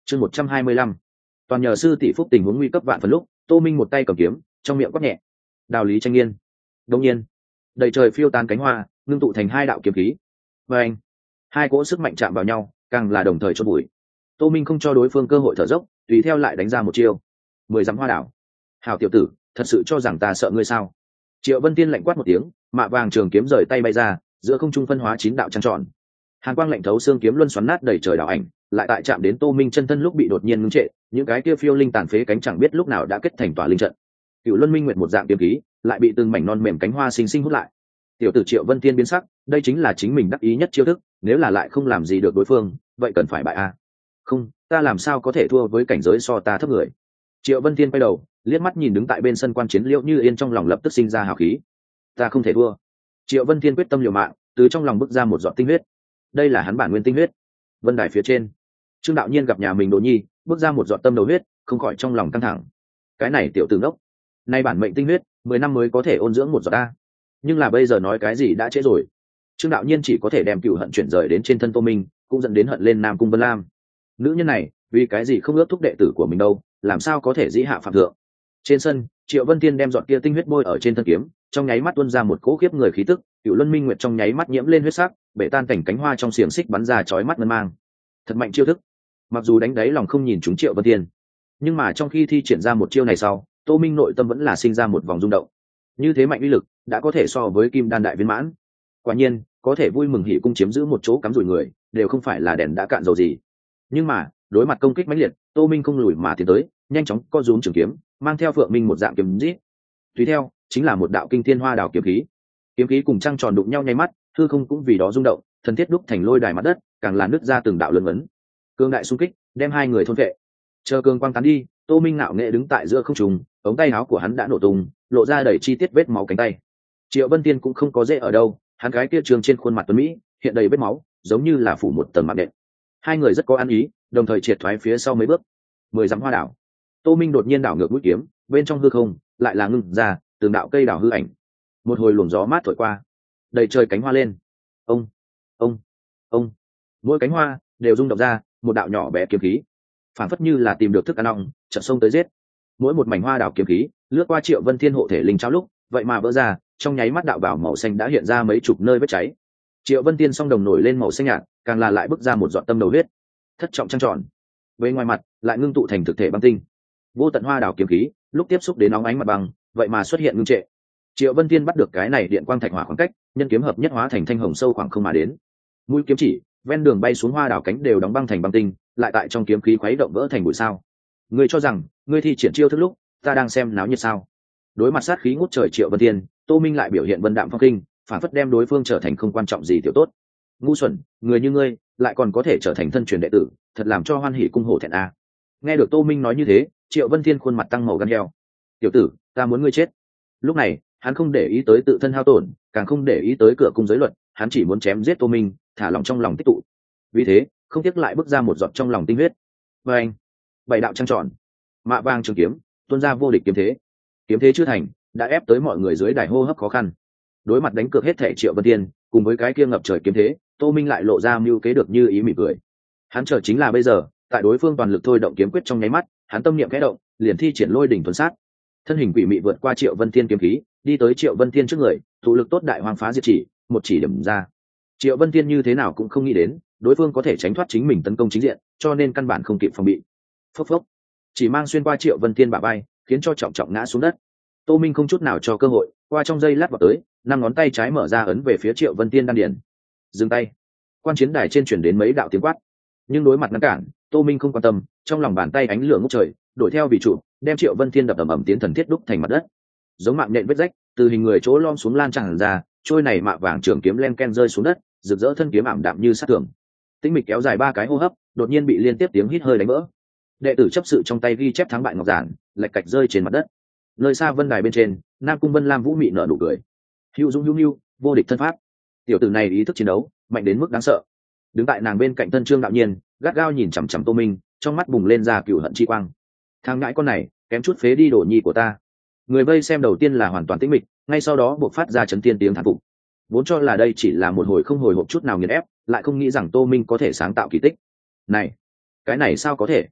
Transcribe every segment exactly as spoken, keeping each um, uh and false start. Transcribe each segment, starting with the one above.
chương một trăm hai mươi lăm, toàn nhờ sư tỷ phúc tình huống nguy cấp vạn phần lúc, Tô Minh một tay cầm kiếm, trong miệng quát nhẹ. Đào lý tranh nghiên. Đương nhiên, đầy trời phiêu tán cánh hoa, ngưng tụ thành hai đạo kiếm khí. Và anh, hai cỗ sức mạnh chạm vào nhau, càng là đồng thời chôn bụi. Tô Minh không cho đối phương cơ hội thở dốc, tùy theo lại đánh ra một chiêu. Mười dặm hoa đảo. Hảo tiểu tử, thật sự cho rằng ta sợ ngươi sao? Triệu Vân Tiên lạnh quát một tiếng, mạ vàng trường kiếm rời tay bay ra, giữa không trung phân hóa chín đạo trăng tròn. Hàn quang lạnh thấu xương kiếm luân xoắn nát đầy trời đảo ảnh, lại tại chạm đến Tô Minh chân thân lúc bị đột nhiên ngưng trệ, những cái kia phiêu linh tàn phế cánh chẳng biết lúc nào đã kết thành tỏa linh trận. Cựu Luân Minh Nguyệt một dạng kiếm khí, lại bị từng mảnh non mềm cánh hoa xinh xinh hút lại. Tiểu tử Triệu Vân Tiên biến sắc, đây chính là chính mình đắc ý nhất chiêu thức, nếu là lại không làm gì được đối phương, vậy cần phải bại a. Không, ta làm sao có thể thua với cảnh giới so ta thấp người. Triệu Vân Tiên quay đầu, liếc mắt nhìn đứng tại bên sân quan chiến Liễu Như Yên, trong lòng lập tức sinh ra hào khí. Ta không thể thua. Triệu Vân Tiên quyết tâm liều mạng, từ trong lòng bứt ra một giọt tinh huyết. Đây là hắn bản nguyên tinh huyết. Vân đài phía trên, Trương đạo nhiên gặp nhà mình Đồ Nhi bước ra một giọt tâm đầu huyết, không khỏi trong lòng căng thẳng. Cái này tiểu tử ngốc, nay bản mệnh tinh huyết mười năm mới có thể ôn dưỡng một giọt ta, nhưng là bây giờ nói cái gì đã trễ rồi. Trương đạo nhiên chỉ có thể đem cựu hận chuyển rời đến trên thân Tô Minh, cũng dẫn đến hận lên Nam Cung Vân Lam. Nữ nhân này vì cái gì không ước thúc đệ tử của mình đâu, làm sao có thể dĩ hạ phạm thượng. Trên sân, Triệu Vân Tiên đem giọt kia tinh huyết bôi ở trên thân kiếm, trong nháy mắt tuôn ra một cỗ khiếp người khí tức, Cựu Luân Minh Nguyệt trong nháy mắt nhiễm lên huyết sắc, bể tan cảnh cánh hoa trong xiềng xích bắn ra chói mắt ngân mang. Thật mạnh chiêu thức. Mặc dù đánh đáy lòng không nhìn chúng Triệu Vân Tiên, nhưng mà trong khi thi triển ra một chiêu này sau, Tô Minh nội tâm vẫn là sinh ra một vòng rung động. Như thế mạnh uy lực, đã có thể so với Kim Đan đại viên mãn. Quả nhiên, có thể vui mừng hỉ cung chiếm giữ một chỗ cắm rủi người, đều không phải là đèn đã cạn dầu gì. Nhưng mà, đối mặt công kích mãnh liệt, Tô Minh không lùi mà tiến tới, nhanh chóng co rúm trường kiếm, mang theo Phượng Minh một dạng kiếm rít. Tùy theo, chính là một đạo kinh thiên hoa đảo kiếm khí. Kiếm khí cùng trăng tròn đụng nhau nháy mắt, hư không cũng vì đó rung động, thần thiết đúc thành lôi đài mặt đất, càng là nứt ra từng đạo lươn ấn. Cương đại xung kích, đem hai người thôn vệ. Chờ cương quang tán đi, Tô Minh ngạo nghệ đứng tại giữa không trung, ống tay áo của hắn đã nổ tung, lộ ra đầy chi tiết vết máu cánh tay. Triệu Vân Tiên cũng không có dễ ở đâu, hắn cái kia trường trên khuôn mặt tuấn mỹ, hiện đầy vết máu, giống như là phủ một tầng mạng nện. Hai người rất có ăn ý, đồng thời triệt thoái phía sau mấy bước. Mười dặm hoa đảo. Tô Minh đột nhiên đảo ngược mũi kiếm, bên trong hư không lại là ngưng ra từng đạo cây đảo hư ảnh. Một hồi luồng gió mát thổi qua, đầy trời cánh hoa lên. Ông, ông, ông. Mỗi cánh hoa đều rung động ra một đạo nhỏ bé kiếm khí, phản phất như là tìm được thức ăn ong, chợt xông tới giết. Mỗi một mảnh hoa đảo kiếm khí lướt qua Triệu Vân Thiên hộ thể linh trao lúc, vậy mà vỡ ra, trong nháy mắt đạo bảo màu xanh đã hiện ra mấy chục nơi vết cháy. Triệu Vân Tiên song đồng nổi lên màu xanh nhạt, càng là lại bứt ra một giọt tâm đầu huyết. Thất trọng trăng tròn, với ngoài mặt lại ngưng tụ thành thực thể băng tinh. Vô tận hoa đảo kiếm khí lúc tiếp xúc đến nóng ánh mặt băng, vậy mà xuất hiện ngưng trệ. Triệu Vân Tiên bắt được cái này điện quang thạch hỏa khoảng cách, nhân kiếm hợp nhất hóa thành thanh hồng sâu khoảng không mà đến. Mũi kiếm chỉ ven đường bay xuống hoa đảo cánh đều đóng băng thành băng tinh, lại tại trong kiếm khí khuấy động vỡ thành bụi sao. Ngươi cho rằng ngươi thi triển chiêu thức lúc ta đang xem náo nhiệt sao? Đối mặt sát khí ngút trời Triệu Vân Tiên, Tô Minh lại biểu hiện vân đạm phong kinh, phản phất đem đối phương trở thành không quan trọng gì tiểu tốt. Ngu xuẩn, người như ngươi lại còn có thể trở thành thân truyền đệ tử, thật làm cho hoan hỉ cung hổ thẹn a. Nghe được Tô Minh nói như thế, Triệu Vân Thiên khuôn mặt tăng màu gan heo. Tiểu tử, ta muốn ngươi chết. Lúc này, hắn không để ý tới tự thân hao tổn, càng không để ý tới cửa cung giới luật, hắn chỉ muốn chém giết Tô Minh, thả lòng trong lòng tích tụ. Vì thế, không tiếc lại bước ra một giọt trong lòng tinh huyết. Và anh, bảy đạo trăng tròn, mạ vàng trường kiếm, tuôn ra vô địch kiếm thế. Kiếm thế chưa thành, đã ép tới mọi người dưới đài hô hấp khó khăn. Đối mặt đánh cược hết thể Triệu Vân Thiên, cùng với cái kia ngập trời kiếm thế, Tô Minh lại lộ ra mưu kế được như ý mỉm cười. Hắn chờ chính là bây giờ, tại đối phương toàn lực thôi động kiếm quyết trong nháy mắt, hắn tâm niệm khẽ động, liền thi triển lôi đỉnh tuần sát. Thân hình quỷ mị vượt qua Triệu Vân Thiên kiếm khí, đi tới Triệu Vân Thiên trước người, thụ lực tốt đại hoang phá diệt chỉ, một chỉ điểm ra. Triệu Vân Thiên như thế nào cũng không nghĩ đến, đối phương có thể tránh thoát chính mình tấn công chính diện, cho nên căn bản không kịp phòng bị. Phốc phốc, chỉ mang xuyên qua Triệu Vân Thiên bả vai, khiến cho trọng trọng ngã xuống đất. Tô Minh không chút nào cho cơ hội, qua trong giây lát vào tới, năm ngón tay trái mở ra ấn về phía Triệu Vân Thiên đan điền. Dừng tay. Quan chiến đài trên truyền đến mấy đạo tiếng quát, nhưng đối mặt ngăn cản, Tô Minh không quan tâm, trong lòng bàn tay ánh lửa ngút trời, đổi theo vị trụ, đem Triệu Vân Thiên đập ầm ầm tiến thần thiết đúc thành mặt đất. Giống mạng nhện vết rách, từ hình người chỗ lom xuống lan tràn ra, trôi này mạ vàng trường kiếm len ken rơi xuống đất, rực rỡ thân kiếm ảm đạm như sát thường. Tĩnh mịch kéo dài ba cái hô hấp, đột nhiên bị liên tiếp tiếng hít hơi đánh vỡ. Đệ tử chấp sự trong tay ghi chép thắng bại ngọc giản, lệch cạch rơi trên mặt đất. Nơi xa vân đài bên trên, Nam Cung Vân Lam vũ mị nở nụ cười. Hữu Dũng hữu nhu, vô địch thân pháp. Tiểu tử này ý thức chiến đấu mạnh đến mức đáng sợ. Đứng tại nàng bên cạnh thân Trương đạo nhiên, gắt gao nhìn chằm chằm Tô Minh, trong mắt bùng lên ra cừu hận chi quang. Thằng ngãi con này, kém chút phế đi đồ nhi của ta. Người vây xem đầu tiên là hoàn toàn tĩnh mịch, ngay sau đó buộc phát ra chấn tiên tiếng thán phục. Vốn cho là đây chỉ là một hồi không hồi hộp chút nào nghiền ép, lại không nghĩ rằng Tô Minh có thể sáng tạo kỳ tích. Này, cái này sao có thể?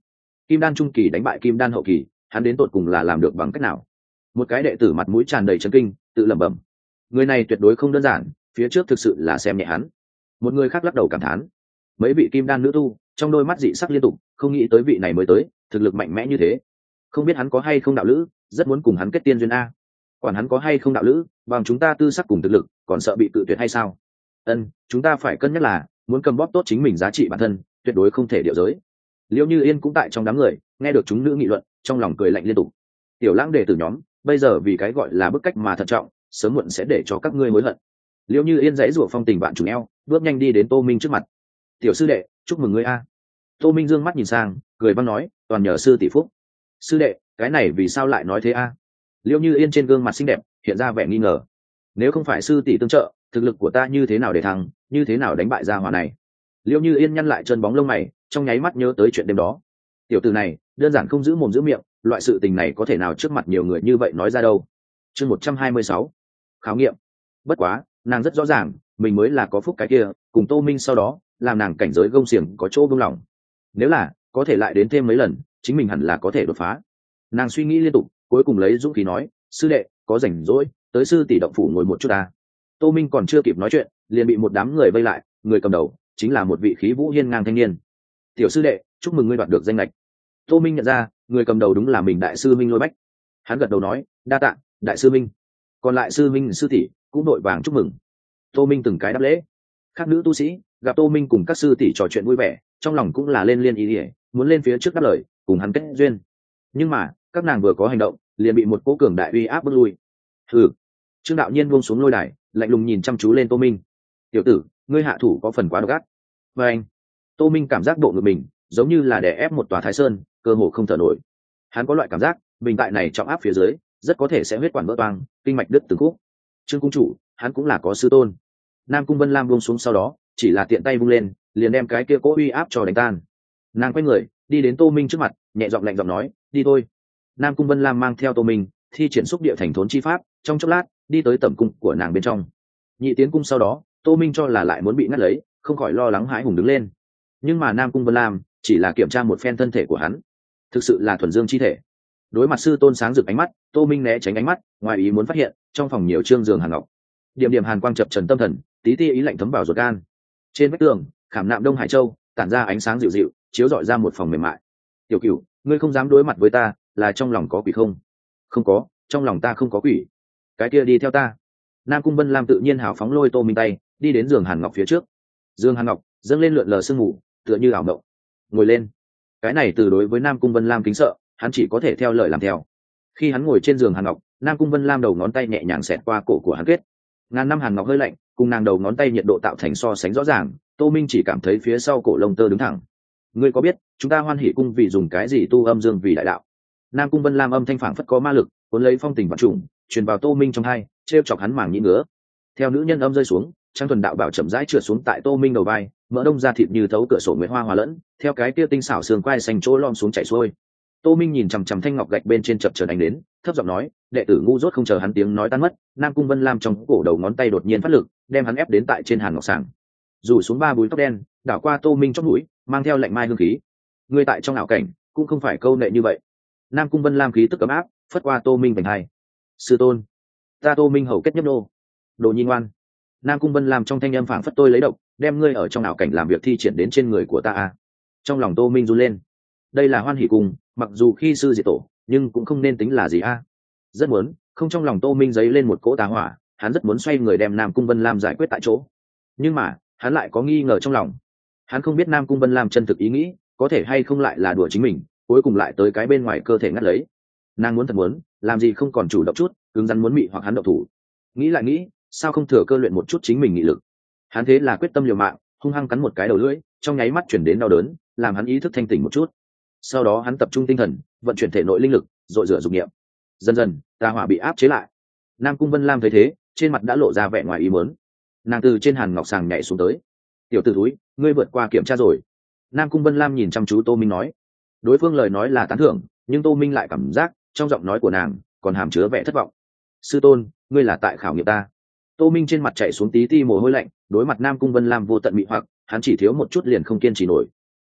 kim đan trung kỳ đánh bại kim đan hậu kỳ, hắn đến tột cùng là làm được bằng cách nào? Một cái đệ tử mặt mũi tràn đầy chấn kinh, tự lẩm bẩm, người này tuyệt đối không đơn giản, phía trước thực sự là xem nhẹ hắn. Một người khác lắc đầu cảm thán, mấy vị kim đan nữ tu trong đôi mắt dị sắc liên tục, không nghĩ tới vị này mới tới thực lực mạnh mẽ như thế. Không biết hắn có hay không đạo lữ, rất muốn cùng hắn kết tiên duyên a. Quản hắn có hay không đạo lữ, bằng chúng ta tư sắc cùng thực lực, còn sợ bị cự tuyệt hay sao? Ân, chúng ta phải cân nhắc là muốn cầm bóp tốt chính mình giá trị bản thân, tuyệt đối không thể điệu giới. Liễu Như Yên cũng tại trong đám người, nghe được chúng nữ nghị luận, trong lòng cười lạnh liên tục. Tiểu Lãng đệ tử nhóm, bây giờ vì cái gọi là bức cách mà thận trọng, sớm muộn sẽ để cho các ngươi hối hận. Liễu Như Yên dãy rủa phong tình bạn trùng eo, bước nhanh đi đến Tô Minh trước mặt. Tiểu sư đệ, chúc mừng ngươi a. Tô Minh dương mắt nhìn sang, cười băng nói, toàn nhờ sư tỷ phúc. Sư đệ, cái này vì sao lại nói thế a? Liễu Như Yên trên gương mặt xinh đẹp hiện ra vẻ nghi ngờ. Nếu không phải sư tỷ tương trợ, thực lực của ta như thế nào để thắng, như thế nào đánh bại gia hỏa này? Liễu Như Yên nhăn lại chân bóng lông mày, trong nháy mắt nhớ tới chuyện đêm đó. Tiểu tử này đơn giản không giữ mồm giữ miệng, loại sự tình này có thể nào trước mặt nhiều người như vậy nói ra đâu. Chương một trăm hai mươi sáu, khảo nghiệm. Bất quá nàng rất rõ ràng mình mới là có phúc cái kia, cùng Tô Minh sau đó làm nàng cảnh giới gông xiềng có chỗ buông lỏng. Nếu là có thể lại đến thêm mấy lần, chính mình hẳn là có thể đột phá. Nàng suy nghĩ liên tục, cuối cùng lấy dũng khí nói, sư đệ có rảnh rỗi tới sư tỷ động phủ ngồi một chút ta. Tô Minh còn chưa kịp nói chuyện, liền bị một đám người vây lại, người cầm đầu chính là một vị khí vũ hiên ngang thanh niên. Tiểu sư đệ, chúc mừng ngươi đoạt được danh lệch. Tô Minh nhận ra người cầm đầu đúng là mình đại sư Minh Lôi Bách. Hắn gật đầu nói, đa tạ đại sư Minh. Còn lại sư Minh sư tỷ cũng đội vàng chúc mừng. Tô Minh từng cái đáp lễ. Các nữ tu sĩ gặp Tô Minh cùng các sư tỷ trò chuyện vui vẻ, trong lòng cũng là lên liên ý ỉa, muốn lên phía trước đáp lời cùng hắn kết duyên. Nhưng mà các nàng vừa có hành động, liền bị một cỗ cường đại uy áp bước lui. Hừ. Trương đạo nhiên buông xuống lôi đài, lạnh lùng nhìn chăm chú lên Tô Minh. Tiểu tử, ngươi hạ thủ có phần quá độc ác. Và anh. Tô Minh cảm giác bộ ngực mình giống như là đè ép một tòa thái sơn, cơ hồ không thở nổi. Hắn có loại cảm giác mình tại này trọng áp phía dưới rất có thể sẽ huyết quản vỡ toang, kinh mạch đứt từng khúc. Trương cung chủ, hắn cũng là có sư tôn. Nam Cung Vân Lam buông xuống sau đó chỉ là tiện tay vung lên, liền đem cái kia cố uy áp cho đánh tan. Nàng quay người đi đến Tô Minh trước mặt, nhẹ giọng lạnh giọng nói, đi thôi. Nam Cung Vân Lam mang theo Tô Minh thi triển xúc địa thành thốn chi pháp, trong chốc lát đi tới tẩm cung của nàng bên trong. Nhị tiến cung sau đó, Tô Minh cho là lại muốn bị ngắt lấy, không khỏi lo lắng hãi hùng đứng lên. Nhưng mà Nam Cung Vân Lam chỉ là kiểm tra một phen thân thể của hắn, thực sự là thuần dương chi thể. Đối mặt sư tôn sáng rực ánh mắt, Tô Minh né tránh ánh mắt, ngoài ý muốn phát hiện trong phòng nhiều trương giường hàn ngọc, điểm điểm hàn quang chập trần tâm thần, tí ti ý lạnh thấm vào ruột gan. Trên vách tường khảm nạm Đông Hải Châu, tản ra ánh sáng dịu dịu, chiếu rọi ra một phòng mềm mại. Tiểu Cửu, ngươi không dám đối mặt với ta, là trong lòng có quỷ không? Không có, trong lòng ta không có quỷ. Cái kia đi theo ta. Nam Cung Vân Lam tự nhiên hào phóng lôi Tô Minh tay, đi đến giường hàn ngọc phía trước. Giường hàn ngọc dâng lên lượn lờ sương mù, tựa như ảo mộng. Ngồi lên. Cái này từ đối với Nam Cung Vân Lam kính sợ, hắn chỉ có thể theo lời làm theo. Khi hắn ngồi trên giường hàn ngọc, Nam Cung Vân Lam đầu ngón tay nhẹ nhàng xẹt qua cổ của hắn kết. Ngàn năm hàn ngọc hơi lạnh, cùng nàng đầu ngón tay nhiệt độ tạo thành so sánh rõ ràng. Tô Minh chỉ cảm thấy phía sau cổ lông tơ đứng thẳng. Ngươi có biết chúng ta Hoan Hỷ cung vì dùng cái gì tu âm dương vì đại đạo? Nam Cung Vân Lam âm thanh phảng phất có ma lực, cuốn lấy phong tình vạn trùng, truyền vào Tô Minh trong tai, trêu chọc hắn màng nhĩ ngứa. Theo nữ nhân âm rơi xuống, trang thuần đạo bảo chậm rãi trượt xuống tại Tô Minh đầu vai, mỡ đông da thịt như thấu cửa sổ nguyệt hoa hòa lẫn, theo cái kia tinh xảo xương quai xanh chỗ lom xuống chảy xuôi. Tô Minh nhìn chằm chằm thanh ngọc gạch bên trên chập chờn ánh đến, thấp giọng nói, đệ tử ngu dốt không chờ hắn tiếng nói tan mất, Nam Cung Vân Lam trong cổ đầu ngón tay đột nhiên phát lực, đem hắn ép đến tại trên hàn ngọc sàng. Rủ xuống ba búi tóc đen, đảo qua Tô Minh chóp mũi, mang theo lạnh mai hương khí. Ngươi tại trong ảo cảnh, cũng không phải câu nệ như vậy. Nam Cung Vân Lam khí tức ấm áp, phất qua Tô Minh vành hai. Sư tôn, ta Tô Minh hầu kết nhấp nô. Đồ nhi ngoan. Nam Cung Vân Lam trong thanh âm phảng phất tôi lấy độc, đem ngươi ở trong ảo cảnh làm việc thi triển đến trên người của ta à. Trong lòng Tô Minh run lên. Đây là Hoan Hỷ cung, mặc dù khi sư diệt tổ, nhưng cũng không nên tính là gì a. À. Rất muốn, không trong lòng Tô Minh dấy lên một cỗ tà hỏa, hắn rất muốn xoay người đem Nam Cung Vân Lam giải quyết tại chỗ. Nhưng mà, hắn lại có nghi ngờ trong lòng. Hắn không biết Nam Cung Vân Lam chân thực ý nghĩ, có thể hay không lại là đùa chính mình, cuối cùng lại tới cái bên ngoài cơ thể ngắt lấy. Nàng muốn thật muốn, làm gì không còn chủ động chút, cứng rắn muốn mị hoặc hắn động thủ. Nghĩ lại nghĩ, sao không thừa cơ luyện một chút chính mình nghị lực. Hắn thế là quyết tâm liều mạng, hung hăng cắn một cái đầu lưỡi, trong nháy mắt chuyển đến đau đớn, làm hắn ý thức thanh tỉnh một chút. Sau đó hắn tập trung tinh thần, vận chuyển thể nội linh lực, dội rửa dục niệm. Dần dần, tà hỏa bị áp chế lại. Nam Cung Vân Lam thấy thế, trên mặt đã lộ ra vẻ ngoài ý muốn. Nàng từ trên hàn ngọc sàng nhảy xuống tới. Tiểu tử thúi, ngươi vượt qua kiểm tra rồi. Nam Cung Vân Lam nhìn chăm chú Tô Minh nói. Đối phương lời nói là tán thưởng, nhưng Tô Minh lại cảm giác trong giọng nói của nàng còn hàm chứa vẻ thất vọng. Sư tôn, ngươi là tại khảo nghiệm ta. Tô Minh trên mặt chạy xuống tí ti mồ hôi lạnh, đối mặt Nam Cung Vân Lam vô tận mị hoặc, hắn chỉ thiếu một chút liền không kiên trì nổi.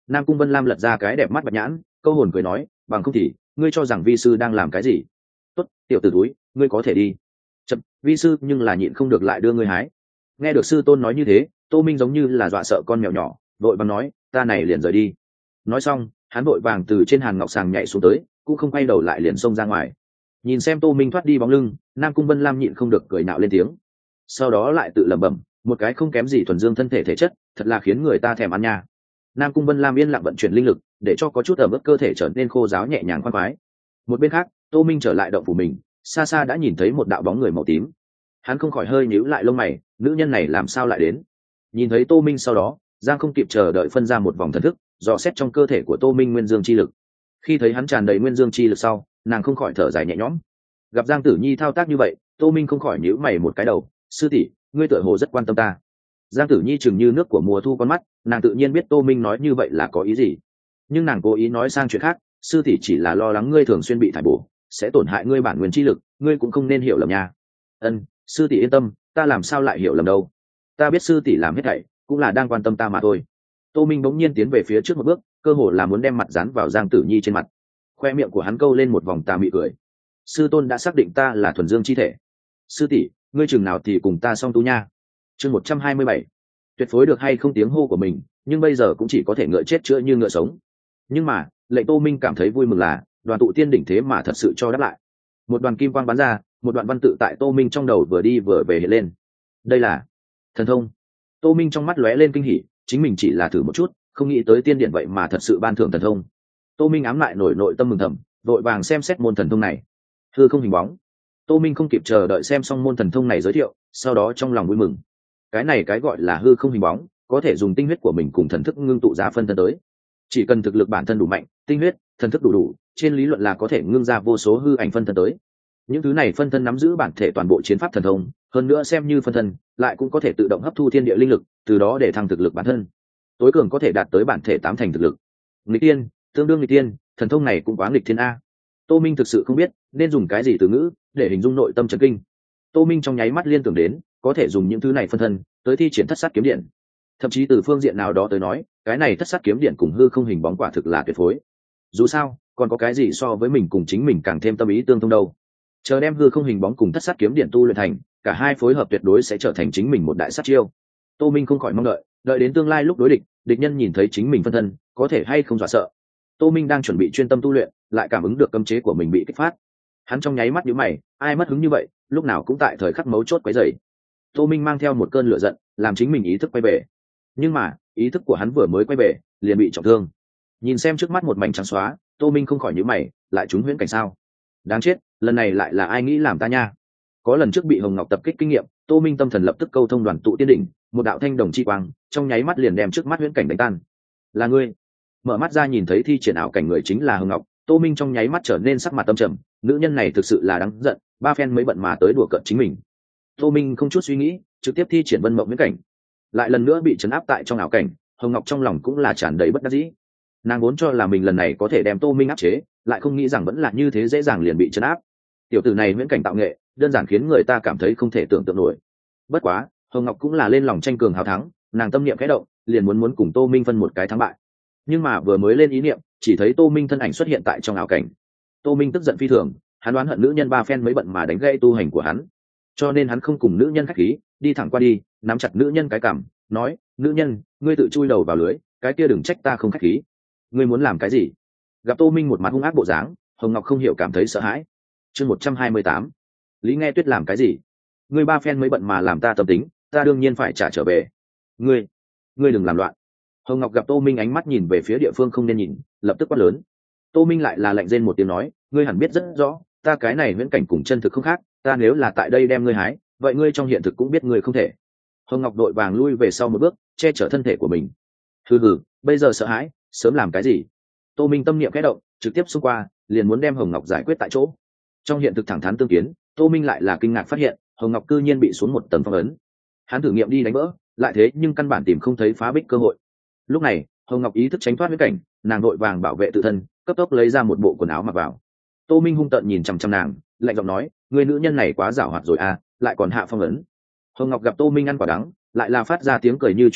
Nam Cung Vân Lam lật ra cái đẹp mắt bạch nhãn, câu hồn cười nói, bằng không thì ngươi cho rằng vi sư đang làm cái gì? Tốt, tiểu tử túi, ngươi có thể đi. Chậm, vi sư nhưng là nhịn không được lại đưa ngươi hái. Nghe được sư tôn nói như thế, Tô Minh giống như là dọa sợ con mèo nhỏ, vội vàng nói, ta này liền rời đi. Nói xong, hắn vội vàng từ trên hàn ngọc sàng nhảy xuống tới, cũng không quay đầu lại liền xông ra ngoài. Nhìn xem Tô Minh thoát đi bóng lưng, Nam Cung Vân Lam nhịn không được cười nạo lên tiếng. Sau đó lại tự lẩm bẩm, một cái không kém gì thuần dương thân thể thể chất, thật là khiến người ta thèm ăn nha. Nam Cung Vân Lam yên lặng vận chuyển linh lực, để cho có chút ẩm ướt cơ thể trở nên khô ráo nhẹ nhàng khoan khoái. Một bên khác, Tô Minh trở lại động phủ mình, xa xa đã nhìn thấy một đạo bóng người màu tím. Hắn không khỏi hơi nhíu lại lông mày, nữ nhân này làm sao lại đến? Nhìn thấy Tô Minh sau đó, Giang không kịp chờ đợi phân ra một vòng thần thức, dò xét trong cơ thể của Tô Minh nguyên dương chi lực. Khi thấy hắn tràn đầy nguyên dương chi lực sau, nàng không khỏi thở dài nhẹ nhõm. Gặp Giang Tử Nhi thao tác như vậy, Tô Minh không khỏi nhíu mày một cái đầu, sư tỷ, ngươi tựa hồ rất quan tâm ta. Giang Tử Nhi chừng như nước của mùa thu con mắt, nàng tự nhiên biết Tô Minh nói như vậy là có ý gì, nhưng nàng cố ý nói sang chuyện khác, sư tỷ chỉ là lo lắng ngươi thường xuyên bị thải bổ, sẽ tổn hại ngươi bản nguyên chi lực, ngươi cũng không nên hiểu lầm nha. Ân, sư tỷ yên tâm, ta làm sao lại hiểu lầm đâu? Ta biết sư tỷ làm hết thảy cũng là đang quan tâm ta mà thôi. Tô Minh bỗng nhiên tiến về phía trước một bước, cơ hồ là muốn đem mặt dán vào Giang Tử Nhi trên mặt. Khoe miệng của hắn câu lên một vòng tà mị cười. Sư tôn đã xác định ta là thuần dương chi thể. Sư tỷ, ngươi chừng nào thì cùng ta song tu nha. Chương một trăm hai mươi bảy. Tuyệt phối được hay không tiếng hô của mình, nhưng bây giờ cũng chỉ có thể ngựa chết chữa như ngựa sống. Nhưng mà, lệnh Tô Minh cảm thấy vui mừng là, đoàn tụ tiên đỉnh thế mà thật sự cho đáp lại. Một đoàn kim quang bắn ra, một đoạn văn tự tại Tô Minh trong đầu vừa đi vừa về hiện lên. Đây là thần thông. Tô Minh trong mắt lóe lên kinh hỉ, chính mình chỉ là thử một chút, không nghĩ tới tiên điện vậy mà thật sự ban thưởng thần thông. Tô Minh ám lại nổi nội tâm mừng thầm, vội vàng xem xét môn thần thông này. Hư không hình bóng. Tô Minh không kịp chờ đợi xem xong môn thần thông này giới thiệu, sau đó trong lòng vui mừng. Cái này cái gọi là hư không hình bóng, có thể dùng tinh huyết của mình cùng thần thức ngưng tụ ra phân thân tới. Chỉ cần thực lực bản thân đủ mạnh, tinh huyết, thần thức đủ đủ, trên lý luận là có thể ngưng ra vô số hư ảnh phân thân tới. Những thứ này phân thân nắm giữ bản thể toàn bộ chiến pháp thần thông, hơn nữa xem như phân thân, lại cũng có thể tự động hấp thu thiên địa linh lực, từ đó để thăng thực lực bản thân. Tối cường có thể đạt tới bản thể tám thành thực lực. Nghịch tiên, tương đương nghịch tiên, thần thông này cũng quá nghịch thiên a. Tô Minh thực sự không biết nên dùng cái gì từ ngữ để hình dung nội tâm chấn kinh. Tô Minh trong nháy mắt liên tưởng đến, có thể dùng những thứ này phân thân tới thi triển thất sát kiếm điện. Thậm chí từ phương diện nào đó tới nói, cái này thất sát kiếm điện cùng hư không hình bóng quả thực là tuyệt phối. Dù sao, còn có cái gì so với mình cùng chính mình càng thêm tâm ý tương thông đâu. Chờ đem hư không hình bóng cùng thất sát kiếm điện tu luyện thành, cả hai phối hợp tuyệt đối sẽ trở thành chính mình một đại sát chiêu. Tô Minh không khỏi mong đợi, đợi đến tương lai lúc đối địch, địch nhân nhìn thấy chính mình phân thân, có thể hay không dọa sợ. Tô Minh đang chuẩn bị chuyên tâm tu luyện, lại cảm ứng được cấm chế của mình bị kích phát. Hắn trong nháy mắt nhíu mày, ai mất hứng như vậy, lúc nào cũng tại thời khắc mấu chốt quấy rầy. Tô Minh mang theo một cơn lửa giận, làm chính mình ý thức quay về. Nhưng mà, ý thức của hắn vừa mới quay về, liền bị trọng thương. Nhìn xem trước mắt một mảnh trắng xóa, Tô Minh không khỏi nhíu mày, lại trúng huyễn cảnh sao? Đáng chết, lần này lại là ai nghĩ làm ta nha? Có lần trước bị Hồng Ngọc tập kích kinh nghiệm, Tô Minh tâm thần lập tức câu thông đoàn tụ tiên đỉnh, một đạo thanh đồng chi quang, trong nháy mắt liền đem trước mắt huyễn cảnh đánh tan. Là ngươi? Mở mắt ra nhìn thấy thi triển ảo cảnh người chính là Hồng Ngọc, Tô Minh trong nháy mắt trở nên sắc mặt tâm trầm, nữ nhân này thực sự là đáng giận, ba phen mới bận mà tới đùa cợt chính mình. Tô Minh không chút suy nghĩ, trực tiếp thi triển vân mộng huyễn cảnh, lại lần nữa bị trấn áp tại trong ảo cảnh. Hồng Ngọc trong lòng cũng là tràn đầy bất đắc dĩ, nàng vốn cho là mình lần này có thể đem Tô Minh áp chế, lại không nghĩ rằng vẫn là như thế dễ dàng liền bị trấn áp. Tiểu tử này huyễn cảnh tạo nghệ, đơn giản khiến người ta cảm thấy không thể tưởng tượng nổi. Bất quá, Hồng Ngọc cũng là lên lòng tranh cường hào thắng, nàng tâm niệm khẽ động, liền muốn muốn cùng Tô Minh phân một cái thắng bại. Nhưng mà vừa mới lên ý niệm, chỉ thấy Tô Minh thân ảnh xuất hiện tại trong ảo cảnh. Tô Minh tức giận phi thường, hắn đoán hận nữ nhân ba phen mới bận mà đánh gãy tu hành của hắn, cho nên hắn không cùng nữ nhân khách khí, đi thẳng qua đi, nắm chặt nữ nhân cái cằm, nói: "Nữ nhân, ngươi tự chui đầu vào lưới, cái kia đừng trách ta không khách khí. Ngươi muốn làm cái gì?" Gặp Tô Minh một mặt hung ác bộ dáng, Hồng Ngọc không hiểu cảm thấy sợ hãi. Chương một trăm hai mươi tám. Lý Nghe Tuyết làm cái gì? Ngươi ba phen mới bận mà làm ta tâm tính, ta đương nhiên phải trả trở về. Ngươi, ngươi đừng làm loạn. Hồng Ngọc gặp Tô Minh ánh mắt nhìn về phía địa phương không nên nhìn, lập tức quát lớn. Tô Minh lại là lạnh rên một tiếng nói: "Ngươi hẳn biết rất rõ, ta cái này huyễn cảnh cùng chân thực không khác, ta nếu là tại đây đem ngươi hái, vậy ngươi trong hiện thực cũng biết ngươi không thể." Hồng Ngọc đội vàng lui về sau một bước, che chở thân thể của mình. Hừ hừ, bây giờ sợ hãi, sớm làm cái gì? Tô Minh tâm niệm khẽ động, trực tiếp xung qua, liền muốn đem Hồng Ngọc giải quyết tại chỗ. Trong hiện thực thẳng thắn tương kiến, Tô Minh lại là kinh ngạc phát hiện, Hồng Ngọc cư nhiên bị xuống một tầng phong ấn. Hắn thử nghiệm đi đánh vỡ, lại thế nhưng căn bản tìm không thấy phá bích cơ hội. Lúc này, Hồng Ngọc ý thức tránh thoát huyễn cảnh, nàng đội vàng bảo vệ tự thân, cấp tốc lấy ra một bộ quần áo mặc vào. Tô Minh hung tợn nhìn chằm chằm nàng, lạnh giọng nói: "Người nữ nhân này quá giảo hoạt rồi à, lại còn hạ phong ấn." Hồng Ngọc gặp Tô Minh ăn quả đắng, lại là phát ra tiếng cười như chuông bạc,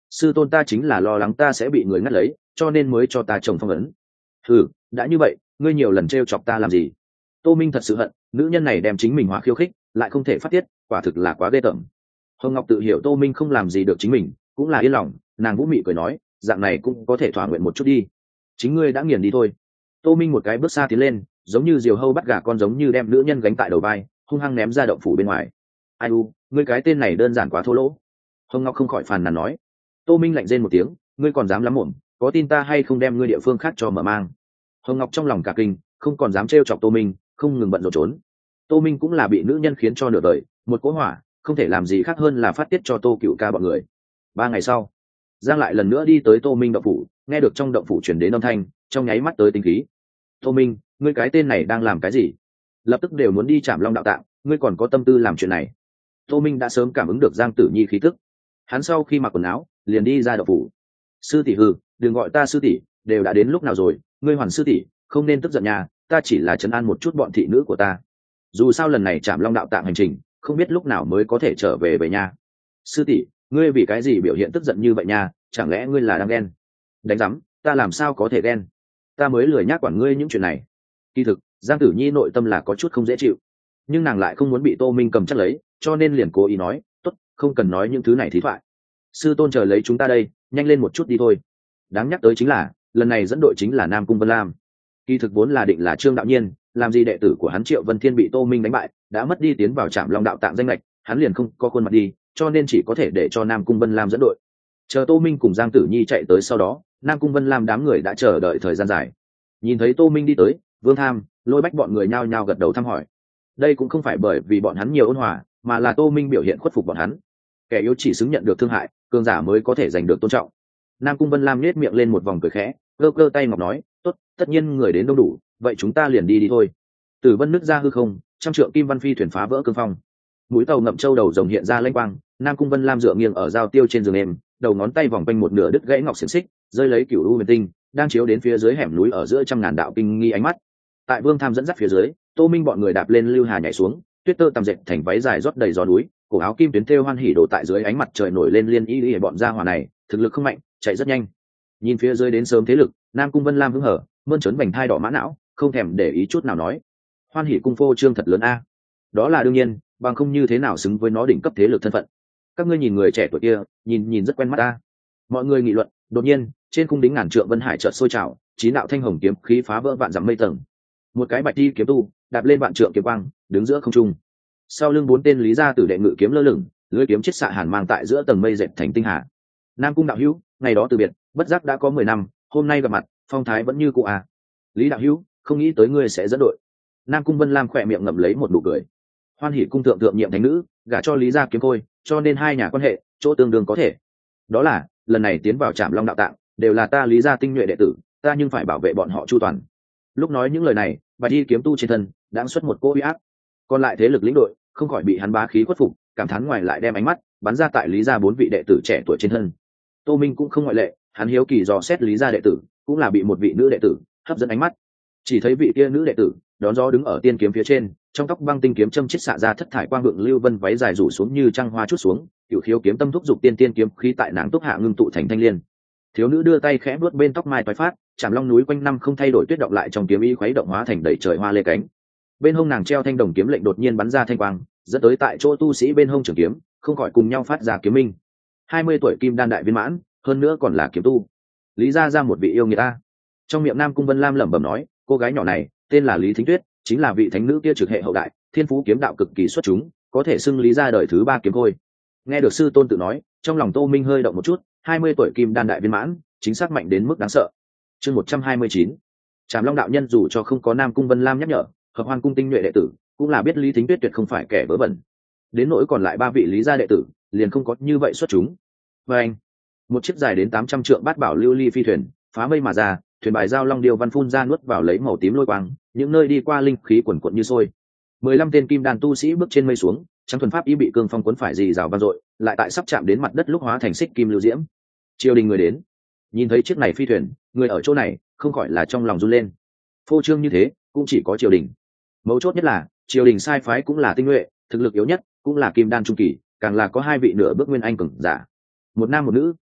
sư tôn ta chính là lo lắng ta sẽ bị người ngắt lấy, cho nên mới cho ta trồng phong ấn. Ừ, đã như vậy ngươi nhiều lần t chọc ta làm gì? Tô Minh thật sự hận nữ nhân này đem chính mình hóa khiêu khích lại không thể phát tiết, quả thực là quá ghê tởm. Hồng Ngọc tự hiểu Tô Minh không làm gì được chính mình, cũng là yên lòng, nàng vũ mị cười nói, dạng này cũng có thể thỏa nguyện một chút đi, chính ngươi đã nghiền đi thôi. Tô Minh một cái bước xa tiến lên, giống như diều hâu bắt gà con giống như đem nữ nhân gánh tại đầu vai, hung hăng ném ra động phủ bên ngoài. Ai u, ngươi cái tên này đơn giản quá thô lỗ. Hồng Ngọc không khỏi phàn nàn nói. Tô Minh lạnh rên một tiếng, ngươi còn dám lắm mồm, có tin ta hay không đem ngươi địa phương khác cho mở mang. Hồng Ngọc trong lòng cả kinh, không còn dám trêu chọc Tô Minh, không ngừng bận rộn trốn. Tô Minh cũng là bị nữ nhân khiến cho nửa đời, một cỗ hỏa, không thể làm gì khác hơn là phát tiết cho Tô Cựu Ca bọn người. Ba ngày sau, Giang lại lần nữa đi tới Tô Minh động phủ, nghe được trong động phủ truyền đến âm thanh, trong nháy mắt tới tinh khí. Tô Minh, ngươi cái tên này đang làm cái gì? Lập tức đều muốn đi Trảm Long đạo tạng, ngươi còn có tâm tư làm chuyện này? Tô Minh đã sớm cảm ứng được Giang Tử Nhi khí tức, hắn sau khi mặc quần áo, liền đi ra động phủ. Sư tỷ hừ, đừng gọi ta sư tỷ, đều đã đến lúc nào rồi, ngươi Hoàn sư tỷ, không nên tức giận nhà, ta chỉ là trấn an một chút bọn thị nữ của ta. Dù sao lần này Trảm Long đạo tạng hành trình, không biết lúc nào mới có thể trở về về nhà. Sư tỷ, ngươi vì cái gì biểu hiện tức giận như vậy nha, chẳng lẽ ngươi là đang ghen? Đánh rắm, ta làm sao có thể ghen? Ta mới lười nhác quản ngươi những chuyện này. Kỳ thực, Giang Tử Nhi nội tâm là có chút không dễ chịu, nhưng nàng lại không muốn bị Tô Minh cầm chắc lấy, cho nên liền cố ý nói, tốt, không cần nói những thứ này thí thoại. Sư tôn chờ lấy chúng ta đây, nhanh lên một chút đi thôi. Đáng nhắc tới chính là, lần này dẫn đội chính là Nam Cung Vân Lam. Kỳ thực vốn là định là Trương Đạo Nhiên, làm gì đệ tử của hắn Triệu Vân Thiên bị Tô Minh đánh bại, đã mất đi tiến vào Trảm Long đạo tạng danh lệch, hắn liền không có khuôn mặt đi, cho nên chỉ có thể để cho Nam Cung Vân Lam dẫn đội. Chờ Tô Minh cùng Giang Tử Nhi chạy tới sau đó, Nam Cung Vân Lam đám người đã chờ đợi thời gian dài. Nhìn thấy Tô Minh đi tới, Vương Tham, Lôi Bách bọn người nhao nhao gật đầu thăm hỏi. Đây cũng không phải bởi vì bọn hắn nhiều ôn hòa, mà là Tô Minh biểu hiện khuất phục bọn hắn. Kẻ yếu chỉ xứng nhận được thương hại, cường giả mới có thể giành được tôn trọng. Nam Cung Vân Lam nhếch miệng lên một vòng cười khẽ, cơ cơ tay ngọc nói, tốt, tất nhiên người đến đông đủ, vậy chúng ta liền đi đi thôi. Tử Vân nứt ra hư không, trăm trượng kim văn phi thuyền phá vỡ cương phong. Mũi tàu ngậm châu đầu rồng hiện ra lênh quang, Nam Cung Vân Lam dựa nghiêng ở giao tiêu trên giường êm, đầu ngón tay vòng quanh một nửa đứt gãy ngọc xiển xích, rơi lấy cửu u huyền tinh, đang chiếu đến phía dưới hẻm núi ở giữa trăm ngàn đạo kinh nghi ánh mắt. Tại Vương Tham dẫn dắt phía dưới, Tô Minh bọn người đạp lên lưu hà nhảy xuống, tuyết tơ tầm dệt thành váy dài rót đầy gió núi, cổ áo kim tuyến thêu hoan hỉ đổ tại dưới ánh mặt trời nổi lên liên y y bọn gia hỏa này, thực lực không mạnh, chạy rất nhanh. Nhìn phía dưới đến sớm thế lực, Nam Cung Vân Lam hứng hở, mơn trớn vành thai đỏ mã não, không thèm để ý chút nào nói, hoan hỉ cung phô trương thật lớn a. Đó là đương nhiên, bằng không như thế nào xứng với nó đỉnh cấp thế lực thân phận. Các ngươi nhìn người trẻ tuổi kia, nhìn nhìn rất quen mắt ta. Mọi người nghị luận, đột nhiên, trên cung đính ngàn trượng vân hải chợt sôi trào, chín đạo thanh hồng kiếm khí phá vỡ vạn dặm mây tầng. Một cái bạch đi kiếm tu, đạp lên vạn trượng kiếm quang, đứng giữa không trung. Sau lưng bốn tên lý gia tử đệ ngự kiếm lơ lửng, lưỡi kiếm chết xạ hàn mang tại giữa tầng mây dệt thành tinh hà. Nam Cung đạo hữu, ngày đó từ biệt, bất giác đã có mười năm, hôm nay gặp mặt, phong thái vẫn như cũ à. Lý đạo hữu, không nghĩ tới ngươi sẽ dẫn đội. Nam Cung Vân Lam khỏe miệng ngậm lấy một nụ cười. Hoan hỉ cung thượng thượng nhiệm thánh nữ, gả cho Lý gia kiếm khôi, cho nên hai nhà quan hệ chỗ tương đương có thể. Đó là, lần này tiến vào Trảm Long đạo tạng, đều là ta Lý gia tinh nhuệ đệ tử, ta nhưng phải bảo vệ bọn họ chu toàn. Lúc nói những lời này, Bạch Y kiếm tu trên thân đã xuất một cỗ uy áp. Còn lại thế lực lĩnh đội, không khỏi bị hắn bá khí khuất phục, cảm thán ngoài lại đem ánh mắt bắn ra tại Lý gia bốn vị đệ tử trẻ tuổi trên thân. Tô Minh cũng không ngoại lệ, hắn hiếu kỳ dò xét Lý gia đệ tử, cũng là bị một vị nữ đệ tử hấp dẫn ánh mắt. Chỉ thấy vị kia nữ đệ tử đón gió đứng ở tiên kiếm phía trên, trong tóc băng tinh kiếm châm chiết xạ ra thất thải quang vượng lưu vân váy dài rủ xuống như trăng hoa chút xuống, cửu khiếu kiếm tâm thúc dục tiên tiên kiếm khí tại nàng túc hạ ngưng tụ thành thanh liên. Thiếu nữ đưa tay khẽ vuốt bên tóc mai toái phát, Trảm Long núi quanh năm không thay đổi tuyết động lại trong kiếm ý khuấy động hóa thành đầy trời hoa lê cánh. Bên hông nàng treo thanh đồng kiếm lệnh đột nhiên bắn ra thanh quang, dẫn tới tại chỗ tu sĩ bên hông trường kiếm, không khỏi cùng nhau phát ra kiếm minh. Hai mươi tuổi kim đan đại viên mãn, hơn nữa còn là kiếm tu. Lý gia ra một vị yêu người ta. Trong miệng Nam Cung Vân Lam lẩm bẩm nói, cô gái nhỏ này tên là Lý Thính Tuyết, chính là vị thánh nữ kia trực hệ hậu đại, thiên phú kiếm đạo cực kỳ xuất chúng, có thể xưng Lý gia đời thứ ba kiếm khôi. Nghe được sư tôn tự nói, trong lòng Tô Minh hơi động một chút, hai mươi tuổi kim đan đại viên mãn, chính xác mạnh đến mức đáng sợ. Chương một trăm hai mươi chín. Trảm Long đạo nhân dù cho không có Nam Cung Vân Lam nhắc nhở, Hợp Hoan cung tinh nhuệ đệ tử cũng là biết Lý Thính Tuyết tuyệt không phải kẻ vớ vẩn. Đến nỗi còn lại ba vị Lý gia đệ tử, liền không có như vậy xuất chúng. Và anh, một chiếc dài đến tám trăm trượng bát bảo lưu ly phi thuyền, phá mây mà ra, thuyền bài giao long điêu văn phun ra nuốt vào lấy màu tím lôi quang, những nơi đi qua linh khí quần quật như sôi. Mười lăm tên kim đan tu sĩ bước trên mây xuống, trắng thuần pháp y bị cương phong cuốn phải dì rào vang dội, lại tại sắp chạm đến mặt đất lúc hóa thành xích kim lưu diễm. Triều đình người đến, nhìn thấy chiếc này phi thuyền, người ở chỗ này không khỏi là trong lòng run lên. Phô trương như thế, cũng chỉ có triều đình. Mấu chốt nhất là, triều đình sai phái cũng là tinh nhuệ, thực lực yếu nhất cũng là kim đan trung kỳ, càng là có hai vị nửa bước nguyên anh cường giả. Một nam một nữ,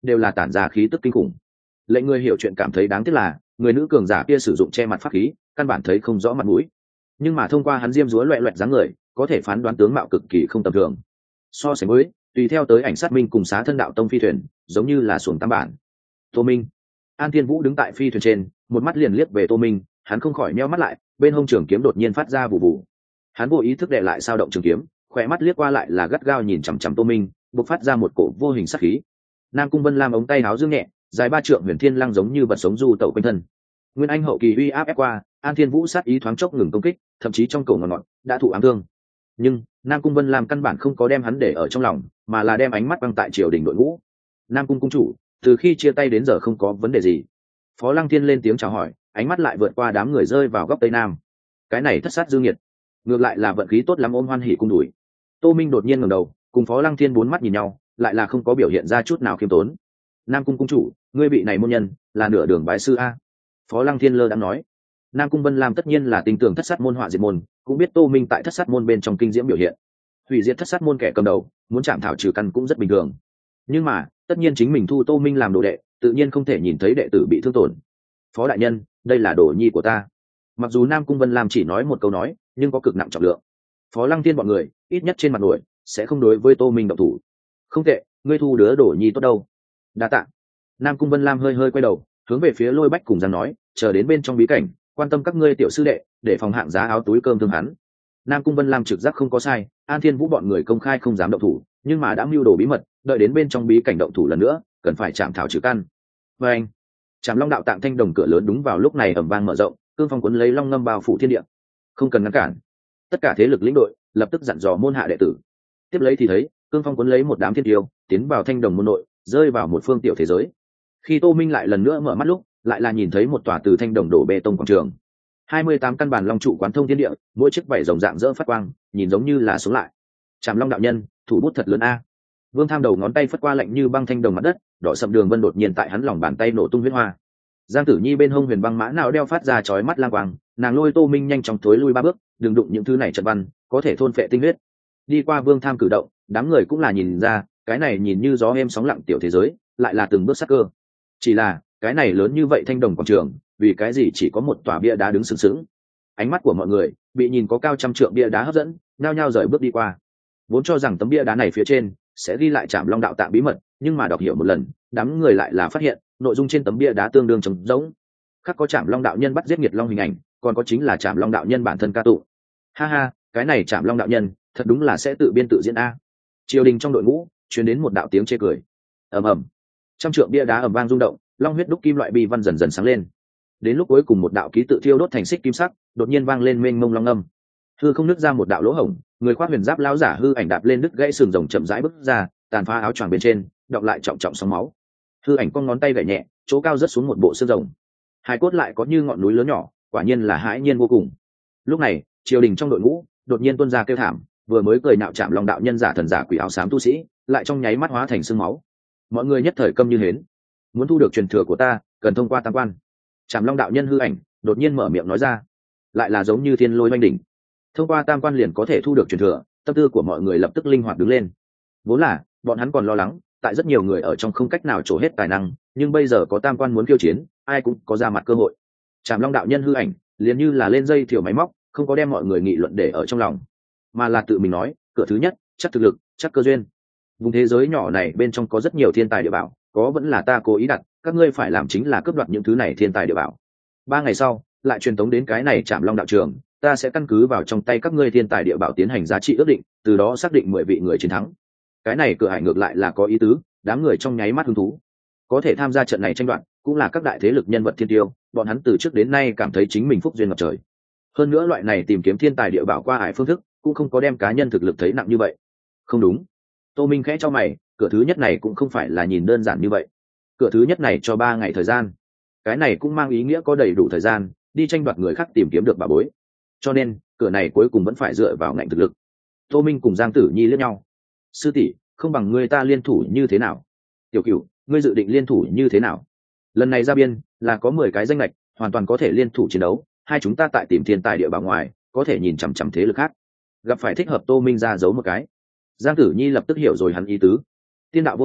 đều là tản ra khí tức kinh khủng. Lệnh người hiểu chuyện cảm thấy đáng tiếc là người nữ cường giả kia sử dụng che mặt pháp khí, căn bản thấy không rõ mặt mũi, nhưng mà thông qua hắn diêm dúa loẹ loẹt dáng người, có thể phán đoán tướng mạo cực kỳ không tầm thường. So sánh với tùy theo tới ảnh sát minh cùng xá thân đạo tông phi thuyền, giống như là xuồng tam bản. Tô Minh. An Thiên Vũ đứng tại phi thuyền trên, một mắt liền liếc về Tô Minh, hắn không khỏi nheo mắt lại, bên hông trường kiếm đột nhiên phát ra vụ vụ. Hắn vô ý thức đè lại sao động trường kiếm, khỏe mắt liếc qua lại là gắt gao nhìn chằm chằm Tô Minh, bộc phát ra một cổ vô hình sát khí. Nam Cung Vân Lam ống tay áo dương nhẹ, dài ba trượng huyền thiên lăng giống như vật sống du tẩu quanh thân. Nguyên Anh hậu kỳ uy áp ép qua, An Thiên Vũ sát ý thoáng chốc ngừng công kích, thậm chí trong cổ ngọn ngọn đã thụ ám thương. Nhưng Nam Cung Vân Lam căn bản không có đem hắn để ở trong lòng, mà là đem ánh mắt băng tại triều đình đội ngũ. Nam Cung cung chủ, từ khi chia tay đến giờ không có vấn đề gì. Phó Lăng Thiên lên tiếng chào hỏi, ánh mắt lại vượt qua đám người rơi vào góc tây nam. Cái này thất sát dương nhiệt, ngược lại là vận khí tốt lắm, ôm hoan hỉ cung đuổi. Tô Minh đột nhiên ngẩng đầu, cùng Phó Lăng Thiên bốn mắt nhìn nhau, lại là không có biểu hiện ra chút nào khiêm tốn. Nam Cung cung chủ, ngươi vị này môn nhân là nửa đường bái sư a. Phó Lăng Thiên lơ đã nói. Nam Cung Vân Lam tất nhiên là tin tưởng thất sát môn họa diệt môn, cũng biết Tô Minh tại thất sát môn bên trong kinh diễm biểu hiện, hủy diệt thất sát môn kẻ cầm đầu, muốn chạm thảo trừ căn cũng rất bình thường. Nhưng mà tất nhiên chính mình thu Tô Minh làm đồ đệ, tự nhiên không thể nhìn thấy đệ tử bị thương tổn. Phó đại nhân, đây là đồ nhi của ta. Mặc dù Nam Cung Vân Lam chỉ nói một câu nói, nhưng có cực nặng trọng lượng. Phó Lăng Thiên bọn người ít nhất trên mặt nổi sẽ không đối với Tô Minh động thủ. Không tệ, ngươi thu đứa đồ nhi tốt đâu. Đa tạ. Nam Cung Vân Lam hơi hơi quay đầu, hướng về phía Lôi Bách cùng Giang nói, chờ đến bên trong bí cảnh, quan tâm các ngươi tiểu sư đệ, để phòng hạng giá áo túi cơm thương hắn. Nam Cung Vân Lam trực giác không có sai, An Thiên Vũ bọn người công khai không dám động thủ, nhưng mà đã mưu đồ bí mật, đợi đến bên trong bí cảnh động thủ lần nữa, cần phải chạm thảo trừ căn. Và anh, Trảm Long đạo tạng thanh đồng cửa lớn đúng vào lúc này ầm vang mở rộng, cương phong cuốn lấy long ngâm bao phủ thiên địa. Không cần ngăn cản. Tất cả thế lực lĩnh đội lập tức dặn dò môn hạ đệ tử. Tiếp lấy thì thấy, cương phong cuốn lấy một đám thiên tiêu, tiến vào thanh đồng môn nội, rơi vào một phương tiểu thế giới. Khi Tô Minh lại lần nữa mở mắt lúc, lại là nhìn thấy một tòa từ thanh đồng đổ bê tông quảng trường. hai mươi tám căn bản long trụ quán thông thiên địa, mỗi chiếc vảy rồng dạng dỡ phát quang, nhìn giống như là sống lại. Trảm Long đạo nhân, thủ bút thật lớn a. Vương Tham đầu ngón tay phất qua lạnh như băng thanh đồng mặt đất, đỏ sậm đường vân đột nhiên tại hắn lòng bàn tay nổ tung huyết hoa. Giang Tử Nhi bên hông huyền băng mã nào đeo phát ra chói mắt lang quang, nàng lôi Tô Minh nhanh chóng thối lui ba bước, đừng đụng những thứ này trận văn, có thể thôn phệ tinh huyết. Đi qua Vương Tham cử động, đám người cũng là nhìn ra, cái này nhìn như gió êm sóng lặng tiểu thế giới, lại là từng bước sắc cơ. Chỉ là, cái này lớn như vậy thanh đồng quảng trường, vì cái gì chỉ có một tòa bia đá đứng sừng sững? Ánh mắt của mọi người bị nhìn có cao trăm trượng bia đá hấp dẫn, nhao nhao rời bước đi qua. Vốn cho rằng tấm bia đá này phía trên sẽ ghi lại Trảm Long đạo tạng bí mật, nhưng mà đọc hiểu một lần, đám người lại là phát hiện, nội dung trên tấm bia đá tương đương trống rỗng. Khắc có Trảm Long đạo nhân bắt giết Nghiệt Long hình ảnh, còn có chính là Trảm Long đạo nhân bản thân ca tụng. Ha ha, cái này Trảm Long đạo nhân, thật đúng là sẽ tự biên tự diễn a. Triều đình trong đội ngũ truyền đến một đạo tiếng chê cười. Ầm ầm. Trăm trượng bia đá ầm vang rung động, long huyết đúc kim loại bi văn dần dần sáng lên. Đến lúc cuối cùng một đạo ký tự thiêu đốt thành xích kim sắc, đột nhiên vang lên mênh mông long âm. Hư không nứt ra một đạo lỗ hổng, người khoác huyền giáp lão giả hư ảnh đạp lên đứt gãy sừng rồng chậm rãi bước ra, tàn phá áo choàng bên trên, đọng lại trọng trọng sóng máu. Hư ảnh con ngón tay gảy nhẹ, chỗ cao rất xuống một bộ xương rồng. Hai cốt lại có như ngọn núi lớn nhỏ, quả nhiên là hãi nhiên vô cùng. Lúc này, triều đình trong đội ngũ đột nhiên tuôn ra kêu thảm, vừa mới cười nạo Trảm Long đạo nhân giả thần giả quỷ áo xám tu sĩ, lại trong nháy mắt hóa thành xương máu. Mọi người nhất thời câm như hến. Muốn thu được truyền thừa của ta, cần thông qua tam quan. Trảm Long đạo nhân hư ảnh đột nhiên mở miệng nói ra, lại là giống như thiên lôi oanh đỉnh. Thông qua tam quan liền có thể thu được truyền thừa, tâm tư của mọi người lập tức linh hoạt đứng lên. Vốn là bọn hắn còn lo lắng, tại rất nhiều người ở trong không cách nào trổ hết tài năng, nhưng bây giờ có tam quan muốn khiêu chiến, ai cũng có ra mặt cơ hội. Trảm Long đạo nhân hư ảnh liền như là lên dây thiểu máy móc, không có đem mọi người nghị luận để ở trong lòng, mà là tự mình nói, cửa thứ nhất, chắc thực lực, chắc cơ duyên. Vùng thế giới nhỏ này bên trong có rất nhiều thiên tài địa bảo, có vẫn là ta cố ý đặt, các ngươi phải làm chính là cướp đoạt những thứ này thiên tài địa bảo. Ba ngày sau, lại truyền tống đến cái này Trảm Long đạo trường, ta sẽ căn cứ vào trong tay các ngươi thiên tài địa bảo tiến hành giá trị ước định, từ đó xác định mười vị người chiến thắng. Cái này cửa hải ngược lại là có ý tứ, đám người trong nháy mắt hứng thú. Có thể tham gia trận này tranh đoạt, cũng là các đại thế lực nhân vật thiên tiêu, bọn hắn từ trước đến nay cảm thấy chính mình phúc duyên ngập trời. Hơn nữa loại này tìm kiếm thiên tài địa bảo qua ải phương thức, cũng không có đem cá nhân thực lực thấy nặng như vậy. Không đúng. Tô Minh khẽ cho mày, cửa thứ nhất này cũng không phải là nhìn đơn giản như vậy. Cửa thứ nhất này cho ba ngày thời gian, cái này cũng mang ý nghĩa có đầy đủ thời gian đi tranh đoạt người khác tìm kiếm được bà bối, cho nên cửa này cuối cùng vẫn phải dựa vào ngạnh thực lực. Tô Minh cùng Giang Tử Nhi liếc nhau. Sư tỷ, không bằng người ta liên thủ như thế nào? Tiểu Cửu, ngươi dự định liên thủ như thế nào? Lần này ra biên là có mười cái danh lệch, hoàn toàn có thể liên thủ chiến đấu, hai chúng ta tại tìm thiên tài địa bảo ngoài có thể nhìn chằm chằm thế lực khác, gặp phải thích hợp Tô Minh ra giấu một cái. Giang Tử Nhi lập tức hiểu rồi hắn ý tứ. Tiên đạo vô tình,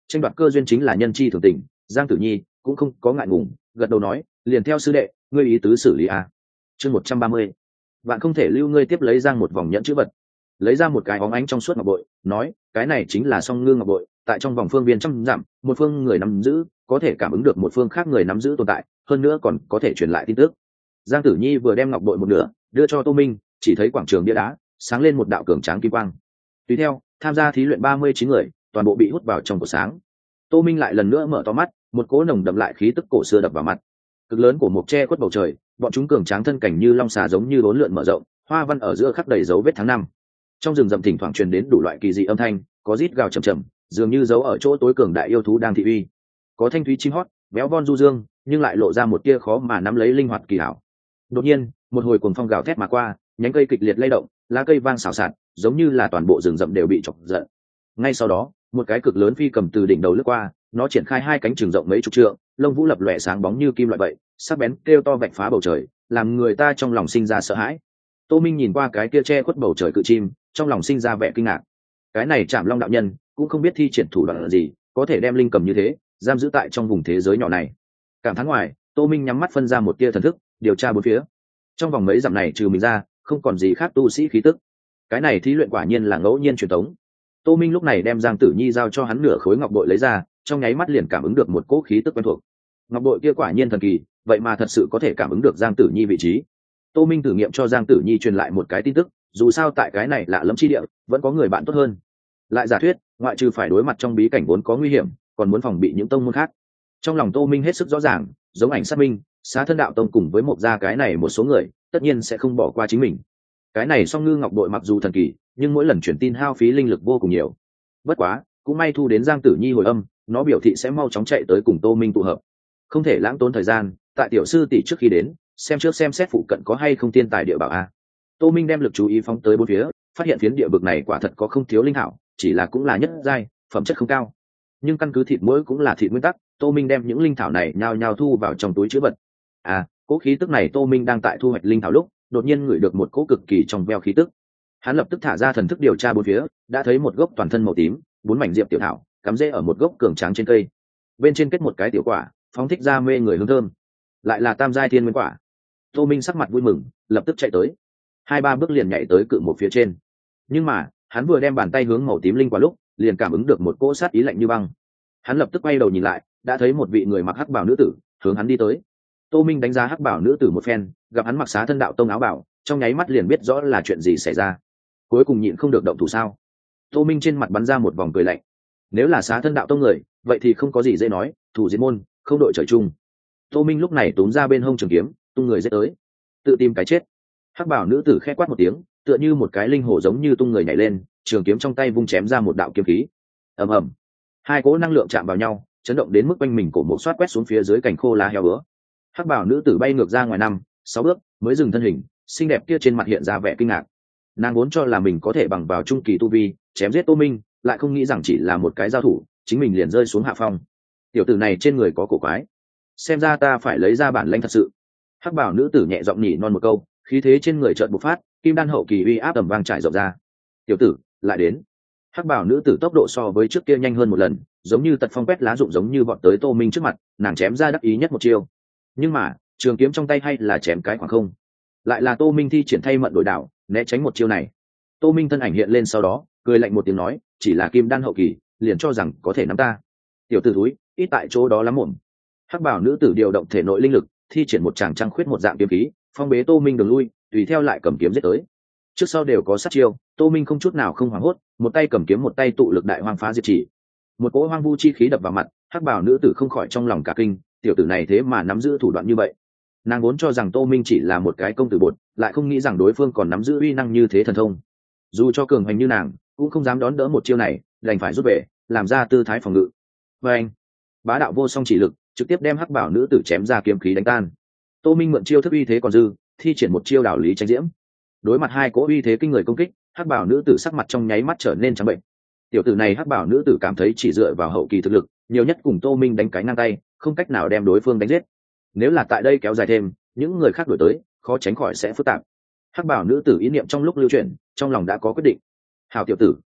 tranh đoạt cơ duyên chính là nhân chi thường tình. Giang Tử Nhi cũng không có ngại ngùng, gật đầu nói, liền theo sư đệ, ngươi ý tứ xử lý a. Chương một trăm ba mươi, bạn không thể lưu. Ngươi tiếp lấy Giang một vòng nhẫn chữ vật, lấy ra một cái óng ánh trong suốt ngọc bội, nói, cái này chính là song ngư ngọc bội, tại trong vòng phương viên trăm dặm, một phương người nắm giữ có thể cảm ứng được một phương khác người nắm giữ tồn tại, hơn nữa còn có thể truyền lại tin tức. Giang Tử Nhi vừa đem ngọc bội một nửa đưa cho Tô Minh, chỉ thấy quảng trường bia đá sáng lên một đạo cường tráng kim quang. Tùy theo, tham gia thí luyện ba mươi chín người toàn bộ bị hút vào trong cột sáng. Tô Minh lại lần nữa mở to mắt, một cỗ nồng đậm lại khí tức cổ xưa đập vào mặt. Cực lớn của một tre khuất bầu trời, bọn chúng cường tráng thân cảnh như long xà giống như bốn lượn mở rộng, hoa văn ở giữa khắc đầy dấu vết tháng năm. Trong rừng rậm thỉnh thoảng truyền đến đủ loại kỳ dị âm thanh, có rít gào trầm trầm, dường như giấu ở chỗ tối cường đại yêu thú đang thị uy. Có thanh thúy chim hót, béo von du dương, nhưng lại lộ ra một tia khó mà nắm lấy linh hoạt kỳ hảo. Đột nhiên, một hồi cuồng phong gào thét mà qua, nhánh cây kịch liệt lay động, lá cây vang xào xạc, giống như là toàn bộ rừng rậm đều bị chọc giận. Ngay sau đó, một cái cực lớn phi cầm từ đỉnh đầu lướt qua, nó triển khai hai cánh trường rộng mấy chục trượng, lông vũ lập lòe sáng bóng như kim loại vậy, sắc bén kêu to vạch phá bầu trời, làm người ta trong lòng sinh ra sợ hãi. Tô Minh nhìn qua cái kia che khuất bầu trời cự chim, trong lòng sinh ra vẻ kinh ngạc. Cái này Trảm Long đạo nhân cũng không biết thi triển thủ đoạn gì, có thể đem linh cầm như thế giam giữ tại trong vùng thế giới nhỏ này. Cảm thán ngoài, Tô Minh nhắm mắt phân ra một tia thần thức, điều tra bốn phía. Trong vòng mấy dặm này trừ mình ra, không còn gì khác tu sĩ khí tức. Cái này thí luyện quả nhiên là ngẫu nhiên truyền thống. Tô Minh lúc này đem Giang Tử Nhi giao cho hắn nửa khối ngọc bội lấy ra, trong nháy mắt liền cảm ứng được một cỗ khí tức quen thuộc. Ngọc bội kia quả nhiên thần kỳ, vậy mà thật sự có thể cảm ứng được Giang Tử Nhi vị trí. Tô Minh thử nghiệm cho Giang Tử Nhi truyền lại một cái tin tức, dù sao tại cái này lạ lẫm chi địa, vẫn có người bạn tốt hơn. Lại giả thuyết, ngoại trừ phải đối mặt trong bí cảnh vốn có nguy hiểm, còn muốn phòng bị những tông môn khác. Trong lòng Tô Minh hết sức rõ ràng, giống Ảnh Sát Minh, Xá Thân Đạo Tông cùng với một gia cái này một số người, tất nhiên sẽ không bỏ qua chính mình. Cái này Song Ngư Ngọc Bội mặc dù thần kỳ, nhưng mỗi lần truyền tin hao phí linh lực vô cùng nhiều. Bất quá, cũng may thu đến Giang Tử Nhi hồi âm, nó biểu thị sẽ mau chóng chạy tới cùng Tô Minh tụ hợp. Không thể lãng tốn thời gian, tại tiểu sư tỷ trước khi đến, xem trước xem xét phụ cận có hay không tiên tài địa bảo a. Tô Minh đem lực chú ý phóng tới bốn phía, phát hiện phiến địa vực này quả thật có không thiếu linh thảo, chỉ là cũng là nhất giai, phẩm chất không cao. Nhưng căn cứ thịt mỗi cũng là thịt nguyên tắc, Tô Minh đem những linh thảo này nhao nhao thu vào trong túi trữ vật. À, cỗ khí tức này Tô Minh đang tại thu hoạch linh thảo lúc, đột nhiên ngửi được một cỗ cực kỳ trong veo khí tức. Hắn lập tức thả ra thần thức điều tra bốn phía, đã thấy một gốc toàn thân màu tím, bốn mảnh diệp tiểu thảo, cắm rễ ở một gốc cường tráng trên cây. Bên trên kết một cái tiểu quả, phóng thích ra mê người hương thơm. Lại là tam giai thiên nguyên quả. Tô Minh sắc mặt vui mừng, lập tức chạy tới. Hai ba bước liền nhảy tới cự một phía trên. Nhưng mà, hắn vừa đem bàn tay hướng màu tím linh quả lúc, liền cảm ứng được một cỗ sát ý lạnh như băng. Hắn lập tức quay đầu nhìn lại, đã thấy một vị người mặc hắc bào nữ tử hướng hắn đi tới. Tô Minh đánh giá hắc bào nữ tử một phen, gặp hắn mặc Xá Thân Đạo Tông áo bào, trong nháy mắt liền biết rõ là chuyện gì xảy ra. Cuối cùng nhịn không được động thủ sao? Tô Minh trên mặt bắn ra một vòng cười lạnh. Nếu là Xá Thân Đạo Tông người, vậy thì không có gì dễ nói, thủ diệt môn, không đội trời chung. Tô Minh lúc này túm ra bên hông trường kiếm, tung người giết tới, tự tìm cái chết. Hắc bảo nữ tử khẽ quát một tiếng, tựa như một cái linh hổ giống như tung người nhảy lên, trường kiếm trong tay vung chém ra một đạo kiếm khí. Ầm ầm, hai cỗ năng lượng chạm vào nhau, chấn động đến mức quanh mình cổ một xoát quét xuống phía dưới cành khô lá heo bữa. Hắc bảo nữ tử bay ngược ra ngoài năm, sáu bước, mới dừng thân hình, xinh đẹp kia trên mặt hiện ra vẻ kinh ngạc. Nàng vốn cho là mình có thể bằng vào trung kỳ tu vi chém giết Tô Minh, lại không nghĩ rằng chỉ là một cái giao thủ, chính mình liền rơi xuống hạ phong. Tiểu tử này trên người có cổ quái, xem ra ta phải lấy ra bản lĩnh thật sự. Hắc bảo nữ tử nhẹ giọng nhỉ non một câu, khí thế trên người chợt bộc phát, kim đan hậu kỳ uy áp tầm vang trải rộng ra. Tiểu tử lại đến. Hắc bảo nữ tử tốc độ so với trước kia nhanh hơn một lần, giống như tật phong quét lá rụng giống như vọt tới Tô Minh trước mặt, nàng chém ra đắc ý nhất một chiêu. Nhưng mà trường kiếm trong tay hay là chém cái khoảng không, lại là Tô Minh thi triển thay mận đổi đảo, né tránh một chiêu này. Tô Minh thân ảnh hiện lên sau đó, cười lạnh một tiếng nói, chỉ là kim đan hậu kỳ, liền cho rằng có thể nắm ta. Tiểu tử thúi, ít tại chỗ đó lắm mồm. Hắc bảo nữ tử điều động thể nội linh lực, thi triển một tràng trăng khuyết một dạng kiếm khí, phong bế Tô Minh đường lui, tùy theo lại cầm kiếm giết tới. Trước sau đều có sát chiêu, Tô Minh không chút nào không hoảng hốt, một tay cầm kiếm một tay tụ lực đại hoang phá diệt chỉ. Một cỗ hoang vu chi khí đập vào mặt, Hắc bảo nữ tử không khỏi trong lòng cả kinh, tiểu tử này thế mà nắm giữ thủ đoạn như vậy. Nàng vốn cho rằng Tô Minh chỉ là một cái công tử bột, lại không nghĩ rằng đối phương còn nắm giữ uy năng như thế thần thông. Dù cho cường hành như nàng, cũng không dám đón đỡ một chiêu này, đành phải rút về, làm ra tư thái phòng ngự. Và anh, bá đạo vô song chỉ lực, trực tiếp đem Hắc bảo nữ tử chém ra kiếm khí đánh tan. Tô Minh mượn chiêu thức uy thế còn dư, thi triển một chiêu đảo lý tranh diễm. Đối mặt hai cỗ uy thế kinh người công kích, Hắc bảo nữ tử sắc mặt trong nháy mắt trở nên trắng bệnh. Tiểu tử này Hắc bảo nữ tử cảm thấy chỉ dựa vào hậu kỳ thực lực, nhiều nhất cùng Tô Minh đánh cái ngang tay, không cách nào đem đối phương đánh giết. Nếu là tại đây kéo dài thêm, những người khác đuổi tới, khó tránh khỏi sẽ phức tạp. Hắc bảo nữ tử ý niệm trong lúc lưu chuyển, trong lòng đã có quyết định. Hảo tiểu tử,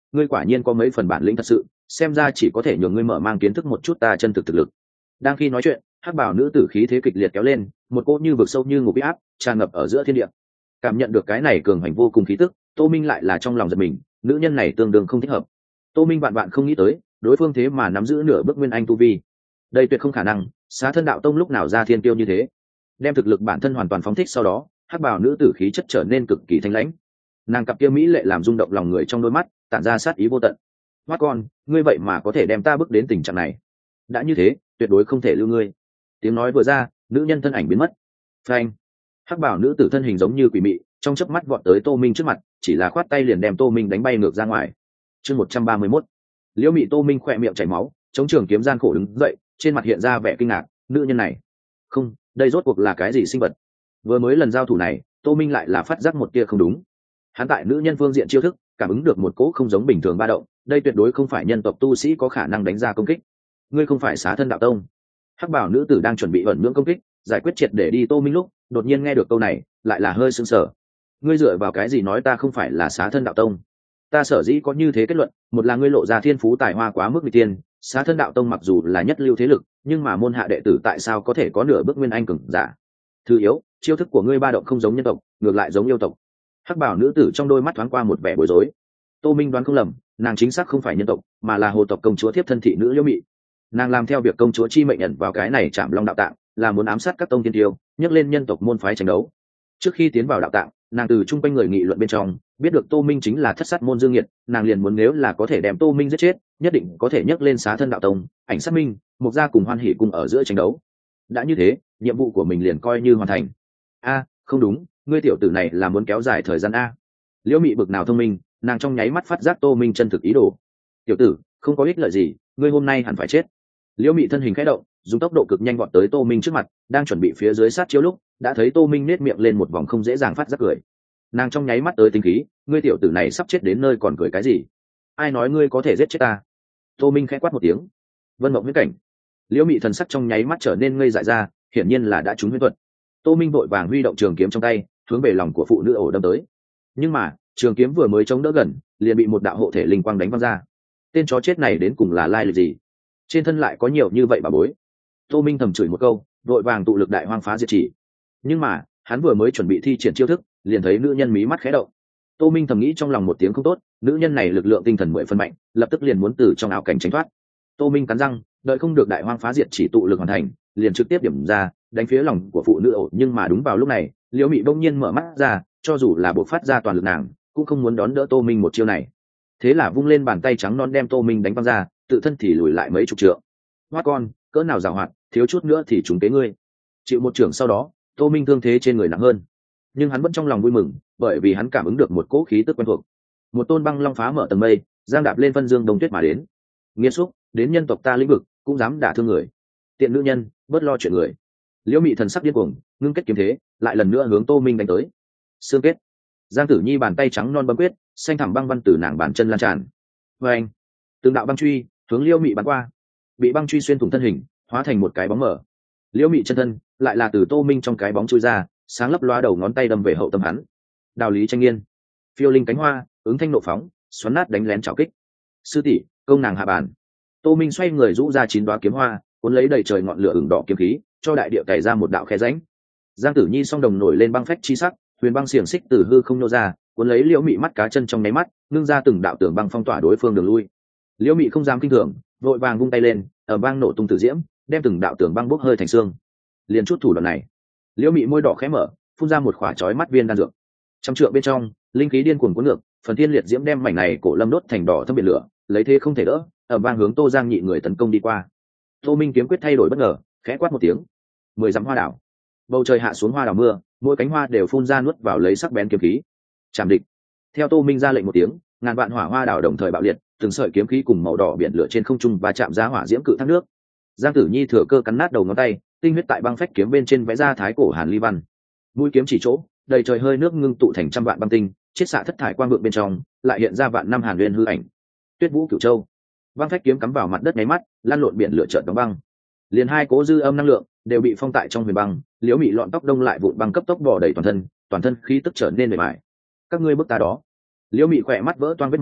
ngươi quả nhiên có mấy phần bản lĩnh thật sự, xem ra chỉ có thể nhường ngươi mở mang kiến thức một chút ta chân thực thực lực. Đang khi nói chuyện, hắc bảo nữ tử khí thế kịch liệt kéo lên, một cỗ như vực sâu như ngục áp tràn ngập ở giữa thiên địa. Cảm nhận được cái này cường hành vô cùng khí tức, Tô Minh lại là trong lòng giật mình, nữ nhân này tương đương không thích hợp. Tô Minh vạn vạn không nghĩ tới, đối phương thế mà nắm giữ nửa bước nguyên anh tu vi. Đây tuyệt không khả năng, Xá Thân Đạo Tông lúc nào ra thiên tiêu như thế. Đem thực lực bản thân hoàn toàn phóng thích sau đó, hắc bảo nữ tử khí chất trở nên cực kỳ thanh lãnh. Nàng cặp kia mỹ lệ làm rung động lòng người trong đôi mắt, tản ra sát ý vô tận. Hoát con, ngươi vậy mà có thể đem ta bước đến tình trạng này. Đã như thế, tuyệt đối không thể lưu ngươi. Tiếng nói vừa ra, nữ nhân thân ảnh biến mất. Phanh. Hắc bảo nữ tử thân hình giống như quỷ mị, trong chớp mắt vọt tới Tô Minh trước mặt, chỉ là khoát tay liền đem Tô Minh đánh bay ngược ra ngoài. Chương một trăm ba mươi mốt. Liễu Mị Tô Minh khỏe miệng chảy máu, chống trường kiếm gian khổ đứng dậy, trên mặt hiện ra vẻ kinh ngạc, nữ nhân này, không, đây rốt cuộc là cái gì sinh vật? Vừa mới lần giao thủ này, Tô Minh lại là phát giác một tia không đúng. Hắn tại nữ nhân phương diện chiêu thức, cảm ứng được một cỗ không giống bình thường ba động, đây tuyệt đối không phải nhân tộc tu sĩ có khả năng đánh ra công kích. Ngươi không phải Xá Thân Đạo Tông? Hắc bảo nữ tử đang chuẩn bị ẩn nhưỡng công kích, giải quyết triệt để đi Tô Minh lúc, đột nhiên nghe được câu này, lại là hơi sững sờ. Ngươi dựa vào cái gì nói ta không phải là Xá Thân Đạo Tông? Ta sở dĩ có như thế kết luận, một là ngươi lộ ra thiên phú tài hoa quá mức nghịch tiên, Xá Thân Đạo Tông mặc dù là nhất lưu thế lực, nhưng mà môn hạ đệ tử tại sao có thể có nửa bước nguyên anh cường giả? Thứ yếu, chiêu thức của ngươi ba động không giống nhân tộc, ngược lại giống yêu tộc. Hắc bảo nữ tử trong đôi mắt thoáng qua một vẻ bối rối. Tô Minh đoán không lầm, nàng chính xác không phải nhân tộc, mà là hồ tộc công chúa thiếp thân thị nữ Liễu Mị. Nàng làm theo việc công chúa chi mệnh nhận vào cái này Trảm Long đạo tạng, là muốn ám sát các tông tiên tiêu, nhấc lên nhân tộc môn phái tranh đấu. Trước khi tiến vào đạo tạng, nàng từ chung quanh người nghị luận bên trong biết được Tô Minh chính là thất sát môn Dương Nghiệt, nàng liền muốn nếu là có thể đem Tô Minh giết chết, nhất định có thể nhấc lên Xá Thân Đạo Tông, ảnh sát minh, Mục gia cùng Hoan Hỷ cùng ở giữa tranh đấu. Đã như thế, nhiệm vụ của mình liền coi như hoàn thành. A, không đúng, ngươi tiểu tử này là muốn kéo dài thời gian a. Liễu Mị bực nào thông minh, nàng trong nháy mắt phát giác Tô Minh chân thực ý đồ. Tiểu tử, không có ích lợi gì, ngươi hôm nay hẳn phải chết. Liễu Mị thân hình khẽ động, dùng tốc độ cực nhanh vọt tới Tô Minh trước mặt, đang chuẩn bị phía dưới sát chiếu lúc, đã thấy Tô Minh nết miệng lên một vòng không dễ dàng phát giác cười. Nàng trong nháy mắt tới tinh khí, ngươi tiểu tử này sắp chết đến nơi còn cười cái gì? Ai nói ngươi có thể giết chết ta? Tô Minh khẽ quát một tiếng. Vân Mộng huyết cảnh. Liễu Mị thần sắc trong nháy mắt trở nên ngây dại ra, hiển nhiên là đã trúng huyết thuật. Tô Minh vội vàng huy động trường kiếm trong tay, hướng về lòng của phụ nữ ổ đâm tới. Nhưng mà, trường kiếm vừa mới chống đỡ gần, liền bị một đạo hộ thể linh quang đánh văng ra. Tên chó chết này đến cùng là lai lịch gì? Trên thân lại có nhiều như vậy bà bối. Tô Minh thầm chửi một câu, vội vàng tụ lực đại hoang phá diệt chỉ. Nhưng mà, hắn vừa mới chuẩn bị thi triển chiêu thức, liền thấy nữ nhân mí mắt khẽ động. Tô Minh thầm nghĩ trong lòng một tiếng không tốt, nữ nhân này lực lượng tinh thần mười phân mạnh, lập tức liền muốn từ trong ảo cảnh tránh thoát. Tô Minh cắn răng, đợi không được đại hoang phá diệt chỉ tụ lực hoàn thành, liền trực tiếp điểm ra, đánh phía lòng của phụ nữ ổ. Nhưng mà đúng vào lúc này, Liễu Mị bỗng nhiên mở mắt ra, cho dù là bộc phát ra toàn lực nàng, cũng không muốn đón đỡ Tô Minh một chiêu này. Thế là vung lên bàn tay trắng non đem Tô Minh đánh văng ra, tự thân thì lùi lại mấy chục trượng. Hoa con, cỡ nào giàu hoạt, thiếu chút nữa thì trúng kế ngươi. Chịu một trưởng sau đó, Tô Minh thương thế trên người nặng hơn, nhưng hắn vẫn trong lòng vui mừng, bởi vì hắn cảm ứng được một cỗ khí tức quen thuộc. Một tôn băng long phá mở tầng mây, giang đạp lên phân dương đông tuyết mà đến. Nghiệt xúc, đến nhân tộc ta lĩnh vực, cũng dám đả thương người. Tiện nữ nhân, bớt lo chuyện người. Liễu Mị thần sắc điên cuồng, ngưng kết kiếm thế, lại lần nữa hướng Tô Minh đánh tới. Xương kết. Giang Tử Nhi bàn tay trắng non bấm quyết, xanh thẳm băng văn từ nàng bàn chân lan tràn. Và anh, từng đạo băng truy hướng Liễu Mị bắn qua, bị băng truy xuyên thủng thân hình, hóa thành một cái bóng mờ. Liễu Mị chân thân lại là từ Tô Minh trong cái bóng chui ra, sáng lấp loa đầu ngón tay đâm về hậu tâm hắn. Đào lý tranh nghiên, phiêu linh cánh hoa, ứng thanh nộ phóng, xoắn nát đánh lén chảo kích. Sư tỷ, công nàng hạ bàn. Tô Minh xoay người rũ ra chín đoá kiếm hoa, cuốn lấy đầy trời ngọn lửa ửng đỏ kiếm khí, cho đại địa cày ra một đạo khe rãnh. Giang Tử Nhi song đồng nổi lên băng phách chi sắc, huyền băng xiềng xích từ hư không nô ra, cuốn lấy Liễu Mị mắt cá chân trong nháy mắt, ngưng ra từng đạo tường băng phong tỏa đối phương đường lui. Liễu Mị không dám kinh thường, vội vàng vung tay lên, ở băng nổ tung tử diễm, đem từng đạo tường băng bốc hơi thành xương. Liền chút thủ đoạn này, Liễu Mị môi đỏ khẽ mở, phun ra một khỏa chói mắt viên đan dược. Trong trượng bên trong, linh khí điên cuồng cuốn ngược, phần thiên liệt diễm đem mảnh này cổ lâm đốt thành đỏ thâm biển lửa, lấy thế không thể đỡ, ở vang hướng Tô Giang nhị người tấn công đi qua. Tô Minh kiếm quyết thay đổi bất ngờ, khẽ quát một tiếng, mười dặm hoa đảo. Bầu trời hạ xuống hoa đảo mưa, mỗi cánh hoa đều phun ra nuốt vào lấy sắc bén kiếm khí. Chạm địch. Theo Tô Minh ra lệnh một tiếng, ngàn vạn hỏa hoa đảo đồng thời bạo liệt, từng sợi kiếm khí cùng màu đỏ biển lửa trên không trung và chạm ra hỏa diễm cự thác nước. Giang Tử Nhi thừa cơ cắn nát đầu ngón tay, tinh huyết tại băng phách kiếm bên trên vẽ ra thái cổ hàn ly văn. Mũi kiếm chỉ chỗ, đầy trời hơi nước ngưng tụ thành trăm vạn băng tinh, chiết xạ thất thải quang vượng bên trong, lại hiện ra vạn năm hàn nguyên hư ảnh. Tuyết Vũ Cửu Châu. Băng phách kiếm cắm vào mặt đất nháy mắt, lan lộn biển lửa chợt đóng băng. Liền hai cố dư âm năng lượng đều bị phong tại trong huyền băng, Liễu Mị lọn tóc đông lại vụn băng cấp tốc bò đầy toàn thân, toàn thân khí tức trở nên mềm mại. Các ngươi bức ta đó. Liễu Mị khỏe mắt vỡ toang vết máu,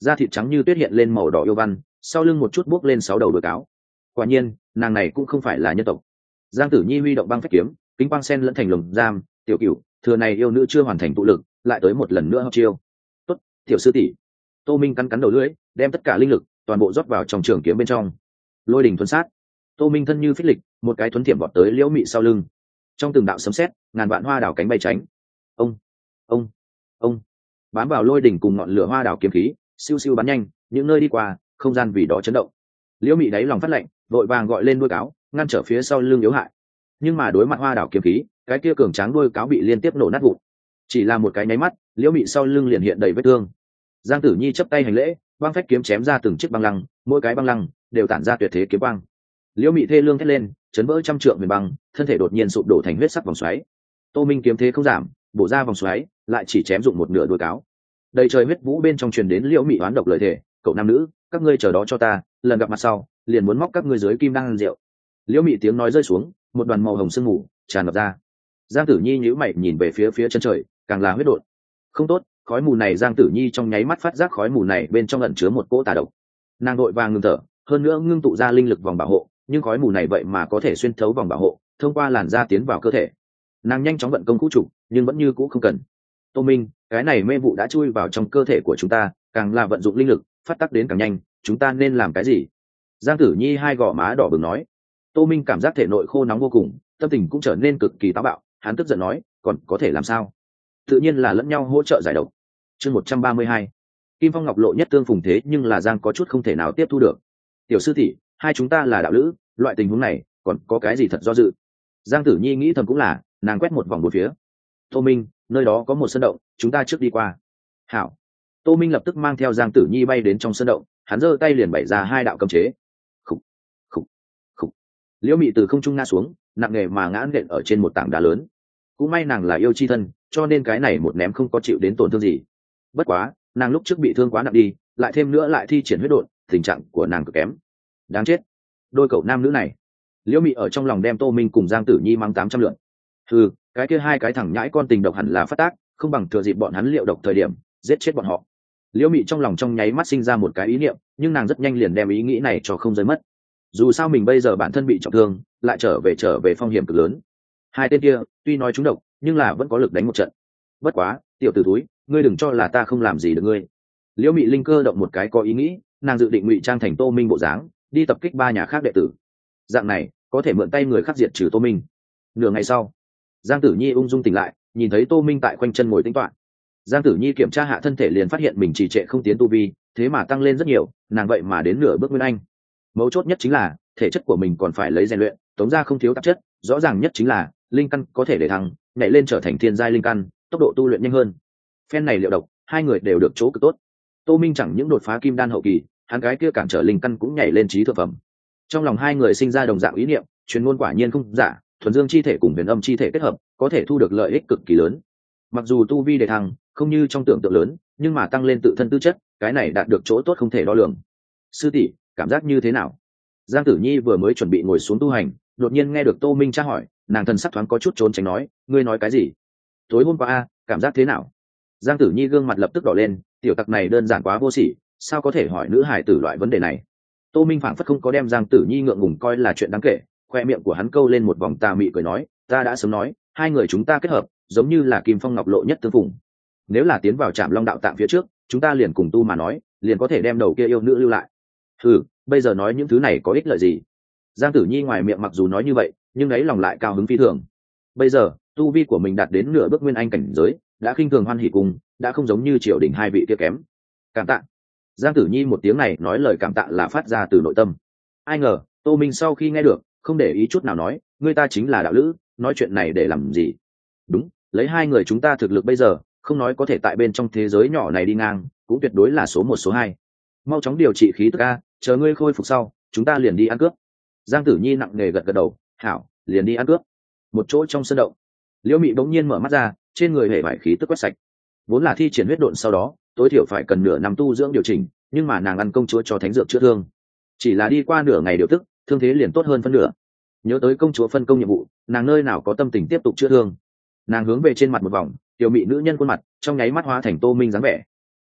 da thịt trắng như tuyết hiện lên màu đỏ yêu văn, sau lưng một chút buốc lên sáu đầu đuôi cáo. Quả nhiên nàng này cũng không phải là nhân tộc. Giang Tử Nhi huy động băng phách kiếm, kính quang sen lẫn thành lồng giam. Tiểu Cửu, thừa này yêu nữ chưa hoàn thành tụ lực, lại tới một lần nữa hợp chiêu. Tốt, tiểu sư tỷ. Tô Minh cắn cắn đầu lưỡi, đem tất cả linh lực toàn bộ rót vào trong trường kiếm bên trong. Lôi đỉnh thuần sát. Tô Minh thân như phích lịch, một cái thuấn thiểm vọt tới liễu mị sau lưng. Trong từng đạo sấm sét, ngàn vạn hoa đảo cánh bay tránh. Ông, ông, ông. Bám vào lôi đỉnh cùng ngọn lửa hoa đảo kiếm khí, siêu siêu bắn nhanh, những nơi đi qua, không gian vì đó chấn động. Liễu mị đáy lòng phát lạnh, vội vàng gọi lên đuôi cáo, ngăn trở phía sau lưng yếu hại. Nhưng mà đối mặt hoa đảo kiếm khí, cái kia cường tráng đuôi cáo bị liên tiếp nổ nát vụn. Chỉ là một cái nháy mắt, liễu mị sau lưng liền hiện đầy vết thương. Giang Tử Nhi chấp tay hành lễ, băng phách kiếm chém ra từng chiếc băng lăng, mỗi cái băng lăng đều tản ra tuyệt thế kiếm quang. Liễu mị thê lương thét lên, chấn vỡ trăm trượng huyền băng, thân thể đột nhiên sụp đổ thành huyết sắc vòng xoáy. Tô Minh kiếm thế không giảm, bổ ra vòng xoáy, lại chỉ chém dụng một nửa đuôi cáo. Đầy trời huyết vũ bên trong truyền đến liễu mị oán độc lời thề, cậu nam nữ, các ngươi chờ đó cho ta, lần gặp mặt sau, liền muốn móc các ngươi dưới kim đan rượu. Liễu mị tiếng nói rơi xuống, một đoàn màu hồng sương mù tràn ngập ra. Giang Tử Nhi nhíu mày nhìn về phía phía chân trời, càng là huyết đột. Không tốt, khói mù này. Giang Tử Nhi trong nháy mắt phát giác khói mù này bên trong ẩn chứa một cỗ tà độc. Nàng đội vàng ngừng thở, hơn nữa ngưng tụ ra linh lực vòng bảo hộ, nhưng khói mù này vậy mà có thể xuyên thấu vòng bảo hộ, thông qua làn da tiến vào cơ thể. Nàng nhanh chóng vận công cũ chủ, nhưng vẫn như cũ không cần. Tô Minh, cái này mê vụ đã chui vào trong cơ thể của chúng ta, càng là vận dụng linh lực phát tác đến càng nhanh, chúng ta nên làm cái gì? Giang Tử Nhi hai gò má đỏ bừng nói. Tô Minh cảm giác thể nội khô nóng vô cùng, tâm tình cũng trở nên cực kỳ táo bạo. Hắn tức giận nói, còn có thể làm sao? Tự nhiên là lẫn nhau hỗ trợ giải độc. Chương một trăm ba mươi hai, Kim Phong Ngọc Lộ nhất tương phùng thế nhưng là Giang có chút không thể nào tiếp thu được. Tiểu sư tỷ, hai chúng ta là đạo lữ, loại tình huống này còn có cái gì thật do dự? Giang Tử Nhi nghĩ thầm cũng là, nàng quét một vòng bốn phía. Tô Minh, nơi đó có một sân động, chúng ta trước đi qua. Hảo. Tô Minh lập tức mang theo Giang Tử Nhi bay đến trong sân động, hắn giơ tay liền bày ra hai đạo cấm chế. Khục, khục, khục. Liễu mị từ không trung ngã xuống, nặng nề mà ngã nện ở trên một tảng đá lớn. Cũng may nàng là yêu chi thân, cho nên cái này một ném không có chịu đến tổn thương gì. Bất quá, nàng lúc trước bị thương quá nặng đi, lại thêm nữa lại thi triển huyết độn, tình trạng của nàng cực kém. Đáng chết, đôi cậu nam nữ này. Liễu mị ở trong lòng đem Tô Minh cùng Giang Tử Nhi mang tám trăm lượn. Ừ, cái kia hai cái thằng nhãi con tình độc hẳn là phát tác, không bằng thừa dịp bọn hắn liệu độc thời điểm giết chết bọn họ. Liễu mị trong lòng trong nháy mắt sinh ra một cái ý niệm, nhưng nàng rất nhanh liền đem ý nghĩ này cho không rơi mất. Dù sao mình bây giờ bản thân bị trọng thương, lại trở về trở về phong hiểm cực lớn. Hai tên kia tuy nói trúng độc, nhưng là vẫn có lực đánh một trận. Bất quá, tiểu tử túi, ngươi đừng cho là ta không làm gì được ngươi. Liễu mị linh cơ động một cái có ý nghĩ, nàng dự định ngụy trang thành Tô Minh bộ dáng, đi tập kích ba nhà khác đệ tử. Dạng này có thể mượn tay người khác diệt trừ Tô Minh. Nửa ngày sau, Giang Tử Nhi ung dung tỉnh lại, nhìn thấy Tô Minh tại quanh chân ngồi tĩnh tọa. Giang Tử Nhi kiểm tra hạ thân thể liền phát hiện mình trì trệ không tiến tu vi, thế mà tăng lên rất nhiều, nàng vậy mà đến nửa bước nguyên anh. Mấu chốt nhất chính là thể chất của mình còn phải lấy rèn luyện, tống ra không thiếu tạp chất, rõ ràng nhất chính là linh căn có thể để thăng, nhảy lên trở thành thiên giai linh căn, tốc độ tu luyện nhanh hơn. Phen này liệu độc, hai người đều được chỗ cực tốt. Tô Minh chẳng những đột phá kim đan hậu kỳ, hắn gái kia cản trở linh căn cũng nhảy lên trí thượng phẩm. Trong lòng hai người sinh ra đồng dạng ý niệm, truyền ngôn quả nhiên không giả, thuần dương chi thể cùng huyền âm chi thể kết hợp, có thể thu được lợi ích cực kỳ lớn. Mặc dù tu vi đề thăng không như trong tưởng tượng lớn, nhưng mà tăng lên tự thân tư chất, cái này đạt được chỗ tốt không thể đo lường. Sư tỷ, cảm giác như thế nào? Giang Tử Nhi vừa mới chuẩn bị ngồi xuống tu hành, đột nhiên nghe được Tô Minh tra hỏi, nàng thần sắc thoáng có chút trốn tránh nói, ngươi nói cái gì? Tối hôm qua a, cảm giác thế nào? Giang Tử Nhi gương mặt lập tức đỏ lên, tiểu tặc này đơn giản quá vô sỉ, sao có thể hỏi nữ hài tử loại vấn đề này? Tô Minh phảng phất không có đem Giang Tử Nhi ngượng ngùng coi là chuyện đáng kể, khoe miệng của hắn câu lên một vòng tà mị cười nói, ta đã sớm nói, hai người chúng ta kết hợp, giống như là Kim Phong Ngọc Lộ nhất tương phùng. Nếu là tiến vào Trảm Long đạo tạng phía trước, chúng ta liền cùng tu mà nói, liền có thể đem đầu kia yêu nữ lưu lại. Ừ, bây giờ nói những thứ này có ích lợi gì? Giang Tử Nhi ngoài miệng mặc dù nói như vậy, nhưng ấy lòng lại cao hứng phi thường. Bây giờ, tu vi của mình đạt đến nửa bước nguyên anh cảnh giới, đã khinh thường hoan hỉ cùng, đã không giống như triều đình hai vị kia kém. Cảm tạ. Giang Tử Nhi một tiếng này nói lời cảm tạ là phát ra từ nội tâm. Ai ngờ, Tô Minh sau khi nghe được, không để ý chút nào nói, người ta chính là đạo lữ, nói chuyện này để làm gì? Đúng, lấy hai người chúng ta thực lực bây giờ, không nói có thể tại bên trong thế giới nhỏ này đi ngang, cũng tuyệt đối là số một số hai. Mau chóng điều trị khí tức a, chờ ngươi khôi phục sau, chúng ta liền đi ăn cướp. Giang Tử Nhi nặng nề gật gật đầu, hảo, liền đi ăn cướp. Một chỗ trong sân động, Liễu Mị bỗng nhiên mở mắt ra, trên người hệ vải khí tức quét sạch. Vốn là thi triển huyết độn sau đó, tối thiểu phải cần nửa năm tu dưỡng điều chỉnh, nhưng mà nàng ăn công chúa cho thánh dược chữa thương, chỉ là đi qua nửa ngày điều tức, thương thế liền tốt hơn phân nửa. Nhớ tới công chúa phân công nhiệm vụ, nàng nơi nào có tâm tình tiếp tục chữa thương. Nàng hướng về trên mặt một vòng, tiểu mị nữ nhân khuôn mặt trong nháy mắt hóa thành Tô Minh dáng vẻ.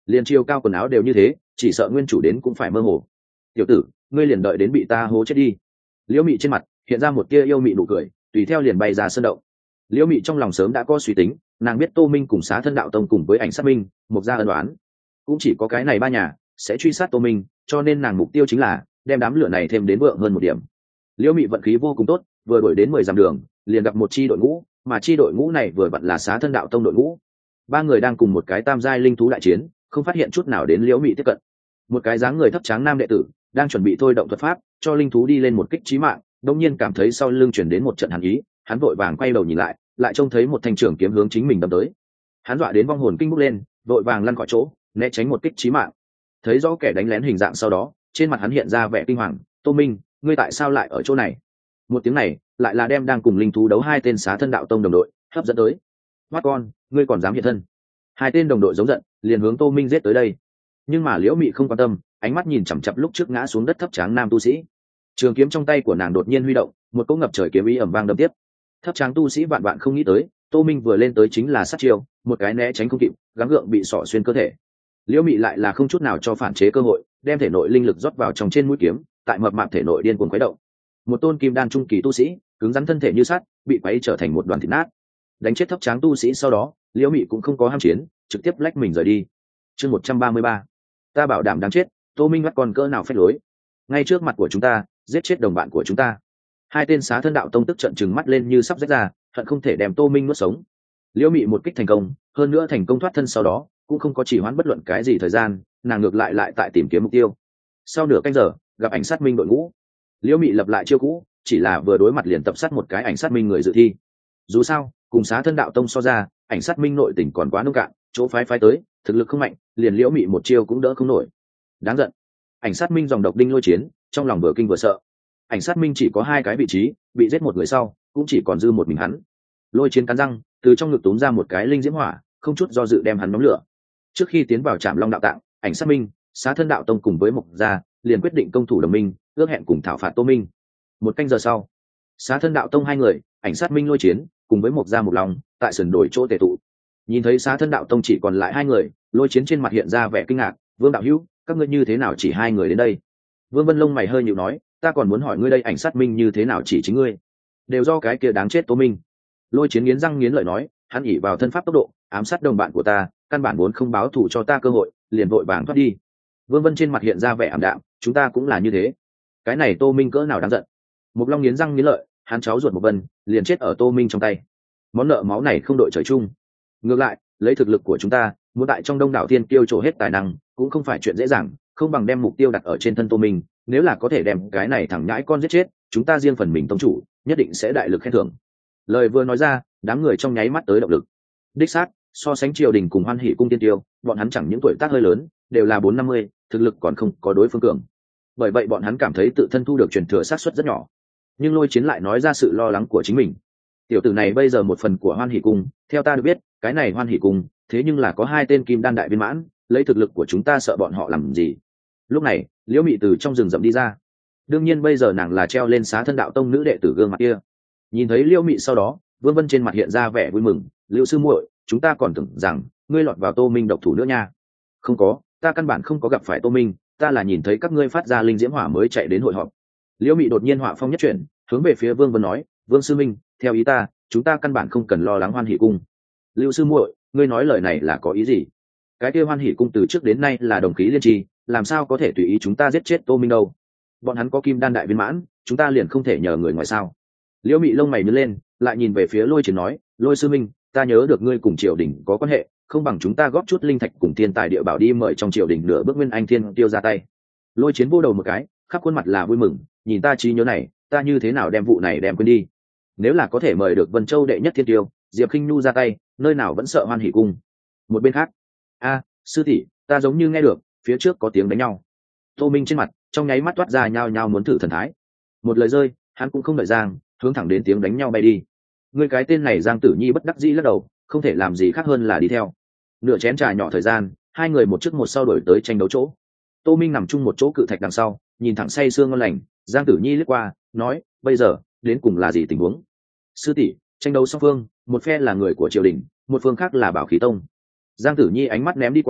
liền chiều cao quần áo đều như thế, chỉ sợ nguyên chủ đến cũng phải mơ hồ. Tiểu tử, ngươi liền đợi đến bị ta hố chết đi. Liễu Mị trên mặt hiện ra một tia yêu mị nụ cười, tùy theo liền bay ra sân động. Liễu Mị trong lòng sớm đã có suy tính, nàng biết Tô Minh cùng Xá Thân Đạo Tông cùng với Ảnh Sát Minh một gia ân đoán, cũng chỉ có cái này ba nhà sẽ truy sát Tô Minh, cho nên nàng mục tiêu chính là đem đám lửa này thêm đến vượng hơn một điểm. Liễu Mị vận khí vô cùng tốt, vừa đuổi đến mười dặm đường liền gặp một chi đội ngũ, mà chi đội ngũ này vừa vặn là Xá Thân Đạo Tông đội ngũ. Ba người đang cùng một cái tam giai linh thú đại chiến, không phát hiện chút nào đến Liễu Mị tiếp cận. Một cái dáng người thấp tráng nam đệ tử đang chuẩn bị thôi động thuật pháp cho linh thú đi lên một kích chí mạng, đột nhiên cảm thấy sau lưng chuyển đến một trận hàn ý, hắn vội vàng quay đầu nhìn lại, lại trông thấy một thanh trường kiếm hướng chính mình đâm tới. Hắn dọa đến vong hồn kinh bốc lên, vội vàng lăn khỏi chỗ né tránh một kích chí mạng. Thấy rõ kẻ đánh lén hình dạng sau đó, trên mặt hắn hiện ra vẻ kinh hoàng. Tô Minh, ngươi tại sao lại ở chỗ này? Một tiếng này lại là đem đang cùng linh thú đấu hai tên Xá Thân Đạo Tông đồng đội hấp dẫn tới. Hoát con, ngươi còn dám hiện thân? Hai tên đồng đội giống giận, liền hướng Tô Minh giết tới đây. Nhưng mà Liễu Mị không quan tâm, ánh mắt nhìn chằm chằm lúc trước ngã xuống đất thấp tráng nam tu sĩ. Trường kiếm trong tay của nàng đột nhiên huy động, một cỗ ngập trời kiếm ý ầm vang đâm tiếp. Thấp tráng tu sĩ vạn vạn không nghĩ tới, Tô Minh vừa lên tới chính là sát chiêu, một cái né tránh không kịp, gắng gượng bị sọ xuyên cơ thể. Liễu Mị lại là không chút nào cho phản chế cơ hội, đem thể nội linh lực rót vào trong trên mũi kiếm, tại mập mạp thể nội điên cuồng khuấy động. Một tôn kim đan trung kỳ tu sĩ, cứng rắn thân thể như sắt, bị quấy trở thành một đoàn thịt nát. Đánh chết thấp tráng tu sĩ sau đó, Liễu Mị cũng không có ham chiến, trực tiếp lách mình rời đi. Chương một trăm ba mươi ba, ta bảo đảm đáng chết, Tô Minh bắt con cỡ nào phách lối. Ngay trước mặt của chúng ta, giết chết đồng bạn của chúng ta. Hai tên Xá Thân Đạo Tông tức trận trừng mắt lên như sắp rách ra, hận không thể đem Tô Minh nuốt sống. Liễu Mị một kích thành công, hơn nữa thành công thoát thân sau đó, cũng không có chỉ hoãn bất luận cái gì thời gian, nàng ngược lại lại tại tìm kiếm mục tiêu. Sau nửa canh giờ, gặp Ảnh Sát Minh đội ngũ. Liễu Mị lập lại chiêu cũ, chỉ là vừa đối mặt liền tập sát một cái Ảnh Sát Minh người dự thi. Dù sao, cùng Xá Thân Đạo Tông so ra, Ảnh Sát Minh nội tình còn quá nông cạn, chỗ phái phái tới, thực lực không mạnh, liền Liễu Mị một chiêu cũng đỡ không nổi. Đáng giận. Ảnh Sát Minh dòng độc đinh lôi chiến, trong lòng vừa kinh vừa sợ. Ảnh Sát Minh chỉ có hai cái vị trí, bị giết một người sau, cũng chỉ còn dư một mình hắn. Lôi chiến cắn răng, từ trong ngực túm ra một cái linh diễm hỏa, không chút do dự đem hắn nóng lửa. Trước khi tiến vào Trạm Long đạo tạng, Ảnh Sát Minh, Xá Thân Đạo Tông cùng với Mộc gia liền quyết định công thủ đồng minh, ước hẹn cùng thảo phạt Tô Minh. Một canh giờ sau, Xá Thân Đạo Tông hai người, Ảnh Sát Minh lôi chiến, cùng với Mộc gia một lòng, tại sườn đồi chỗ tề tụ. Nhìn thấy Xá Thân Đạo Tông chỉ còn lại hai người, lôi chiến trên mặt hiện ra vẻ kinh ngạc. Vương đạo hữu, các ngươi như thế nào chỉ hai người đến đây? Vương Vân lông mày hơi nhíu nói, ta còn muốn hỏi ngươi đây Ảnh Sát Minh như thế nào chỉ chính ngươi? Đều do cái kia đáng chết Tô Minh. Lôi chiến nghiến răng nghiến lợi nói, hắn ỉ vào thân pháp tốc độ, ám sát đồng bạn của ta, căn bản vốn không báo thù cho ta cơ hội, liền vội vàng thoát đi. Vương Vân trên mặt hiện ra vẻ ảm đạm, chúng ta cũng là như thế. Cái này Tô Minh cỡ nào đáng giận. Mục Long nghiến răng nghiến lợi, hắn cháu ruột Mục Vân liền chết ở Tô Minh trong tay. Món nợ máu này không đội trời chung. Ngược lại, lấy thực lực của chúng ta, muốn tại trong đông đảo thiên kiêu trổ hết tài năng, cũng không phải chuyện dễ dàng, không bằng đem mục tiêu đặt ở trên thân Tô Minh, nếu là có thể đem cái này thằng nhãi con giết chết, chúng ta riêng phần mình tông chủ, nhất định sẽ đại lực khen thưởng. Lời vừa nói ra, đám người trong nháy mắt tới động lực. Đích xác, so sánh triều đình cùng Hoan Hỷ cung tiên tiêu, bọn hắn chẳng những tuổi tác hơi lớn, đều là bốn năm mươi, thực lực còn không có đối phương cường. Bởi vậy bọn hắn cảm thấy tự thân thu được truyền thừa xác suất rất nhỏ. Nhưng Lôi Chiến lại nói ra sự lo lắng của chính mình. Tiểu tử này bây giờ một phần của Hoan Hỷ cung, theo ta được biết, cái này Hoan Hỷ cung, thế nhưng là có hai tên kim đan đại viên mãn, lấy thực lực của chúng ta sợ bọn họ làm gì? Lúc này, Liễu Mị từ trong rừng rậm đi ra. Đương nhiên bây giờ nàng là treo lên Xá Thân Đạo Tông nữ đệ tử gương mặt kia. Nhìn thấy Liễu Mị sau đó, Vương Vân trên mặt hiện ra vẻ vui mừng, Liễu sư muội, chúng ta còn tưởng rằng ngươi lọt vào Tô Minh độc thủ nữa nha. Không có, ta căn bản không có gặp phải Tô Minh, ta là nhìn thấy các ngươi phát ra linh diễm hỏa mới chạy đến hội họp. Liễu Mị đột nhiên hỏa phong nhất chuyển, hướng về phía Vương Vân nói, Vương sư minh, theo ý ta, chúng ta căn bản không cần lo lắng Hoan Hỷ cung. Lưu sư muội, ngươi nói lời này là có ý gì? Cái kia Hoan Hỷ cung từ trước đến nay là đồng khí liên tri, làm sao có thể tùy ý chúng ta giết chết Tô Minh đâu? Bọn hắn có kim đan đại viên mãn, chúng ta liền không thể nhờ người ngoài sao? Liễu Mị lông mày nhướng lên, lại nhìn về phía Lôi Chiến nói, Lôi sư minh, ta nhớ được ngươi cùng triều đình có quan hệ, không bằng chúng ta góp chút linh thạch cùng thiên tài địa bảo đi mời trong triều đình nửa bước nguyên anh thiên tiêu ra tay. Lôi Chiến vô đầu một cái, khắp khuôn mặt là vui mừng, nhìn ta trí nhớ này, ta như thế nào đem vụ này đem quên đi? Nếu là có thể mời được Vân Châu đệ nhất thiên tiêu, Diệp Khinh Nhu ra tay, nơi nào vẫn sợ Hoan Hỷ cung. Một bên khác, a, sư tỷ, ta giống như nghe được phía trước có tiếng đánh nhau. Tô Minh trên mặt trong nháy mắt toát ra nhao nhao muốn thử thần thái. Một lời rơi, hắn cũng không đợi Giang, hướng thẳng đến tiếng đánh nhau bay đi. Người cái tên này Giang Tử Nhi bất đắc dĩ lắc đầu, không thể làm gì khác hơn là đi theo. Nửa chén trà nhỏ thời gian, hai người một trước một sau đổi tới tranh đấu chỗ. Tô Minh nằm chung một chỗ cự thạch đằng sau, nhìn thẳng say sương ngon lành. Giang Tử Nhi lướt qua, nói, bây giờ đến cùng là gì tình huống? Sư tỷ, tranh đấu song phương, một phe là người của triều đình, một phương khác là Bảo Khí Tông. Giang Tử Nhi ánh mắt ném đi qua,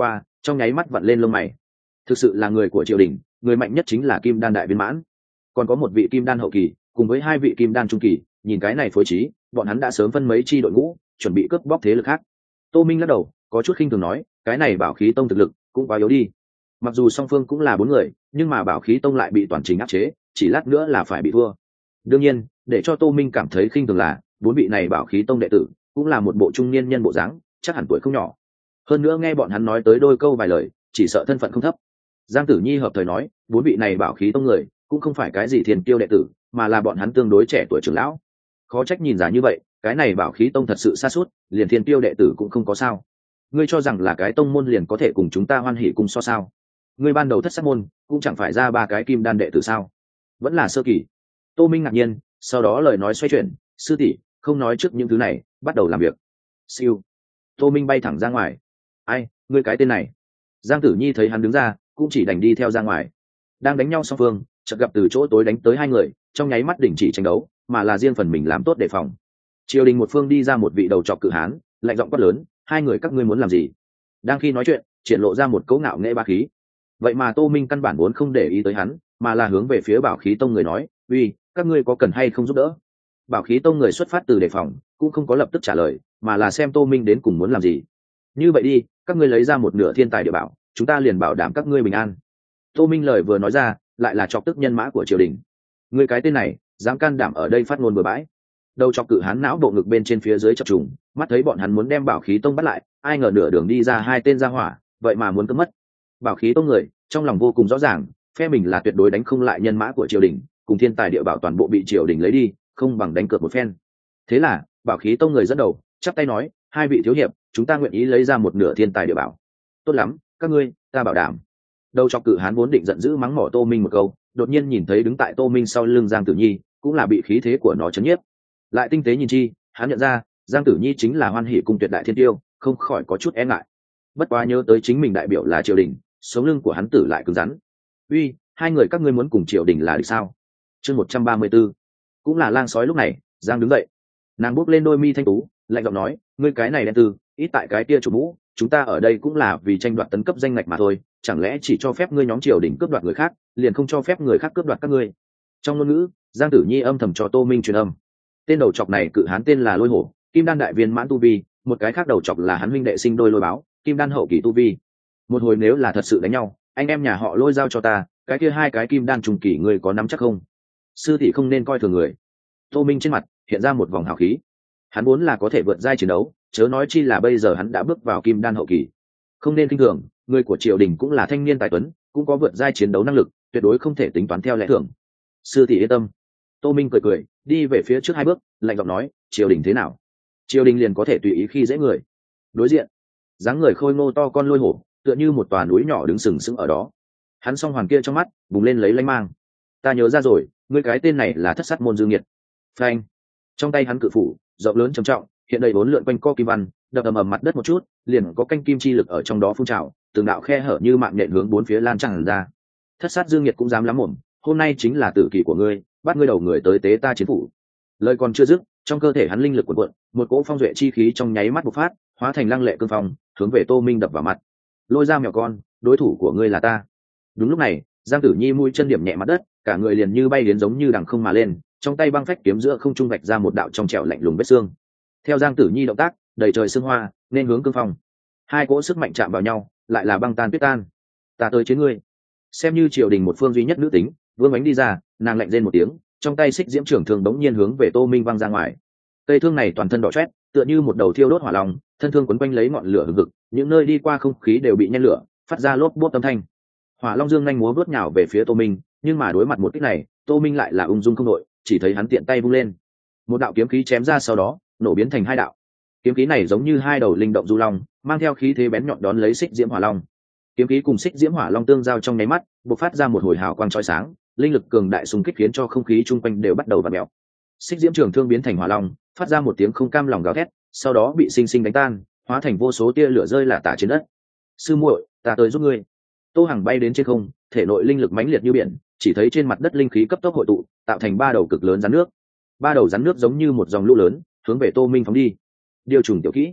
trong nháy mắt vặn lên lông mày. Thực sự là người của triều đình, người mạnh nhất chính là kim đan đại viên mãn, còn có một vị kim đan hậu kỳ cùng với hai vị kim đan trung kỳ, nhìn cái này phối trí, bọn hắn đã sớm phân mấy chi đội ngũ chuẩn bị cướp bóc thế lực khác. Tô Minh lắc đầu có chút khinh thường nói, cái này Bảo Khí Tông thực lực cũng quá yếu đi. Mặc dù song phương cũng là bốn người, nhưng mà Bảo Khí Tông lại bị toàn trình áp chế, chỉ lát nữa là phải bị thua. Đương nhiên, để cho Tô Minh cảm thấy khinh thường là bốn vị này Bảo Khí Tông đệ tử cũng là một bộ trung niên nhân bộ dáng, chắc hẳn tuổi không nhỏ. Hơn nữa nghe bọn hắn nói tới đôi câu vài lời, chỉ sợ thân phận không thấp. Giang Tử Nhi hợp thời nói, bốn vị này Bảo Khí Tông người cũng không phải cái gì thiên kiêu đệ tử, mà là bọn hắn tương đối trẻ tuổi trưởng lão. Khó trách nhìn giả như vậy, cái này Bảo Khí Tông thật sự xa suốt, liền thiên kiêu đệ tử cũng không có sao. Ngươi cho rằng là cái tông môn liền có thể cùng chúng ta hoan hỉ cùng so sao? Ngươi ban đầu thất sát môn cũng chẳng phải ra ba cái kim đan đệ tử sao? Vẫn là sơ kỳ. Tô Minh ngạc nhiên, sau đó lời nói xoay chuyển, sư tỷ không nói trước những thứ này, bắt đầu làm việc. Siêu. Tô Minh bay thẳng ra ngoài. Ai, ngươi cái tên này? Giang Tử Nhi thấy hắn đứng ra, cũng chỉ đành đi theo ra ngoài. Đang đánh nhau song phương, chợt gặp từ chỗ tối đánh tới hai người, trong nháy mắt đình chỉ tranh đấu, mà là riêng phần mình làm tốt đề phòng. Triều đình một phương đi ra một vị đầu trọc cự hán, lạnh giọng quát lớn, hai người các ngươi muốn làm gì? Đang khi nói chuyện, triển lộ ra một cấu ngạo nghệ ba khí. Vậy mà Tô Minh căn bản vốn không để ý tới hắn, mà là hướng về phía Bảo Khí Tông người nói, uy, các ngươi có cần hay không giúp đỡ? Bảo Khí Tông người xuất phát từ đề phòng, cũng không có lập tức trả lời, mà là xem Tô Minh đến cùng muốn làm gì. Như vậy đi, các ngươi lấy ra một nửa thiên tài địa bảo, chúng ta liền bảo đảm các ngươi bình an. Tô Minh lời vừa nói ra, lại là chọc tức nhân mã của triều đình. Ngươi cái tên này, dám can đảm ở đây phát ngôn bừa bãi. Đầu chọc cự hán não bộ ngực bên trên phía dưới chập trùng, mắt thấy bọn hắn muốn đem Bảo Khí Tông bắt lại, ai ngờ nửa đường đi ra hai tên gia hỏa, vậy mà muốn cướp mất. Bảo Khí Tông người trong lòng vô cùng rõ ràng, phe mình là tuyệt đối đánh không lại nhân mã của triều đình, cùng thiên tài địa bảo toàn bộ bị triều đình lấy đi, không bằng đánh cược một phen. Thế là Bảo Khí Tông người dẫn đầu chắp tay nói, hai vị thiếu hiệp, chúng ta nguyện ý lấy ra một nửa thiên tài địa bảo. Tốt lắm, các ngươi, ta bảo đảm. Đầu chọc cự hán vốn định giận dữ mắng mỏ Tô Minh một câu, đột nhiên nhìn thấy đứng tại Tô Minh sau lưng Giang Tử Nhi, cũng là bị khí thế của nó chấn nhiếp. Lại tinh tế nhìn chi, hắn nhận ra Giang Tử Nhi chính là Hoan Hỷ cung tuyệt đại thiên tiêu, không khỏi có chút e ngại. Bất quá nhớ tới chính mình đại biểu là triều đình, sống lưng của hắn tử lại cứng rắn. Uy, hai người các ngươi muốn cùng triều đình là được sao? Chương một trăm ba mươi 134. Cũng là lang sói lúc này, Giang đứng dậy. Nàng bước lên đôi mi thanh tú, lạnh giọng nói, ngươi cái này đen tư, ít tại cái kia chủ mũ, chúng ta ở đây cũng là vì tranh đoạt tấn cấp danh ngạch mà thôi, chẳng lẽ chỉ cho phép ngươi nhóm triều đình cướp đoạt người khác, liền không cho phép người khác cướp đoạt các ngươi? Trong ngôn ngữ, Giang Tử Nhi âm thầm cho Tô Minh truyền âm. Tên đầu chọc này cự hán tên là Lôi Hổ, kim đan đại viên mãn tu vi, một cái khác đầu chọc là hắn huynh đệ sinh đôi Lôi Báo, kim đan hậu kỳ tu vi. Một hồi nếu là thật sự đánh nhau, anh em nhà họ Lôi giao cho ta, cái kia hai cái kim đan trùng kỳ ngươi có nắm chắc không? Sư tỷ không nên coi thường người. Tô Minh trên mặt hiện ra một vòng hào khí. Hắn muốn là có thể vượt giai chiến đấu, chớ nói chi là bây giờ hắn đã bước vào kim đan hậu kỳ. Không nên kinh thường, người của triều đình cũng là thanh niên tài tuấn, cũng có vượt giai chiến đấu năng lực, tuyệt đối không thể tính toán theo lẽ thường. Sư tỷ yên tâm. Tô Minh cười cười, đi về phía trước hai bước, lạnh giọng nói, triều đình thế nào? Triều đình liền có thể tùy ý khi dễ người. Đối diện, dáng người khôi ngô to con Lôi Hổ, tựa như một tòa núi nhỏ đứng sừng sững ở đó. Hắn song hoàn kia trong mắt bùng lên lấy lanh mang. Ta nhớ ra rồi, ngươi cái tên này là Thất Sát môn Dương Nghiệt. Phanh. Trong tay hắn cự phủ rộng lớn trầm trọng, hiện đầy bốn lượn quanh co kim văn, đập ầm ầm mặt đất một chút, liền có canh kim chi lực ở trong đó phun trào, từng đạo khe hở như mạng nhện hướng bốn phía lan tràn ra. Thất Sát Dương Nghiệt cũng dám lắm mồm, hôm nay chính là tử kỳ của ngươi, bắt ngươi đầu người tới tế ta chiến phủ. Lời còn chưa dứt, trong cơ thể hắn linh lực cuộn cuộn, một cỗ phong duệ chi khí trong nháy mắt bộc phát, hóa thành lăng lệ cương phong, hướng về Tô Minh đập vào mặt. Lôi ra mèo con, đối thủ của ngươi là ta. Đúng lúc này, Giang Tử Nhi mũi chân điểm nhẹ mặt đất, cả người liền như bay đến giống như đằng không mà lên, trong tay băng phách kiếm giữa không trung vạch ra một đạo trong trẻo lạnh lùng vết xương. Theo Giang Tử Nhi động tác, đầy trời sương hoa, nên hướng cương phong. Hai cỗ sức mạnh chạm vào nhau, lại là băng tan tuyết tan. Ta tới chiến ngươi. Xem như triều đình một phương duy nhất nữ tính, vương ánh đi ra, nàng lạnh rên một tiếng, trong tay xích diễm trưởng thường bỗng nhiên hướng về Tô Minh văng ra ngoài. Cây thương này toàn thân đỏ chót, tựa như một đầu thiêu đốt hỏa long, thân thương quấn quanh lấy ngọn lửa hừng hực, những nơi đi qua không khí đều bị nhen lửa, phát ra lốp bốp âm thanh. Hỏa long dương nhanh múa vút nhào về phía Tô Minh, nhưng mà đối mặt một kích này, Tô Minh lại là ung dung không đội, chỉ thấy hắn tiện tay vung lên, một đạo kiếm khí chém ra, sau đó nổ biến thành hai đạo. Kiếm khí này giống như hai đầu linh động du long, mang theo khí thế bén nhọn đón lấy xích diễm hỏa long. Kiếm khí cùng xích diễm hỏa long tương giao trong nháy mắt, bộc phát ra một hồi hào quang chói sáng, linh lực cường đại xung kích khiến cho không khí chung quanh đều bắt đầu vặn mèo. Xích diễm trường thương biến thành hỏa long, phát ra một tiếng không cam lòng gào thét, sau đó bị sinh sinh đánh tan, hóa thành vô số tia lửa rơi lả tả trên đất. Sư muội, ta tới giúp ngươi. Tô Hằng bay đến trên không, thể nội linh lực mãnh liệt như biển, chỉ thấy trên mặt đất linh khí cấp tốc hội tụ, tạo thành ba đầu cực lớn rắn nước. Ba đầu rắn nước giống như một dòng lũ lớn, hướng về Tô Minh phóng đi. Điều trùng tiểu kỹ.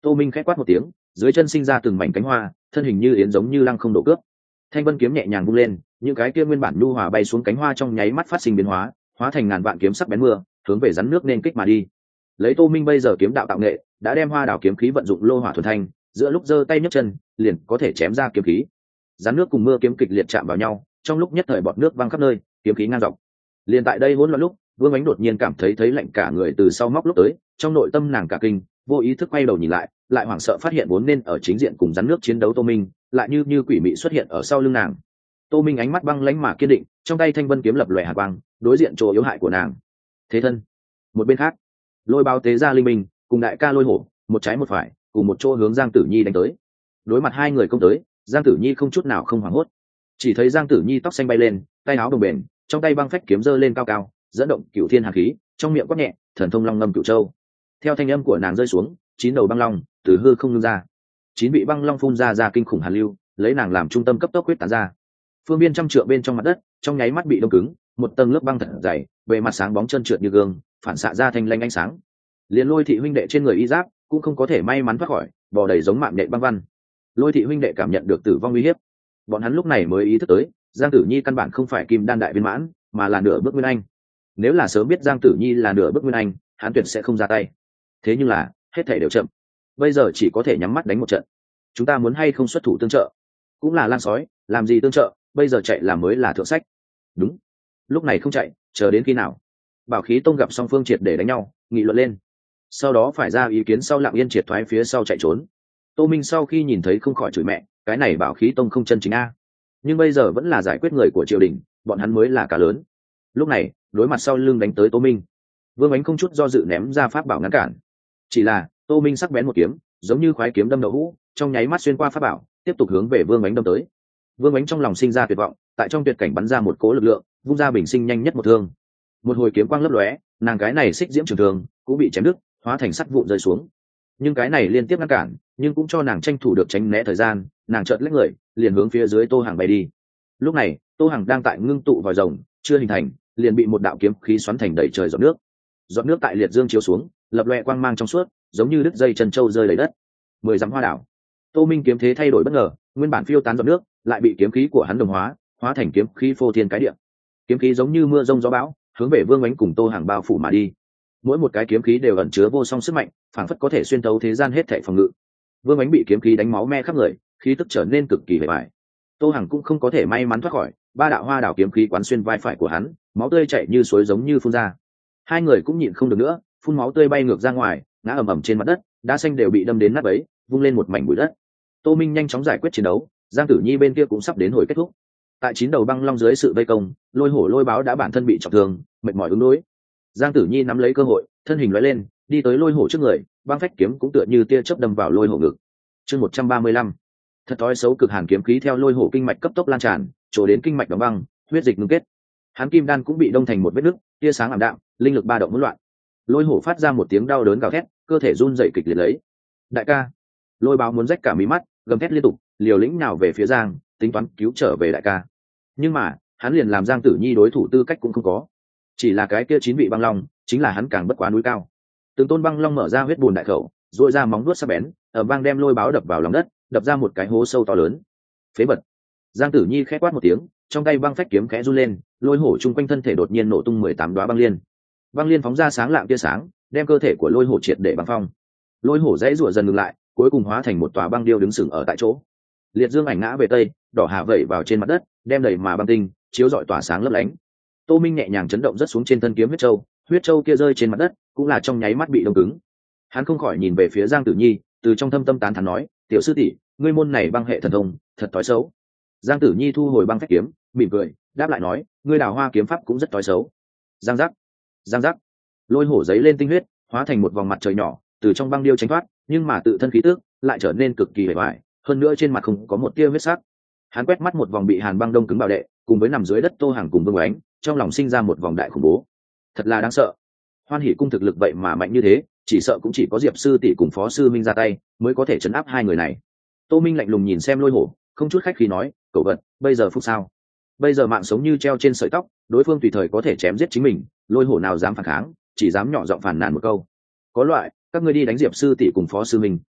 Tô Minh khẽ quát một tiếng, dưới chân sinh ra từng mảnh cánh hoa, thân hình như yến giống như lăng không độ cướp. Thanh vân kiếm nhẹ nhàng vung lên, những cái kia nguyên bản nhu hòa bay xuống cánh hoa trong nháy mắt phát sinh biến hóa, hóa thành ngàn vạn kiếm sắc bén mưa, hướng về rắn nước nên kích mà đi. Lấy Tô Minh bây giờ kiếm đạo tạo nghệ, đã đem hoa đảo kiếm khí vận dụng lô hỏa thuần thanh, giữa lúc giơ tay nhấc chân, liền có thể chém ra kiếm khí. Rắn nước cùng mưa kiếm kịch liệt chạm vào nhau, trong lúc nhất thời bọt nước văng khắp nơi, kiếm khí ngang dọc. Liền tại đây hỗn loạn lúc, Vương Ánh đột nhiên cảm thấy thấy lạnh cả người từ sau móc lúc tới, trong nội tâm nàng cả kinh, vô ý thức quay đầu nhìn lại, lại hoảng sợ phát hiện vốn nên ở chính diện cùng rắn nước chiến đấu Tô Minh, lại như như quỷ mị xuất hiện ở sau lưng nàng. Tô Minh ánh mắt băng lãnh mà kiên định, trong tay thanh vân kiếm lập lòe hàn quang, đối diện chỗ yếu hại của nàng. Thế thân. Một bên khác, Lôi Báo tế ra linh minh, cùng đại ca Lôi Hổ, một trái một phải, cùng một chỗ hướng Giang Tử Nhi đánh tới. Đối mặt hai người công tới, Giang Tử Nhi không chút nào không hoảng hốt, chỉ thấy Giang Tử Nhi tóc xanh bay lên, tay áo đồng bền, trong tay băng phách kiếm giơ lên cao cao, dẫn động cửu thiên hàn khí, trong miệng quát nhẹ, thần thông long ngâm cửu châu. Theo thanh âm của nàng rơi xuống, chín đầu băng long từ hư không ngưng ra, chín vị băng long phun ra ra kinh khủng hàn lưu, lấy nàng làm trung tâm cấp tốc huyết tán ra. Phương biên trăm trượng bên trong mặt đất, trong nháy mắt bị đông cứng, một tầng lớp băng thật dày, bề mặt sáng bóng trơn trượt như gương, phản xạ ra thanh lanh ánh sáng. Liên Lôi thị huynh đệ trên người y giáp cũng không có thể may mắn thoát khỏi, bò đầy giống mạng nhện băng văn. Lôi thị huynh đệ cảm nhận được tử vong uy hiếp, bọn hắn lúc này mới ý thức tới, Giang Tử Nhi căn bản không phải kim đan đại viên mãn, mà là nửa bước nguyên anh. Nếu là sớm biết Giang Tử Nhi là nửa bước nguyên anh, hắn tuyệt sẽ không ra tay. Thế nhưng là, hết thảy đều chậm. Bây giờ chỉ có thể nhắm mắt đánh một trận. Chúng ta muốn hay không xuất thủ tương trợ? Cũng là lang sói, làm gì tương trợ, bây giờ chạy là mới là thượng sách. Đúng. Lúc này không chạy, chờ đến khi nào? Bảo Khí Tông gặp song phương triệt để đánh nhau, nghị luận lên. Sau đó phải ra ý kiến sau lặng yên triệt thoái phía sau chạy trốn. Tô Minh sau khi nhìn thấy không khỏi chửi mẹ, cái này Bảo Khí Tông không chân chính a. Nhưng bây giờ vẫn là giải quyết người của triều đình, bọn hắn mới là cá lớn. Lúc này, đối mặt sau lưng đánh tới Tô Minh, Vương Ánh không chút do dự ném ra pháp bảo ngăn cản. Chỉ là Tô Minh sắc bén một kiếm, giống như khoái kiếm đâm đậu hũ, trong nháy mắt xuyên qua pháp bảo, tiếp tục hướng về Vương Ánh đâm tới. Vương Ánh trong lòng sinh ra tuyệt vọng, tại trong tuyệt cảnh bắn ra một cỗ lực lượng, vung ra bình sinh nhanh nhất một thương. Một hồi kiếm quang lấp lóe, nàng cái này xích diễm trường thương cũng bị chém đứt, hóa thành sắt vụn rơi xuống. Nhưng cái này liên tiếp ngăn cản, nhưng cũng cho nàng tranh thủ được tránh né thời gian, nàng chợt lách người, liền hướng phía dưới Tô Hằng bay đi. Lúc này, Tô Hằng đang tại ngưng tụ vòi rồng, chưa hình thành, liền bị một đạo kiếm khí xoắn thành đầy trời giọt nước. Giọt nước tại liệt dương chiếu xuống, lập loè quang mang trong suốt, giống như đứt dây chân trâu rơi đầy đất. Mười dặm hoa đảo. Tô Minh kiếm thế thay đổi bất ngờ, nguyên bản phiêu tán giọt nước, lại bị kiếm khí của hắn đồng hóa, hóa thành kiếm khí phô thiên cái địa. Kiếm khí giống như mưa rông gió bão, hướng về Vương Ánh cùng Tô Hằng bao phủ mà đi. Mỗi một cái kiếm khí đều ẩn chứa vô song sức mạnh, phảng phất có thể xuyên thấu thế gian hết thảy phòng ngự. Vương Ánh bị kiếm khí đánh máu me khắp người, khí tức trở nên cực kỳ bề bại. Tô Hằng cũng không có thể may mắn thoát khỏi, ba đạo hoa đảo kiếm khí quán xuyên vai phải của hắn, máu tươi chảy như suối giống như phun ra. Hai người cũng nhịn không được nữa, phun máu tươi bay ngược ra ngoài, ngã ầm ầm trên mặt đất, đá xanh đều bị đâm đến nát bấy, vung lên một mảnh bụi đất. Tô Minh nhanh chóng giải quyết chiến đấu, Giang Tử Nhi bên kia cũng sắp đến hồi kết thúc. Tại chín đầu băng long dưới sự vây công, Lôi Hổ Lôi Báo đã bản thân bị trọng thương, mệt mỏi ứng đối. Giang Tử Nhi nắm lấy cơ hội, thân hình lóe lên, đi tới Lôi Hổ trước người, băng phách kiếm cũng tựa như tia chớp đâm vào Lôi Hổ ngực. Chương một trăm ba mươi lăm. Thật thói xấu cực hàn kiếm khí theo Lôi Hổ kinh mạch cấp tốc lan tràn, trổ đến kinh mạch đóng băng, huyết dịch ngưng kết. Hắn kim đan cũng bị đông thành một vết nứt, tia sáng ảm đạm, linh lực ba động hỗn loạn. Lôi Hổ phát ra một tiếng đau đớn gào thét, cơ thể run rẩy kịch liệt lấy. Đại ca! Lôi Báo muốn rách cả mí mắt, gầm thét liên tục, liều lĩnh nào về phía Giang, tính toán cứu trở về đại ca. Nhưng mà, hắn liền làm Giang Tử Nhi đối thủ tư cách cũng không có. Chỉ là cái kia chín vị băng long, chính là hắn càng bất quá núi cao. Từng tôn băng long mở ra huyết bùn đại khẩu, duỗi ra móng vuốt sắc bén, ở vang đem Lôi Báo đập vào lòng đất, đập ra một cái hố sâu to lớn. Phế vật! Giang Tử Nhi khẽ quát một tiếng, trong tay băng phách kiếm khẽ run lên, Lôi Hổ chung quanh thân thể đột nhiên nổ tung mười tám đóa băng liên. Băng liên phóng ra sáng lạng tia sáng, đem cơ thể của Lôi Hổ triệt để băng phong. Lôi Hổ dãy rủa dần ngừng lại, cuối cùng hóa thành một tòa băng điêu đứng sừng ở tại chỗ. Liệt dương ảnh ngã về tây, đỏ hạ vẩy vào trên mặt đất, đem đầy mà băng tinh chiếu rọi tỏa sáng lấp lánh. Tô Minh nhẹ nhàng chấn động rất xuống trên thân kiếm huyết châu, huyết châu kia rơi trên mặt đất, cũng là trong nháy mắt bị đông cứng. Hắn không khỏi nhìn về phía Giang Tử Nhi, từ trong thâm tâm tán thán nói, tiểu sư tỷ, ngươi môn này băng hệ thần thông, thật tối xấu. Giang Tử Nhi thu hồi băng phách kiếm, mỉm cười, đáp lại nói, ngươi đào hoa kiếm pháp cũng rất tối xấu. Giang giác, giang giác, Lôi Hổ giấy lên tinh huyết, hóa thành một vòng mặt trời nhỏ, từ trong băng điêu tránh thoát, nhưng mà tự thân khí tức lại trở nên cực kỳ bề bại, hơn nữa trên mặt không có một tia huyết sắc. Hắn quét mắt một vòng bị hàn băng đông cứng bảo đệ, cùng với nằm dưới đất Tô Hằng cùng Vương Ánh, trong lòng sinh ra một vòng đại khủng bố. Thật là đáng sợ. Hoan Hỷ cung thực lực vậy mà mạnh như thế, chỉ sợ cũng chỉ có Diệp sư tỷ cùng Phó sư Minh ra tay, mới có thể trấn áp hai người này. Tô Minh lạnh lùng nhìn xem Lôi Hổ, không chút khách khí nói, cậu vật, bây giờ phúc sao? Bây giờ mạng sống như treo trên sợi tóc, đối phương tùy thời có thể chém giết chính mình, Lôi Hổ nào dám phản kháng, chỉ dám nhỏ giọng phàn nàn một câu. Có loại, các ngươi đi đánh Diệp sư tỷ cùng Phó sư Minh,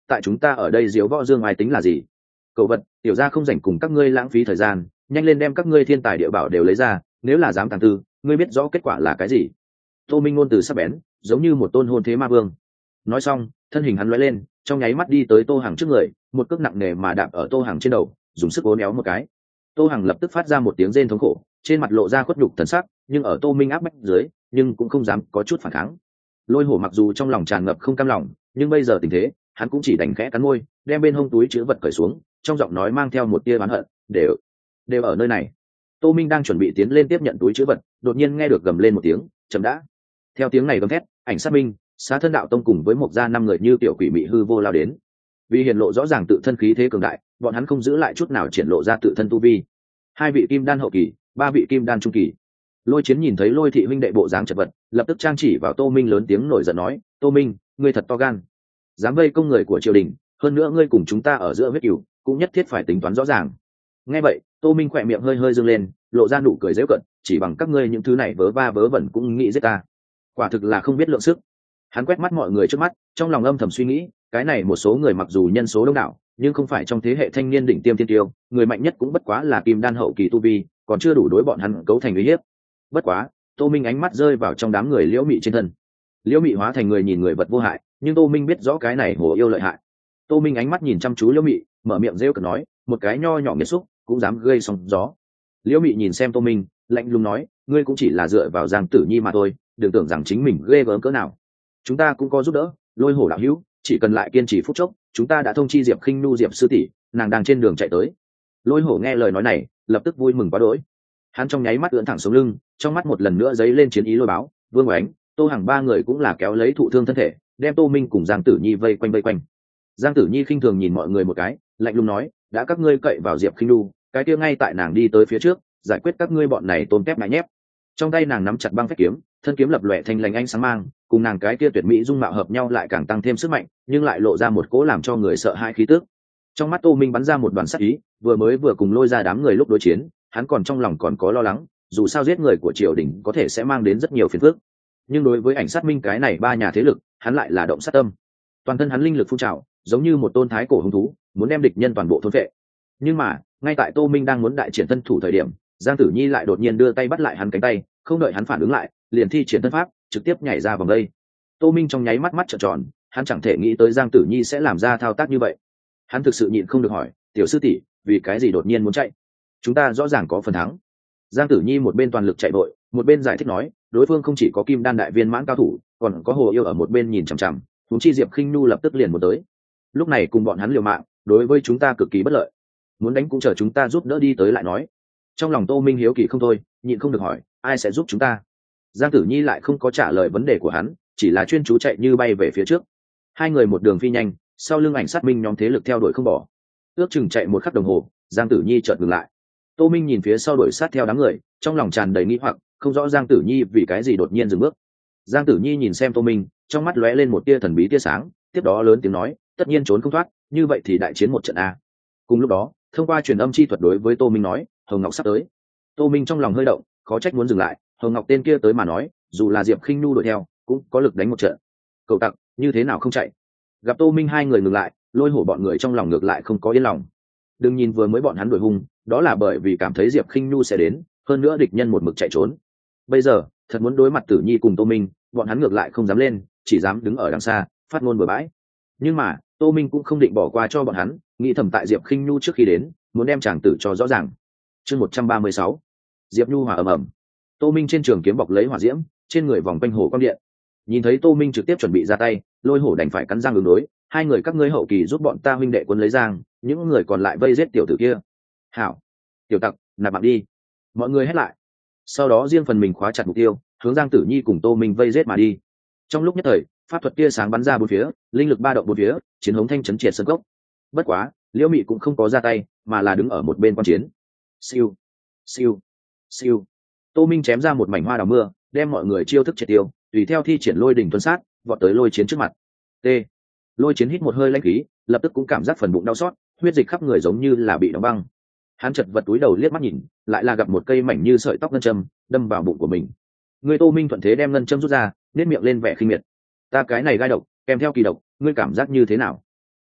tại chúng ta ở đây diếu võ dương ai tính là gì? Cậu vật, tiểu gia không rảnh cùng các ngươi lãng phí thời gian, nhanh lên đem các ngươi thiên tài địa bảo đều lấy ra, nếu là dám tàng tư, ngươi biết rõ kết quả là cái gì? Tô Minh ngôn từ sắc bén, giống như một tôn hôn thế ma vương. Nói xong, thân hình hắn lóe lên, trong nháy mắt đi tới Tô Hằng trước người, một cước nặng nề mà đạp ở Tô Hằng trên đầu, dùng sức uốn éo một cái. Tô Hằng lập tức phát ra một tiếng rên thống khổ, trên mặt lộ ra khuất nhục thần sắc, nhưng ở Tô Minh áp bách dưới, nhưng cũng không dám có chút phản kháng. Lôi Hổ mặc dù trong lòng tràn ngập không cam lòng, nhưng bây giờ tình thế, hắn cũng chỉ đành khẽ cắn môi, đem bên hông túi chứa vật cởi xuống, trong giọng nói mang theo một tia oán hận, "Đều, đều ở nơi này." Tô Minh đang chuẩn bị tiến lên tiếp nhận túi chứa vật, đột nhiên nghe được gầm lên một tiếng, "Chậm đã!" Theo tiếng này gầm thét, Ảnh Sát Minh, Xá Thân Đạo Tông cùng với một gia năm người như tiểu quỷ mị hư vô lao đến. Vì hiển lộ rõ ràng tự thân khí thế cường đại, bọn hắn không giữ lại chút nào triển lộ ra tự thân tu vi. Hai vị kim đan hậu kỳ, ba vị kim đan trung kỳ. Lôi Chiến nhìn thấy Lôi thị huynh đệ bộ dáng chật vật, lập tức trang chỉ vào Tô Minh lớn tiếng nổi giận nói, "Tô Minh, ngươi thật to gan, dám vây công người của triều đình, hơn nữa ngươi cùng chúng ta ở giữa huyết cửu, cũng nhất thiết phải tính toán rõ ràng." Nghe vậy, Tô Minh khỏe miệng hơi hơi dương lên, lộ ra nụ cười giễu cợt, "Chỉ bằng các ngươi những thứ này vớ va vớ vẩn cũng nghĩ giết ta, quả thực là không biết lượng sức." Hắn quét mắt mọi người trước mắt, trong lòng âm thầm suy nghĩ, cái này một số người mặc dù nhân số đông đảo, nhưng không phải trong thế hệ thanh niên đỉnh tiêm thiên tiêu, người mạnh nhất cũng bất quá là kim đan hậu kỳ tu vi, còn chưa đủ đối bọn hắn cấu thành uy hiếp. Bất quá, Tô Minh ánh mắt rơi vào trong đám người Liễu Mị trên thân. Liễu Mị hóa thành người nhìn người vật vô hại, nhưng Tô Minh biết rõ cái này hồ yêu lợi hại. Tô Minh ánh mắt nhìn chăm chú Liễu Mị, mở miệng rêu cợt nói, "Một cái nho nhỏ nghiệt xúc, cũng dám gây sóng gió." Liễu Mị nhìn xem Tô Minh, lạnh lùng nói, "Ngươi cũng chỉ là dựa vào Giang Tử Nhi mà thôi, đừng tưởng rằng chính mình ghê gớm cỡ nào. Chúng ta cũng có giúp đỡ, Lôi Hổ đạo hữu, chỉ cần lại kiên trì phút chốc, chúng ta đã thông chi Diệp Khinh Nu Diệp sư tỷ, nàng đang trên đường chạy tới." Lôi Hổ nghe lời nói này, lập tức vui mừng quá đỗi. Hắn trong nháy mắt ưỡn thẳng sống lưng, trong mắt một lần nữa dấy lên chiến ý lôi báo, Vương Oánh, Tô Hằng ba người cũng là kéo lấy thụ thương thân thể, đem Tô Minh cùng Giang Tử Nhi vây quanh vây quanh. Giang Tử Nhi khinh thường nhìn mọi người một cái, lạnh lùng nói, "Đã các ngươi cậy vào Diệp Khinh Nu, cái kia ngay tại nàng đi tới phía trước, giải quyết các ngươi bọn này tôm tép ngại nhép." Trong tay nàng nắm chặt băng phách kiếm, thân kiếm lập lòe thanh lành ánh sáng mang, cùng nàng cái kia tuyệt mỹ dung mạo hợp nhau lại càng tăng thêm sức mạnh, nhưng lại lộ ra một cỗ làm cho người sợ hãi khí tức. Trong mắt Tô Minh bắn ra một đoàn sát ý, vừa mới vừa cùng lôi ra đám người lúc đối chiến, hắn còn trong lòng còn có lo lắng, dù sao giết người của triều đình có thể sẽ mang đến rất nhiều phiền phức. Nhưng đối với Ảnh Sát Minh cái này ba nhà thế lực, hắn lại là động sát tâm. Toàn thân hắn linh lực phun trào, giống như một tôn thái cổ hung thú, muốn đem địch nhân toàn bộ thôn phệ. Nhưng mà, ngay tại Tô Minh đang muốn đại triển thân thủ thời điểm, Giang Tử Nhi lại đột nhiên đưa tay bắt lại hắn cánh tay, không đợi hắn phản ứng lại, liền thi triển thân pháp, trực tiếp nhảy ra vòng đây. Tô Minh trong nháy mắt mắt trợn tròn, hắn chẳng thể nghĩ tới Giang Tử Nhi sẽ làm ra thao tác như vậy. Hắn thực sự nhịn không được hỏi, "Tiểu sư tỷ, vì cái gì đột nhiên muốn chạy? Chúng ta rõ ràng có phần thắng." Giang Tử Nhi một bên toàn lực chạy vội, một bên giải thích nói, đối phương không chỉ có kim đan đại viên mãn cao thủ, còn có hồ yêu ở một bên nhìn chằm chằm, huống chi Diệp Khinh Nu lập tức liền muốn tới. Lúc này cùng bọn hắn liều mạng, đối với chúng ta cực kỳ bất lợi. Muốn đánh cũng chờ chúng ta giúp đỡ đi tới lại nói. Trong lòng Tô Minh hiếu kỳ không thôi, nhịn không được hỏi, ai sẽ giúp chúng ta? Giang Tử Nhi lại không có trả lời vấn đề của hắn, chỉ là chuyên chú chạy như bay về phía trước. Hai người một đường phi nhanh, sau lưng Ảnh Sát Minh nhóm thế lực theo đuổi không bỏ. Ước chừng chạy một khắc đồng hồ, Giang Tử Nhi chợt ngừng lại. Tô Minh nhìn phía sau đuổi sát theo đám người, trong lòng tràn đầy nghi hoặc, không rõ Giang Tử Nhi vì cái gì đột nhiên dừng bước. Giang Tử Nhi nhìn xem Tô Minh, trong mắt lóe lên một tia thần bí tia sáng, tiếp đó lớn tiếng nói, "Tất nhiên trốn không thoát, như vậy thì đại chiến một trận a." Cùng lúc đó, thông qua truyền âm chi thuật đối với Tô Minh nói, "Hồng Ngọc sắp tới." Tô Minh trong lòng hơi động, khó trách muốn dừng lại, Hồng Ngọc tên kia tới mà nói, dù là Diệp Khinh Nu đuổi theo, cũng có lực đánh một trận. Cậu tặc, như thế nào không chạy? Gặp Tô Minh hai người ngừng lại, Lôi Hổ bọn người trong lòng ngược lại không có yên lòng. Đừng nhìn vừa mới bọn hắn đuổi hung, đó là bởi vì cảm thấy Diệp Khinh Nu sẽ đến, hơn nữa địch nhân một mực chạy trốn. Bây giờ, thật muốn đối mặt Tử Nhi cùng Tô Minh, bọn hắn ngược lại không dám lên, chỉ dám đứng ở đằng xa, phát ngôn bừa bãi. Nhưng mà, Tô Minh cũng không định bỏ qua cho bọn hắn, nghĩ thầm tại Diệp Khinh Nu trước khi đến, muốn đem chàng tử cho rõ ràng. Chương một trăm ba mươi sáu, Diệp Nhu hòa ầm ầm. Tô Minh trên trường kiếm bọc lấy hỏa diễm, trên người vòng quanh hồ quang điện. Nhìn thấy Tô Minh trực tiếp chuẩn bị ra tay, Lôi Hổ đành phải cắn răng ứng đối, "Hai người các ngươi hậu kỳ giúp bọn ta huynh đệ quân lấy giang, những người còn lại vây giết tiểu tử kia." "Hảo." "Tiểu tặc, nạp mạng đi." Mọi người hét lại. Sau đó riêng phần mình khóa chặt mục tiêu, hướng Giang Tử Nhi cùng Tô Minh vây giết mà đi. Trong lúc nhất thời, pháp thuật tia sáng bắn ra bốn phía, linh lực ba động bốn phía, chiến hống thanh chấn triệt sân gốc. Bất quá, Liễu Mị cũng không có ra tay, mà là đứng ở một bên quan chiến. Siêu, siêu, siêu. Tô Minh chém ra một mảnh hoa đào mưa, đem mọi người chiêu thức triệt tiêu, tùy theo thi triển lôi đỉnh tuân sát, vọt tới Lôi Chiến trước mặt. T. Lôi Chiến hít một hơi lãnh khí, lập tức cũng cảm giác phần bụng đau xót, huyết dịch khắp người giống như là bị đóng băng. Hắn chật vật túi đầu liếc mắt nhìn, lại là gặp một cây mảnh như sợi tóc ngân châm đâm vào bụng của mình. Người Tô Minh thuận thế đem ngân châm rút ra, nét miệng lên vẻ khinh miệt. "Ta cái này gai độc, kèm theo kỳ độc, ngươi cảm giác như thế nào?"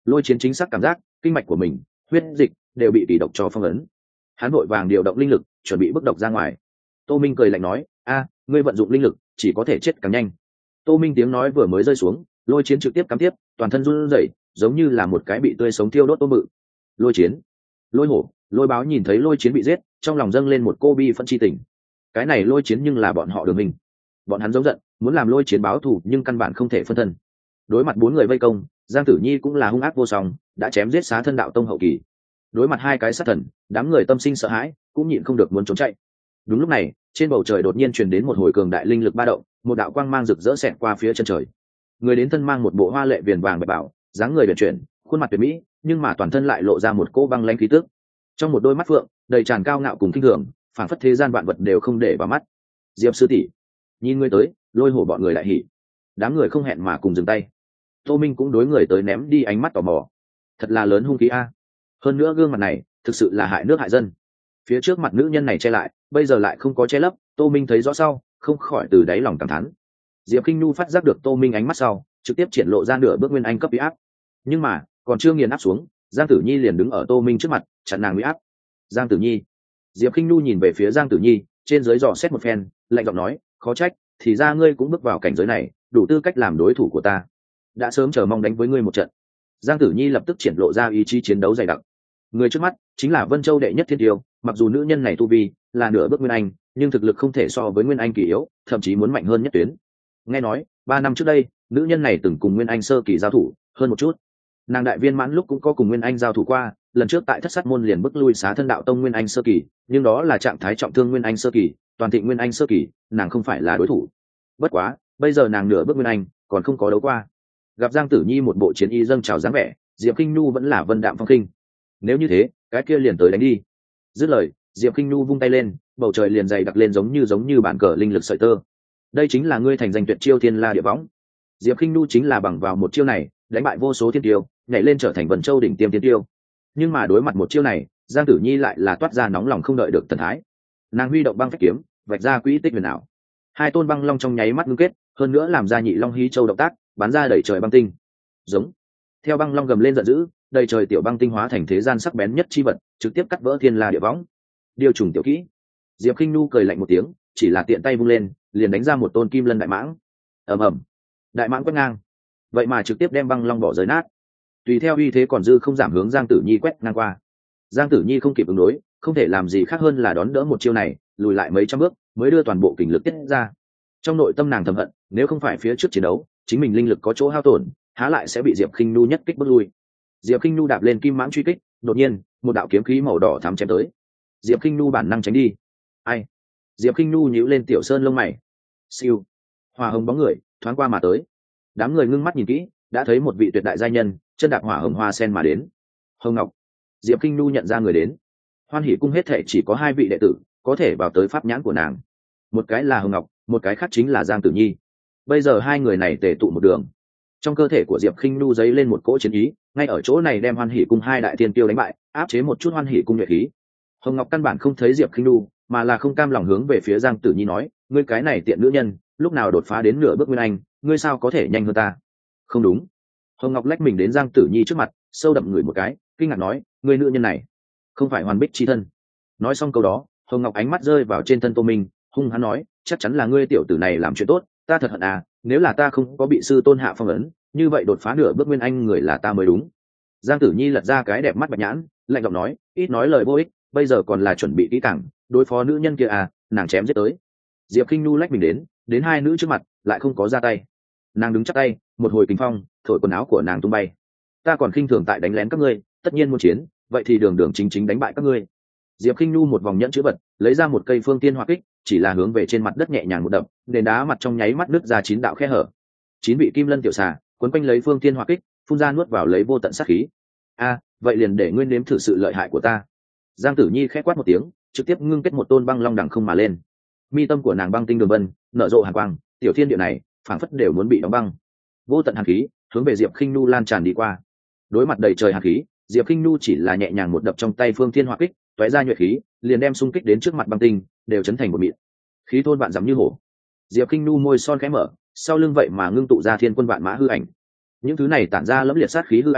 Lôi Chiến chính xác cảm giác kinh mạch của mình, huyết dịch đều bị kỳ độc cho phong ấn. Hắn vội vàng điều động linh lực chuẩn bị bức độc ra ngoài. Tô Minh cười lạnh nói, a ngươi vận dụng linh lực chỉ có thể chết càng nhanh. Tô Minh tiếng nói vừa mới rơi xuống, Lôi Chiến trực tiếp cắm tiếp, toàn thân run rẩy giống như là một cái bị tươi sống thiêu đốt tôm bự. Lôi Chiến, Lôi Hổ, Lôi Báo nhìn thấy Lôi Chiến bị giết, trong lòng dâng lên một cô bi phẫn chi tình. Cái này Lôi Chiến nhưng là bọn họ Đường mình, bọn hắn giống giận muốn làm Lôi Chiến báo thù nhưng căn bản không thể phân thân. Đối mặt bốn người vây công, Giang Tử Nhi cũng là hung ác vô song, đã chém giết Xá Thân đạo tông hậu kỳ. Đối mặt hai cái sát thần, đám người tâm sinh sợ hãi, cũng nhịn không được muốn trốn chạy. Đúng lúc này, trên bầu trời đột nhiên truyền đến một hồi cường đại linh lực ba động, một đạo quang mang rực rỡ xẹt qua phía chân trời. Người đến thân mang một bộ hoa lệ viền vàng bạch bảo, dáng người uyển chuyển, khuôn mặt tuyệt mỹ, nhưng mà toàn thân lại lộ ra một cỗ băng lãnh khí tức. Trong một đôi mắt phượng, đầy tràn cao ngạo cùng kinh thường, phảng phất thế gian vạn vật đều không để vào mắt. Diệp sư tỷ, nhìn ngươi tới, Lôi Hổ bọn người lại hỉ. Đám người không hẹn mà cùng dừng tay. Tô Minh cũng đối người tới ném đi ánh mắt tò mò. Thật là lớn hung khí a. Hơn nữa gương mặt này, thực sự là hại nước hại dân. Phía trước mặt nữ nhân này che lại, bây giờ lại không có che lấp, Tô Minh thấy rõ sau, không khỏi từ đáy lòng cảm thán. Diệp Kinh Nhu phát giác được Tô Minh ánh mắt sau, trực tiếp triển lộ ra nửa bước nguyên anh cấp uy áp. Nhưng mà, còn chưa nghiền áp xuống, Giang Tử Nhi liền đứng ở Tô Minh trước mặt, chặn nàng uy áp. Giang Tử Nhi. Diệp Kinh Nhu nhìn về phía Giang Tử Nhi, trên dưới dò xét một phen, lạnh giọng nói, khó trách, thì ra ngươi cũng bước vào cảnh giới này, đủ tư cách làm đối thủ của ta. Đã sớm chờ mong đánh với ngươi một trận. Giang Tử Nhi lập tức triển lộ ra ý chí chiến đấu dày đặc. Người trước mắt chính là Vân Châu đệ nhất thiên tiêu, mặc dù nữ nhân này tu vi là nửa bước nguyên anh, nhưng thực lực không thể so với nguyên anh kỳ yếu, thậm chí muốn mạnh hơn nhất tuyến. Nghe nói, ba năm trước đây, nữ nhân này từng cùng nguyên anh sơ kỳ giao thủ, hơn một chút. Nàng đại viên mãn lúc cũng có cùng nguyên anh giao thủ qua, lần trước tại Thất Sát môn liền bức lui Xá Thân đạo tông nguyên anh sơ kỳ, nhưng đó là trạng thái trọng thương nguyên anh sơ kỳ, toàn thịnh nguyên anh sơ kỳ, nàng không phải là đối thủ. Bất quá, bây giờ nàng nửa bước nguyên anh, còn không có đấu qua. Gặp Giang Tử Nhi một bộ chiến y dâng trào dáng vẻ, Diệp Kinh Nhu vẫn là vân đạm phong khinh. Nếu như thế, cái kia liền tới đánh đi. Dứt lời, Diệp Kinh Nhu vung tay lên, bầu trời liền dày đặc lên giống như giống như bản cờ linh lực sợi tơ. Đây chính là ngươi thành danh tuyệt chiêu Thiên La Địa Võng. Diệp Kinh Nhu chính là bằng vào một chiêu này, đánh bại vô số thiên tiêu, nhảy lên trở thành Vân Châu đỉnh tiêm thiên tiêu. Nhưng mà đối mặt một chiêu này, Giang Tử Nhi lại là toát ra nóng lòng không đợi được thần thái. Nàng huy động băng phách kiếm, vạch ra quỹ tích huyền ảo. Hai tôn băng long trong nháy mắt ngưng kết, hơn nữa làm ra nhị long hí châu động tác, bắn ra đẩy trời băng tinh. Giống. Theo băng long gầm lên giận dữ, đầy trời tiểu băng tinh hóa thành thế gian sắc bén nhất chi vật, trực tiếp cắt vỡ Thiên La Địa Võng. Điều trùng tiểu kỹ. Diệp Kinh Nhu cười lạnh một tiếng, chỉ là tiện tay vung lên, liền đánh ra một tôn kim lân đại mãng. Ầm ầm. Đại mãng quét ngang, vậy mà trực tiếp đem băng long bỏ rơi nát. Tùy theo uy thế còn dư không giảm hướng Giang Tử Nhi quét ngang qua. Giang Tử Nhi không kịp ứng đối, không thể làm gì khác hơn là đón đỡ một chiêu này, lùi lại mấy trăm bước, mới đưa toàn bộ kình lực tiết ra. Trong nội tâm nàng thầm hận, nếu không phải phía trước chiến đấu, chính mình linh lực có chỗ hao tổn, há lại sẽ bị Diệp Kinh Nhu nhất kích bước lui. Diệp Kinh Nhu đạp lên kim mãng truy kích, đột nhiên, một đạo kiếm khí màu đỏ thắm chém tới. Diệp Kinh Nhu bản năng tránh đi. Ai? Diệp Kinh Nhu nhíu lên tiểu sơn lông mày. Siêu. Hỏa hồng bóng người thoáng qua mà tới. Đám người ngưng mắt nhìn kỹ, đã thấy một vị tuyệt đại giai nhân, chân đạp hỏa hồng hoa sen mà đến. Hồng Ngọc. Diệp Kinh Nhu nhận ra người đến. Hoan Hỷ cung hết thảy chỉ có hai vị đệ tử có thể vào tới pháp nhãn của nàng. Một cái là Hồng Ngọc, một cái khác chính là Giang Tử Nhi. Bây giờ hai người này tề tụ một đường. Trong cơ thể của Diệp Kinh Nhu dấy lên một cỗ chiến ý, ngay ở chỗ này đem Hoan Hỷ cung hai đại tiên tiêu đánh bại, áp chế một chút Hoan Hỷ cung nhuệ khí. Hồng Ngọc căn bản không thấy Diệp Kinh Nhu, mà là không cam lòng hướng về phía Giang Tử Nhi nói, ngươi cái này tiện nữ nhân, lúc nào đột phá đến nửa bước nguyên anh, ngươi sao có thể nhanh hơn ta? Không đúng. Hồng Ngọc lách mình đến Giang Tử Nhi trước mặt, sâu đậm người một cái, kinh ngạc nói, ngươi nữ nhân này, không phải Hoàn Bích chi thân. Nói xong câu đó, Hồng Ngọc ánh mắt rơi vào trên thân Tô Minh, hung hăng nói, chắc chắn là ngươi tiểu tử này làm chuyện tốt, ta thật hận à, nếu là ta không có bị sư tôn hạ phong ấn, như vậy đột phá nửa bước nguyên anh người là ta mới đúng. Giang Tử Nhi lật ra cái đẹp mắt bạch nhãn, lạnh giọng nói, ít nói lời vô ích, bây giờ còn là chuẩn bị kỹ càng, đối phó nữ nhân kia à, nàng chém giết tới. Diệp Kinh Nhu lách mình đến, đến hai nữ trước mặt, lại không có ra tay. Nàng đứng chắp tay, một hồi kinh phong, thổi quần áo của nàng tung bay. Ta còn khinh thường tại đánh lén các ngươi, tất nhiên muốn chiến, vậy thì đường đường chính chính đánh bại các ngươi. Diệp Kinh Nhu một vòng nhẫn chữ vật, lấy ra một cây phương tiên hỏa kích, chỉ là hướng về trên mặt đất nhẹ nhàng một đập, nền đá mặt trong nháy mắt nứt ra chín đạo khe hở. Chín vị kim lân tiểu xà quấn quanh lấy phương tiên hỏa kích, phun ra nuốt vào lấy vô tận sát khí. A, vậy liền để ngươi nếm thử sự lợi hại của ta. Giang Tử Nhi khẽ quát một tiếng, trực tiếp ngưng kết một tôn băng long đằng không mà lên. Mi tâm của nàng băng tinh đường vân, nở rộ hàn quang, tiểu thiên địa này phảng phất đều muốn bị đóng băng. Vô tận hàn khí hướng về Diệp Kinh Nhu lan tràn đi qua. Đối mặt đầy trời hàn khí, Diệp Kinh Nhu chỉ là nhẹ nhàng một đập trong tay phương thiên hỏa kích, tóe ra nhuệ khí, liền đem xung kích đến trước mặt băng tinh, đều chấn thành một mịn. Khí thôn vạn dặm như hổ. Diệp Kinh Nhu môi son khẽ mở, sau lưng vậy mà ngưng tụ ra thiên quân vạn mã hư ảnh. Những thứ này tản ra lẫm liệt sát khí hư ảnh,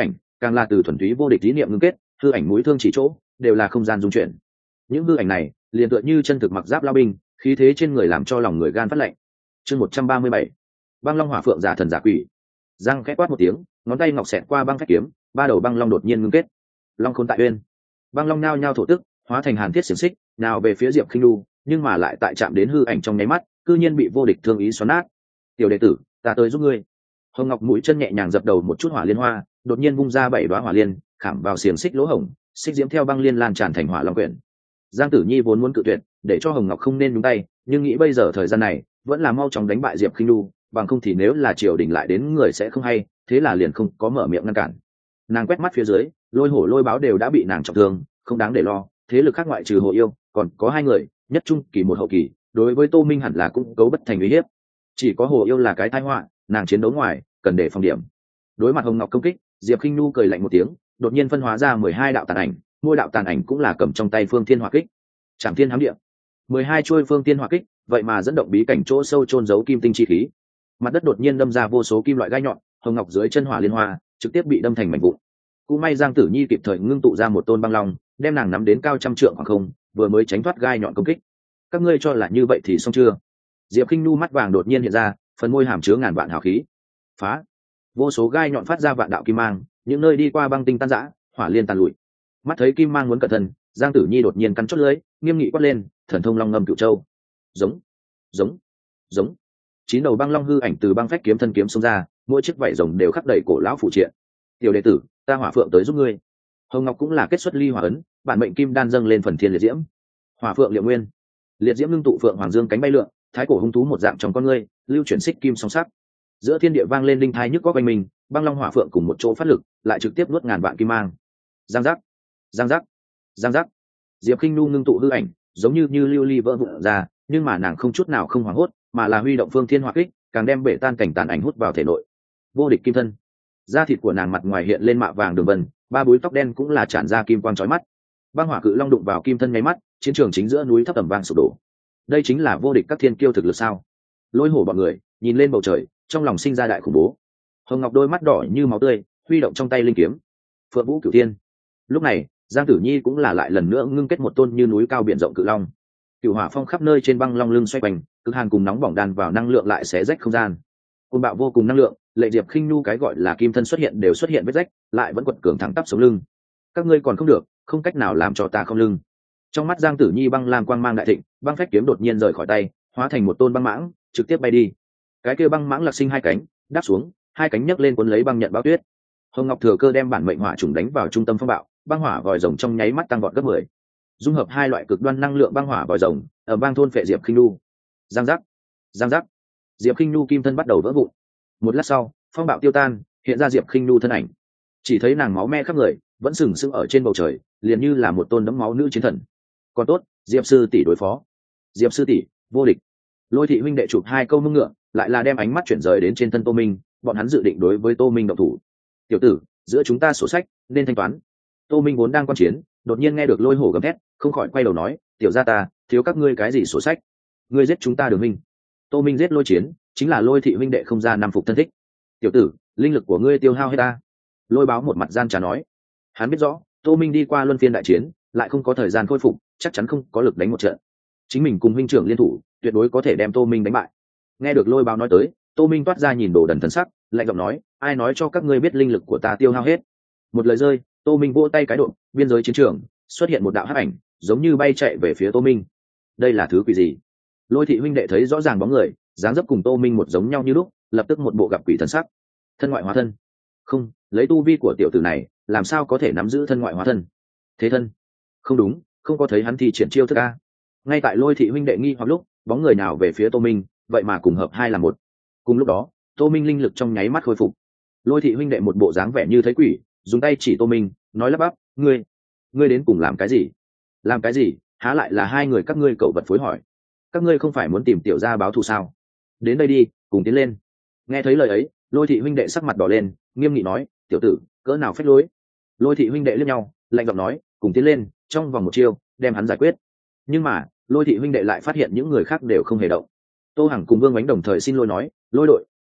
càng là từ thuần túy vô địch lý niệm ngưng kết, hư ảnh mũi thương chỉ chỗ đều là không gian dung chuyển. Những hư ảnh này liền tựa như chân thực mặc giáp lao binh, khí thế trên người làm cho lòng người gan phát lạnh. Chương một trăm ba mươi bảy, băng long hỏa phượng giả thần giả quỷ. Giang khẽ quát một tiếng, ngón tay ngọc xẹt qua băng phách kiếm, ba đầu băng long đột nhiên ngưng kết. Long khôn tại uyên, băng long nao nhao thổ tức, hóa thành hàn thiết xiềng xích, nào về phía Diệp Khinh Nu, nhưng mà lại tại chạm đến hư ảnh trong nháy mắt, cư nhiên bị vô địch thương ý xoắn nát. Tiểu đệ tử, ta tới giúp ngươi. Hồng Ngọc mũi chân nhẹ nhàng dập đầu một chút hỏa liên hoa, đột nhiên vung ra bảy đóa hỏa liên, khảm vào xiềng xích lỗ hổng, xích diễm theo băng liên lan tràn thành hỏa long quyển. Giang Tử Nhi vốn muốn cự tuyệt, để cho Hồng Ngọc không nên nhúng tay, nhưng nghĩ bây giờ thời gian này, vẫn là mau chóng đánh bại Diệp Khinh Nu, bằng không thì nếu là triều đình lại đến người sẽ không hay, thế là liền không có mở miệng ngăn cản. Nàng quét mắt phía dưới, lôi hổ lôi báo đều đã bị nàng trọng thương, không đáng để lo, thế lực khác ngoại trừ hồ yêu, còn có hai người, nhất trung kỳ một hậu kỳ, đối với Tô Minh hẳn là cũng cấu bất thành uy hiếp. Chỉ có hồ yêu là cái tai họa, nàng chiến đấu ngoài, cần để phòng điểm. Đối mặt Hồng Ngọc công kích, Diệp Khinh Nu cười lạnh một tiếng, đột nhiên phân hóa ra mười hai đạo tàn ảnh, mỗi đạo tàn ảnh cũng là cầm trong tay phương thiên hỏa kích. Trảm thiên hám địa, mười hai chuôi phương thiên hỏa kích, vậy mà dẫn động bí cảnh chỗ sâu chôn giấu kim tinh chi khí. Mặt đất đột nhiên đâm ra vô số kim loại gai nhọn, Hồng Ngọc dưới chân hỏa liên hoa trực tiếp bị đâm thành mảnh vụn. Cũng may Giang Tử Nhi kịp thời ngưng tụ ra một tôn băng long, đem nàng nắm đến cao trăm trượng khoảng không, vừa mới tránh thoát gai nhọn công kích. Các ngươi cho là như vậy thì xong chưa? Diệp Khinh Nu mắt vàng đột nhiên hiện ra, phần môi hàm chứa ngàn vạn hào khí. Phá! Vô số gai nhọn phát ra vạn đạo kim mang, những nơi đi qua băng tinh tan rã, hỏa liên tàn lụi. Mắt thấy kim mang muốn cẩn thân, Giang Tử Nhi đột nhiên cắn chốt lưỡi, nghiêm nghị quát lên, thần thông long ngâm cửu châu. Giống, giống, giống. Chín đầu băng long hư ảnh từ băng phách kiếm thân kiếm xông ra, mỗi chiếc vảy rồng đều khắc đầy cổ lão phụ triện. Tiểu đệ tử, ta hỏa phượng tới giúp ngươi. Hồng Ngọc cũng là kết xuất ly hỏa ấn, bản mệnh kim đan dâng lên phần thiên liệt diễm. Hỏa phượng liệu nguyên, liệt diễm ngưng tụ phượng hoàng dương cánh bay lượn, thái cổ hung thú một dạng trong con ngươi, lưu chuyển xích kim song sắc. Giữa thiên địa vang lên linh thai nhức góc quanh mình, băng long hỏa phượng cùng một chỗ phát lực, lại trực tiếp nuốt ngàn vạn kim mang. Giang giác, giang giác, giang giác. Diệp Khinh Nu ngưng tụ hư ảnh, giống như như lưu ly vỡ vụn ra, nhưng mà nàng không chút nào không hoảng hốt, mà là huy động phương thiên hỏa kích, càng đem bể tan cảnh tàn ảnh hút vào thể nội. Vô địch kim thân, da thịt của nàng mặt ngoài hiện lên mạ vàng đường vân, ba búi tóc đen cũng là tràn ra kim quang chói mắt. Băng hỏa cự long đụng vào kim thân nháy mắt, chiến trường chính giữa núi thấp tầm vang sụp đổ. Đây chính là vô địch các thiên kiêu thực lực sao? Lôi hổ bọn người nhìn lên bầu trời, trong lòng sinh ra đại khủng bố. Hồng Ngọc đôi mắt đỏ như máu tươi, huy động trong tay linh kiếm. Phượng Vũ Cửu Thiên. Lúc này, Giang Tử Nhi cũng là lại lần nữa ngưng kết một tôn như núi cao biển rộng cự long. Cửu hỏa phong khắp nơi trên băng long lưng xoay quanh, cực hàn cùng nóng bỏng đan vào năng lượng lại xé rách không gian. Côn bạo vô cùng năng lượng, lệ Diệp Khinh Nu cái gọi là kim thân xuất hiện đều xuất hiện vết rách, lại vẫn quật cường thẳng tắp sống lưng. Các ngươi còn không được, không cách nào làm cho ta không lưng. Trong mắt Giang Tử Nhi băng lam quang mang đại thịnh, băng phách kiếm đột nhiên rời khỏi tay, hóa thành một tôn băng mãng, trực tiếp bay đi. Cái kia băng mãng lạc sinh hai cánh, đáp xuống, hai cánh nhấc lên cuốn lấy băng nhận bao tuyết. Hồng Ngọc thừa cơ đem bản mệnh hỏa trùng đánh vào trung tâm phong bạo, băng hỏa vòi rồng trong nháy mắt tăng vọt gấp mười. Dung hợp hai loại cực đoan năng lượng băng hỏa vòi rồng, ở bang thôn phệ Diệp Khinh Nu. Giang giác, giang giác. Diệp Khinh Nu kim thân bắt đầu vỡ vụn. Một lát sau, phong bạo tiêu tan, hiện ra Diệp Khinh Nu thân ảnh. Chỉ thấy nàng máu me khắp người, vẫn sừng sững ở trên bầu trời, liền như là một tôn đẫm máu nữ chiến thần. Còn tốt, Diệp sư tỷ đối phó. Diệp sư tỷ, vô địch. Lôi thị huynh đệ chụp hai câu mông ngựa, lại là đem ánh mắt chuyển rời đến trên thân Tô Minh, bọn hắn dự định đối với Tô Minh động thủ. Tiểu tử, giữa chúng ta sổ sách nên thanh toán. Tô Minh vốn đang quan chiến, đột nhiên nghe được lôi hổ gầm thét, không khỏi quay đầu nói, tiểu gia ta, thiếu các ngươi cái gì sổ sách? Ngươi giết chúng ta Đường Minh. Tô Minh giết lôi chiến, chính là lôi thị huynh đệ không ra năm phục thân thích. Tiểu tử, linh lực của ngươi tiêu hao hết ta. Lôi báo một mặt gian trà nói, hắn biết rõ, Tô Minh đi qua luân phiên đại chiến, lại không có thời gian khôi phục, chắc chắn không có lực đánh một trận. Chính mình cùng huynh trưởng liên thủ, tuyệt đối có thể đem Tô Minh đánh bại. Nghe được lôi báo nói tới, Tô Minh toát ra nhìn đồ đần thần sắc, lạnh giọng nói, ai nói cho các ngươi biết linh lực của ta tiêu hao hết? Một lời rơi, Tô Minh vỗ tay cái độ, biên giới chiến trường xuất hiện một đạo hắc ảnh, giống như bay chạy về phía Tô Minh. Đây là thứ quỷ gì? Lôi thị huynh đệ thấy rõ ràng bóng người, dáng dấp cùng Tô Minh một giống nhau như lúc, lập tức một bộ gặp quỷ thần sắc. Thân ngoại hóa thân? Không, lấy tu vi của tiểu tử này, làm sao có thể nắm giữ thân ngoại hóa thân? Thế thân? Không đúng, không có thấy hắn thì triển chiêu thức a. Ngay tại lôi thị huynh đệ nghi hoặc lúc, bóng người nào về phía Tô Minh, vậy mà cùng hợp hai là một. Cùng lúc đó, Tô Minh linh lực trong nháy mắt khôi phục. Lôi thị huynh đệ một bộ dáng vẻ như thấy quỷ, dùng tay chỉ Tô Minh, nói lắp bắp, ngươi, ngươi đến cùng làm cái gì? Làm cái gì? Há lại là hai người các ngươi cậu vật phối hỏi? Các ngươi không phải muốn tìm tiểu gia báo thù sao? Đến đây đi, cùng tiến lên. Nghe thấy lời ấy, lôi thị huynh đệ sắc mặt đỏ lên, nghiêm nghị nói, tiểu tử, cỡ nào phách lối? Lôi thị huynh đệ liếc nhau, lạnh giọng nói, cùng tiến lên, trong vòng một chiêu, đem hắn giải quyết. Nhưng mà, lôi thị huynh đệ lại phát hiện những người khác đều không hề động. Tô Hằng cùng Vương Ánh đồng thời xin lỗi nói, lôi đội,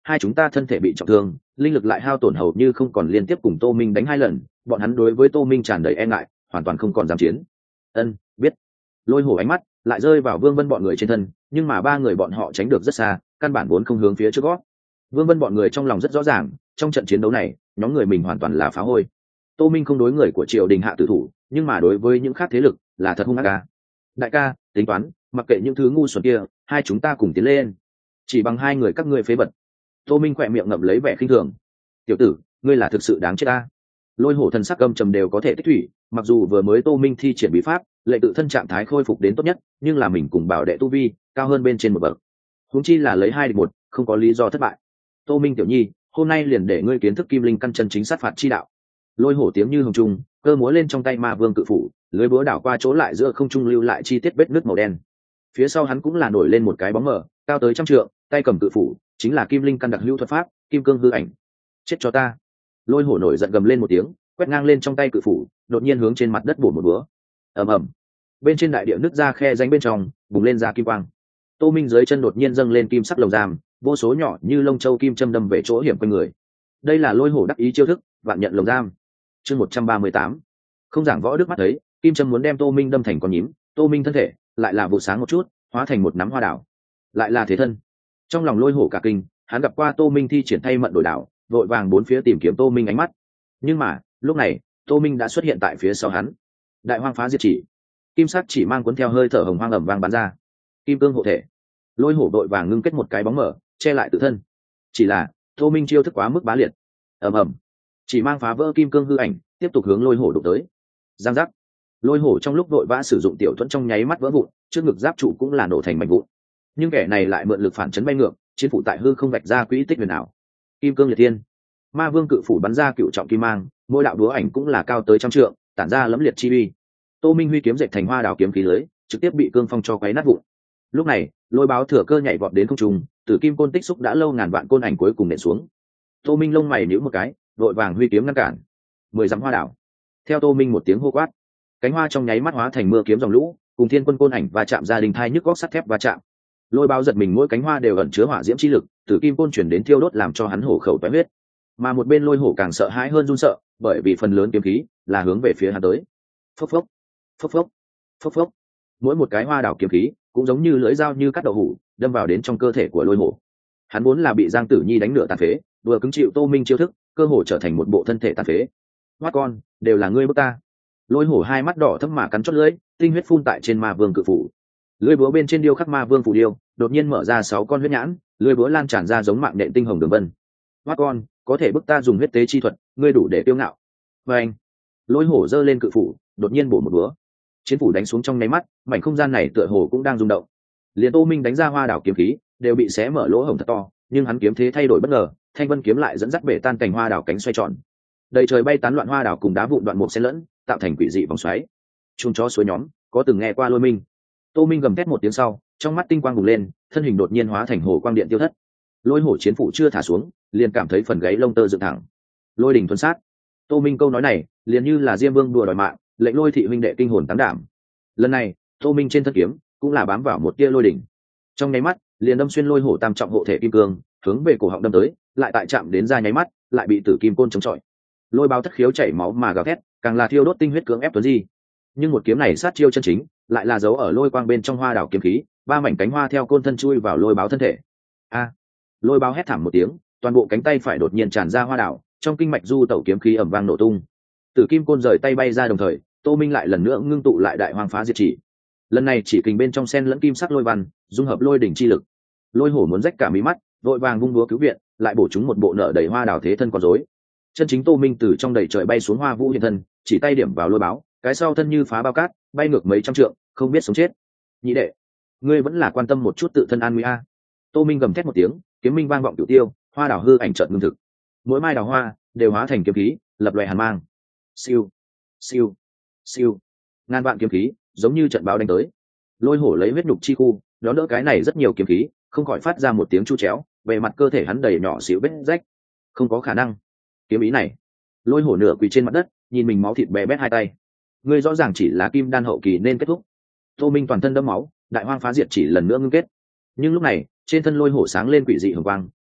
hai chúng ta thân thể bị trọng thương, linh lực lại hao tổn hầu như không còn, liên tiếp cùng Tô Minh đánh hai lần, bọn hắn đối với Tô Minh tràn đầy e ngại, hoàn toàn không còn dám chiến. Ân, biết. Lôi Hổ ánh mắt lại rơi vào Vương Vân bọn người trên thân, nhưng mà ba người bọn họ tránh được rất xa, căn bản vốn không hướng phía trước gót. Vương Vân bọn người trong lòng rất rõ ràng, trong trận chiến đấu này, nhóm người mình hoàn toàn là phá hôi. Tô Minh không đối người của triều đình hạ tử thủ, nhưng mà đối với những khác thế lực là thật hung ác ca. Đại ca, tính toán, mặc kệ những thứ ngu xuẩn kia, hai chúng ta cùng tiến lên. Chỉ bằng hai người các ngươi phế vật. Tô Minh khỏe miệng ngậm lấy vẻ khinh thường. Tiểu tử, ngươi là thực sự đáng chết ta. Lôi Hổ thần sắc âm trầm đều có thể tích thủy, mặc dù vừa mới Tô Minh thi triển bí pháp, lệ tự thân trạng thái khôi phục đến tốt nhất, nhưng là mình cùng bảo đệ tu vi cao hơn bên trên một bậc. Huống chi là lấy hai địch một, không có lý do thất bại. Tô Minh tiểu nhi, hôm nay liền để ngươi kiến thức kim linh căn chân chính sát phạt chi đạo. Lôi Hổ tiếng như hồng trung, cơ múa lên trong tay ma vương cự phủ, lưới búa đảo qua chỗ lại giữa không trung lưu lại chi tiết vết nứt màu đen. Phía sau hắn cũng là nổi lên một cái bóng mờ, cao tới trăm trượng, tay cầm cự phủ, chính là kim linh căn đặc hữu thuật pháp, kim cương hư ảnh. Chết cho ta! Lôi Hổ nổi giận gầm lên một tiếng, quét ngang lên trong tay cự phủ, đột nhiên hướng trên mặt đất bổ một búa. Ầm ầm! Bên trên đại địa nứt ra khe rãnh bên trong, bùng lên ra kim quang. Tô Minh dưới chân đột nhiên dâng lên kim sắc lồng giam, vô số nhỏ như lông châu kim châm đâm về chỗ hiểm quanh người. Đây là Lôi Hổ đắc ý chiêu thức, vạn nhận lồng giam. Chương một trăm ba mươi tám. Không giảng võ đức mắt thấy, kim châm muốn đem Tô Minh đâm thành con nhím, Tô Minh thân thể lại là vụ sáng một chút, hóa thành một nắm hoa đảo. Lại là thế thân. Trong lòng Lôi Hổ cả kinh, hắn gặp qua Tô Minh thi triển thay mận đổi đảo, vội vàng bốn phía tìm kiếm Tô Minh ánh mắt. Nhưng mà, lúc này, Tô Minh đã xuất hiện tại phía sau hắn. Đại hoang phá diệt chỉ, kim sắc chỉ mang cuốn theo hơi thở hồng hoang ầm vang bắn ra. Kim cương hộ thể. Lôi Hổ đội vàng ngưng kết một cái bóng mở, che lại tự thân. Chỉ là, Tô Minh chiêu thức quá mức bá liệt. Ầm ầm. Chỉ mang phá vỡ kim cương hư ảnh, tiếp tục hướng Lôi Hổ đụng tới. Giang giác. Lôi Hổ trong lúc đội vã sử dụng tiểu thuẫn trong nháy mắt vỡ vụn, trước ngực giáp trụ cũng là nổ thành mảnh vụn. Nhưng kẻ này lại mượn lực phản chấn bay ngược, chiến phủ tại hư không vạch ra quỹ tích huyền ảo. Kim cương liệt thiên. Ma vương cự phủ bắn ra cựu trọng kim mang, mỗi đạo đúa ảnh cũng là cao tới trăm trượng, tản ra lẫm liệt chi uy. Tô Minh huy kiếm dệt thành hoa đào kiếm khí lưới, trực tiếp bị cương phong cho quấy nát vụn. Lúc này, Lôi Báo thừa cơ nhảy vọt đến không trung, tử kim côn tích xúc đã lâu ngàn vạn côn ảnh cuối cùng nện xuống. Tô Minh lông mày nhíu một cái, vội vàng huy kiếm ngăn cản. Mười dặm hoa đảo. Theo Tô Minh một tiếng hô quát, cánh hoa trong nháy mắt hóa thành mưa kiếm dòng lũ, cùng thiên quân côn ảnh và chạm gia đình thai nhức góc sắt thép va chạm. Lôi Báo giật mình, mỗi cánh hoa đều ẩn chứa hỏa diễm chi lực, tử kim côn chuyển đến thiêu đốt làm cho hắn hổ khẩu toái huyết. Mà một bên Lôi Hổ càng sợ hãi hơn run sợ, bởi vì phần lớn kiếm khí là hướng về phía hắn tới. Phốc phốc, phốc phốc, phốc phốc. Mỗi một cái hoa đảo kiếm khí cũng giống như lưỡi dao như cắt đậu hủ, đâm vào đến trong cơ thể của Lôi Hổ. Hắn vốn là bị Giang Tử Nhi đánh nửa tàn phế, vừa cứng chịu Tô Minh chiêu thức, cơ hồ trở thành một bộ thân thể tàn phế. Hoát con, đều là ngươi bức ta. Lôi Hổ hai mắt đỏ thẫm mà cắn chót lưỡi, tinh huyết phun tại trên ma vương cự phủ. Lưỡi búa bên trên điêu khắc ma vương phủ điêu, đột nhiên mở ra sáu con huyết nhãn, lưỡi búa lan tràn ra giống mạng nhện tinh hồng đường vân. Hoát con, có thể bức ta dùng huyết tế chi thuật, ngươi đủ để tiêu ngạo. Và anh, Lôi Hổ giơ lên cự phủ, đột nhiên bổ một búa. Chiến phủ đánh xuống trong nháy mắt, mảnh không gian này tựa hồ cũng đang rung động. Liền Tô Minh đánh ra hoa đảo kiếm khí, đều bị xé mở lỗ hổng thật to, nhưng hắn kiếm thế thay đổi bất ngờ, thanh vân kiếm lại dẫn dắt bể tan cành hoa đảo cánh xoay tròn. Đầy trời bay tán loạn hoa đảo cùng đá vụn đoạn một xen lẫn, tạo thành quỷ dị vòng xoáy. Chuông chó suối nhóm, có từng nghe qua Lôi Minh? Tô Minh gầm thét một tiếng sau, trong mắt tinh quang bùng lên, thân hình đột nhiên hóa thành hồ quang điện tiêu thất. Lôi Hổ chiến phủ chưa thả xuống, liền cảm thấy phần gáy lông tơ dựng thẳng. Lôi đỉnh thuần sát. Tô Minh câu nói này, liền như là Diêm Vương đùa đòi mạng, lệnh Lôi thị huynh đệ kinh hồn táng đảm. Lần này, Tô Minh trên thân kiếm cũng là bám vào một tia lôi đỉnh. Trong nháy mắt, liền đâm xuyên Lôi Hổ tam trọng hộ thể kim cương, hướng về cổ họng đâm tới, lại tại chạm đến ra nháy mắt, lại bị tử kim côn chống chọi. Lôi Báo thất khiếu chảy máu mà gào thét, càng là thiêu đốt tinh huyết cưỡng ép tuấn di. Nhưng một kiếm này sát chiêu chân chính, lại là giấu ở lôi quang bên trong hoa đảo kiếm khí, ba mảnh cánh hoa theo côn thân chui vào Lôi Báo thân thể. A! Lôi Báo hét thảm một tiếng, toàn bộ cánh tay phải đột nhiên tràn ra hoa đảo, trong kinh mạch du tẩu kiếm khí ầm vang nổ tung. Tử kim côn rời tay bay ra, đồng thời, Tô Minh lại lần nữa ngưng tụ lại đại hoang phá diệt chỉ. Lần này chỉ kình bên trong sen lẫn kim sắc lôi văn, dung hợp lôi đỉnh chi lực. Lôi Hổ muốn rách cả mí mắt, vội vàng vung búa cứu viện, lại bổ chúng một bộ nợ đầy hoa đảo thế thân con rối. Chân chính Tô Minh từ trong đầy trời bay xuống hoa vũ hiện thân, chỉ tay điểm vào Lôi Báo, cái sau thân như phá bao cát, bay ngược mấy trăm trượng, không biết sống chết. Nhị đệ, ngươi vẫn là quan tâm một chút tự thân an nguy a. Tô Minh gầm thét một tiếng, kiếm minh vang vọng cửu tiêu, hoa đảo hư ảnh chợt ngưng thực. Mỗi mai đào hoa đều hóa thành kiếm khí, lập loè hàn mang. Siêu, siêu, siêu. Ngàn vạn kiếm khí, giống như trận bão đánh tới. Lôi Hổ lấy huyết nhục chi khu, đón đỡ cái này rất nhiều kiếm khí, không khỏi phát ra một tiếng chu chéo, về mặt cơ thể hắn đầy nhỏ xíu vết rách. Không có khả năng. Kiếm ý này. Lôi Hổ nửa quỳ trên mặt đất, nhìn mình máu thịt bè bét hai tay. Ngươi rõ ràng chỉ là kim đan hậu kỳ nên kết thúc. Tô Minh toàn thân đẫm máu, đại hoang phá diệt chỉ lần nữa ngưng kết. Nhưng lúc này, trên thân Lôi Hổ sáng lên quỷ dị hồng quang,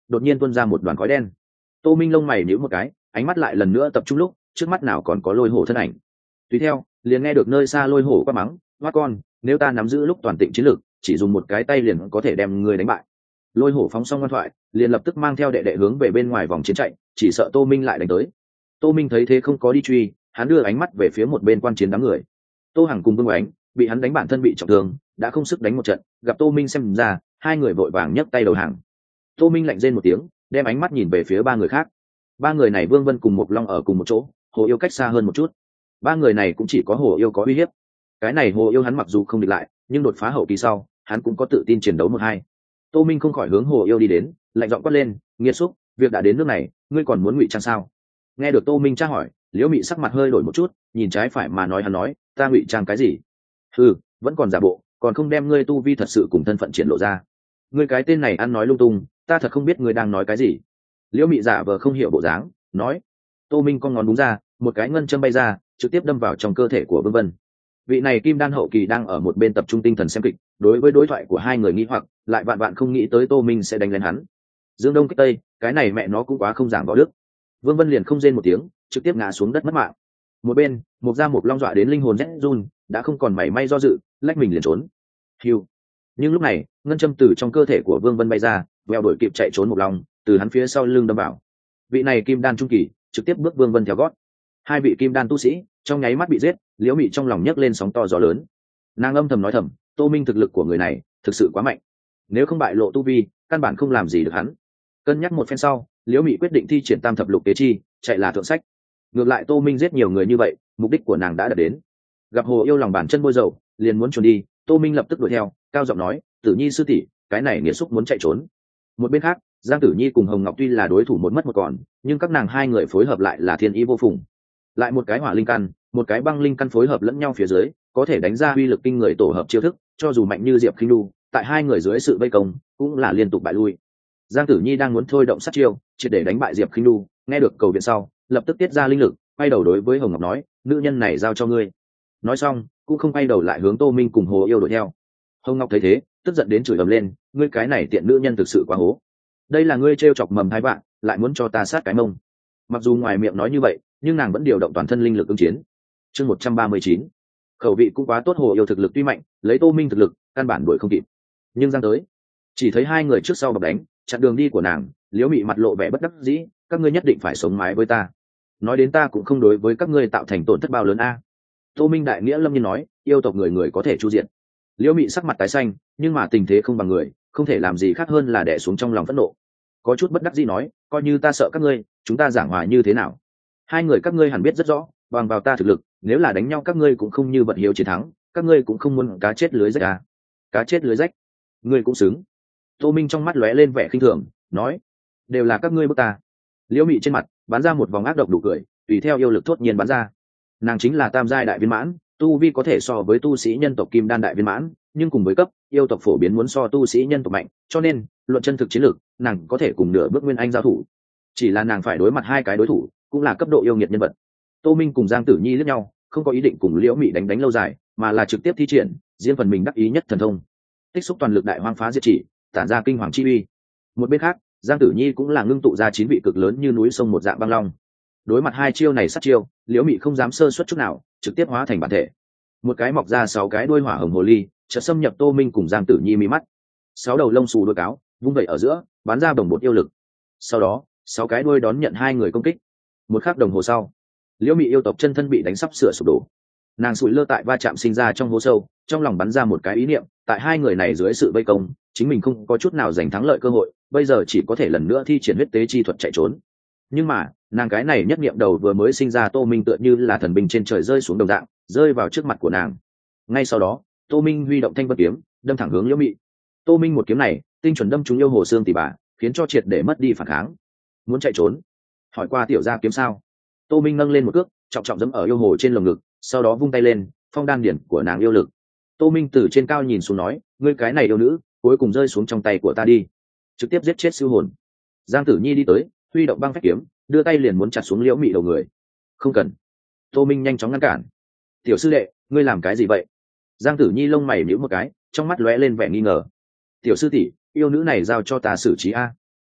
đột nhiên tuôn ra một đoàn khói đen. Tô Minh lông mày nhíu một cái, ánh mắt lại lần nữa tập trung lúc trước mắt nào còn có lôi hổ thân ảnh. Tùy theo liền nghe được nơi xa lôi hổ quát mắng: "Hoa con, nếu ta nắm giữ lúc toàn tịnh chiến lược, chỉ dùng một cái tay liền có thể đem ngươi đánh bại." Lôi hổ phóng xong ngoan thoại, liền lập tức mang theo đệ đệ hướng về bên ngoài vòng chiến chạy, chỉ sợ Tô Minh lại đánh tới. Tô Minh thấy thế không có đi truy, hắn đưa ánh mắt về phía một bên quan chiến đám người. Tô Hằng cùng Vương Oánh bị hắn đánh bản thân bị trọng thương, đã không sức đánh một trận, gặp Tô Minh xem ra, hai người vội vàng nhấc tay đầu hàng. Tô Minh lạnh rên một tiếng, đem ánh mắt nhìn về phía ba người khác. Ba người này Vương Vân cùng Mộc Long ở cùng một chỗ, Hồ Yêu cách xa hơn một chút. Ba người này cũng chỉ có Hồ Yêu có uy hiếp. Cái này Hồ Yêu hắn mặc dù không địch lại, nhưng đột phá hậu kỳ sau, hắn cũng có tự tin chiến đấu một hai. Tô Minh không khỏi hướng Hồ Yêu đi đến, lạnh giọng quát lên: "Nghiệt xúc, việc đã đến nước này, ngươi còn muốn ngụy trang sao?" Nghe được Tô Minh tra hỏi, Liễu Mị sắc mặt hơi đổi một chút, nhìn trái phải mà nói hắn nói: "Ta ngụy trang cái gì? Ừ, vẫn còn giả bộ, còn không đem ngươi tu vi thật sự cùng thân phận triển lộ ra. Ngươi cái tên này ăn nói lung tung, ta thật không biết ngươi đang nói cái gì." Liễu Mị giả vờ không hiểu bộ dáng, nói. Tô Minh con ngón đúng ra, một cái ngân châm bay ra, trực tiếp đâm vào trong cơ thể của Vương Vân. Vị này kim đan hậu kỳ đang ở một bên tập trung tinh thần xem kịch, đối với đối thoại của hai người nghi hoặc, lại vạn vạn không nghĩ tới Tô Minh sẽ đánh lên hắn. Dương Đông kích Tây, cái này mẹ nó cũng quá không giảng võ đức. Vương Vân liền không rên một tiếng, trực tiếp ngã xuống đất mất mạng. Một bên, một da một long dọa đến linh hồn rét run, đã không còn mảy may do dự, lách mình liền trốn. Hiu. Nhưng lúc này, ngân châm từ trong cơ thể của Vương Vân bay ra, vèo đuổi kịp chạy trốn một long, từ hắn phía sau lưng đâm vào. Vị này kim đan trung kỳ, trực tiếp bước Vương Vân theo gót. Hai vị kim đan tu sĩ, trong nháy mắt bị giết, Liễu Mị trong lòng nhấc lên sóng to gió lớn. Nàng âm thầm nói thầm, Tô Minh thực lực của người này, thực sự quá mạnh. Nếu không bại lộ tu vi, căn bản không làm gì được hắn. Cân nhắc một phen sau, Liễu Mị quyết định thi triển tam thập lục kế chi, chạy là thượng sách. Ngược lại Tô Minh giết nhiều người như vậy, mục đích của nàng đã đạt đến. Gặp Hồ Yêu lòng bàn chân bôi dầu, liền muốn trốn đi, Tô Minh lập tức đuổi theo, cao giọng nói: "Tử Nhi sư tỷ, cái này nghiệt xúc muốn chạy trốn." Một bên khác, Giang Tử Nhi cùng Hồng Ngọc tuy là đối thủ một mất một còn, nhưng các nàng hai người phối hợp lại là thiên ý vô phùng. Lại một cái hỏa linh căn, một cái băng linh căn phối hợp lẫn nhau phía dưới, có thể đánh ra uy lực kinh người tổ hợp chiêu thức, cho dù mạnh như Diệp Khinh Nu, tại hai người dưới sự vây công, cũng là liên tục bại lui. Giang Tử Nhi đang muốn thôi động sát chiêu, triệt để đánh bại Diệp Khinh Nu, nghe được cầu viện sau, lập tức tiết ra linh lực, quay đầu đối với Hồng Ngọc nói: "Nữ nhân này giao cho ngươi." Nói xong, cũng không quay đầu lại hướng Tô Minh cùng Hồ Yêu đuổi theo. Hồng Ngọc thấy thế, tức giận đến chửi ầm lên: "Ngươi cái này tiện nữ nhân thực sự quá hố. Đây là ngươi trêu chọc mầm hai bạn, lại muốn cho ta sát cái mông." Mặc dù ngoài miệng nói như vậy, nhưng nàng vẫn điều động toàn thân linh lực ứng chiến. Chương một trăm ba mươi chín, khẩu vị cũng quá tốt. Hồ Yêu thực lực tuy mạnh, lấy Tô Minh thực lực, căn bản đuổi không kịp. Nhưng Giang tới, chỉ thấy hai người trước sau bập đánh, chặn đường đi của nàng. Liễu Mị mặt lộ vẻ bất đắc dĩ: "Các ngươi nhất định phải sống mái với ta. Nói đến ta cũng không đối với các ngươi tạo thành tổn thất bao lớn a." Tô Minh đại nghĩa lâm nhiên nói: "Yêu tộc người người có thể chu diện." Liễu Mị sắc mặt tái xanh, nhưng mà tình thế không bằng người, không thể làm gì khác hơn là đè xuống trong lòng phẫn nộ. Có chút bất đắc dĩ nói: "Coi như ta sợ các ngươi, chúng ta giảng hòa như thế nào? Hai người các ngươi hẳn biết rất rõ, bằng vào ta thực lực, nếu là đánh nhau các ngươi cũng không như vận hiếu chiến thắng, các ngươi cũng không muốn cá chết lưới rách à? Cá chết lưới rách, ngươi cũng xứng." Tô Minh trong mắt lóe lên vẻ khinh thường, nói: "Đều là các ngươi bức ta." Liễu Mị trên mặt bắn ra một vòng ác độc đủ cười, tùy theo yêu lực thốt nhiên bắn ra. Nàng chính là tam giai đại viên mãn, tu vi có thể so với tu sĩ nhân tộc kim đan đại viên mãn, nhưng cùng với cấp yêu tộc phổ biến muốn so tu sĩ nhân tộc mạnh, cho nên luận chân thực chiến lược, nàng có thể cùng nửa bước nguyên anh giao thủ. Chỉ là nàng phải đối mặt hai cái đối thủ, cũng là cấp độ yêu nghiệt nhân vật. Tô Minh cùng Giang Tử Nhi liếc nhau, không có ý định cùng Liễu Mị đánh đánh lâu dài, mà là trực tiếp thi triển riêng phần mình đắc ý nhất thần thông, tích xúc toàn lực đại hoang phá diệt chỉ, tản ra kinh hoàng chi uy. Một bên khác, Giang Tử Nhi cũng là ngưng tụ ra chín vị cực lớn như núi sông một dạng băng long. Đối mặt hai chiêu này sát chiêu, Liễu Mị không dám sơ suất chút nào, trực tiếp hóa thành bản thể. Một cái mọc ra sáu cái đuôi hỏa hồng hồ ly, chợt xâm nhập Tô Minh cùng Giang Tử Nhi mi mắt. Sáu đầu lông xù đuôi cáo, vung vẩy ở giữa, bắn ra bồng bột yêu lực. Sau đó, sáu cái đuôi đón nhận hai người công kích. Một khắc đồng hồ sau, Liễu Mị yêu tộc chân thân bị đánh sắp sửa sụp đổ. Nàng sụi lơ tại va chạm sinh ra trong hố sâu, trong lòng bắn ra một cái ý niệm, tại hai người này dưới sự vây công, chính mình không có chút nào giành thắng lợi cơ hội, bây giờ chỉ có thể lần nữa thi triển huyết tế chi thuật chạy trốn. Nhưng mà, nàng cái này nhất niệm đầu vừa mới sinh ra Tô Minh tựa như là thần binh trên trời rơi xuống đồng dạng, rơi vào trước mặt của nàng. Ngay sau đó, Tô Minh huy động thanh vân kiếm, đâm thẳng hướng Liễu Mị. Tô Minh một kiếm này, tinh chuẩn đâm trúng yêu hồ xương tỷ bà, khiến cho triệt để mất đi phản kháng. Muốn chạy trốn? Hỏi qua tiểu gia kiếm sao? Tô Minh nâng lên một cước, trọng trọng giẫm ở yêu hồ trên lồng ngực, sau đó vung tay lên, phong đan điển của nàng yêu lực. Tô Minh từ trên cao nhìn xuống nói: "Ngươi cái này yêu nữ, cuối cùng rơi xuống trong tay của ta đi." Trực tiếp giết chết siêu hồn. Giang Tử Nhi đi tới, huy động băng phách kiếm, đưa tay liền muốn chặt xuống Liễu Mị đầu người. "Không cần." Tô Minh nhanh chóng ngăn cản. "Tiểu sư đệ, ngươi làm cái gì vậy?" Giang Tử Nhi lông mày nhíu một cái, trong mắt lóe lên vẻ nghi ngờ. "Tiểu sư tỷ, yêu nữ này giao cho ta xử trí a."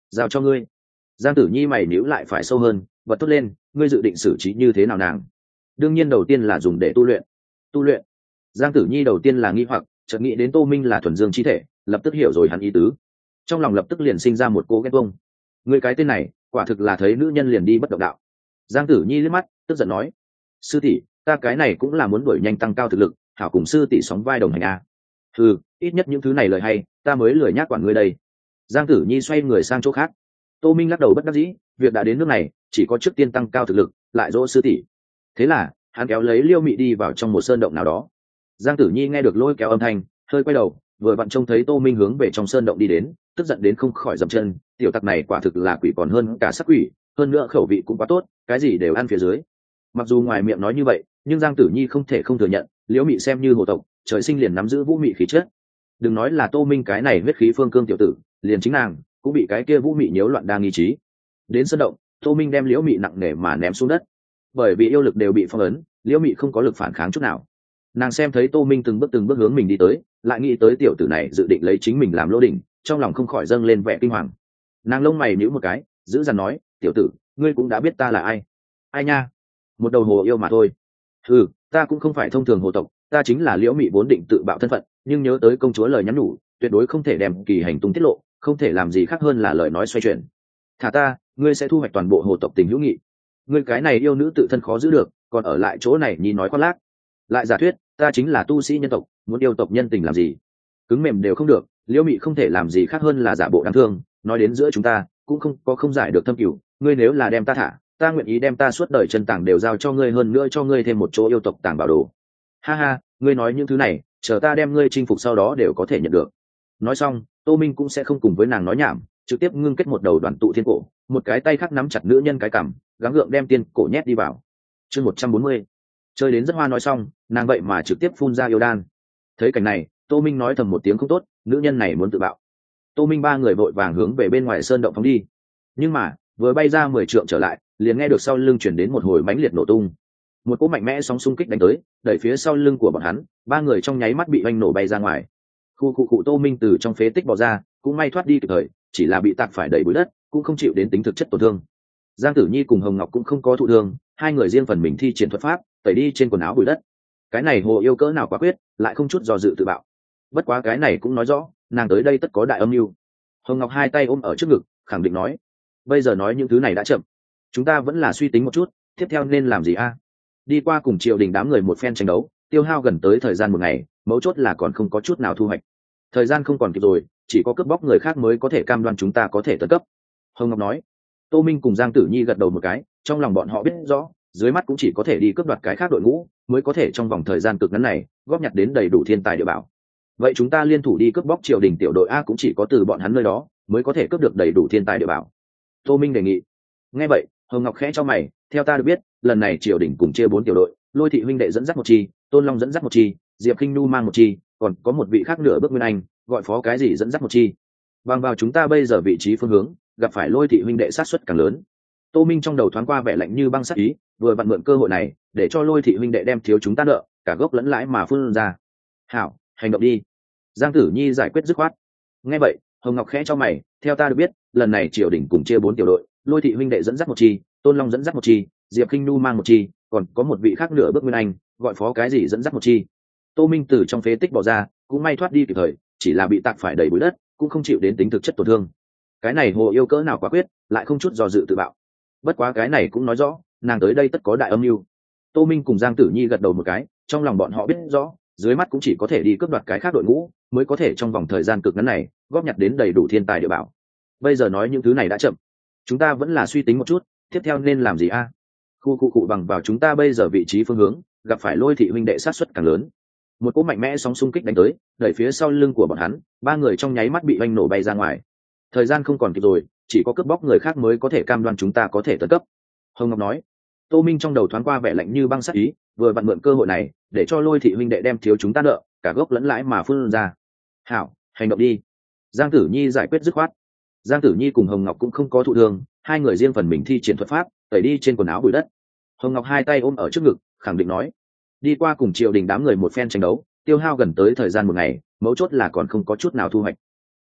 giao cho ngươi. Giang Tử Nhi mày nhíu lại phải sâu hơn, bật thốt lên, ngươi dự định xử trí như thế nào nàng? Đương nhiên đầu tiên là dùng để tu luyện. Tu luyện? Giang Tử Nhi đầu tiên là nghi hoặc, chợt nghĩ đến Tô Minh là thuần dương chi thể, lập tức hiểu rồi hắn ý tứ. Trong lòng lập tức liền sinh ra một cô ghét bông. Ngươi cái tên này, quả thực là thấy nữ nhân liền đi bất động đạo. Giang Tử Nhi liếc mắt, tức giận nói, sư tỷ, ta cái này cũng là muốn đuổi nhanh tăng cao thực lực, hảo cùng sư tỷ sóng vai đồng hành a. Ừ, ít nhất những thứ này lời hay, ta mới lười nhác quản ngươi đây. Giang Tử Nhi xoay người sang chỗ khác. Tô Minh lắc đầu bất đắc dĩ, việc đã đến nước này, chỉ có trước tiên tăng cao thực lực, lại dỗ sư tỷ. Thế là, hắn kéo lấy Liêu Mị đi vào trong một sơn động nào đó. Giang Tử Nhi nghe được lôi kéo âm thanh, hơi quay đầu, vừa vặn trông thấy Tô Minh hướng về trong sơn động đi đến, tức giận đến không khỏi dậm chân, tiểu tặc này quả thực là quỷ còn hơn cả sắc quỷ, hơn nữa khẩu vị cũng quá tốt, cái gì đều ăn phía dưới. Mặc dù ngoài miệng nói như vậy, nhưng Giang Tử Nhi không thể không thừa nhận, Liễu Mị xem như hồ tộc, trời sinh liền nắm giữ vũ mị khí chất. Đừng nói là Tô Minh cái này huyết khí phương cương tiểu tử, liền chính nàng cũng bị cái kia vũ mị nhiễu loạn đang nghi trí. Đến sơn động, Tô Minh đem Liễu Mị nặng nề mà ném xuống đất. Bởi vì yêu lực đều bị phong ấn, Liễu Mị không có lực phản kháng chút nào. Nàng xem thấy Tô Minh từng bước từng bước hướng mình đi tới, lại nghĩ tới tiểu tử này dự định lấy chính mình làm lô đỉnh, trong lòng không khỏi dâng lên vẻ kinh hoàng. Nàng lông mày nhíu một cái, giữ dằn nói, tiểu tử, ngươi cũng đã biết ta là ai. Ai nha? Một đầu hồ yêu mà thôi. Ừ, ta cũng không phải thông thường hồ tộc, ta chính là Liễu Mị vốn định tự bạo thân phận, nhưng nhớ tới công chúa lời nhắn nhủ, tuyệt đối không thể đem kỳ hành tung tiết lộ, không thể làm gì khác hơn là lời nói xoay chuyển. Thả ta, ngươi sẽ thu hoạch toàn bộ hồ tộc tình hữu nghị. Ngươi cái này yêu nữ tự thân khó giữ được, còn ở lại chỗ này nhìn nói khoác lác. Lại giả thuyết, ta chính là tu sĩ nhân tộc, muốn yêu tộc nhân tình làm gì? Cứng mềm đều không được, Liễu Mị không thể làm gì khác hơn là giả bộ đáng thương, nói đến giữa chúng ta, cũng không có không giải được thâm cửu, ngươi nếu là đem ta thả, ta nguyện ý đem ta suốt đời chân tàng đều giao cho ngươi, hơn nữa cho ngươi thêm một chỗ yêu tộc tàng bảo đồ. Ha ha, ngươi nói những thứ này, chờ ta đem ngươi chinh phục sau đó đều có thể nhận được. Nói xong, Tô Minh cũng sẽ không cùng với nàng nói nhảm, trực tiếp ngưng kết một đầu đoàn tụ thiên cổ, một cái tay khác nắm chặt nữ nhân cái cằm, gắng gượng đem tiên cổ nhét đi vào. Chương một trăm bốn mươi. Chơi đến rất hoa. Nói xong, nàng vậy mà trực tiếp phun ra yêu đan. Thấy cảnh này, Tô Minh nói thầm một tiếng không tốt, nữ nhân này muốn tự bạo. Tô Minh ba người vội vàng hướng về bên ngoài sơn động phóng đi. Nhưng mà, vừa bay ra mười trượng trở lại, liền nghe được sau lưng chuyển đến một hồi mãnh liệt nổ tung. Một cỗ mạnh mẽ sóng xung kích đánh tới, đẩy phía sau lưng của bọn hắn, ba người trong nháy mắt bị oanh nổ bay ra ngoài. Khu cụ cụ Tô Minh từ trong phế tích bò ra, cũng may thoát đi kịp thời, chỉ là bị tạc phải đầy bụi đất, cũng không chịu đến tính thực chất tổn thương. Giang Tử Nhi cùng Hồng Ngọc cũng không có thụ thương, hai người riêng phần mình thi triển thuật pháp, tẩy đi trên quần áo bụi đất. Cái này hồ yêu cỡ nào quả quyết, lại không chút do dự tự bạo. Bất quá cái này cũng nói rõ, nàng tới đây tất có đại âm mưu. Hồng Ngọc hai tay ôm ở trước ngực, khẳng định nói, bây giờ nói những thứ này đã chậm, chúng ta vẫn là suy tính một chút, tiếp theo nên làm gì a? Đi qua cùng triều đình đám người một phen tranh đấu, tiêu hao gần tới thời gian một ngày, mấu chốt là còn không có chút nào thu hoạch. Thời gian không còn kịp rồi, chỉ có cướp bóc người khác mới có thể cam đoan chúng ta có thể tấn cấp. Hồng Ngọc nói. Tô Minh cùng Giang Tử Nhi gật đầu một cái, trong lòng bọn họ biết rõ, dưới mắt cũng chỉ có thể đi cướp đoạt cái khác đội ngũ, mới có thể trong vòng thời gian cực ngắn này góp nhặt đến đầy đủ thiên tài địa bảo. Vậy chúng ta liên thủ đi cướp bóc triều đình tiểu đội a, cũng chỉ có từ bọn hắn nơi đó mới có thể cướp được đầy đủ thiên tài địa bảo. Tô Minh đề nghị. Nghe vậy, Hồng Ngọc khẽ cho mày, theo ta được biết, lần này triều đình cùng chia bốn tiểu đội, Lôi thị huynh đệ dẫn dắt một chi, Tôn Long dẫn dắt một chi, Diệp Khinh Nu mang một chi, còn có một vị khác nửa bước Nguyên Anh, gọi phó cái gì dẫn dắt một chi. Bằng vào chúng ta bây giờ vị trí phương hướng, gặp phải Lôi thị huynh đệ sát suất càng lớn. Tô Minh trong đầu thoáng qua vẻ lạnh như băng sắc ý, vừa vặn mượn cơ hội này để cho Lôi thị huynh đệ đem thiếu chúng ta nợ, cả gốc lẫn lãi mà phun ra. Hảo, hành động đi. Giang Tử Nhi giải quyết dứt khoát. Nghe vậy, Hồng Ngọc khẽ cho mày, theo ta được biết, lần này triều đình cùng chia bốn tiểu đội, Lôi thị huynh đệ dẫn dắt một chi, Tôn Long dẫn dắt một chi, Diệp Khinh Nu mang một chi, còn có một vị khác nửa bước Nguyên Anh, gọi phó cái gì dẫn dắt một chi. Tô Minh từ trong phế tích bỏ ra, cũng may thoát đi kịp thời, chỉ là bị tạc phải đầy bụi đất, cũng không chịu đến tính thực chất tổn thương. Cái này hồ yêu cỡ nào quả quyết, lại không chút do dự tự bạo. Bất quá cái này cũng nói rõ, nàng tới đây tất có đại âm mưu. Tô Minh cùng Giang Tử Nhi gật đầu một cái, trong lòng bọn họ biết rõ, dưới mắt cũng chỉ có thể đi cướp đoạt cái khác đội ngũ, mới có thể trong vòng thời gian cực ngắn này góp nhặt đến đầy đủ thiên tài địa bảo. Bây giờ nói những thứ này đã chậm, chúng ta vẫn là suy tính một chút, tiếp theo nên làm gì a? Khu cụ cụ bằng vào chúng ta bây giờ vị trí phương hướng, gặp phải Lôi thị huynh đệ sát suất càng lớn. Một cỗ mạnh mẽ sóng xung kích đánh tới, đẩy phía sau lưng của bọn hắn, ba người trong nháy mắt bị oanh nổ bay ra ngoài. Thời gian không còn kịp rồi, chỉ có cướp bóc người khác mới có thể cam đoan chúng ta có thể tấn cấp. Hồng Ngọc nói. Tô Minh trong đầu thoáng qua vẻ lạnh như băng sắc ý, vừa vặn mượn cơ hội này để cho Lôi thị huynh đệ đem thiếu chúng ta nợ, cả gốc lẫn lãi mà phun ra. Hảo, hành động đi. Giang Tử Nhi giải quyết dứt khoát. Giang Tử Nhi cùng Hồng Ngọc cũng không có thụ thương, hai người riêng phần mình thi triển thuật pháp, tẩy đi trên quần áo bụi đất. Hồng Ngọc hai tay ôm ở trước ngực, khẳng định nói, đi qua cùng triều đình đám người một phen tranh đấu, tiêu hao gần tới thời gian một ngày, mấu chốt là còn không có chút nào thu hoạch.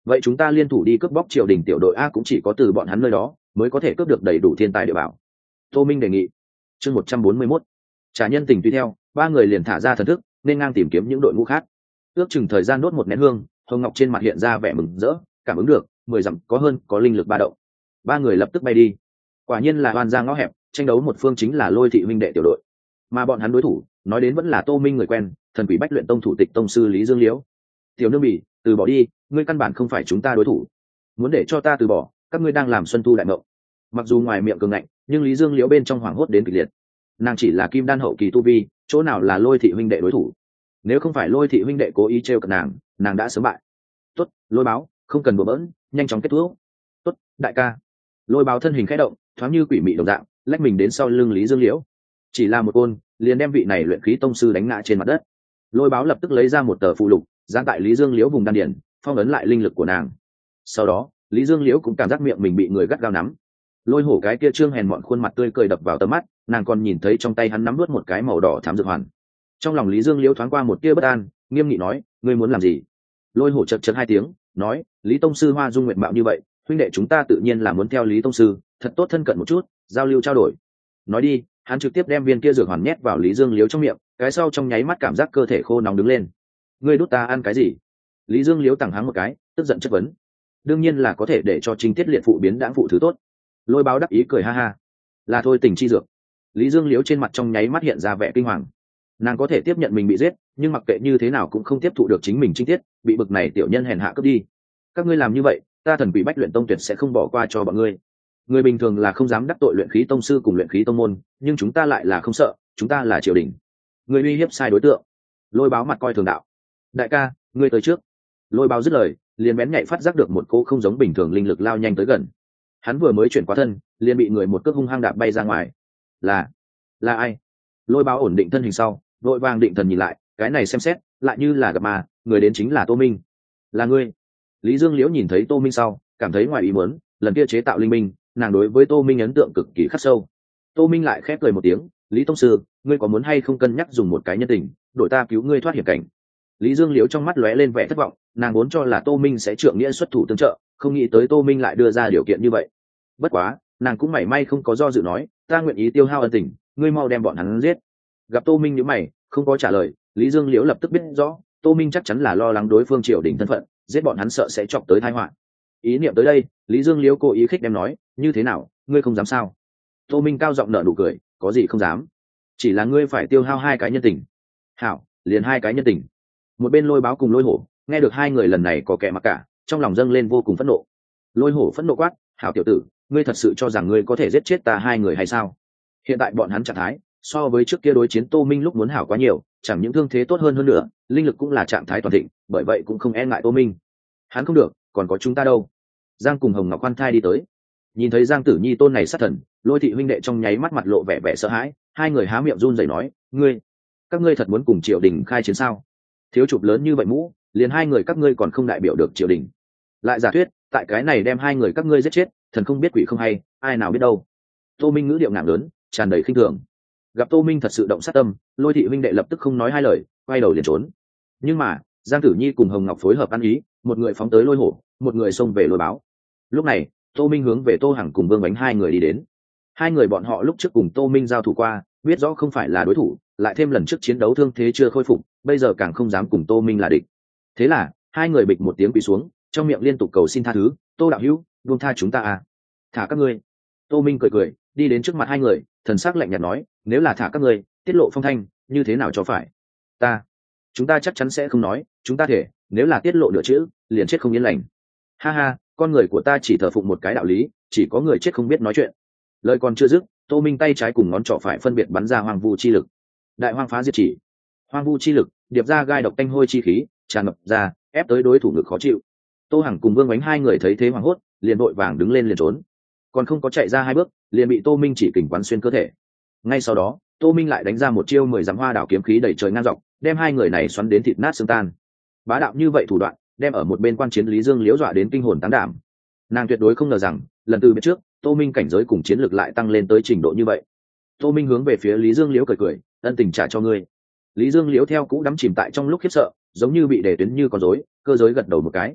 vậy chúng ta liên thủ đi cướp bóc triều đình tiểu đội a, cũng chỉ có từ bọn hắn nơi đó mới có thể cướp được đầy đủ thiên tài địa bảo. Tô Minh đề nghị. Chương một trăm bốn mươi mốt, trả nhân tình tùy theo, ba người liền thả ra thần thức nên ngang tìm kiếm những đội ngũ khác. Ước chừng thời gian đốt một nén hương, Hồng Ngọc trên mặt hiện ra vẻ mừng rỡ, cảm ứng được mười dặm có hơn có linh lực ba động. Ba người lập tức bay đi. Quả nhiên là oan ra ngõ hẹp, tranh đấu một phương chính là Lôi thị huynh đệ tiểu đội, mà bọn hắn đối thủ nói đến vẫn là Tô Minh người quen, Thần Quỷ Bách Luyện Tông thủ tịch tông sư Lý Dương Liễu. Tiểu nương bỉ, từ bỏ đi, ngươi căn bản không phải chúng ta đối thủ. Muốn để cho ta từ bỏ, các ngươi đang làm xuân thu đại mộng. Mặc dù ngoài miệng cường ngạnh, nhưng Lý Dương Liễu bên trong hoảng hốt đến kịch liệt. Nàng chỉ là kim đan hậu kỳ tu vi, chỗ nào là Lôi thị huynh đệ đối thủ. Nếu không phải Lôi thị huynh đệ cố ý trêu cợt nàng, nàng đã sớm bại. Tốt, Lôi báo, không cần bừa bỡn, nhanh chóng kết thúc. Tốt, đại ca. Lôi báo thân hình khẽ động, thoáng như quỷ mị đồng dạng, lách mình đến sau lưng Lý Dương Liễu. Chỉ là một côn, liền đem vị này luyện khí tông sư đánh ngã trên mặt đất. Lôi báo lập tức lấy ra một tờ phụ lục, dán tại Lý Dương Liễu vùng đan điển, phong ấn lại linh lực của nàng. Sau đó, Lý Dương Liễu cũng cảm giác miệng mình bị người gắt gao nắm. Lôi hổ cái kia trương hèn mọn khuôn mặt tươi cười đập vào tầm mắt, nàng còn nhìn thấy trong tay hắn nắm nuốt một cái màu đỏ thám dược hoàn. Trong lòng Lý Dương Liễu thoáng qua một tia bất an, nghiêm nghị nói, ngươi muốn làm gì? Lôi hổ chật chật hai tiếng, nói, Lý tông sư hoa dung nguyện mạo như vậy, huynh đệ chúng ta tự nhiên là muốn theo Lý tông sư, thật tốt thân cận một chút, giao lưu trao đổi. Nói đi, hắn trực tiếp đem viên kia dược hoàn nhét vào Lý Dương Liễu trong miệng, cái sau trong nháy mắt cảm giác cơ thể khô nóng đứng lên. Ngươi đút ta ăn cái gì? Lý Dương Liễu tẳng háng một cái, tức giận chất vấn. Đương nhiên là có thể để cho Trinh Tiết liệt phụ biến đãng phụ thứ tốt. Lôi báo đắc ý cười ha ha, là thôi tình chi dược. Lý Dương Liễu trên mặt trong nháy mắt hiện ra vẻ kinh hoàng. Nàng có thể tiếp nhận mình bị giết, nhưng mặc kệ như thế nào cũng không tiếp thụ được chính mình Trinh Tiết bị bực này tiểu nhân hèn hạ cướp đi. Các ngươi làm như vậy, ta Thần Quỷ Bách Luyện Tông tuyệt sẽ không bỏ qua cho bọn ngươi. Người bình thường là không dám đắc tội luyện khí tông sư cùng luyện khí tông môn, nhưng chúng ta lại là không sợ, chúng ta là triều đình. Người uy hiếp sai đối tượng. Lôi báo mặt coi thường đạo. Đại ca, ngươi tới trước. Lôi báo dứt lời, liền bén nhạy phát giác được một cô không giống bình thường linh lực lao nhanh tới gần. Hắn vừa mới chuyển qua thân, liền bị người một cước hung hăng đạp bay ra ngoài. Là, là ai? Lôi báo ổn định thân hình sau, vội vàng định thần nhìn lại, cái này xem xét, lại như là gặp mà, người đến chính là Tô Minh. Là ngươi? Lý Dương Liễu nhìn thấy Tô Minh sau, cảm thấy ngoài ý muốn, lần kia chế tạo linh minh, nàng đối với Tô Minh ấn tượng cực kỳ khắc sâu. Tô Minh lại khép cười một tiếng, Lý tông sư, ngươi có muốn hay không cân nhắc dùng một cái nhân tình, đổi ta cứu ngươi thoát hiểm cảnh? Lý Dương Liễu trong mắt lóe lên vẻ thất vọng, nàng vốn cho là Tô Minh sẽ trượng nghĩa xuất thủ tương trợ, không nghĩ tới Tô Minh lại đưa ra điều kiện như vậy. Bất quá, nàng cũng mảy may không có do dự nói, ta nguyện ý tiêu hao ân tình, ngươi mau đem bọn hắn giết. Gặp Tô Minh nhíu mày, không có trả lời, Lý Dương Liễu lập tức biết rõ, Tô Minh chắc chắn là lo lắng đối phương triều đình thân phận, giết bọn hắn sợ sẽ chọc tới tai họa. Ý niệm tới đây, Lý Dương Liễu cố ý khích đem nói, như thế nào, ngươi không dám sao? Tô Minh cao giọng nở nụ cười, có gì không dám, chỉ là ngươi phải tiêu hao hai cái nhân tình. Hảo, liền hai cái nhân tình. Một bên Lôi báo cùng Lôi hổ nghe được hai người lần này có kẻ mặc cả, trong lòng dâng lên vô cùng phẫn nộ. Lôi hổ phẫn nộ quát, hảo tiểu tử, ngươi thật sự cho rằng ngươi có thể giết chết ta hai người hay sao? Hiện tại bọn hắn trạng thái so với trước kia đối chiến Tô Minh lúc muốn hảo quá nhiều, chẳng những thương thế tốt hơn hơn nữa, linh lực cũng là trạng thái toàn thịnh, bởi vậy cũng không e ngại Tô Minh. Hắn không được, còn có chúng ta đâu? Giang cùng Hồng Ngọc khoan thai đi tới, nhìn thấy Giang Tử Nhi tôn này sát thần, Lôi thị huynh đệ trong nháy mắt mặt lộ vẻ vẻ sợ hãi, hai người há miệng run rẩy nói, ngươi, các ngươi thật muốn cùng triều đình khai chiến sao? Thiếu chụp lớn như vậy mũ, liền hai người các ngươi còn không đại biểu được triều đình. Lại giả thuyết, tại cái này đem hai người các ngươi giết chết, thần không biết quỷ không hay, ai nào biết đâu. Tô Minh ngữ điệu ngạng lớn, tràn đầy khinh thường. Gặp Tô Minh thật sự động sát tâm, Lôi thị huynh đệ lập tức không nói hai lời, quay đầu liền trốn. Nhưng mà, Giang Tử Nhi cùng Hồng Ngọc phối hợp ăn ý, một người phóng tới Lôi hổ, một người xông về Lôi báo. Lúc này, Tô Minh hướng về Tô Hằng cùng Vương Bánh hai người đi đến. Hai người bọn họ lúc trước cùng Tô Minh giao thủ qua, biết rõ không phải là đối thủ, lại thêm lần trước chiến đấu thương thế chưa khôi phục, bây giờ càng không dám cùng Tô Minh là địch. Thế là, hai người bịch một tiếng quỳ xuống, trong miệng liên tục cầu xin tha thứ, Tô đạo hữu, buông tha chúng ta à, thả các ngươi. Tô Minh cười cười, đi đến trước mặt hai người, thần sắc lạnh nhạt nói, nếu là thả các ngươi, tiết lộ phong thanh, như thế nào cho phải? Ta, chúng ta chắc chắn sẽ không nói, chúng ta thể, nếu là tiết lộ nửa chữ, liền chết không yên lành. Ha ha, con người của ta chỉ thờ phụng một cái đạo lý, chỉ có người chết không biết nói chuyện. Lời còn chưa dứt, Tô Minh tay trái cùng ngón trỏ phải phân biệt bắn ra hoang vu chi lực. Đại hoang phá diệt chỉ. Hoang vu chi lực điệp ra gai độc tanh hôi chi khí tràn ngập ra, ép tới đối thủ ngực khó chịu. Tô Hằng cùng Vương Bánh hai người thấy thế hoảng hốt, liền vội vàng đứng lên liền trốn. Còn không có chạy ra hai bước, liền bị Tô Minh chỉ kình quán xuyên cơ thể. Ngay sau đó, Tô Minh lại đánh ra một chiêu mười dặm hoa đảo kiếm khí đầy trời ngang dọc, đem hai người này xoắn đến thịt nát xương tan. Bá đạo như vậy thủ đoạn, đem ở một bên quan chiến Lý Dương Liễu dọa đến kinh hồn tán đảm. Nàng tuyệt đối không ngờ rằng, lần từ biết trước, Tô Minh cảnh giới cùng chiến lược lại tăng lên tới trình độ như vậy. Tô Minh hướng về phía Lý Dương Liễu cười cười, ân tình trả cho ngươi. Lý Dương Liễu theo cũ đắm chìm tại trong lúc khiếp sợ, giống như bị để tuyến như con rối, cơ giới gật đầu một cái.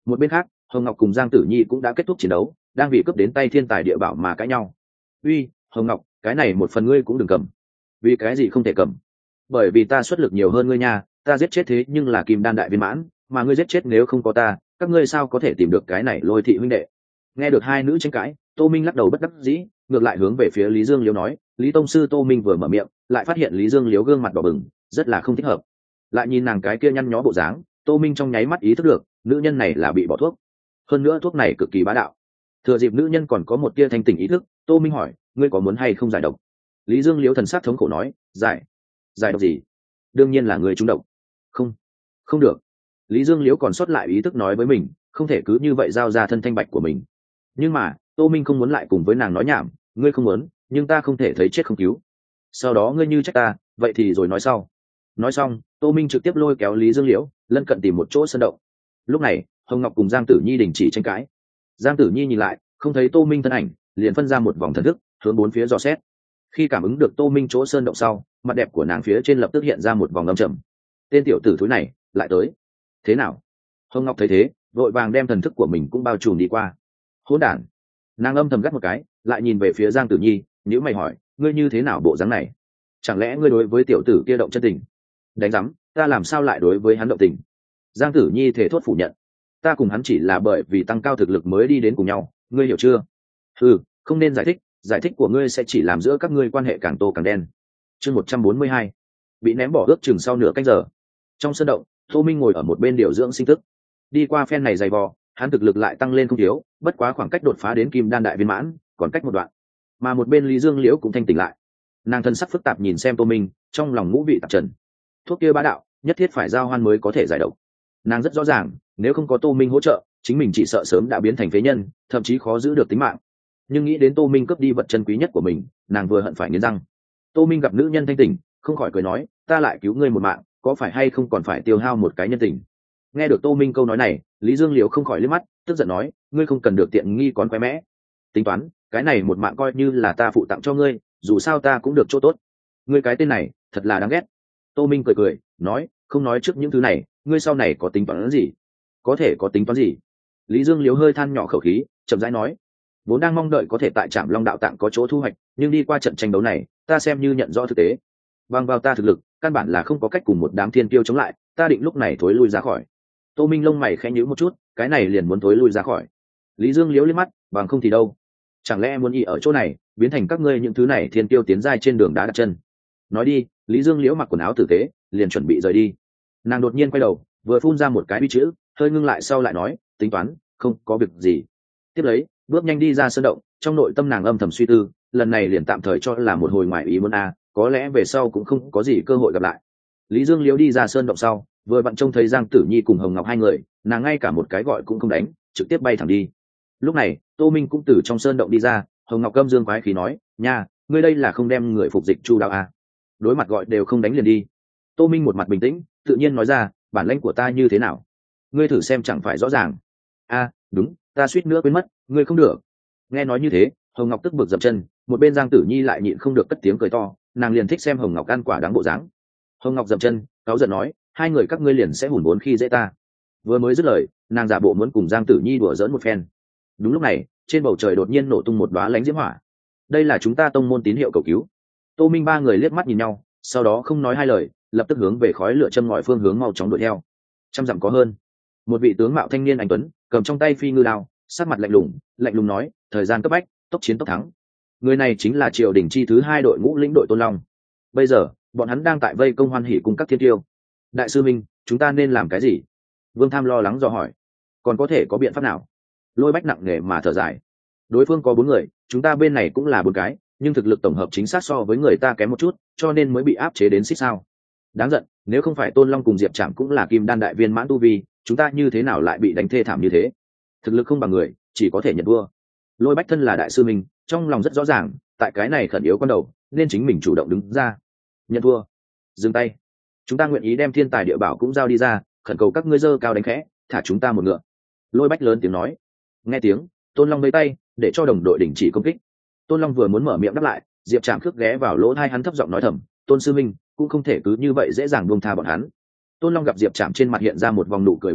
Một bên khác, Hồng Ngọc cùng Giang Tử Nhi cũng đã kết thúc chiến đấu, đang vì cướp đến tay thiên tài địa bảo mà cãi nhau. Uy, Hồng Ngọc, cái này một phần ngươi cũng đừng cầm. Vì cái gì không thể cầm? Bởi vì ta xuất lực nhiều hơn ngươi nha, ta giết chết thế nhưng là kim đan đại viên mãn, mà ngươi giết chết nếu không có ta, các ngươi sao có thể tìm được cái này Lôi thị huynh đệ? Nghe được hai nữ tranh cãi, Tô Minh lắc đầu bất đắc dĩ, ngược lại hướng về phía Lý Dương Liễu nói, Lý tông sư. Tô Minh vừa mở miệng, lại phát hiện Lý Dương Liễu gương mặt đỏ bừng, rất là không thích hợp. Lại nhìn nàng cái kia nhăn nhó bộ dáng, Tô Minh trong nháy mắt ý thức được, nữ nhân này là bị bỏ thuốc. Hơn nữa thuốc này cực kỳ bá đạo. Thừa dịp nữ nhân còn có một tia thanh tỉnh ý thức, Tô Minh hỏi, ngươi có muốn hay không giải độc? Lý Dương Liễu thần sắc thống khổ nói, giải giải độc gì? Đương nhiên là người trúng độc. Không, không được. Lý Dương Liễu còn sót lại ý thức nói với mình, không thể cứ như vậy giao ra thân thanh bạch của mình. Nhưng mà Tô Minh không muốn lại cùng với nàng nói nhảm, ngươi không muốn, nhưng ta không thể thấy chết không cứu. Sau đó ngươi như trách ta, vậy thì rồi nói sau. Nói xong, Tô Minh trực tiếp lôi kéo Lý Dương Liễu lân cận tìm một chỗ sân động. Lúc này Hồng Ngọc cùng Giang Tử Nhi đình chỉ tranh cãi. Giang Tử Nhi nhìn lại, không thấy Tô Minh thân ảnh, liền phân ra một vòng thần thức hướng bốn phía dò xét. Khi cảm ứng được Tô Minh chỗ sơn động sau, mặt đẹp của nàng phía trên lập tức hiện ra một vòng âm trầm. Tên tiểu tử thúi này lại tới. Thế nào? Hồng Ngọc thấy thế, vội vàng đem thần thức của mình cũng bao trùm đi qua. Hỗn đản! Nàng âm thầm gắt một cái, lại nhìn về phía Giang Tử Nhi, nhíu mày hỏi, ngươi như thế nào bộ dáng này? Chẳng lẽ ngươi đối với tiểu tử kia động chân tình? Đánh rắm, ta làm sao lại đối với hắn động tình? Giang Tử Nhi thể thốt phủ nhận, ta cùng hắn chỉ là bởi vì tăng cao thực lực mới đi đến cùng nhau, ngươi hiểu chưa? Ừ, không nên giải thích, giải thích của ngươi sẽ chỉ làm giữa các ngươi quan hệ càng tô càng đen. Chương một trăm bốn mươi hai, bị ném bỏ ước chừng sau nửa canh giờ. Trong sân động, Tô Minh ngồi ở một bên điều dưỡng sinh tức. Đi qua phen này dày vò, hắn thực lực lại tăng lên không thiếu, bất quá khoảng cách đột phá đến kim đan đại viên mãn còn cách một đoạn. Mà một bên Lý Dương Liễu cũng thanh tỉnh lại, nàng thân sắc phức tạp nhìn xem Tô Minh, trong lòng ngũ vị tạp trần. Thuốc kia bá đạo, nhất thiết phải giao hoan mới có thể giải độc. Nàng rất rõ ràng, nếu không có Tô Minh hỗ trợ, chính mình chỉ sợ sớm đã biến thành phế nhân, thậm chí khó giữ được tính mạng. Nhưng nghĩ đến Tô Minh cướp đi vật chân quý nhất của mình, nàng vừa hận phải nghiến răng. Tô Minh gặp nữ nhân thanh tỉnh, không khỏi cười nói, ta lại cứu ngươi một mạng, có phải hay không còn phải tiêu hao một cái nhân tình? Nghe được Tô Minh câu nói này, Lý Dương Liễu không khỏi liếc mắt, tức giận nói, ngươi không cần được tiện nghi còn quái mẽ. Tính toán, cái này một mạng coi như là ta phụ tặng cho ngươi, dù sao ta cũng được chỗ tốt. Ngươi cái tên này, thật là đáng ghét. Tô Minh cười cười, nói, không nói trước những thứ này, ngươi sau này có tính toán gì? Có thể có tính toán gì? Lý Dương Liễu hơi than nhỏ khẩu khí, chậm rãi nói, vốn đang mong đợi có thể tại Trạm Long đạo tạng có chỗ thu hoạch, nhưng đi qua trận tranh đấu này, ta xem như nhận rõ thực tế. Bằng vào ta thực lực, căn bản là không có cách cùng một đám thiên kiêu chống lại, ta định lúc này thối lui ra khỏi. Tô Minh lông mày khẽ nhíu một chút, cái này liền muốn thối lui ra khỏi. Lý Dương Liễu liếc mắt, bằng không thì đâu? Chẳng lẽ muốn y ở chỗ này, biến thành các ngươi những thứ này thiên kiêu tiến giai trên đường đá đặt chân? Nói đi, Lý Dương Liễu mặc quần áo tử tế, liền chuẩn bị rời đi. Nàng đột nhiên quay đầu, vừa phun ra một cái bi chữ, hơi ngưng lại sau lại nói, tính toán, không có việc gì. Tiếp lấy, bước nhanh đi ra sân động, trong nội tâm nàng âm thầm suy tư, lần này liền tạm thời cho là một hồi ngoại ý muốn a, có lẽ về sau cũng không có gì cơ hội gặp lại. Lý Dương Liễu đi ra sơn động sau, vừa vặn trông thấy Giang Tử Nhi cùng Hồng Ngọc hai người, nàng ngay cả một cái gọi cũng không đánh, trực tiếp bay thẳng đi. Lúc này, Tô Minh cũng từ trong sơn động đi ra, Hồng Ngọc gâm dương quái khí nói, nha, ngươi đây là không đem người phục dịch chu đáo à? Đối mặt gọi đều không đánh liền đi. Tô Minh một mặt bình tĩnh, tự nhiên nói ra, bản lĩnh của ta như thế nào, ngươi thử xem chẳng phải rõ ràng. A, đúng, ta suýt nữa quên mất, ngươi không được. Nghe nói như thế, Hồng Ngọc tức bực dậm chân, một bên Giang Tử Nhi lại nhịn không được cất tiếng cười to, nàng liền thích xem Hồng Ngọc ăn quả đáng bộ dáng. Hồng Ngọc dậm chân, cáu giận nói, hai người các ngươi liền sẽ hùn vốn khi dễ ta. Vừa mới dứt lời, nàng giả bộ muốn cùng Giang Tử Nhi đùa giỡn một phen. Đúng lúc này, trên bầu trời đột nhiên nổ tung một đóa lánh diễm hỏa. Đây là chúng ta tông môn tín hiệu cầu cứu. Tô Minh ba người liếc mắt nhìn nhau, sau đó không nói hai lời, lập tức hướng về khói lửa châm ngòi phương hướng mau chóng đuổi theo. Trăm dặm có hơn, một vị tướng mạo thanh niên anh tuấn, cầm trong tay phi ngư đao, sắc mặt lạnh lùng, lạnh lùng nói, thời gian cấp bách, tốc chiến tốc thắng. Người này chính là triều đình chi thứ hai đội ngũ lĩnh đội Tôn Long. Bây giờ, bọn hắn đang tại vây công hoan hỉ cùng các thiên tiêu. Đại sư Minh, chúng ta nên làm cái gì? Vương Tham lo lắng dò hỏi. Còn có thể có biện pháp nào? Lôi Bách nặng nề mà thở dài. Đối phương có bốn người, chúng ta bên này cũng là bốn cái, nhưng thực lực tổng hợp chính xác so với người ta kém một chút, cho nên mới bị áp chế đến xích sao. Đáng giận, nếu không phải Tôn Long cùng Diệp Trạm cũng là kim đan đại viên mãn tu vi, chúng ta như thế nào lại bị đánh thê thảm như thế? Thực lực không bằng người, chỉ có thể nhận vua. Lôi Bách thân là đại sư Minh, trong lòng rất rõ ràng, tại cái này khẩn yếu con đầu, nên chính mình chủ động đứng ra. Nhận vua. Dừng tay. Chúng ta nguyện ý đem thiên tài địa bảo cũng giao đi ra, khẩn cầu các ngươi dơ cao đánh khẽ, thả chúng ta một ngựa. Lôi Bách lớn tiếng nói. Nghe tiếng, Tôn Long vẫy tay, để cho đồng đội đình chỉ công kích. Tôn Long vừa muốn mở miệng đáp lại, Diệp Trạm khước ghé vào lỗ tai hắn thấp giọng nói thầm, Tôn sư Minh cũng không thể cứ như vậy dễ dàng buông tha bọn hắn. Tôn Long gặp Diệp Trạm trên mặt hiện ra một vòng nụ cười bị ổi,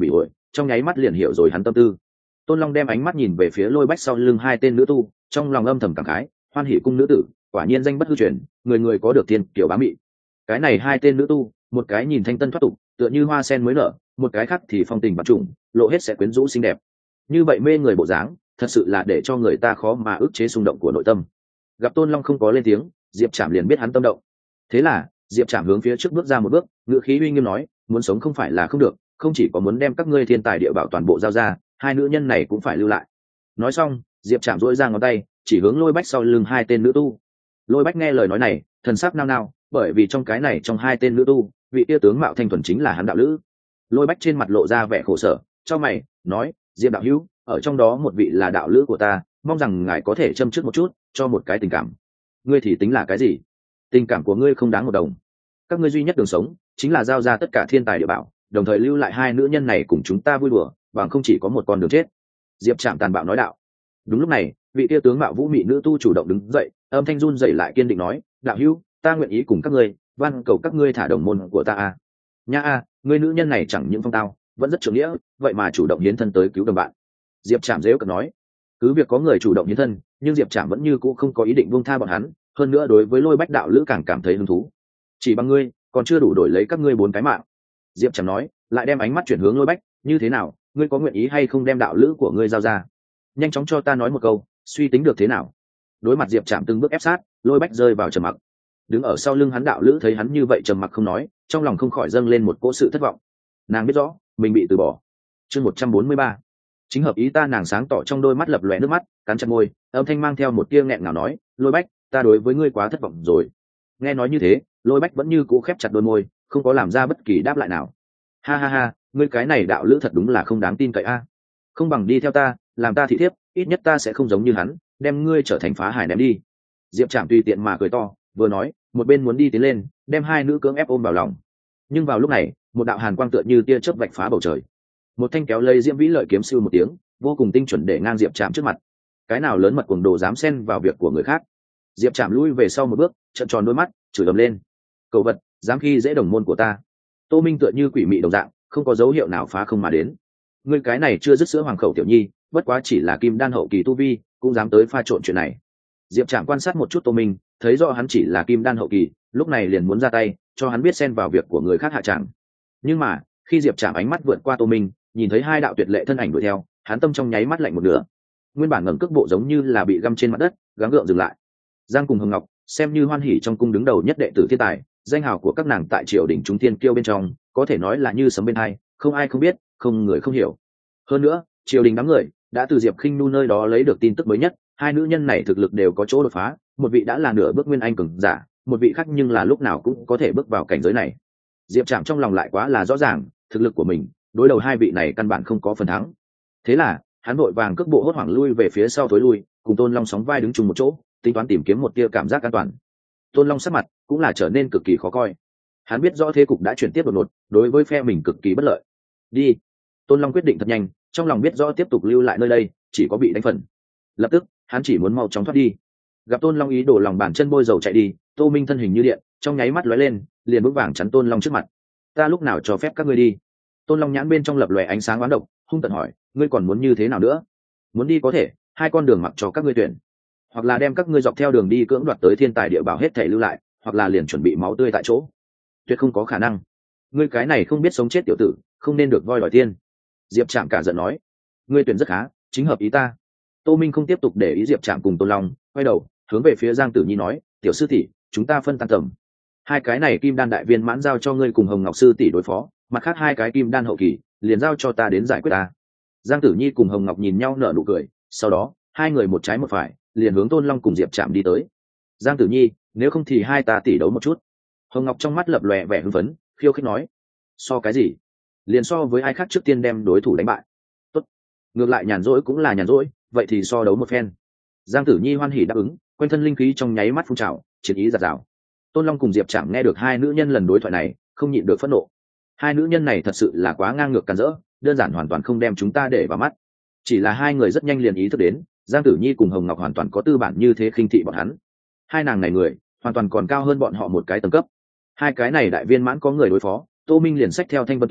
trong nháy mắt liền hiểu rồi hắn tâm tư. Tôn Long đem ánh mắt nhìn về phía Lôi Bách sau lưng hai tên nữ tu, trong lòng âm thầm cảm khái, hoan hỷ cung nữ tử quả nhiên danh bất hư truyền, người người có được thiên kiểu bá mị. Cái này hai tên nữ tu, một cái nhìn thanh tân thoát tục, tựa như hoa sen mới nở, một cái khác thì phong tình bạc trùng, lộ hết sẽ quyến rũ xinh đẹp. Như vậy mê người bộ dáng, thật sự là để cho người ta khó mà ức chế xung động của nội tâm. Gặp Tôn Long không có lên tiếng, Diệp Trảm liền biết hắn tâm động. Thế là Diệp Trảm hướng phía trước bước ra một bước, ngữ khí uy nghiêm nói, muốn sống không phải là không được, không chỉ có muốn đem các ngươi thiên tài địa bảo toàn bộ giao ra, hai nữ nhân này cũng phải lưu lại. Nói xong, Diệp Trảm duỗi ra ngón tay chỉ hướng Lôi Bách sau lưng hai tên nữ tu. Lôi Bách nghe lời nói này, thần sắc nao nao, bởi vì trong cái này trong hai tên nữ tu, vị tia tướng mạo thanh thuần chính là hắn đạo lữ. Lôi Bách trên mặt lộ ra vẻ khổ sở, cho mày nói, Diệp đạo hữu, ở trong đó một vị là đạo lữ của ta, mong rằng ngài có thể châm trước một chút, cho một cái tình cảm. Ngươi thì tính là cái gì? Tình cảm của ngươi không đáng một đồng. Các ngươi duy nhất đường sống chính là giao ra tất cả thiên tài địa bảo, đồng thời lưu lại hai nữ nhân này cùng chúng ta vui đùa, bằng không chỉ có một con đường chết. Diệp Trạm tàn bạo nói đạo. Đúng lúc này, vị tia tướng mạo vũ mị nữ tu chủ động đứng dậy, âm thanh run rẩy lại kiên định nói, đạo hữu, ta nguyện ý cùng các ngươi, van cầu các ngươi thả đồng môn của ta a. Nha a, ngươi nữ nhân này chẳng những phong tao, vẫn rất trưởng nghĩa, vậy mà chủ động hiến thân tới cứu đồng bạn. Diệp Trạm dễ cợt nói, cứ việc có người chủ động hiến thân, nhưng Diệp Trạm vẫn như cũ không có ý định buông tha bọn hắn, hơn nữa đối với Lôi Bách đạo lữ càng cảm thấy hứng thú. Chỉ bằng ngươi, còn chưa đủ đổi lấy các ngươi bốn cái mạng. Diệp Trạm nói, lại đem ánh mắt chuyển hướng Lôi Bách, như thế nào, ngươi có nguyện ý hay không đem đạo lữ của ngươi giao ra? Nhanh chóng cho ta nói một câu, suy tính được thế nào? Đối mặt Diệp Trạm từng bước ép sát, Lôi Bách rơi vào trầm mặc. Đứng ở sau lưng hắn đạo lữ thấy hắn như vậy trầm mặc không nói, trong lòng không khỏi dâng lên một cỗ sự thất vọng. Nàng biết rõ mình bị từ bỏ. Chương một trăm bốn mươi ba, chính hợp ý ta. Nàng sáng tỏ trong đôi mắt lập lòe nước mắt, cắn chặt môi, âm thanh mang theo một tia nghẹn ngào nói, Lôi Bách, ta đối với ngươi quá thất vọng rồi. Nghe nói như thế, Lôi Bách vẫn như cũ khép chặt đôi môi, không có làm ra bất kỳ đáp lại nào. Ha ha ha, ngươi cái này đạo lữ thật đúng là không đáng tin cậy a. Không bằng đi theo ta, làm ta thị thiếp, ít nhất ta sẽ không giống như hắn, đem ngươi trở thành phá hải ném đi. Diệp Trạm tùy tiện mà cười to, vừa nói, một bên muốn đi tiến lên, đem hai nữ cưỡng ép ôm vào lòng. Nhưng vào lúc này, một đạo hàn quang tựa như tia chớp vạch phá bầu trời. Một thanh kéo lây diễm vĩ lợi kiếm siêu một tiếng, vô cùng tinh chuẩn để ngang Diệp Trạm trước mặt. Cái nào lớn mật cuồng đồ dám xen vào việc của người khác? Diệp Trạm lui về sau một bước, trợn tròn đôi mắt, chửi ầm lên, cẩu vật, dám khi dễ đồng môn của ta. Tô Minh tựa như quỷ mị đồng dạng, không có dấu hiệu nào phá không mà đến. Ngươi cái này chưa dứt sữa hoàng khẩu tiểu nhi, bất quá chỉ là kim đan hậu kỳ tu vi, cũng dám tới pha trộn chuyện này. Diệp Trạm quan sát một chút Tô Minh, thấy rõ hắn chỉ là kim đan hậu kỳ, lúc này liền muốn ra tay, cho hắn biết xen vào việc của người khác hạ tràng. Nhưng mà, khi Diệp Trạm ánh mắt vượt qua Tô Minh, nhìn thấy hai đạo tuyệt lệ thân ảnh đuổi theo, hắn tâm trong nháy mắt lạnh một nửa. Nguyên bản ngẩng cước bộ giống như là bị găm trên mặt đất, gắng gượng dừng lại. Giang cùng Hồng Ngọc, xem như hoan hỉ trong cung đứng đầu nhất đệ tử thiên tài, danh hào của các nàng tại triều đình chúng thiên kiêu bên trong, có thể nói là như sấm bên hai, không ai không biết, không người không hiểu. Hơn nữa, triều đình đám người đã từ Diệp Khinh Nu nơi đó lấy được tin tức mới nhất, hai nữ nhân này thực lực đều có chỗ đột phá, một vị đã là nửa bước nguyên anh cường giả, một vị khác nhưng là lúc nào cũng có thể bước vào cảnh giới này. Diệp Trạm trong lòng lại quá là rõ ràng, thực lực của mình đối đầu hai vị này căn bản không có phần thắng. Thế là hắn vội vàng cước bộ hốt hoảng lui về phía sau thối lui, cùng Tôn Long sóng vai đứng chung một chỗ, tính toán tìm kiếm một tia cảm giác an toàn. Tôn Long sắc mặt cũng là trở nên cực kỳ khó coi. Hắn biết rõ thế cục đã chuyển tiếp đột ngột, đối với phe mình cực kỳ bất lợi. Đi. Tôn Long quyết định thật nhanh, trong lòng biết rõ tiếp tục lưu lại nơi đây chỉ có bị đánh phần. Lập tức hắn chỉ muốn mau chóng thoát đi. Gặp Tôn Long ý đổ lòng bàn chân bôi dầu chạy đi, Tô Minh thân hình như điện, trong nháy mắt lóe lên, liền vững vàng chắn Tôn Long trước mặt. Ta lúc nào cho phép các ngươi đi? Tôn Long nhãn bên trong lập lòe ánh sáng oán độc, hung tợn hỏi, ngươi còn muốn như thế nào nữa? Muốn đi có thể, hai con đường mặc cho các ngươi tuyển, hoặc là đem các ngươi dọc theo đường đi cưỡng đoạt tới thiên tài địa bảo hết thảy lưu lại, hoặc là liền chuẩn bị máu tươi tại chỗ. Tuyệt không có khả năng. Ngươi cái này không biết sống chết tiểu tử, không nên được voi đòi tiên. Diệp Trạm cả giận nói, ngươi tuyển rất khá, chính hợp ý ta. Tô Minh không tiếp tục để ý Diệp Trạm cùng Tôn Long, quay đầu hướng về phía Giang Tử Nhi nói, tiểu sư tỷ, chúng ta phân tan tầm. Hai cái này kim đan đại viên mãn giao cho ngươi cùng Hồng Ngọc sư tỷ đối phó, mặt khác hai cái kim đan hậu kỳ liền giao cho ta đến giải quyết ta. Giang Tử Nhi cùng Hồng Ngọc nhìn nhau nở nụ cười, sau đó hai người một trái một phải liền hướng Tôn Long cùng Diệp Trạm đi tới. Giang Tử Nhi, nếu không thì hai ta tỉ đấu một chút. Hồng Ngọc trong mắt lập lòe vẻ hưng phấn, khiêu khích nói, so cái gì? Liền so với ai khác trước tiên đem đối thủ đánh bại. Tốt, ngược lại nhàn rỗi cũng là nhàn rỗi, vậy thì so đấu một phen. Giang Tử Nhi hoan hỉ đáp ứng, quanh thân linh khí trong nháy mắt phun trào, chiến ý giạt rào. Tôn Long cùng Diệp Trạm nghe được hai nữ nhân lần đối thoại này, không nhịn được phẫn nộ. Hai nữ nhân này thật sự là quá ngang ngược càn rỡ, đơn giản hoàn toàn không đem chúng ta để vào mắt. Chỉ là hai người rất nhanh liền ý thức đến, Giang Tử Nhi cùng Hồng Ngọc hoàn toàn có tư bản như thế khinh thị bọn hắn. Hai nàng này người, hoàn toàn còn cao hơn bọn họ một cái tầng cấp. Hai cái này đại viên mãn có người đối phó, Tô Minh liền xách theo thanh vân kiếm,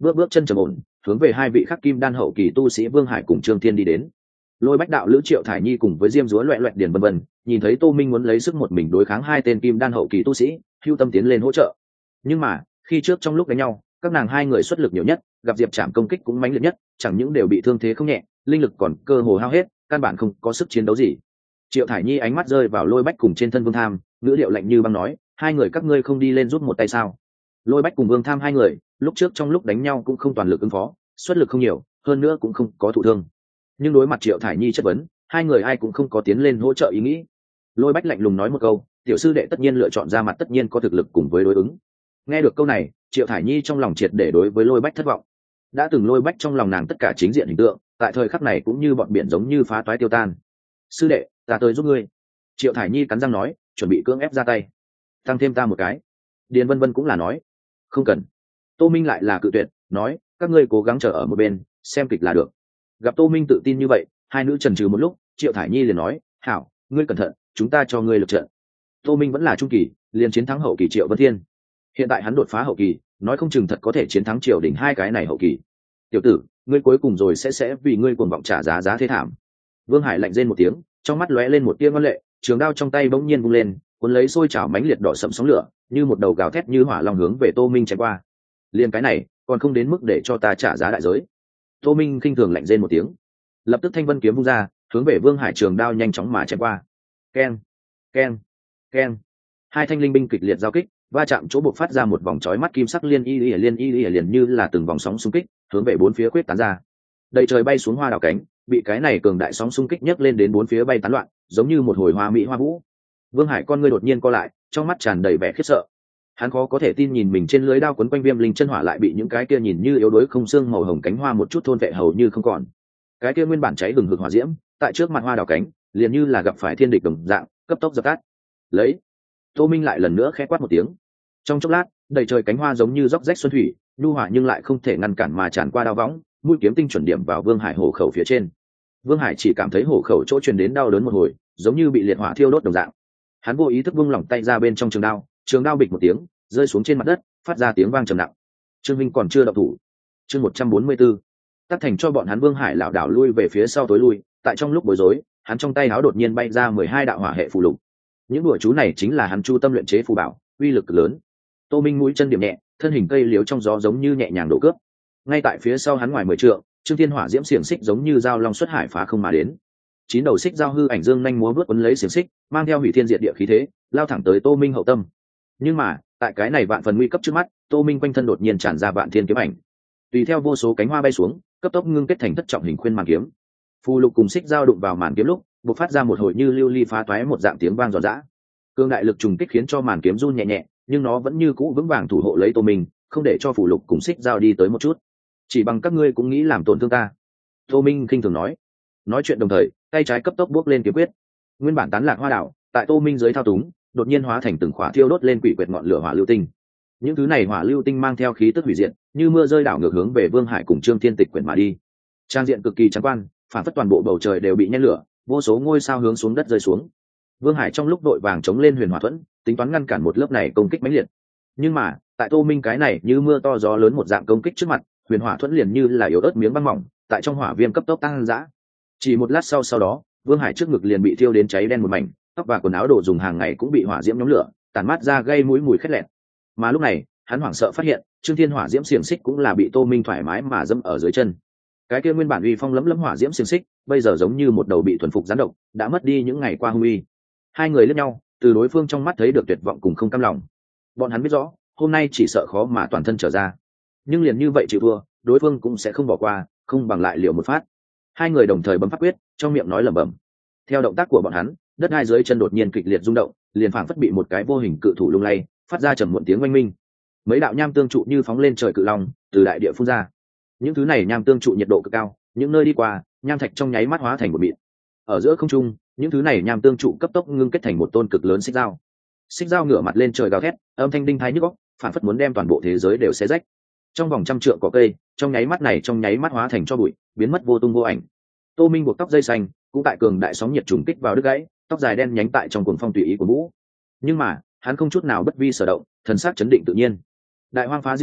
bước bước chân trầm ổn hướng về hai vị khắc kim đan hậu kỳ tu sĩ Vương Hải cùng Trương Thiên đi đến. Lôi Bách đạo lữ Triệu Thải Nhi cùng với Diêm Dúa loẹ loẹt điền vân vân, nhìn thấy Tô Minh muốn lấy sức một mình đối kháng hai tên kim đan hậu kỳ tu sĩ, hưu tâm tiến lên hỗ trợ. Nhưng mà khi trước trong lúc đánh nhau, các nàng hai người xuất lực nhiều nhất, gặp Diệp Trảm công kích cũng mãnh liệt nhất, chẳng những đều bị thương thế không nhẹ, linh lực còn cơ hồ hao hết, căn bản không có sức chiến đấu gì. Triệu Thải Nhi ánh mắt rơi vào Lôi Bách cùng trên thân Vương Tham, ngữ điệu lạnh như băng nói, hai người các ngươi không đi lên giúp một tay sao? Lôi Bách cùng Vương Tham hai người lúc trước trong lúc đánh nhau cũng không toàn lực ứng phó, xuất lực không nhiều, hơn nữa cũng không có thụ thương. Nhưng đối mặt Triệu Thải Nhi chất vấn, hai người ai cũng không có tiến lên hỗ trợ ý nghĩ. Lôi Bách lạnh lùng nói một câu, tiểu sư đệ tất nhiên lựa chọn ra mặt tất nhiên có thực lực cùng với đối ứng. Nghe được câu này, Triệu Thải Nhi trong lòng triệt để đối với Lôi Bách thất vọng. Đã từng Lôi Bách trong lòng nàng tất cả chính diện hình tượng, tại thời khắc này cũng như bọn biển giống như phá toái tiêu tan. Sư đệ, ta tới giúp ngươi. Triệu Thải Nhi cắn răng nói, chuẩn bị cưỡng ép ra tay. Tăng thêm ta một cái. Điền Vân Vân cũng là nói, không cần. Tô Minh lại là cự tuyệt, nói, các ngươi cố gắng chờ ở một bên, xem kịch là được. Gặp Tô Minh tự tin như vậy, hai nữ chần chừ một lúc, Triệu Thải Nhi liền nói, hảo, ngươi cẩn thận, chúng ta cho ngươi lực trận. Tô Minh vẫn là trung kỳ, liền chiến thắng hậu kỳ Triệu Vân Thiên. Hiện tại hắn đột phá hậu kỳ, nói không chừng thật có thể chiến thắng Triều Đình hai cái này hậu kỳ. Tiểu tử, ngươi cuối cùng rồi sẽ sẽ vì ngươi cuồng vọng trả giá giá thế thảm. Vương Hải lạnh rên một tiếng, trong mắt lóe lên một tia ngoan lệ, trường đao trong tay bỗng nhiên vung lên, cuốn lấy sôi trào mãnh liệt đỏ sẫm sóng lửa, như một đầu gào thét như hỏa long hướng về Tô Minh chém qua. Liên cái này, còn không đến mức để cho ta trả giá đại giới. Tô Minh khinh thường lạnh rên một tiếng, lập tức thanh vân kiếm vung ra, hướng về Vương Hải trường đao nhanh chóng mà chém qua. Keng, keng, keng. Hai thanh linh binh kịch liệt giao kích, va chạm chỗ bộc phát ra một vòng chói mắt kim sắc liên y y liên y y liền như là từng vòng sóng xung kích, hướng về bốn phía quyết tán ra. Đầy trời bay xuống hoa đào cánh, bị cái này cường đại sóng xung kích nhấc lên đến bốn phía bay tán loạn, giống như một hồi hoa mỹ hoa vũ. Vương Hải con ngươi đột nhiên co lại, trong mắt tràn đầy vẻ khiếp sợ. Hắn khó có thể tin nhìn mình trên lưới đao quấn quanh viêm linh chân hỏa lại bị những cái kia nhìn như yếu đuối không xương màu hồng cánh hoa một chút thôn vệ hầu như không còn. Cái kia nguyên bản cháy hừng hực hỏa diễm, tại trước mặt hoa đào cánh, liền như là gặp phải thiên địch đồng dạng, cấp tốc dập tắt. Lấy. Tô Minh lại lần nữa khẽ quát một tiếng. Trong chốc lát, đầy trời cánh hoa giống như róc rách xuân thủy, nhu hòa nhưng lại không thể ngăn cản mà tràn qua đao võng, mũi kiếm tinh chuẩn điểm vào Vương Hải hổ khẩu phía trên. Vương Hải chỉ cảm thấy hổ khẩu chỗ truyền đến đau đớn một hồi, giống như bị liệt hỏa thiêu đốt đồng dạng. Hắn vô ý thức vung lỏng tay ra bên trong trường đao, trường đao bịch một tiếng, rơi xuống trên mặt đất, phát ra tiếng vang trầm nặng. Trương Minh còn chưa động thủ. Chương một trăm bốn mươi tư. Tác thành cho bọn hắn Vương Hải lảo đảo lui về phía sau tối lui, tại trong lúc bối rối, hắn trong tay áo đột nhiên bay ra mười hai đạo hỏa hệ phù lục. Những đùa chú này chính là hắn chu tâm luyện chế phù bảo, uy lực cực lớn. Tô Minh mũi chân điểm nhẹ, thân hình cây liếu trong gió giống như nhẹ nhàng đổ cướp. Ngay tại phía sau hắn ngoài mười trượng, Trương Thiên hỏa diễm xiềng xích giống như dao long xuất hải phá không mà đến. Chín đầu xích dao hư ảnh dương nhanh múa vớt quấn lấy xiềng xích, mang theo hủy thiên diệt địa khí thế, lao thẳng tới Tô Minh hậu tâm. Nhưng mà, tại cái này vạn phần nguy cấp trước mắt, Tô Minh quanh thân đột nhiên tràn ra vạn thiên kiếm ảnh. Tùy theo vô số cánh hoa bay xuống, cấp tốc ngưng kết thành thất trọng hình khuyên màn kiếm. Phù lục cùng xích dao đụng vào màn kiếm lúc, bộc phát ra một hồi như lưu ly phá toái một dạng tiếng vang giòn giã. Cương đại lực trùng kích khiến cho màn kiếm run nhẹ nhẹ, nhưng nó vẫn như cũ vững vàng thủ hộ lấy Tô Minh, không để cho phù lục cùng xích dao đi tới một chút. Chỉ bằng các ngươi cũng nghĩ làm tổn thương ta. Tô Minh khinh thường nói. Nói chuyện đồng thời, tay trái cấp tốc bước lên kiếm quyết. Nguyên bản tán lạc hoa đảo, tại Tô Minh dưới thao túng, đột nhiên hóa thành từng khỏa thiêu đốt lên quỷ quyệt ngọn lửa hỏa lưu tinh. Những thứ này hỏa lưu tinh mang theo khí tức hủy diệt, như mưa rơi đảo ngược hướng về Vương Hải cùng Trương Thiên Tịch quyển mà đi. Trang diện cực kỳ trắng quan, phản phất toàn bộ bầu trời đều bị nhen lửa, vô số ngôi sao hướng xuống đất rơi xuống. Vương Hải trong lúc đội vàng chống lên huyền hỏa thuẫn, tính toán ngăn cản một lớp này công kích mãnh liệt. Nhưng mà, tại Tô Minh cái này như mưa to gió lớn một dạng công kích trước mặt, huyền hỏa thuẫn liền như là yếu ớt miếng băng mỏng, tại trong hỏa viêm cấp tốc tăng dã. Chỉ một lát sau sau đó, Vương Hải trước ngực liền bị thiêu đến cháy đen một mảnh, tóc và quần áo đồ dùng hàng ngày cũng bị hỏa diễm nhóm lửa, tản mát ra gây mũi mùi khét lẹt. Mà lúc này, hắn hoảng sợ phát hiện, Trương Thiên hỏa diễm xiềng xích cũng là bị Tô Minh thoải mái mà dẫm ở dưới chân. Cái kia nguyên bản uy phong lấm lấm hỏa diễm xiềng xích, bây giờ giống như một đầu bị thuần phục gián độc, đã mất đi những ngày qua hung uy. Hai người liếc nhau, từ đối phương trong mắt thấy được tuyệt vọng cùng không cam lòng. Bọn hắn biết rõ, hôm nay chỉ sợ khó mà toàn thân trở ra. Nhưng liền như vậy chịu thua, đối phương cũng sẽ không bỏ qua, không bằng lại liều một phát. Hai người đồng thời bấm pháp quyết, trong miệng nói lẩm bẩm. Theo động tác của bọn hắn, đất hai dưới chân đột nhiên kịch liệt rung động, liền phảng phất bị một cái vô hình cự thủ lung lay, phát ra trầm muộn tiếng oanh minh. Mấy đạo nham tương trụ như phóng lên trời cự long, từ đại địa phun ra. Những thứ này nham tương trụ nhiệt độ cực cao, những nơi đi qua, nham thạch trong nháy mắt hóa thành một mịn. Ở giữa không trung, những thứ này nham tương trụ cấp tốc ngưng kết thành một tôn cực lớn xích dao. Xích dao ngửa mặt lên trời gào thét, âm thanh đinh thái nhức óc, phảng phất muốn đem toàn bộ thế giới đều xé rách. Trong vòng trăm trượng cỏ cây, trong nháy mắt này trong nháy mắt hóa thành cho bụi, biến mất vô tung vô ảnh. Tô Minh buộc tóc dây xanh, cũng tại cường đại sóng nhiệt trùng kích vào đứt gãy, tóc dài đen nhánh tại trong cuồng phong tùy ý của vũ. Nhưng mà, hắn không chút nào bất vi sở động, thần sắc chấn định tự nhiên. Đại hoang phá diệt chỉ,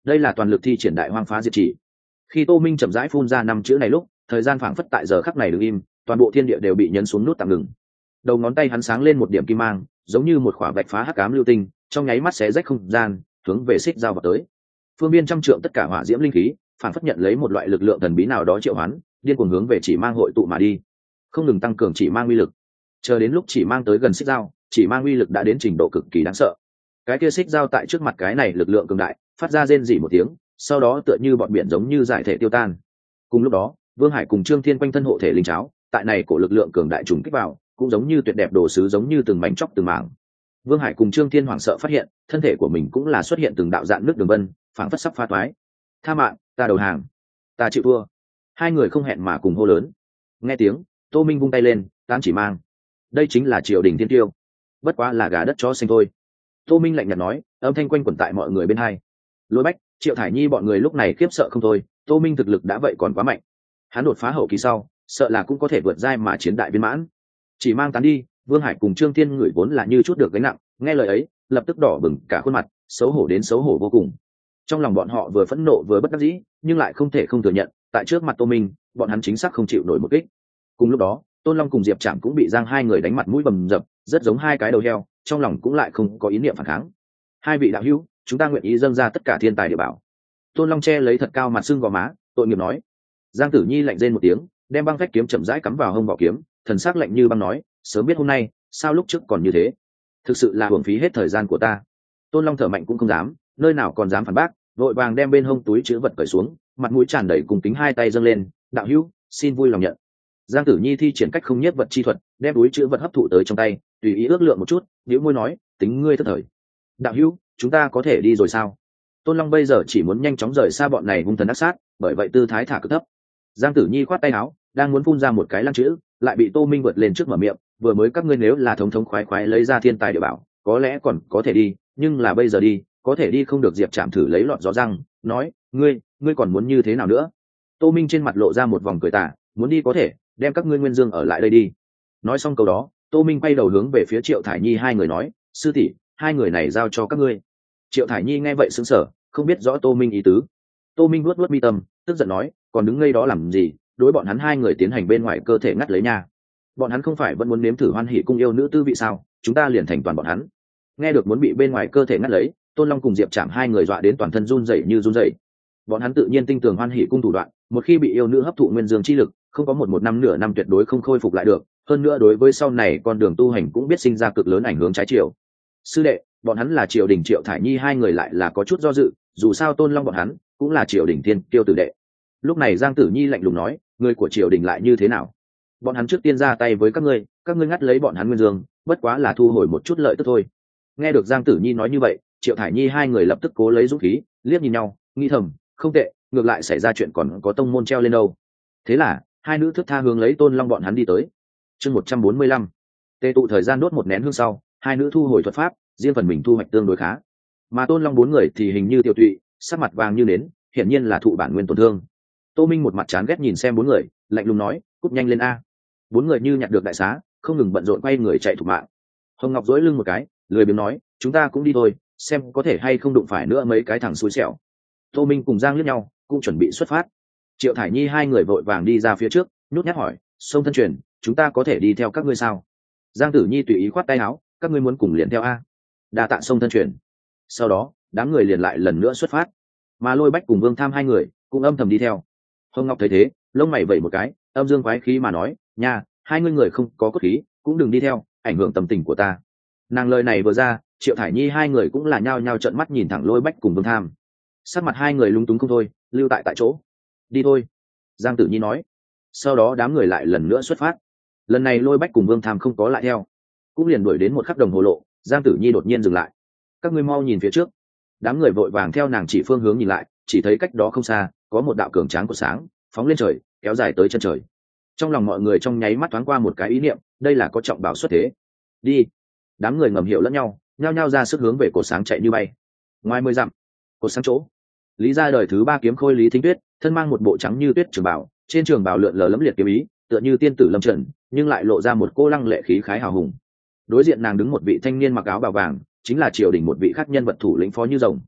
đây là toàn lực thi triển đại hoang phá diệt chỉ. Khi Tô Minh chậm rãi phun ra năm chữ này lúc, thời gian phảng phất tại giờ khắc này đứng im, toàn bộ thiên địa đều bị nhấn xuống nút tạm ngừng. Đầu ngón tay hắn sáng lên một điểm kim mang, giống như một khỏa vạch phá hắc ám lưu tinh, trong nháy mắt xé rách không gian, hướng về xích giao vào tới. Phương biên trăm trượng tất cả hỏa diễm linh khí, phảng phất nhận lấy một loại lực lượng thần bí nào đó triệu hoán, điên cuồng hướng về chỉ mang hội tụ mà đi, không ngừng tăng cường chỉ mang uy lực. Chờ đến lúc chỉ mang tới gần xích giao, chỉ mang uy lực đã đến trình độ cực kỳ đáng sợ. Cái kia xích giao tại trước mặt cái này lực lượng cường đại, phát ra rên rỉ một tiếng, sau đó tựa như bọn biển giống như giải thể tiêu tan. Cùng lúc đó, Vương Hải cùng Trương Thiên quanh thân hộ thể linh cháo, tại này cổ lực lượng cường đại trùng kích vào, cũng giống như tuyệt đẹp đồ sứ giống như từng mảnh chóc từng mảng. Vương Hải cùng Trương Thiên hoảng sợ phát hiện, thân thể của mình cũng là xuất hiện từng đạo dạn nước đường vân, phảng phất sắp phá toái. Tha mạng, ta đầu hàng, ta chịu thua. Hai người không hẹn mà cùng hô lớn. Nghe tiếng, Tô Minh vung tay lên, tám chỉ mang. Đây chính là triều đình thiên tiêu, bất quá là gà đất chó xanh thôi. Tô Minh lạnh nhạt nói, âm thanh quanh quẩn tại mọi người bên hai. Lôi Bách, Triệu Thải Nhi bọn người lúc này khiếp sợ không thôi. Tô Minh thực lực đã vậy còn quá mạnh, hắn đột phá hậu kỳ sau, sợ là cũng có thể vượt giai mà chiến đại viên mãn. Chỉ mang tán đi, Vương Hải cùng Trương Thiên người vốn là như chút được gánh nặng, nghe lời ấy, lập tức đỏ bừng cả khuôn mặt, xấu hổ đến xấu hổ vô cùng. Trong lòng bọn họ vừa phẫn nộ vừa bất đắc dĩ, nhưng lại không thể không thừa nhận, tại trước mặt Tô Minh, bọn hắn chính xác không chịu nổi một kích. Cùng lúc đó, Tôn Long cùng Diệp Trạm cũng bị Giang hai người đánh mặt mũi bầm dập, rất giống hai cái đầu heo, trong lòng cũng lại không có ý niệm phản kháng. Hai vị đạo hữu, chúng ta nguyện ý dâng ra tất cả thiên tài địa bảo. Tôn Long che lấy thật cao mặt sưng gò má, tội nghiệp nói. Giang Tử Nhi lạnh rên một tiếng, đem băng phách kiếm chậm rãi cắm vào hông vỏ kiếm, thần sắc lạnh như băng nói, sớm biết hôm nay, sao lúc trước còn như thế? Thực sự là hưởng phí hết thời gian của ta. Tôn Long thở mạnh cũng không dám, nơi nào còn dám phản bác, vội vàng đem bên hông túi chứa vật cởi xuống, mặt mũi tràn đầy cùng kính, hai tay dâng lên, đạo hữu, xin vui lòng nhận. Giang Tử Nhi thi triển cách không nhiếp vật chi thuật, đem túi chứa vật hấp thụ tới trong tay, tùy ý ước lượng một chút, nhíu môi nói, tính ngươi thất thời. Đạo hữu, chúng ta có thể đi rồi sao? Tôn Long bây giờ chỉ muốn nhanh chóng rời xa bọn này hung thần ác sát, bởi vậy tư thái thả cực thấp. Giang Tử Nhi khoát tay áo, đang muốn phun ra một cái lăng chữ, lại bị Tô Minh vượt lên trước mở miệng, vừa mới các ngươi nếu là thống thống khoái khoái lấy ra thiên tài địa bảo, có lẽ còn có thể đi, nhưng là bây giờ đi, có thể đi không được. Diệp Trạm thử lấy lọt gió răng, nói, ngươi, ngươi còn muốn như thế nào nữa? Tô Minh trên mặt lộ ra một vòng cười tà, muốn đi có thể, đem các ngươi Nguyên Dương ở lại đây đi. Nói xong câu đó, Tô Minh quay đầu hướng về phía Triệu Thải Nhi hai người nói, sư tỷ, hai người này giao cho các ngươi. Triệu Thải Nhi nghe vậy sững sờ, không biết rõ Tô Minh ý tứ. Tô Minh vuốt vuốt mi tâm, tức giận nói, còn đứng ngây đó làm gì, đối bọn hắn hai người tiến hành bên ngoài cơ thể ngắt lấy nha. Bọn hắn không phải vẫn muốn nếm thử hoan hỷ cung yêu nữ tư vị sao, chúng ta liền thành toàn bọn hắn. Nghe được muốn bị bên ngoài cơ thể ngắt lấy, Tôn Long cùng Diệp Trạm hai người dọa đến toàn thân run rẩy như run rẩy. Bọn hắn tự nhiên tin tưởng hoan hỷ cung thủ đoạn, một khi bị yêu nữ hấp thụ nguyên dương chi lực, không có một một năm nửa năm tuyệt đối không khôi phục lại được, hơn nữa đối với sau này con đường tu hành cũng biết sinh ra cực lớn ảnh hưởng trái chiều. Sư đệ, bọn hắn là Triều Đình Triệu Thải Nhi hai người lại là có chút do dự, dù sao Tôn Long bọn hắn cũng là Triều Đình thiên kiêu tử đệ. Lúc này Giang Tử Nhi lạnh lùng nói, người của Triều Đình lại như thế nào? Bọn hắn trước tiên ra tay với các ngươi, các ngươi ngắt lấy bọn hắn nguyên dương, bất quá là thu hồi một chút lợi tức thôi. Nghe được Giang Tử Nhi nói như vậy, Triệu Thải Nhi hai người lập tức cố lấy dũng khí, liếc nhìn nhau, nghĩ thầm, không tệ, ngược lại xảy ra chuyện còn có tông môn treo lên đâu. Thế là hai nữ thức tha hướng lấy Tôn Long bọn hắn đi tới. Chương một trăm bốn mươi lăm, tê tụ thời gian đốt một nén hương sau, hai nữ thu hồi thuật pháp, riêng phần mình thu hoạch tương đối khá. Mà Tôn Long bốn người thì hình như tiêu tụy, sắc mặt vàng như nến, hiển nhiên là thụ bản nguyên tổn thương. Tô Minh một mặt chán ghét nhìn xem bốn người, lạnh lùng nói, cút nhanh lên a. Bốn người như nhặt được đại xá, không ngừng bận rộn quay người chạy thục mạng. Hồng Ngọc dỗi lưng một cái, lười biếng nói, chúng ta cũng đi thôi, xem có thể hay không đụng phải nữa mấy cái thằng xui xẻo. Tô Minh cùng Giang liếc nhau, cũng chuẩn bị xuất phát. Triệu Thải Nhi hai người vội vàng đi ra phía trước, nhút nhát hỏi, sông thân truyền, chúng ta có thể đi theo các ngươi sao? Giang Tử Nhi tùy ý khoát tay áo, các ngươi muốn cùng liền theo a. Đa tạ sông thân truyền. Sau đó đám người liền lại lần nữa xuất phát, mà Lôi Bách cùng Vương Tham hai người cũng âm thầm đi theo. Hồng Ngọc thấy thế, lông mày vẩy một cái, âm dương quái khí mà nói, nha, hai ngươi người không có cốt khí, cũng đừng đi theo, ảnh hưởng tâm tình của ta. Nàng lời này vừa ra, Triệu Thải Nhi hai người cũng là nhao nhao trợn mắt nhìn thẳng Lôi Bách cùng Vương Tham. Sắc mặt hai người lúng túng không thôi, lưu tại tại chỗ. Đi thôi, Giang Tử Nhi nói. Sau đó đám người lại lần nữa xuất phát. Lần này Lôi Bách cùng Vương Tham không có lại theo, cũng liền đuổi đến một khắc đồng hồ lộ. Giang Tử Nhi đột nhiên dừng lại, các ngươi mau nhìn phía trước. Đám người vội vàng theo nàng chỉ phương hướng nhìn lại, chỉ thấy cách đó không xa có một đạo cường tráng của sáng phóng lên trời, kéo dài tới chân trời. Trong lòng mọi người trong nháy mắt thoáng qua một cái ý niệm, đây là có trọng bảo xuất thế. Đi. Đám người ngầm hiểu lẫn nhau, nhao nhao ra sức hướng về cột sáng chạy như bay. Ngoài mười dặm, cột sáng chỗ, Lý gia đời thứ ba kiếm khôi Lý Thính Tuyết, thân mang một bộ trắng như tuyết trường bào, trên trường bào lượn lờ lẫm liệt kiếm ý, tựa như tiên tử lâm trần, nhưng lại lộ ra một cô lăng lệ khí khái hào hùng. Đối diện nàng đứng một vị thanh niên mặc áo bào vàng, chính là triều đình một vị khác nhân vật thủ lĩnh Phó Như Rồng.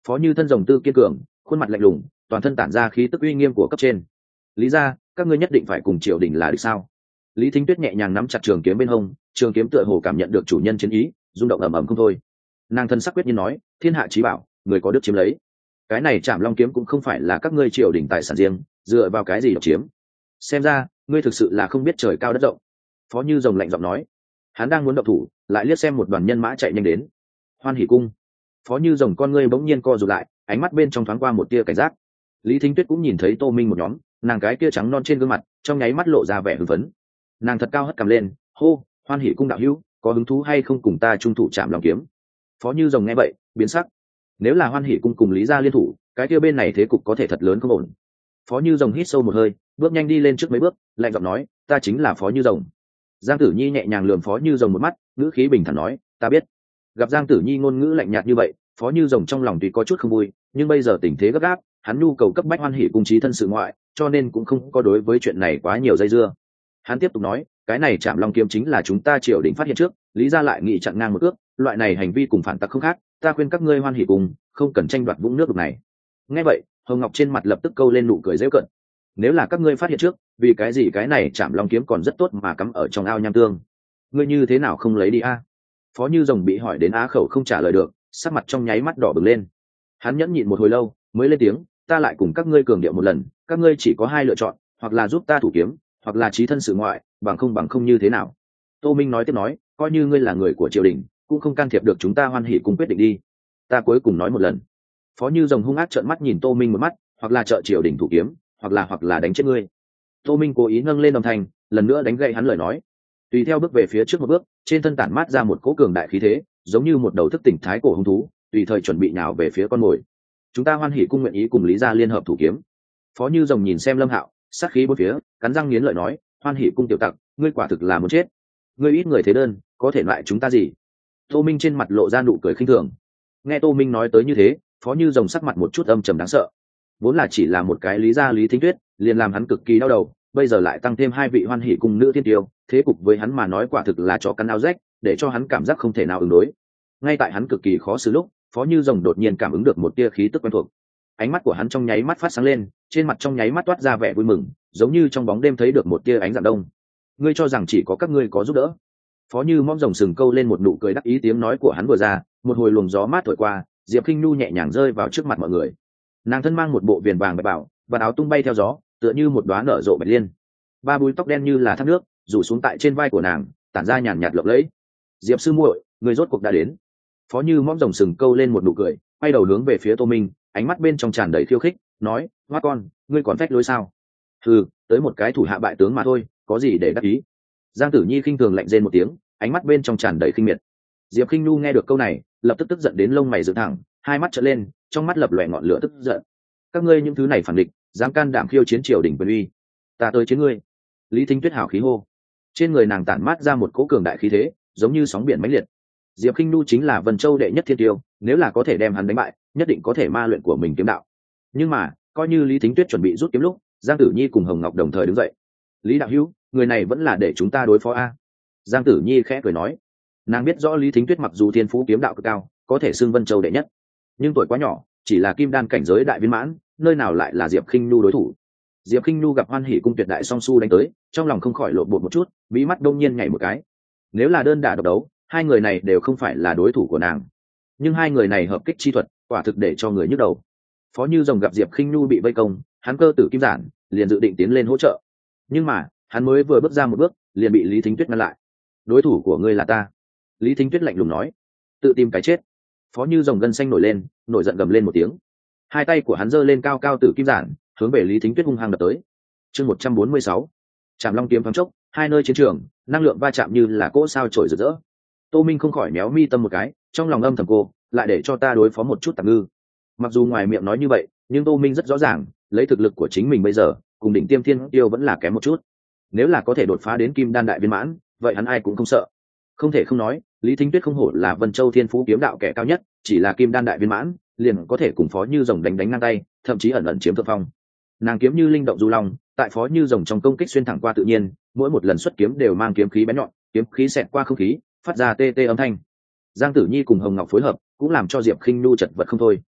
Phó Như thân rồng tư kiên cường, khuôn mặt lạnh lùng, toàn thân tản ra khí tức uy nghiêm của cấp trên. Lý gia, các ngươi nhất định phải cùng triều đình là được sao? Lý Thính Tuyết nhẹ nhàng nắm chặt trường kiếm bên hông, trường kiếm tựa hồ cảm nhận được chủ nhân chiến ý, rung động ầm ầm không thôi. Nàng thân sắc quyết nhiên nói, thiên hạ chí bảo, người có đức chiếm lấy. Cái này Trảm Long kiếm cũng không phải là các ngươi triều đình tài sản riêng, dựa vào cái gì độc chiếm? Xem ra, ngươi thực sự là không biết trời cao đất rộng. Phó Như rồng lạnh giọng nói. Hắn đang muốn động thủ, lại liếc xem một đoàn nhân mã chạy nhanh đến. Hoan Hỷ cung. Phó Như rồng con ngươi bỗng nhiên co rụt lại, ánh mắt bên trong thoáng qua một tia cảnh giác. Lý Thính Tuyết cũng nhìn thấy Tô Minh một nhóm, nàng cái kia trắng non trên gương mặt, trong nháy mắt lộ ra vẻ hưng phấn. Nàng thật cao hất cằm lên, hô, Hoan Hỷ cung đạo hữu, có hứng thú hay không cùng ta trung thủ Trảm Long kiếm? Phó Như rồng nghe vậy, biến sắc. Nếu là Hoan Hỷ cung cùng Lý gia liên thủ, cái kia bên này thế cục có thể thật lớn không ổn. Phó Như rồng hít sâu một hơi, bước nhanh đi lên trước mấy bước, lạnh giọng nói, ta chính là Phó Như rồng. Giang Tử Nhi nhẹ nhàng lườm Phó Như rồng một mắt, ngữ khí bình thản nói, ta biết. Gặp Giang Tử Nhi ngôn ngữ lạnh nhạt như vậy, Phó Như rồng trong lòng tuy có chút không vui, nhưng bây giờ tình thế gấp gáp, hắn nhu cầu cấp bách Hoan Hỷ cung chí thân sự ngoại, cho nên cũng không có đối với chuyện này quá nhiều dây dưa. Hắn tiếp tục nói, cái này Trảm Long kiếm chính là chúng ta triều đình phát hiện trước, Lý gia lại nghị chặn ngang một ước, loại này hành vi cùng phản tặc không khác, ta khuyên các ngươi Hoan Hỷ cung không cần tranh đoạt vũng nước đục này. Nghe vậy, Hồng Ngọc trên mặt lập tức câu lên nụ cười giễu cợt. Nếu là các ngươi phát hiện trước, vì cái gì cái này Trảm Long kiếm còn rất tốt mà cắm ở trong ao nham tương, ngươi như thế nào không lấy đi a? Phó Như rồng bị hỏi đến á khẩu không trả lời được, sắc mặt trong nháy mắt đỏ bừng lên. Hắn nhẫn nhịn một hồi lâu, mới lên tiếng, ta lại cùng các ngươi cường điệu một lần, các ngươi chỉ có hai lựa chọn, hoặc là giúp ta thủ kiếm, hoặc là chí thân sự ngoại, bằng không bằng không như thế nào. Tô Minh nói tiếp nói, coi như ngươi là người của triều đình, cũng không can thiệp được chúng ta Hoan Hỷ cùng quyết định đi. Ta cuối cùng nói một lần. Phó Như rồng hung ác trợn mắt nhìn Tô Minh một mắt, hoặc là trợ triều đình thủ kiếm, hoặc là hoặc là đánh chết ngươi. Tô Minh cố ý nâng lên âm thanh, lần nữa đánh gậy hắn lời nói. Tùy theo bước về phía trước một bước, trên thân tản mát ra một cỗ cường đại khí thế, giống như một đầu thức tỉnh thái cổ hung thú, tùy thời chuẩn bị nhào về phía con mồi. Chúng ta Hoan Hỷ cung nguyện ý cùng Lý gia liên hợp thủ kiếm. Phó Như rồng nhìn xem Lâm Hạo, sát khí bốn phía, cắn răng nghiến lợi nói, Hoan Hỷ cung tiểu tặc, ngươi quả thực là muốn chết. Ngươi ít người thế đơn, có thể loại chúng ta gì? Tô Minh trên mặt lộ ra nụ cười khinh thường. Nghe Tô Minh nói tới như thế, Phó Như rồng sắc mặt một chút âm trầm đáng sợ. Vốn là chỉ là một cái Lý gia Lý Thính Tuyết, liền làm hắn cực kỳ đau đầu, bây giờ lại tăng thêm hai vị Hoan Hỷ cung nữ thiên tiêu, thế cục với hắn mà nói quả thực là chó cắn áo rách, để cho hắn cảm giác không thể nào ứng đối. Ngay tại hắn cực kỳ khó xử lúc, Phó Như rồng đột nhiên cảm ứng được một tia khí tức quen thuộc. Ánh mắt của hắn trong nháy mắt phát sáng lên, trên mặt trong nháy mắt toát ra vẻ vui mừng, giống như trong bóng đêm thấy được một tia ánh rạng đông. Ngươi cho rằng chỉ có các ngươi có giúp đỡ? Phó Như mõm rồng sừng câu lên một nụ cười đắc ý, tiếng nói của hắn vừa ra, một hồi luồng gió mát thổi qua, Diệp Khinh Nhu nhẹ nhàng rơi vào trước mặt mọi người. Nàng thân mang một bộ viền vàng bạch bảo, và áo tung bay theo gió, tựa như một đóa nở rộ bạch liên. Ba búi tóc đen như là thác nước, rủ xuống tại trên vai của nàng, tản ra nhàn nhạt lộng lẫy. Diệp sư muội, người rốt cuộc đã đến. Phó Như mõm rồng sừng câu lên một nụ cười, quay đầu hướng về phía Tô Minh, ánh mắt bên trong tràn đầy khiêu khích, nói, hoa con, ngươi còn phách lối sao? Hừ, tới một cái thủ hạ bại tướng mà thôi, có gì để đắc ý? Giang Tử Nhi khinh thường lạnh rên một tiếng, ánh mắt bên trong tràn đầy khinh miệt. Diệp Khinh Nhu nghe được câu này, lập tức tức giận đến lông mày dựng thẳng, hai mắt trợn lên, trong mắt lập lòe ngọn lửa tức giận. Các ngươi những thứ này phản địch, dám can đảm khiêu chiến triều đình quyền uy, ta tới chiến ngươi. Lý Thính Tuyết hào khí hô, trên người nàng tản mát ra một cỗ cường đại khí thế, giống như sóng biển mãnh liệt. Diệp Khinh Nhu chính là Vân Châu đệ nhất thiên tiêu, nếu là có thể đem hắn đánh bại, nhất định có thể ma luyện của mình kiếm đạo. Nhưng mà, coi như Lý Thính Tuyết chuẩn bị rút kiếm lúc, Giang Tử Nhi cùng Hồng Ngọc đồng thời đứng dậy. Lý đạo hữu, người này vẫn là để chúng ta đối phó a? Giang Tử Nhi khẽ cười nói, nàng biết rõ Lý Thính Tuyết mặc dù thiên phú kiếm đạo cực cao, có thể xưng Vân Châu đệ nhất, nhưng tuổi quá nhỏ, chỉ là kim đan cảnh giới đại viên mãn, nơi nào lại là Diệp Khinh Nhu đối thủ. Diệp Khinh Nhu gặp Hoan Hỷ cung tuyệt đại song su đánh tới, trong lòng không khỏi lộ bột một chút, bí mắt đông nhiên nhảy một cái. Nếu là đơn đả độc đấu, hai người này đều không phải là đối thủ của nàng, nhưng hai người này hợp kích chi thuật, quả thực để cho người nhức đầu. Phó Như rồng gặp Diệp Khinh Nhu bị vây công, hắn cơ tử kim giản, liền dự định tiến lên hỗ trợ, nhưng mà hắn mới vừa bước ra một bước, liền bị Lý Thính Tuyết ngăn lại. Đối thủ của ngươi là ta. Lý Thính Tuyết lạnh lùng nói, tự tìm cái chết. Phó Như rồng gân xanh nổi lên, nổi giận gầm lên một tiếng, hai tay của hắn giơ lên cao cao tử kim giản, hướng về Lý Thính Tuyết hung hăng đập tới. Chương một trăm bốn mươi sáu, Trảm Long kiếm phóng chốc, hai nơi chiến trường, năng lượng va chạm như là cỗ sao chổi rực rỡ. Tô Minh không khỏi méo mi tâm một cái, trong lòng âm thầm cô, lại để cho ta đối phó một chút tạp ngư. Mặc dù ngoài miệng nói như vậy, nhưng Tô Minh rất rõ ràng, lấy thực lực của chính mình bây giờ, cùng đỉnh tiêm thiên tiêu vẫn là kém một chút. Nếu là có thể đột phá đến kim đan đại viên mãn, vậy hắn ai cũng không sợ. Không thể không nói, Lý Thính Tuyết không hổ là Vân Châu thiên phú kiếm đạo kẻ cao nhất, chỉ là kim đan đại viên mãn, liền có thể cùng Phó Như rồng đánh đánh ngang tay, thậm chí ẩn ẩn chiếm thượng phong. Nàng kiếm như linh động du long, tại Phó Như rồng trong công kích xuyên thẳng qua tự nhiên, mỗi một lần xuất kiếm đều mang kiếm khí bén nhọn, kiếm khí xẹt qua không khí, phát ra tê tê âm thanh. Giang Tử Nhi cùng Hồng Ngọc phối hợp, cũng làm cho Diệp Khinh Nhu chật vật không thôi.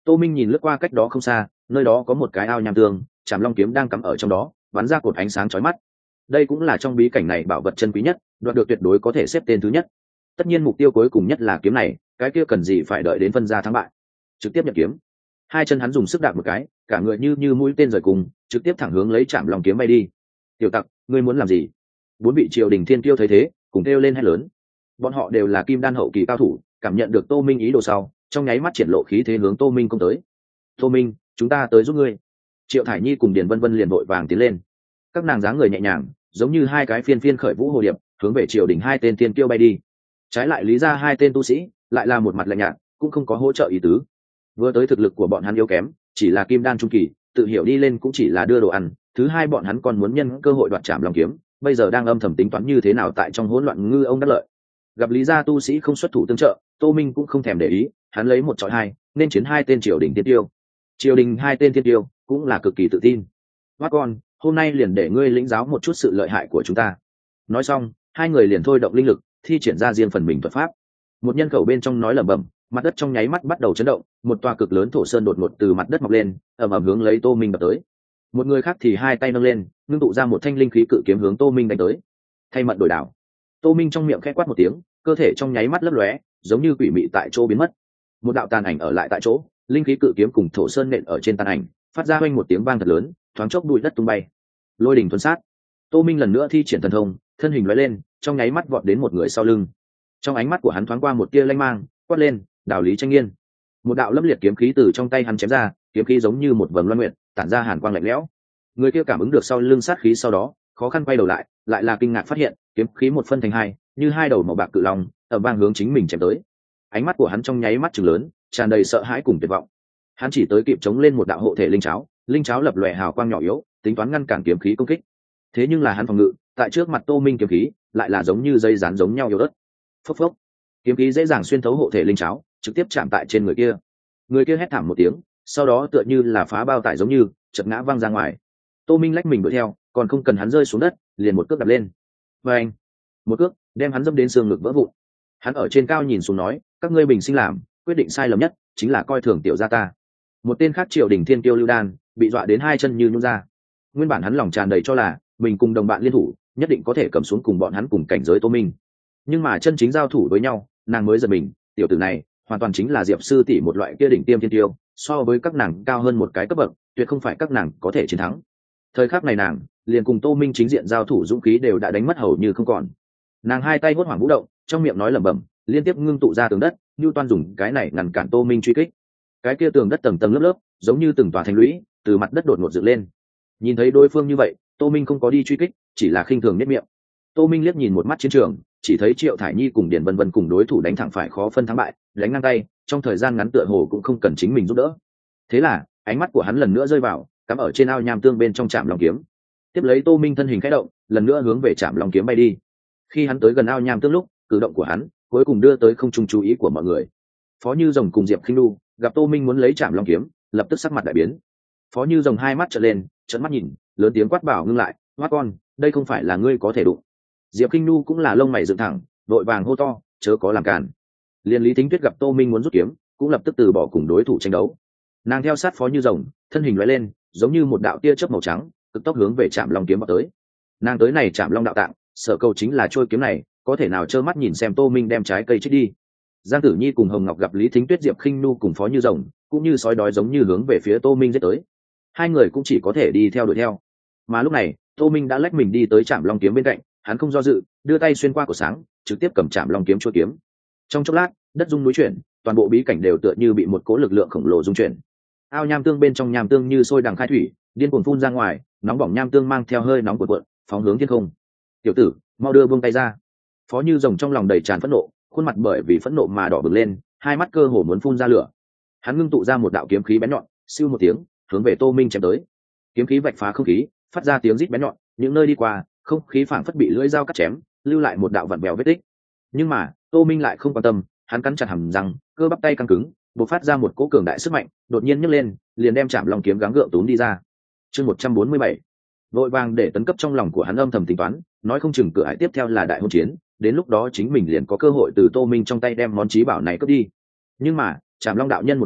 Tô Minh nhìn lướt qua cách đó không xa, nơi đó có một cái ao nham tương, Trảm Long kiếm đang cắm ở trong đó, bắn ra cột ánh sáng chói mắt. Đây cũng là trong bí cảnh này bảo vật chân quý nhất, đoạt được tuyệt đối có thể xếp tên thứ nhất. Tất nhiên mục tiêu cuối cùng nhất là kiếm này, cái kia cần gì phải đợi đến phân ra thắng bại. Trực tiếp nhận kiếm. Hai chân hắn dùng sức đạp một cái, cả người như như mũi tên rời cùng, trực tiếp thẳng hướng lấy Trảm Long kiếm bay đi. Tiểu tặc, ngươi muốn làm gì? Bốn vị triều đình thiên tiêu thấy thế, cùng kêu lên hét lớn. Bọn họ đều là kim đan hậu kỳ cao thủ, cảm nhận được Tô Minh ý đồ sau, trong nháy mắt triển lộ khí thế hướng Tô Minh công tới. Tô Minh, chúng ta tới giúp ngươi. Triệu Thải Nhi cùng Điền Vân Vân liền vội vàng tiến lên. Các nàng dáng người nhẹ nhàng, giống như hai cái phiên phiên khởi vũ hồ điệp, hướng về triều đình hai tên tiên kiêu bay đi. Trái lại Lý gia hai tên tu sĩ, lại là một mặt lạnh nhạt, cũng không có hỗ trợ ý tứ. Vừa tới thực lực của bọn hắn yếu kém, chỉ là kim đan trung kỳ, tự hiểu đi lên cũng chỉ là đưa đồ ăn. Thứ hai bọn hắn còn muốn nhân cơ hội đoạt Trảm Long kiếm, bây giờ đang âm thầm tính toán như thế nào tại trong hỗn loạn ngư ông đắc lợi. Gặp Lý gia tu sĩ không xuất thủ tương trợ, Tô Minh cũng không thèm để ý, hắn lấy một chọi hai, nên chiến hai tên triều đình tiên tiêu. Triều đình hai tên tiên tiêu cũng là cực kỳ tự tin. Hoắc con, hôm nay liền để ngươi lĩnh giáo một chút sự lợi hại của chúng ta. Nói xong, hai người liền thôi động linh lực, thi triển ra riêng phần mình thuật pháp. Một nhân khẩu bên trong nói lẩm bẩm, mặt đất trong nháy mắt bắt đầu chấn động, một tòa cực lớn thổ sơn đột ngột từ mặt đất mọc lên, ầm ầm hướng lấy Tô Minh đập tới. Một người khác thì hai tay nâng lên, ngưng tụ ra một thanh linh khí cự kiếm hướng Tô Minh đánh tới. Thay mận đổi đảo. Tô Minh trong miệng khẽ quát một tiếng, cơ thể trong nháy mắt lấp lóe, giống như quỷ mị tại chỗ biến mất. Một đạo tàn ảnh ở lại tại chỗ, linh khí cự kiếm cùng thổ sơn nện ở trên tàn ảnh, phát ra oanh một tiếng vang thật lớn, thoáng chốc bụi đất tung bay. Lôi đỉnh thuần sát. Tô Minh lần nữa thi triển thần thông, thân hình lóe lên, trong nháy mắt vọt đến một người sau lưng. Trong ánh mắt của hắn thoáng qua một tia lanh mang, quát lên, "Đạo Lý Tranh Nghiên." Một đạo lâm liệt kiếm khí từ trong tay hắn chém ra, kiếm khí giống như một vầng loan nguyệt, tản ra hàn quang lạnh lẽo. Người kia cảm ứng được sau lưng sát khí sau đó, khó khăn quay đầu lại, lại là kinh ngạc phát hiện, kiếm khí một phân thành hai, như hai đầu màu bạc cự long, ầm vang hướng chính mình chém tới. Ánh mắt của hắn trong nháy mắt trừng lớn, tràn đầy sợ hãi cùng tuyệt vọng. Hắn chỉ tới kịp chống lên một đạo hộ thể linh cháo, linh cháo lập lòe hào quang nhỏ yếu, tính toán ngăn cản kiếm khí công kích. Thế nhưng là hắn phòng ngự, tại trước mặt Tô Minh kiếm khí, lại là giống như dây dán giống nhau yếu ớt. Phốc phốc, kiếm khí dễ dàng xuyên thấu hộ thể linh cháo, trực tiếp chạm tại trên người kia. Người kia hét thảm một tiếng, sau đó tựa như là phá bao tải giống như chật ngã văng ra ngoài. Tô Minh lách mình đuổi theo, còn không cần hắn rơi xuống đất, liền một cước đạp lên. Và anh, một cước đem hắn dẫm đến xương ngực vỡ vụn. Hắn ở trên cao nhìn xuống nói, các ngươi bình sinh làm quyết định sai lầm nhất chính là coi thường tiểu gia ta. Một tên khác triều đình thiên tiêu Lưu Đan bị dọa đến hai chân như nhún ra. Nguyên bản hắn lòng tràn đầy cho là mình cùng đồng bạn liên thủ nhất định có thể cầm xuống cùng bọn hắn cùng cảnh giới Tô Minh, nhưng mà chân chính giao thủ với nhau, nàng mới giật mình, tiểu tử này hoàn toàn chính là Diệp sư tỷ một loại kia đỉnh tiêm thiên tiêu, so với các nàng cao hơn một cái cấp bậc, tuyệt không phải các nàng có thể chiến thắng. Thời khắc này nàng liền cùng Tô Minh chính diện giao thủ dũng khí đều đã đánh mất hầu như không còn. Nàng hai tay hốt hoảng vũ động, trong miệng nói lẩm bẩm, liên tiếp ngưng tụ ra tường đất, như toan dùng cái này ngăn cản Tô Minh truy kích. Cái kia tường đất tầng tầng lớp lớp, giống như từng tòa thành lũy, từ mặt đất đột ngột dựng lên. Nhìn thấy đối phương như vậy, Tô Minh không có đi truy kích, chỉ là khinh thường nhếch miệng. Tô Minh liếc nhìn một mắt chiến trường, chỉ thấy Triệu Thải Nhi cùng Điền Vân Vân cùng đối thủ đánh thẳng phải khó phân thắng bại, đánh ngang tay, trong thời gian ngắn tựa hồ cũng không cần chính mình giúp đỡ. Thế là, ánh mắt của hắn lần nữa rơi vào, cắm ở trên ao nham tương bên trong Trảm Long kiếm. Tiếp lấy Tô Minh thân hình khẽ động, lần nữa hướng về Trảm Long kiếm bay đi. Khi hắn tới gần ao nham tương lúc, cử động của hắn cuối cùng đưa tới không trung chú ý của mọi người. Phó Như Rồng cùng Diệp Khinh Nu gặp Tô Minh muốn lấy Trảm Long kiếm, lập tức sắc mặt đại biến. Phó Như Rồng hai mắt trợn lên, trợn mắt nhìn, lớn tiếng quát bảo ngưng lại, "Hoắc con, đây không phải là ngươi có thể đụng." Diệp Khinh Nu cũng là lông mày dựng thẳng, vội vàng hô to, "Chớ có làm cản." Liên Lý Thính Tuyết gặp Tô Minh muốn rút kiếm, cũng lập tức từ bỏ cùng đối thủ tranh đấu. Nàng theo sát Phó Như Rồng, thân hình lóe lên, giống như một đạo tia chớp màu trắng, cực tốc hướng về Trảm Long kiếm vào tới. Nàng tới này Trảm Long đạo tạng, sở cầu chính là trôi kiếm này, có thể nào trơ mắt nhìn xem Tô Minh đem trái cây chết đi. Giang Tử Nhi cùng Hồng Ngọc gặp Lý Thính Tuyết, Diệp Khinh Nu cùng Phó Như Rồng, cũng như sói đói giống như hướng về phía Tô Minh giết tới. Hai người cũng chỉ có thể đi theo đuổi theo. Mà lúc này, Tô Minh đã lách mình đi tới Trảm Long kiếm bên cạnh, hắn không do dự, đưa tay xuyên qua cổ sáng, trực tiếp cầm Trảm Long kiếm chuôi kiếm. Trong chốc lát, đất rung núi chuyển, toàn bộ bí cảnh đều tựa như bị một cỗ lực lượng khổng lồ rung chuyển. Ao nham tương bên trong nham tương như sôi đằng khai thủy, điên cuồng phun ra ngoài, nóng bỏng nham tương mang theo hơi nóng cuộn cuộn, phóng hướng thiên không. "Tiểu tử, mau đưa buông tay ra." Phó Như Rồng trong lòng đầy tràn phẫn nộ, khuôn mặt bởi vì phẫn nộ mà đỏ bừng lên, hai mắt cơ hồ muốn phun ra lửa. Hắn ngưng tụ ra một đạo kiếm khí bén nhọn, siêu một tiếng, hướng về Tô Minh chém tới. Kiếm khí vạch phá không khí, phát ra tiếng rít bén nhọn, những nơi đi qua, không khí phảng phất bị lưỡi dao cắt chém, lưu lại một đạo vặn vẹo vết tích. Nhưng mà, Tô Minh lại không quan tâm, hắn cắn chặt hàm răng, cơ bắp tay căng cứng, bộc phát ra một cỗ cường đại sức mạnh, đột nhiên nhấc lên, liền đem Trảm Long kiếm gắng gượng túm đi ra. Chương một trăm bốn mươi bảy. Vội vàng để tấn cấp trong lòng của hắn âm thầm tính toán, nói không chừng cửa ải tiếp theo là đại hôn chiến, đến lúc đó chính mình liền có cơ hội từ Tô Minh trong tay đem món chí bảo này cướp đi. Nhưng mà, Trảm Long đạo nhân một phen,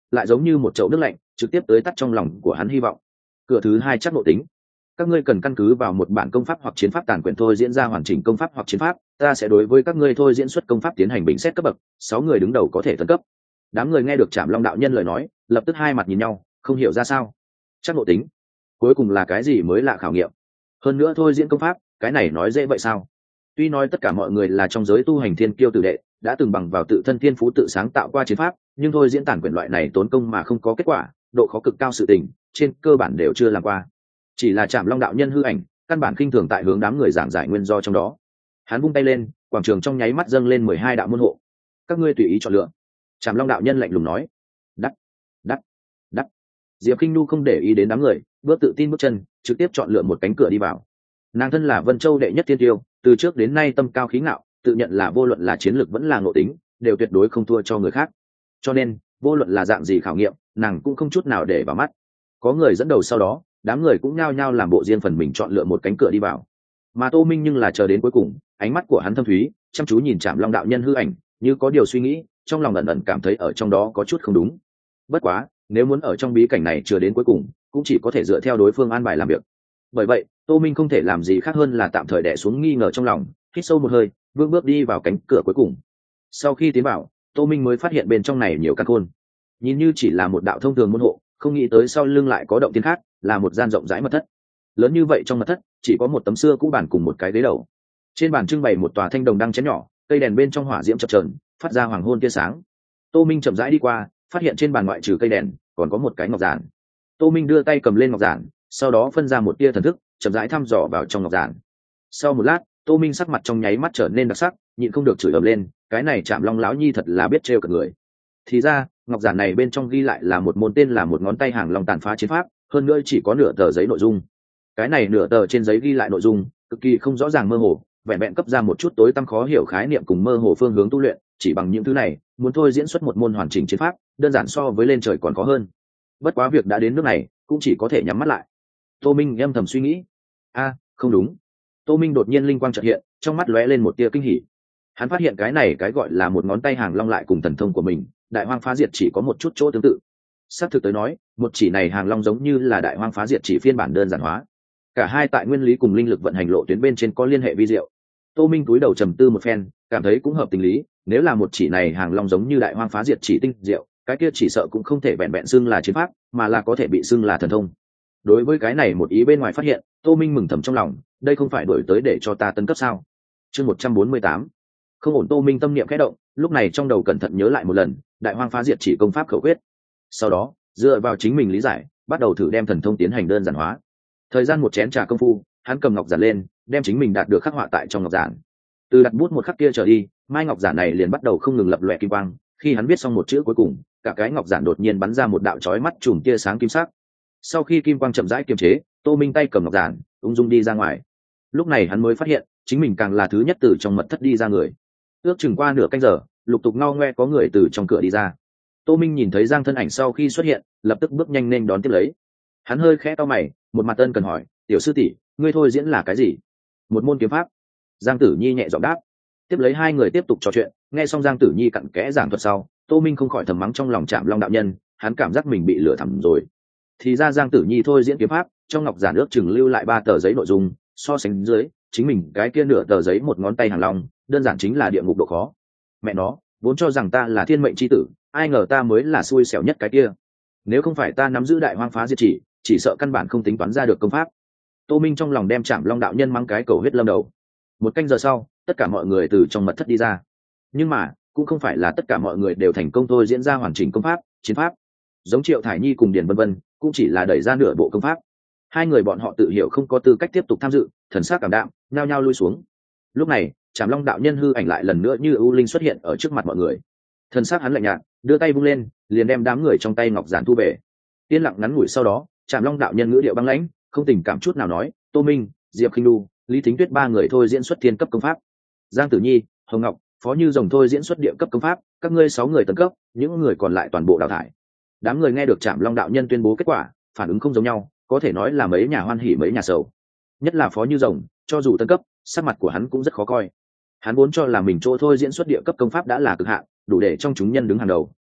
lại giống như một chậu nước lạnh trực tiếp tới tắt trong lòng của hắn hy vọng. Cửa thứ hai chắc nội tính. Các ngươi cần căn cứ vào một bản công pháp hoặc chiến pháp tàn quyển thôi diễn ra hoàn chỉnh công pháp hoặc chiến pháp, ta sẽ đối với các ngươi thôi diễn xuất công pháp tiến hành bình xét cấp bậc, sáu người đứng đầu có thể tấn cấp. Đám người nghe được Trảm Long đạo nhân lời nói, lập tức hai mặt nhìn nhau, không hiểu ra sao. Chắc nội tính, cuối cùng là cái gì mới lạ khảo nghiệm? Hơn nữa thôi diễn công pháp, cái này nói dễ vậy sao? Tuy nói tất cả mọi người là trong giới tu hành thiên kiêu tử đệ, đã từng bằng vào tự thân thiên phú tự sáng tạo qua chiến pháp, nhưng thôi diễn tản quyển loại này tốn công mà không có kết quả, độ khó cực cao sự tình, trên cơ bản đều chưa làm qua. Chỉ là Trảm Long đạo nhân hư ảnh, căn bản khinh thường tại hướng đám người giảng giải nguyên do trong đó. Hắn vung tay lên, quảng trường trong nháy mắt dâng lên mười hai đạo môn hộ. Các ngươi tùy ý chọn lựa. Trảm Long đạo nhân lạnh lùng nói. Đắt, đắt, đắt. Diệp Kinh Nu không để ý đến đám người, bước tự tin bước chân, trực tiếp chọn lựa một cánh cửa đi vào. Nàng thân là Vân Châu đệ nhất tiên tiêu, từ trước đến nay tâm cao khí ngạo, tự nhận là vô luận là chiến lược vẫn là ngộ tính, đều tuyệt đối không thua cho người khác. Cho nên, vô luận là dạng gì khảo nghiệm, nàng cũng không chút nào để vào mắt. Có người dẫn đầu sau đó, đám người cũng nhao nhao làm bộ riêng phần mình chọn lựa một cánh cửa đi vào. Mà Tô Minh nhưng là chờ đến cuối cùng, ánh mắt của hắn thâm thúy, chăm chú nhìn Trảm Long đạo nhân hư ảnh, như có điều suy nghĩ, trong lòng ẩn ẩn cảm thấy ở trong đó có chút không đúng. Bất quá, nếu muốn ở trong bí cảnh này chưa đến cuối cùng, cũng chỉ có thể dựa theo đối phương an bài làm việc. Bởi vậy, Tô Minh không thể làm gì khác hơn là tạm thời đè xuống nghi ngờ trong lòng, hít sâu một hơi, bước bước đi vào cánh cửa cuối cùng. Sau khi tiến vào, Tô Minh mới phát hiện bên trong này nhiều căn khôn. Nhìn như chỉ là một đạo thông thường môn hộ, không nghĩ tới sau lưng lại có động tiên khác, là một gian rộng rãi mật thất. Lớn như vậy trong mật thất, chỉ có một tấm xưa cũ bàn cùng một cái ghế đầu. Trên bàn trưng bày một tòa thanh đồng đăng chén nhỏ, cây đèn bên trong hỏa diễm chập chờn, phát ra hoàng hôn tia sáng. Tô Minh chậm rãi đi qua, phát hiện trên bàn ngoại trừ cây đèn, còn có một cái ngọc giản. Tô Minh đưa tay cầm lên ngọc giản, sau đó phân ra một tia thần thức, chậm rãi thăm dò vào trong ngọc giản. Sau một lát, Tô Minh sắc mặt trong nháy mắt trở nên đặc sắc, nhịn không được chửi ầm lên, cái này Trảm Long lão nhi thật là biết trêu cợt người. Thì ra, ngọc giản này bên trong ghi lại là một môn tên là một ngón tay hàng long tàn phá chiến pháp, hơn nữa chỉ có nửa tờ giấy nội dung. Cái này nửa tờ trên giấy ghi lại nội dung cực kỳ không rõ ràng, mơ hồ, vẹn vẹn cấp ra một chút tối tăm khó hiểu khái niệm cùng mơ hồ phương hướng tu luyện, chỉ bằng những thứ này, muốn thôi diễn xuất một môn hoàn chỉnh chiến pháp, đơn giản so với lên trời còn khó hơn. Bất quá việc đã đến nước này, cũng chỉ có thể nhắm mắt lại. Tô Minh âm thầm suy nghĩ, a, không đúng. Tô Minh đột nhiên linh quang chợt hiện, trong mắt lóe lên một tia kinh hỉ. Hắn phát hiện cái này cái gọi là một ngón tay hàng long lại cùng thần thông của mình, Đại Hoang Phá Diệt chỉ có một chút chỗ tương tự. Xác thực tới nói, một chỉ này hàng long giống như là Đại Hoang Phá Diệt chỉ phiên bản đơn giản hóa. Cả hai tại nguyên lý cùng linh lực vận hành lộ tuyến bên trên có liên hệ vi diệu. Tô Minh túi đầu trầm tư một phen, cảm thấy cũng hợp tình lý, nếu là một chỉ này hàng long giống như Đại Hoang Phá Diệt chỉ tinh diệu, cái kia chỉ sợ cũng không thể vẹn vẹn xưng là chiến pháp, mà là có thể bị xưng là thần thông. Đối với cái này một ý bên ngoài phát hiện, Tô Minh mừng thầm trong lòng, đây không phải đổi tới để cho ta tấn cấp sao? Chương một trăm bốn mươi tám. Không ổn. Tô Minh tâm niệm khẽ động, lúc này trong đầu cẩn thận nhớ lại một lần, Đại Hoang Phá Diệt chỉ công pháp khẩu quyết. Sau đó, dựa vào chính mình lý giải, bắt đầu thử đem thần thông tiến hành đơn giản hóa. Thời gian một chén trà công phu, hắn cầm ngọc giản lên, đem chính mình đạt được khắc họa tại trong ngọc giản. Từ đặt bút một khắc kia trở đi, mai ngọc giản này liền bắt đầu không ngừng lập lòe kim quang, khi hắn viết xong một chữ cuối cùng, cả cái ngọc giản đột nhiên bắn ra một đạo chói mắt chùm tia sáng kim sắc. Sau khi kim quang chậm rãi kiềm chế, Tô Minh tay cầm ngọc giản, ung dung đi ra ngoài. Lúc này hắn mới phát hiện, chính mình càng là thứ nhất từ trong mật thất đi ra người. Ước chừng qua nửa canh giờ, lục tục ngao ngoe có người từ trong cửa đi ra. Tô Minh nhìn thấy Giang thân ảnh sau khi xuất hiện, lập tức bước nhanh nên đón tiếp lấy. Hắn hơi khẽ cau mày, một mặt ân cần hỏi, tiểu sư tỷ, ngươi thôi diễn là cái gì? Một môn kiếm pháp. Giang Tử Nhi nhẹ giọng đáp. Tiếp lấy hai người tiếp tục trò chuyện, nghe xong Giang Tử Nhi cặn kẽ giảng thuật sau, Tô Minh không khỏi thầm mắng trong lòng Trảm Long đạo nhân, hắn cảm giác mình bị lừa thẳm rồi. Thì ra Giang Tử Nhi thôi diễn kiếm pháp, trong ngọc giản ước chừng lưu lại ba tờ giấy nội dung, so sánh dưới, chính mình cái kia nửa tờ giấy một ngón tay hàng long, đơn giản chính là địa ngục độ khó. Mẹ nó, vốn cho rằng ta là thiên mệnh chi tử, ai ngờ ta mới là xui xẻo nhất cái kia. Nếu không phải ta nắm giữ Đại Hoang Phá Diệt chỉ, chỉ sợ căn bản không tính toán ra được công pháp. Tô Minh trong lòng đem Trảm Long đạo nhân mang cái cầu huyết lâm đầu. Một canh giờ sau, tất cả mọi người từ trong mật thất đi ra. Nhưng mà, cũng không phải là tất cả mọi người đều thành công thôi diễn ra hoàn chỉnh công pháp, chiến pháp. Giống Triệu Thải Nhi cùng Điền Vân Vân, cũng chỉ là đẩy ra nửa bộ công pháp. Hai người bọn họ tự hiểu không có tư cách tiếp tục tham dự, thần sắc cảm đạm, nhao nhao lui xuống. Lúc này, Trảm Long đạo nhân hư ảnh lại lần nữa như ưu linh xuất hiện ở trước mặt mọi người. Thần sắc hắn lạnh nhạt, đưa tay vung lên, liền đem đám người trong tay ngọc giản thu về. Yên lặng ngắn ngủi sau đó, Trảm Long đạo nhân ngữ điệu băng lãnh, không tình cảm chút nào nói, Tô Minh, Diệp Khinh Nu, Lý Thính Tuyết ba người thôi diễn xuất thiên cấp công pháp. Giang Tử Nhi, Hồng Ngọc, Phó Như Rồng thôi diễn xuất địa cấp công pháp, các ngươi sáu người tấn cấp, những người còn lại toàn bộ đào thải. Đám người nghe được Trảm Long đạo nhân tuyên bố kết quả, phản ứng không giống nhau, có thể nói là mấy nhà hoan hỉ mấy nhà sầu. Nhất là Phó Như Rồng, cho dù tấn cấp, sắc mặt của hắn cũng rất khó coi. Hắn vốn cho là mình chỗ thôi diễn xuất địa cấp công pháp đã là cực hạn, đủ để trong chúng nhân đứng hàng đầu,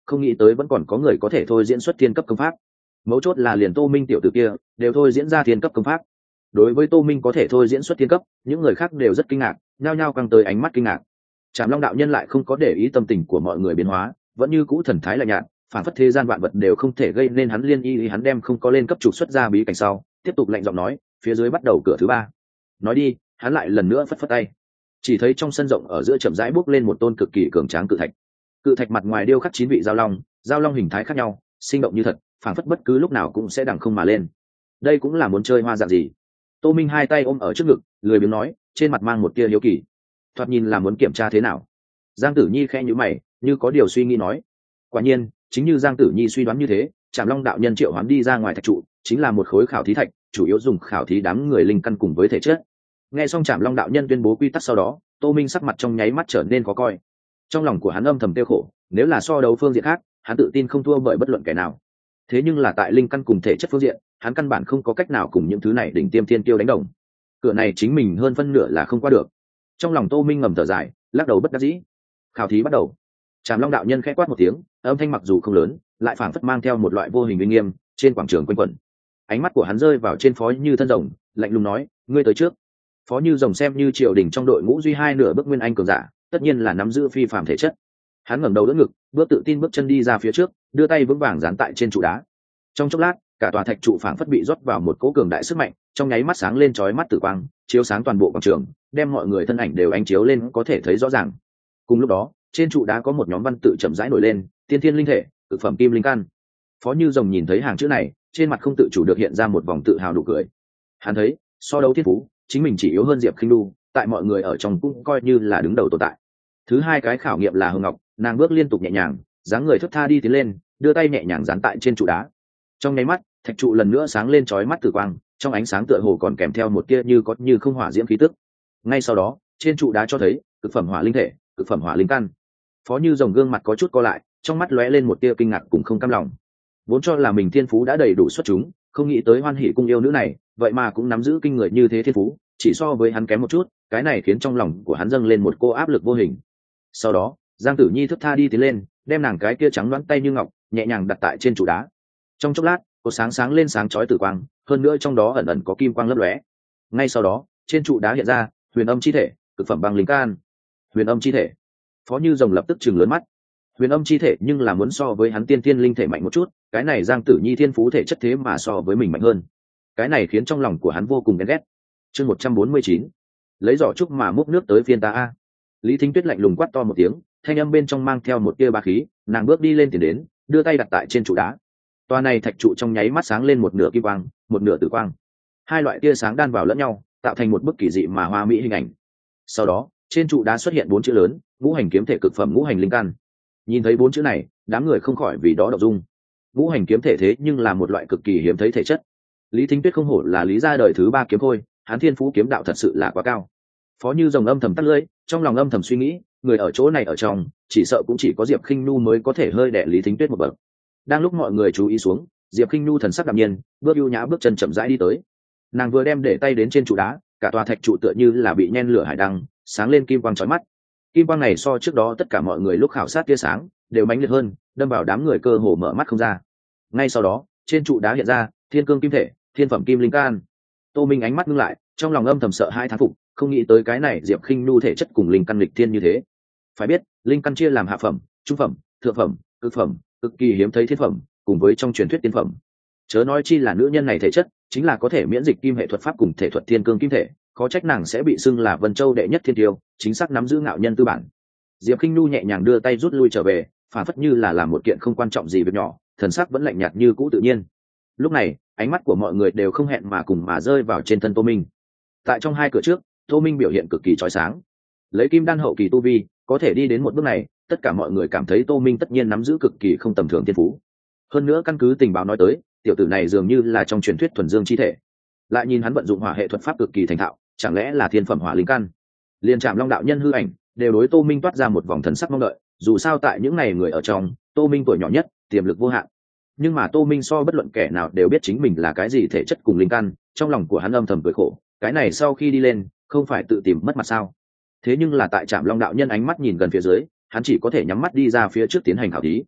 không nghĩ tới vẫn còn có người có thể thôi diễn xuất thiên cấp công pháp. Mấu chốt là liền Tô Minh tiểu tử kia đều thôi diễn ra thiên cấp công pháp. Đối với Tô Minh có thể thôi diễn xuất thiên cấp, những người khác đều rất kinh ngạc, nhao nhao căng tới ánh mắt kinh ngạc. Trảm Long đạo nhân lại không có để ý tâm tình của mọi người biến hóa, vẫn như cũ thần thái lạnh nhạt, phản phất thế gian vạn vật đều không thể gây nên hắn liên y, hắn đem không có lên cấp trục xuất ra bí cảnh sau, tiếp tục lạnh giọng nói, phía dưới bắt đầu cửa thứ ba. Nói đi, hắn lại lần nữa phất phất tay. Chỉ thấy trong sân rộng ở giữa chậm rãi bước lên một tôn cực kỳ cường tráng cự thạch. Cự thạch mặt ngoài điêu khắc chín vị giao long, giao long hình thái khác nhau, sinh động như thật, phản phất bất cứ lúc nào cũng sẽ đằng không mà lên. Đây cũng là muốn chơi hoa dạng gì? Tô Minh hai tay ôm ở trước ngực, lười biếng nói, trên mặt mang một tia hiếu kỳ. Thoạt nhìn là muốn kiểm tra thế nào. Giang Tử Nhi khẽ nhíu mày, như có điều suy nghĩ nói. Quả nhiên, chính như Giang Tử Nhi suy đoán như thế, Trảm Long đạo nhân triệu hoán đi ra ngoài thạch trụ, chính là một khối khảo thí thạch, chủ yếu dùng khảo thí đám người linh căn cùng với thể chất. Nghe xong Trảm Long đạo nhân tuyên bố quy tắc sau đó, Tô Minh sắc mặt trong nháy mắt trở nên khó coi. Trong lòng của hắn âm thầm tiêu khổ, nếu là so đấu phương diện khác, hắn tự tin không thua bởi bất luận kẻ nào. Thế nhưng là tại linh căn cùng thể chất phương diện, hắn căn bản không có cách nào cùng những thứ này đỉnh tiêm thiên kiêu đánh đồng. Cửa này chính mình hơn phân nửa là không qua được. Trong lòng Tô Minh ngầm thở dài, lắc đầu bất đắc dĩ. Khảo thí bắt đầu. Trảm Long đạo nhân khẽ quát một tiếng, âm thanh mặc dù không lớn, lại phảng phất mang theo một loại vô hình uy nghiêm, trên quảng trường quanh quẩn. Ánh mắt của hắn rơi vào trên Phó Như thân rồng, lạnh lùng nói, ngươi tới trước. Phó Như rồng xem như triều đình trong đội ngũ duy hai nửa bước nguyên anh cường giả, tất nhiên là nắm giữ phi phàm thể chất. Hắn ngẩng đầu đỡ ngực, bước tự tin bước chân đi ra phía trước, đưa tay vững vàng dán tại trên trụ đá. Trong chốc lát, cả tòa thạch trụ phảng phất bị rót vào một cỗ cường đại sức mạnh, trong nháy mắt sáng lên chói mắt tử quang, chiếu sáng toàn bộ quảng trường, đem mọi người thân ảnh đều ánh chiếu lên có thể thấy rõ ràng. Cùng lúc đó, trên trụ đá có một nhóm văn tự chậm rãi nổi lên, tiên thiên linh thể, thực phẩm kim linh căn. Phó Như rồng nhìn thấy hàng chữ này, trên mặt không tự chủ được hiện ra một vòng tự hào nụ cười. Hắn thấy, so đấu thiên phú, chính mình chỉ yếu hơn Diệp Khinh Nu, tại mọi người ở trong cũng coi như là đứng đầu tồn tại. Thứ hai cái khảo nghiệm là Hồng Ngọc, nàng bước liên tục nhẹ nhàng, dáng người thướt tha đi tiến lên, đưa tay nhẹ nhàng dán tại trên trụ đá. Trong nháy mắt, thạch trụ lần nữa sáng lên chói mắt tử quang, trong ánh sáng tựa hồ còn kèm theo một tia như có như không hỏa diễm khí tức. Ngay sau đó, trên trụ đá cho thấy cực phẩm hỏa linh thể, cực phẩm hỏa linh căn. Phó Như rồng gương mặt có chút co lại, trong mắt lóe lên một tia kinh ngạc cùng không cam lòng. Vốn cho là mình thiên phú đã đầy đủ xuất chúng, không nghĩ tới Hoan Hỷ cung yêu nữ này, vậy mà cũng nắm giữ kinh người như thế thiên phú, chỉ so với hắn kém một chút, cái này khiến trong lòng của hắn dâng lên một cô áp lực vô hình. Sau đó, Giang Tử Nhi thức tha đi tiến lên, đem nàng cái kia trắng loãng tay như ngọc nhẹ nhàng đặt tại trên trụ đá. Trong chốc lát, có sáng sáng lên sáng chói tử quang, hơn nữa trong đó ẩn ẩn có kim quang lấp lóe. Ngay sau đó, trên trụ đá hiện ra huyền âm chi thể, cực phẩm băng linh can. Huyền âm chi thể. Phó Như rồng lập tức trừng lớn mắt. Huyền âm chi thể nhưng là muốn so với hắn tiên tiên linh thể mạnh một chút, cái này Giang Tử Nhi thiên phú thể chất thế mà so với mình mạnh hơn. Cái này khiến trong lòng của hắn vô cùng ghen ghét. Chương một trăm bốn mươi chín, lấy giỏ trúc mà múc nước tới phiên ta a. Lý Thính Tuyết lạnh lùng quát to một tiếng, thanh âm bên trong mang theo một tia bá khí, nàng bước đi lên tiền đến, đưa tay đặt tại trên trụ đá. Toa này thạch trụ trong nháy mắt sáng lên một nửa kim quang, một nửa tử quang. Hai loại tia sáng đan vào lẫn nhau, tạo thành một bức kỳ dị mà hoa mỹ hình ảnh. Sau đó, trên trụ đá xuất hiện bốn chữ lớn, ngũ hành kiếm thể cực phẩm ngũ hành linh căn. Nhìn thấy bốn chữ này, đám người không khỏi vì đó động dung. Ngũ hành kiếm thể thế nhưng là một loại cực kỳ hiếm thấy thể chất. Lý Thính Tuyết không hổ là lý gia đời thứ ba kiếm khôi, hắn thiên phú kiếm đạo thật sự là quá cao. Phó Như rồng âm thầm tắt lưỡi, trong lòng âm thầm suy nghĩ, người ở chỗ này ở trong, chỉ sợ cũng chỉ có Diệp Khinh Nu mới có thể hơi đè Lý Thính Tuyết một bậc. Đang lúc mọi người chú ý xuống, Diệp Khinh Nu thần sắc đạm nhiên, bước ưu nhã bước chân chậm rãi đi tới. Nàng vừa đem để tay đến trên trụ đá, cả tòa thạch trụ tựa như là bị nhen lửa hải đăng, sáng lên kim quang chói mắt. Kim quang này so trước đó tất cả mọi người lúc khảo sát tia sáng đều mãnh liệt hơn, đâm vào đám người cơ hồ mở mắt không ra. Ngay sau đó, trên trụ đá hiện ra thiên cương kim thể, thiên phẩm kim linh can. Tô Minh ánh mắt ngưng lại, trong lòng âm thầm sợ hai thán phục, không nghĩ tới cái này Diệp Khinh Nu thể chất cùng linh căn lịch thiên như thế. Phải biết, linh căn chia làm hạ phẩm, trung phẩm, thượng phẩm, cực phẩm, cực kỳ hiếm thấy thiên phẩm, cùng với trong truyền thuyết tiên phẩm. Chớ nói chi là nữ nhân này thể chất chính là có thể miễn dịch kim hệ thuật pháp cùng thể thuật thiên cương kim thể, khó trách nàng sẽ bị xưng là Vân Châu đệ nhất thiên tiêu, chính xác nắm giữ ngạo nhân tư bản. Diệp Khinh Nu nhẹ nhàng đưa tay rút lui trở về, phản phất như là làm một kiện không quan trọng gì việc nhỏ, thần sắc vẫn lạnh nhạt như cũ tự nhiên. Lúc này, ánh mắt của mọi người đều không hẹn mà cùng mà rơi vào trên thân Tô Minh. Tại trong hai cửa trước, Tô Minh biểu hiện cực kỳ chói sáng. Lấy kim đan hậu kỳ tu vi, có thể đi đến một bước này, tất cả mọi người cảm thấy Tô Minh tất nhiên nắm giữ cực kỳ không tầm thường thiên phú. Hơn nữa căn cứ tình báo nói tới, tiểu tử này dường như là trong truyền thuyết thuần dương chi thể. Lại nhìn hắn vận dụng hỏa hệ thuật pháp cực kỳ thành thạo, chẳng lẽ là thiên phẩm hỏa linh căn? Liên Trạm Long đạo nhân hư ảnh, đều đối Tô Minh toát ra một vòng thần sắc mong đợi, dù sao tại những này người ở trong, Tô Minh tuổi nhỏ nhất, tiềm lực vô hạn. Nhưng mà Tô Minh so bất luận kẻ nào đều biết chính mình là cái gì thể chất cùng linh căn, trong lòng của hắn âm thầm cười khổ, cái này sau khi đi lên, không phải tự tìm mất mặt sao? Thế nhưng là tại Trạm Long đạo nhân ánh mắt nhìn gần phía dưới, hắn chỉ có thể nhắm mắt đi ra phía trước tiến hành khảo thí.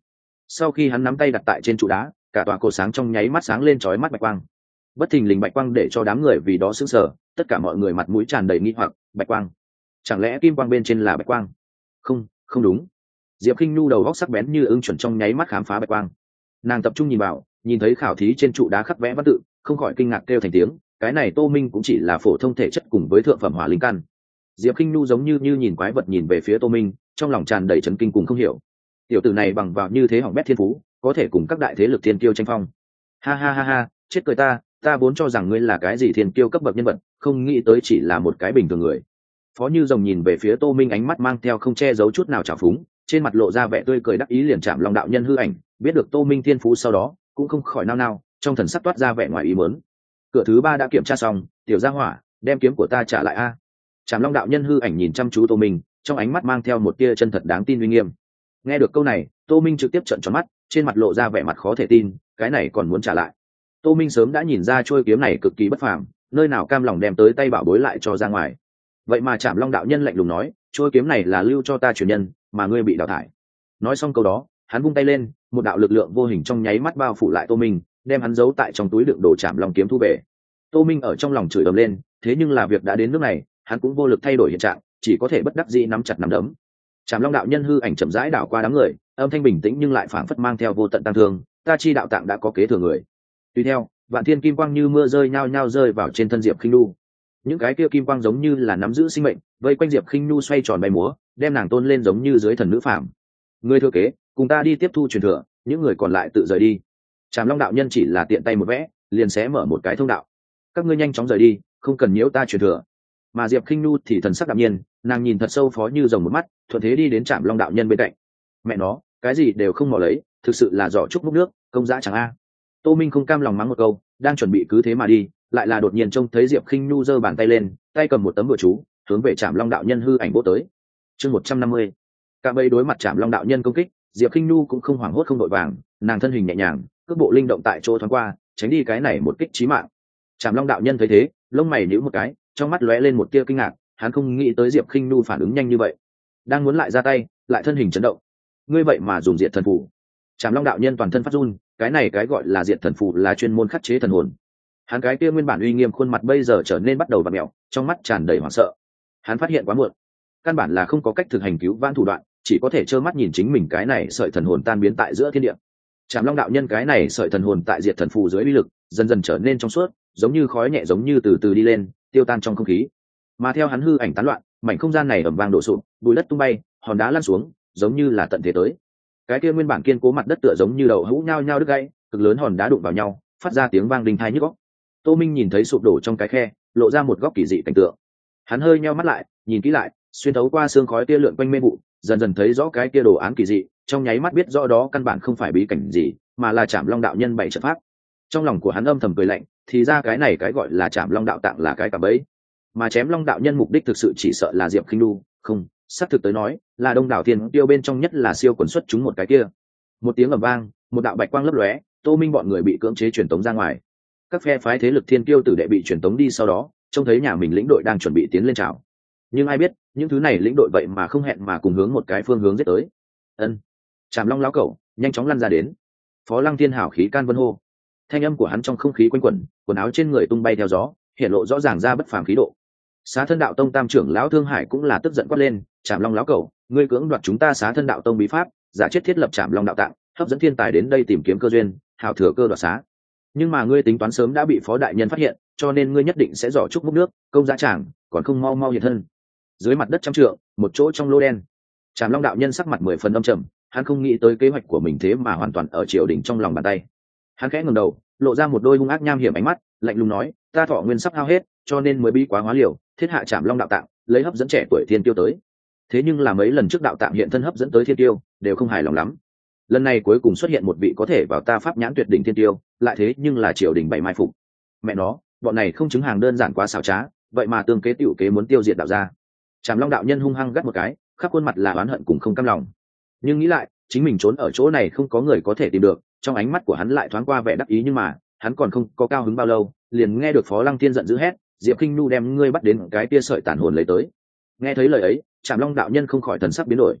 Sau khi hắn nắm tay đặt tại trên trụ đá, cả tòa cột sáng trong nháy mắt sáng lên chói mắt bạch quang. Bất thình lình bạch quang để cho đám người vì đó sững sờ, tất cả mọi người mặt mũi tràn đầy nghi hoặc. Bạch quang, chẳng lẽ kim quang bên trên là bạch quang? Không, không đúng. Diệp Khinh Nhu đầu góc sắc bén như ưng chuẩn trong nháy mắt khám phá bạch quang. Nàng tập trung nhìn vào, nhìn thấy khảo thí trên trụ đá khắc vẽ văn tự, không khỏi kinh ngạc kêu thành tiếng. Cái này Tô Minh cũng chỉ là phổ thông thể chất cùng với thượng phẩm hỏa linh căn. Diệp Khinh Nhu giống như như nhìn quái vật nhìn về phía Tô Minh, trong lòng tràn đầy chấn kinh cùng không hiểu. Tiểu tử này bằng vào như thế hỏng bét thiên phú, có thể cùng các đại thế lực thiên kiêu tranh phong. Ha ha ha ha, chết cười ta, ta vốn cho rằng ngươi là cái gì thiên kiêu cấp bậc nhân vật, không nghĩ tới chỉ là một cái bình thường người. Phó Như Rồng nhìn về phía Tô Minh, ánh mắt mang theo không che giấu chút nào trào phúng, trên mặt lộ ra vẻ tươi cười đắc ý liền chạm Long đạo nhân hư ảnh, biết được Tô Minh thiên phú sau đó, cũng không khỏi nao nao, trong thần sắc toát ra vẻ ngoài ý muốn. Cửa thứ ba đã kiểm tra xong, tiểu gia hỏa, đem kiếm của ta trả lại a. Trảm Long đạo nhân hư ảnh nhìn chăm chú Tô Minh, trong ánh mắt mang theo một tia chân thật đáng tin uy nghiêm. Nghe được câu này, Tô Minh trực tiếp trợn tròn mắt, trên mặt lộ ra vẻ mặt khó thể tin, cái này còn muốn trả lại. Tô Minh sớm đã nhìn ra trôi kiếm này cực kỳ bất phàm, nơi nào cam lòng đem tới tay bảo bối lại cho ra ngoài. Vậy mà Trảm Long đạo nhân lạnh lùng nói, trôi kiếm này là lưu cho ta truyền nhân, mà ngươi bị đào thải. Nói xong câu đó, hắn vung tay lên, một đạo lực lượng vô hình trong nháy mắt bao phủ lại Tô Minh, đem hắn giấu tại trong túi đựng đồ Trảm Long kiếm thu về. Tô Minh ở trong lòng chửi ầm lên, thế nhưng là việc đã đến nước này, hắn cũng vô lực thay đổi hiện trạng, chỉ có thể bất đắc dĩ nắm chặt nắm đấm. Trảm Long đạo nhân hư ảnh chậm rãi đảo qua đám người, âm thanh bình tĩnh nhưng lại phảng phất mang theo vô tận tăng thương, ta chi đạo tạng đã có kế thừa người. Tùy theo, vạn thiên kim quang như mưa rơi nhao nhao rơi vào trên thân Diệp Khinh Nhu. Những cái kia kim quang giống như là nắm giữ sinh mệnh, vây quanh Diệp Khinh Nhu xoay tròn bay múa, đem nàng tôn lên giống như dưới thần nữ phàm. Người thừa kế, cùng ta đi tiếp thu truyền thừa, những người còn lại tự rời đi. Trảm Long đạo nhân chỉ là tiện tay một vẽ, liền sẽ mở một cái thông đạo. Các ngươi nhanh chóng rời đi, không cần nhiễu ta truyền thừa. Mà Diệp Khinh Nhu thì thần sắc đạm nhiên, nàng nhìn thật sâu Phó Như Rồng một mắt, thuận thế đi đến Trảm Long đạo nhân bên cạnh. Mẹ nó, cái gì đều không mò lấy, thực sự là giỏ trúc múc nước, công dã chẳng a. Tô Minh không cam lòng mắng một câu, đang chuẩn bị cứ thế mà đi, lại là đột nhiên trông thấy Diệp Khinh Nhu giơ bàn tay lên, tay cầm một tấm bùa chú, hướng về Trảm Long đạo nhân hư ảnh vỗ tới. Chương một trăm năm mươi. Cả bầy đối mặt Trảm Long đạo nhân công kích, Diệp Khinh Nhu cũng không hoảng hốt không đội vàng, nàng thân hình nhẹ nhàng, cước bộ linh động tại chỗ thoáng qua, tránh đi cái này một kích chí mạng. Trảm Long đạo nhân thấy thế, lông mày nhíu một cái, trong mắt lóe lên một tia kinh ngạc, hắn không nghĩ tới Diệp Khinh Nhu phản ứng nhanh như vậy, đang muốn lại ra tay, lại thân hình chấn động. Ngươi vậy mà dùng diệt thần phù? Trảm Long đạo nhân toàn thân phát run, cái này cái gọi là diệt thần phù là chuyên môn khắc chế thần hồn. Hắn cái kia nguyên bản uy nghiêm khuôn mặt bây giờ trở nên bắt đầu vặn mèo, trong mắt tràn đầy hoảng sợ. Hắn phát hiện quá muộn, căn bản là không có cách thực hành cứu vãn thủ đoạn, chỉ có thể trơ mắt nhìn chính mình cái này sợi thần hồn tan biến tại giữa thiên địa. Trảm Long đạo nhân cái này sợi thần hồn tại diệt thần phù dưới uy lực, dần dần trở nên trong suốt, giống như khói nhẹ giống như từ từ đi lên, tiêu tan trong không khí. Mà theo hắn hư ảnh tán loạn, mảnh không gian này ầm vang đổ sụp, bụi đất tung bay, hòn đá lăn xuống, giống như là tận thế tới. Cái kia nguyên bản kiên cố mặt đất tựa giống như đầu hũ nhao nhao đứt gãy, cực lớn hòn đá đụng vào nhau, phát ra tiếng vang đinh tai nhức óc. Tô Minh nhìn thấy sụp đổ trong cái khe, lộ ra một góc kỳ dị cảnh tượng. Hắn hơi nheo mắt lại, nhìn kỹ lại, xuyên thấu qua sương khói tia lượn quanh mê vụ, dần dần thấy rõ cái kia đồ án kỳ dị, trong nháy mắt biết rõ đó căn bản không phải bí cảnh gì, mà là Trảm Long đạo nhân bảy trận pháp. Trong lòng của hắn âm thầm cười lạnh, thì ra cái này cái gọi là Trảm Long đạo tạng là cái cạm bẫy, mà chém Long đạo nhân mục đích thực sự chỉ sợ là Diệp Khinh Nhu, không, xác thực tới nói, là đông đảo thiên tiêu bên trong nhất là siêu quần xuất chúng một cái kia. Một tiếng ầm vang, một đạo bạch quang lấp lóe, Tô Minh bọn người bị cưỡng chế truyền tống ra ngoài. Các phe phái thế lực thiên tiêu tử đệ bị truyền tống đi sau đó, trông thấy nhà mình lĩnh đội đang chuẩn bị tiến lên chào. Nhưng ai biết, những thứ này lĩnh đội vậy mà không hẹn mà cùng hướng một cái phương hướng giết tới. Ân, Trảm Long lão cẩu, nhanh chóng lăn ra đến. Phó Lăng Thiên hảo khí can vân hô. Thanh âm của hắn trong không khí quanh quẩn, quần áo trên người tung bay theo gió, hiện lộ rõ ràng ra bất phàm khí độ. Xá Thân đạo tông tam trưởng lão Thương Hải cũng là tức giận quát lên, Trảm Long lão cẩu, ngươi cưỡng đoạt chúng ta Xá Thân đạo tông bí pháp, giả chết thiết lập Trảm Long đạo tạng, hấp dẫn thiên tài đến đây tìm kiếm cơ duyên, hảo thừa cơ đoạt xá. Nhưng mà ngươi tính toán sớm đã bị phó đại nhân phát hiện, cho nên ngươi nhất định sẽ giỏ trúc múc nước, công giá tràng, còn không mau mau hiện thân. Dưới mặt đất trăm trượng, một chỗ trong lô đen, Trảm Long đạo nhân sắc mặt mười phần âm trầm, hắn không nghĩ tới kế hoạch của mình thế mà hoàn toàn ở triều đình trong lòng bàn tay. Hắn khẽ ngẩng đầu, lộ ra một đôi hung ác nham hiểm ánh mắt, lạnh lùng nói, ta thọ nguyên sắp hao hết, cho nên mới bí quá hóa liều, thiết hạ Trảm Long đạo tạng, lấy hấp dẫn trẻ tuổi thiên tiêu tới. Thế nhưng là mấy lần trước đạo tạng hiện thân hấp dẫn tới thiên tiêu, đều không hài lòng lắm. Lần này cuối cùng xuất hiện một vị có thể vào ta pháp nhãn tuyệt đỉnh thiên tiêu, lại thế nhưng là triều đình bảy mai phục. Mẹ nó, bọn này không chứng hàng đơn giản quá xảo trá, vậy mà tương kế tiểu kế muốn tiêu diệt đạo gia. Trảm Long đạo nhân hung hăng gắt một cái, khắp khuôn mặt là oán hận cùng không cam lòng. Nhưng nghĩ lại, chính mình trốn ở chỗ này không có người có thể tìm được, trong ánh mắt của hắn lại thoáng qua vẻ đắc ý, nhưng mà hắn còn không có cao hứng bao lâu, liền nghe được Phó Lăng Thiên giận dữ hét, Diệp Khinh Nhu đem ngươi bắt đến cái tia sợi tàn hồn lấy tới. Nghe thấy lời ấy, Trảm Long đạo nhân không khỏi thần sắc biến đổi.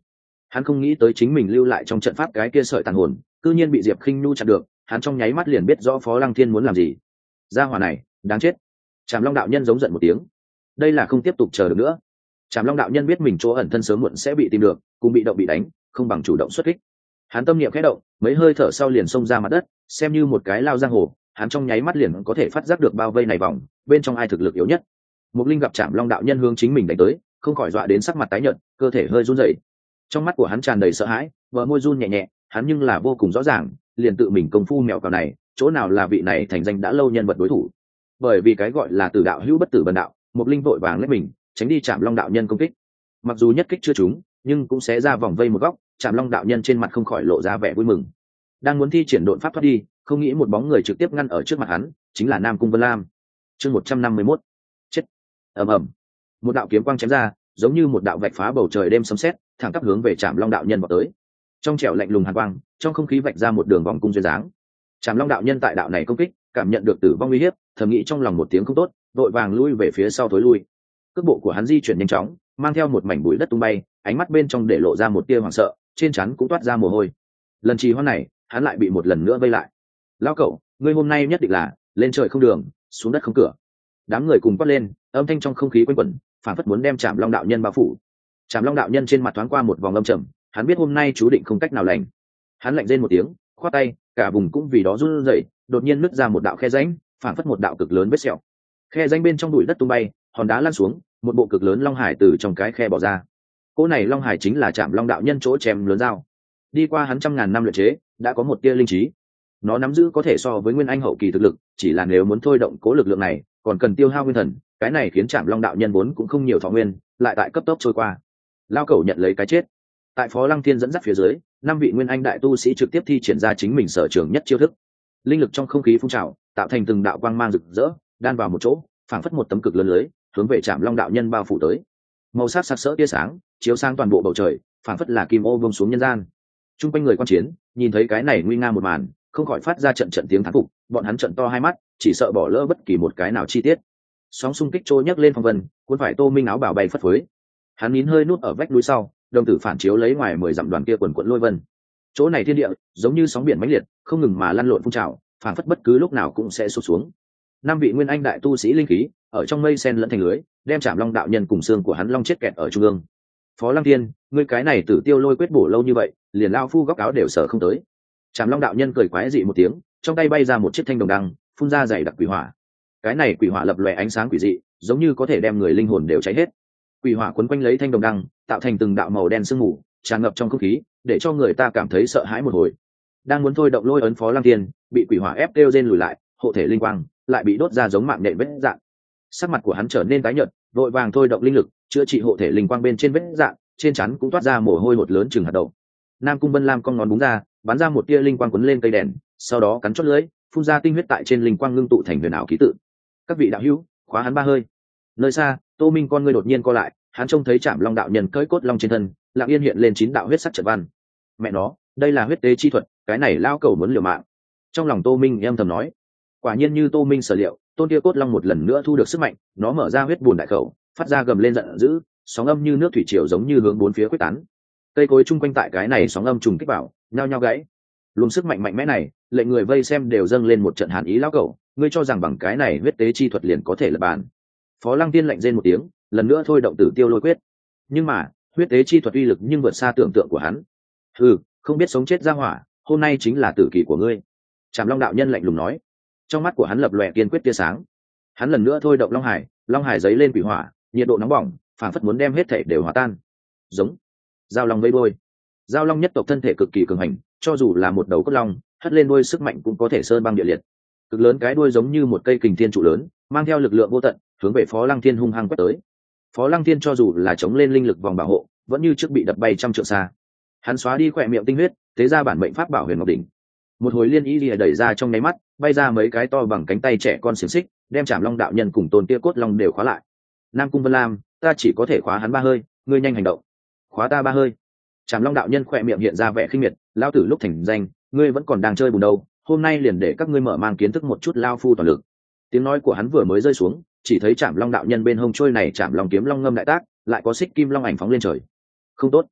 Hắn không nghĩ tới chính mình lưu lại trong trận pháp cái kia sợi tàn hồn cư nhiên bị Diệp Khinh Nhu chặn được. Hắn trong nháy mắt liền biết rõ Phó Lăng Thiên muốn làm gì. Gia hỏa này đáng chết. Trảm Long đạo nhân giống giận một tiếng. Đây là không tiếp tục chờ được nữa. Trảm Long đạo nhân biết mình chỗ ẩn thân sớm muộn sẽ bị tìm được, cùng bị động bị đánh, không bằng chủ động xuất kích. Hắn tâm niệm khẽ động, mấy hơi thở sau liền xông ra mặt đất, xem như một cái lao giang hồ, hắn trong nháy mắt liền có thể phát giác được bao vây này vòng, bên trong ai thực lực yếu nhất. Mục Linh gặp Trảm Long đạo nhân hướng chính mình đánh tới, không khỏi dọa đến sắc mặt tái nhợt, cơ thể hơi run rẩy. Trong mắt của hắn tràn đầy sợ hãi, bờ môi run nhẹ nhẹ, hắn nhưng là vô cùng rõ ràng, liền tự mình công phu mèo cào này, chỗ nào là vị này thành danh đã lâu nhân vật đối thủ. Bởi vì cái gọi là tử đạo hữu bất tử bần đạo, Mục Linh vội vàng lấy mình, tránh đi Trảm Long đạo nhân công kích. Mặc dù nhất kích chưa trúng, nhưng cũng sẽ ra vòng vây một góc. Trảm Long đạo nhân trên mặt không khỏi lộ ra vẻ vui mừng, đang muốn thi triển độn pháp thoát đi, không nghĩ một bóng người trực tiếp ngăn ở trước mặt hắn, chính là Nam Cung Vân Lam. Chương một trăm năm mươi mốt, chết. Ầm ầm, một đạo kiếm quang chém ra, giống như một đạo vạch phá bầu trời đêm sấm sét, thẳng tắp hướng về Trảm Long đạo nhân vọt tới. Trong trẻo lạnh lùng hàn quang, trong không khí vạch ra một đường vòng cung duyên dáng. Trảm Long đạo nhân tại đạo này công kích, cảm nhận được tử vong uy hiếp, thầm nghĩ trong lòng một tiếng không tốt, vội vàng lui về phía sau thối lui. Cước bộ của hắn di chuyển nhanh chóng, mang theo một mảnh bụi đất tung bay, ánh mắt bên trong để lộ ra một tia hoảng sợ, trên trán cũng toát ra mồ hôi. Lần trì hoãn này, hắn lại bị một lần nữa vây lại. Lão cẩu, ngươi hôm nay nhất định là lên trời không đường, xuống đất không cửa. Đám người cùng quát lên, âm thanh trong không khí quanh quẩn, phản phất muốn đem Trảm Long đạo nhân bao phủ. Trảm Long đạo nhân trên mặt thoáng qua một vòng âm trầm, hắn biết hôm nay chú định không cách nào lành. Hắn lạnh rên một tiếng, khoát tay, cả vùng cũng vì đó run rẩy, đột nhiên nứt ra một đạo khe rãnh, phản phất một đạo cực lớn vết sẹo. Khe rãnh bên trong bụi đất tung bay, hòn đá lăn xuống, một bộ cực lớn long hải từ trong cái khe bò ra. Cỗ này long hải chính là Trảm Long đạo nhân chỗ chém lớn dao. Đi qua hắn trăm ngàn năm luyện chế, đã có một tia linh trí. Nó nắm giữ có thể so với nguyên anh hậu kỳ thực lực, chỉ là nếu muốn thôi động cố lực lượng này, còn cần tiêu hao nguyên thần, cái này khiến Trảm Long đạo nhân vốn cũng không nhiều thọ nguyên, lại tại cấp tốc trôi qua. Lao cẩu nhận lấy cái chết. Tại Phó Lăng Thiên dẫn dắt phía dưới, năm vị nguyên anh đại tu sĩ trực tiếp thi triển ra chính mình sở trường nhất chiêu thức. Linh lực trong không khí phun trào, tạo thành từng đạo quang mang rực rỡ, đan vào một chỗ, phảng phất một tấm cực lớn lưới, hướng về Trảm Long đạo nhân bao phủ tới. Màu sắc sặc sỡ tia sáng, chiếu sang toàn bộ bầu trời, phảng phất là kim ô buông xuống nhân gian. Trung quanh người quan chiến, nhìn thấy cái này nguy nga một màn, không khỏi phát ra trận trận tiếng thán phục, bọn hắn trận to hai mắt, chỉ sợ bỏ lỡ bất kỳ một cái nào chi tiết. Sóng xung kích trôi nhấc lên phong vân, cuốn phải Tô Minh áo bào bay phất phới. Hắn nín hơi núp ở vách núi sau, đồng tử phản chiếu lấy ngoài mười dặm đoàn kia quần quần lôi vân. Chỗ này thiên địa, giống như sóng biển mãnh liệt, không ngừng mà lăn lộn phun trào, phảng phất bất cứ lúc nào cũng sẽ sụp xuống. Năm vị nguyên anh đại tu sĩ linh khí, ở trong mây sen lẫn thành lưới, đem Trảm Long đạo nhân cùng xương của hắn long chết kẹt ở trung ương. Phó Lăng Thiên, ngươi cái này tử tiêu lôi quyết bổ lâu như vậy, liền lao phu góc áo đều sợ không tới. Trảm Long đạo nhân cười quái dị một tiếng, trong tay bay ra một chiếc thanh đồng đăng, phun ra dày đặc quỷ hỏa. Cái này quỷ hỏa lập lòe ánh sáng quỷ dị, giống như có thể đem người linh hồn đều cháy hết. Quỷ hỏa quấn quanh lấy thanh đồng đăng, tạo thành từng đạo màu đen sương mù, tràn ngập trong không khí, để cho người ta cảm thấy sợ hãi một hồi. Đang muốn thôi động lôi ấn Phó Lăng Thiên, bị quỷ hỏa ép kêu rên lùi lại, hộ thể linh quang lại bị đốt ra giống mạng nhện vết dạn. Sắc mặt của hắn trở nên tái nhợt, vội vàng thôi động linh lực, chữa trị hộ thể linh quang bên trên vết dạn, trên trán cũng toát ra mồ hôi hột lớn chừng hạt đậu. Nam Cung Vân Lam con ngón búng ra, bắn ra một tia linh quang quấn lên cây đèn, sau đó cắn chốt lưỡi, phun ra tinh huyết tại trên linh quang ngưng tụ thành huyền ảo ký tự. Các vị đạo hữu, khóa hắn ba hơi. Nơi xa, Tô Minh con ngươi đột nhiên co lại, hắn trông thấy Trảm Long đạo nhân cưỡi cốt long trên thân, lặng yên hiện lên chín đạo huyết sắc trận văn. Mẹ nó, đây là huyết tế chi thuật, cái này lao cầu muốn liều mạng. Trong lòng Tô Minh em thầm nói. Quả nhiên như Tô Minh sở liệu, tôn kia cốt long một lần nữa thu được sức mạnh, nó mở ra huyết bùn đại khẩu, phát ra gầm lên giận dữ, sóng âm như nước thủy triều giống như hướng bốn phía quyết tán. Cây cối chung quanh tại cái này sóng âm trùng kích vào, nhao nhao gãy. Luồng sức mạnh mạnh mẽ này, lệnh người vây xem đều dâng lên một trận hàn ý lão cẩu, ngươi cho rằng bằng cái này huyết tế chi thuật liền có thể lật bàn. Phó Lăng Tiên lạnh rên một tiếng, lần nữa thôi động Tử Tiêu Lôi Quyết. Nhưng mà, huyết tế chi thuật uy lực nhưng vượt xa tưởng tượng của hắn. Hừ, không biết sống chết ra hỏa, hôm nay chính là tử kỳ của ngươi. Trảm Long đạo nhân lạnh lùng nói. Trong mắt của hắn lập lòe kiên quyết tia sáng. Hắn lần nữa thôi động Long Hải, Long Hải giấy lên quỷ hỏa, nhiệt độ nóng bỏng, phảng phất muốn đem hết thể đều hòa tan. Giống. Giao long vây đuôi. Giao long nhất tộc thân thể cực kỳ cường hành, cho dù là một đầu cốt long, hất lên đuôi sức mạnh cũng có thể sơn băng địa liệt. Cực lớn cái đuôi giống như một cây kình thiên trụ lớn, mang theo lực lượng vô tận, hướng về Phó Lăng Thiên hung hăng quét tới. Phó Lăng Thiên cho dù là chống lên linh lực vòng bảo hộ, vẫn như trước bị đập bay trăm trượng xa. Hắn xóa đi khỏe miệng tinh huyết, thế ra bản mệnh pháp bảo Huyền Ngọc đỉnh. Một hồi liên ý lìa đẩy ra trong nháy mắt, bay ra mấy cái to bằng cánh tay trẻ con xiềng xích, đem Trảm Long đạo nhân cùng Tôn Tia cốt long đều khóa lại. Nam Cung Vân Lam, ta chỉ có thể khóa hắn ba hơi, ngươi nhanh hành động. Khóa ta ba hơi. Trảm Long đạo nhân khỏe miệng hiện ra vẻ khinh miệt, lao tử lúc thành danh, ngươi vẫn còn đang chơi bùn đâu, hôm nay liền để các ngươi mở mang kiến thức một chút lao phu toàn lực. Tiếng nói của hắn vừa mới rơi xuống, chỉ thấy Trảm Long đạo nhân bên hông trôi này Trảm Long kiếm long ngâm đại tác, lại có xích kim long ảnh phóng lên trời. Không tốt.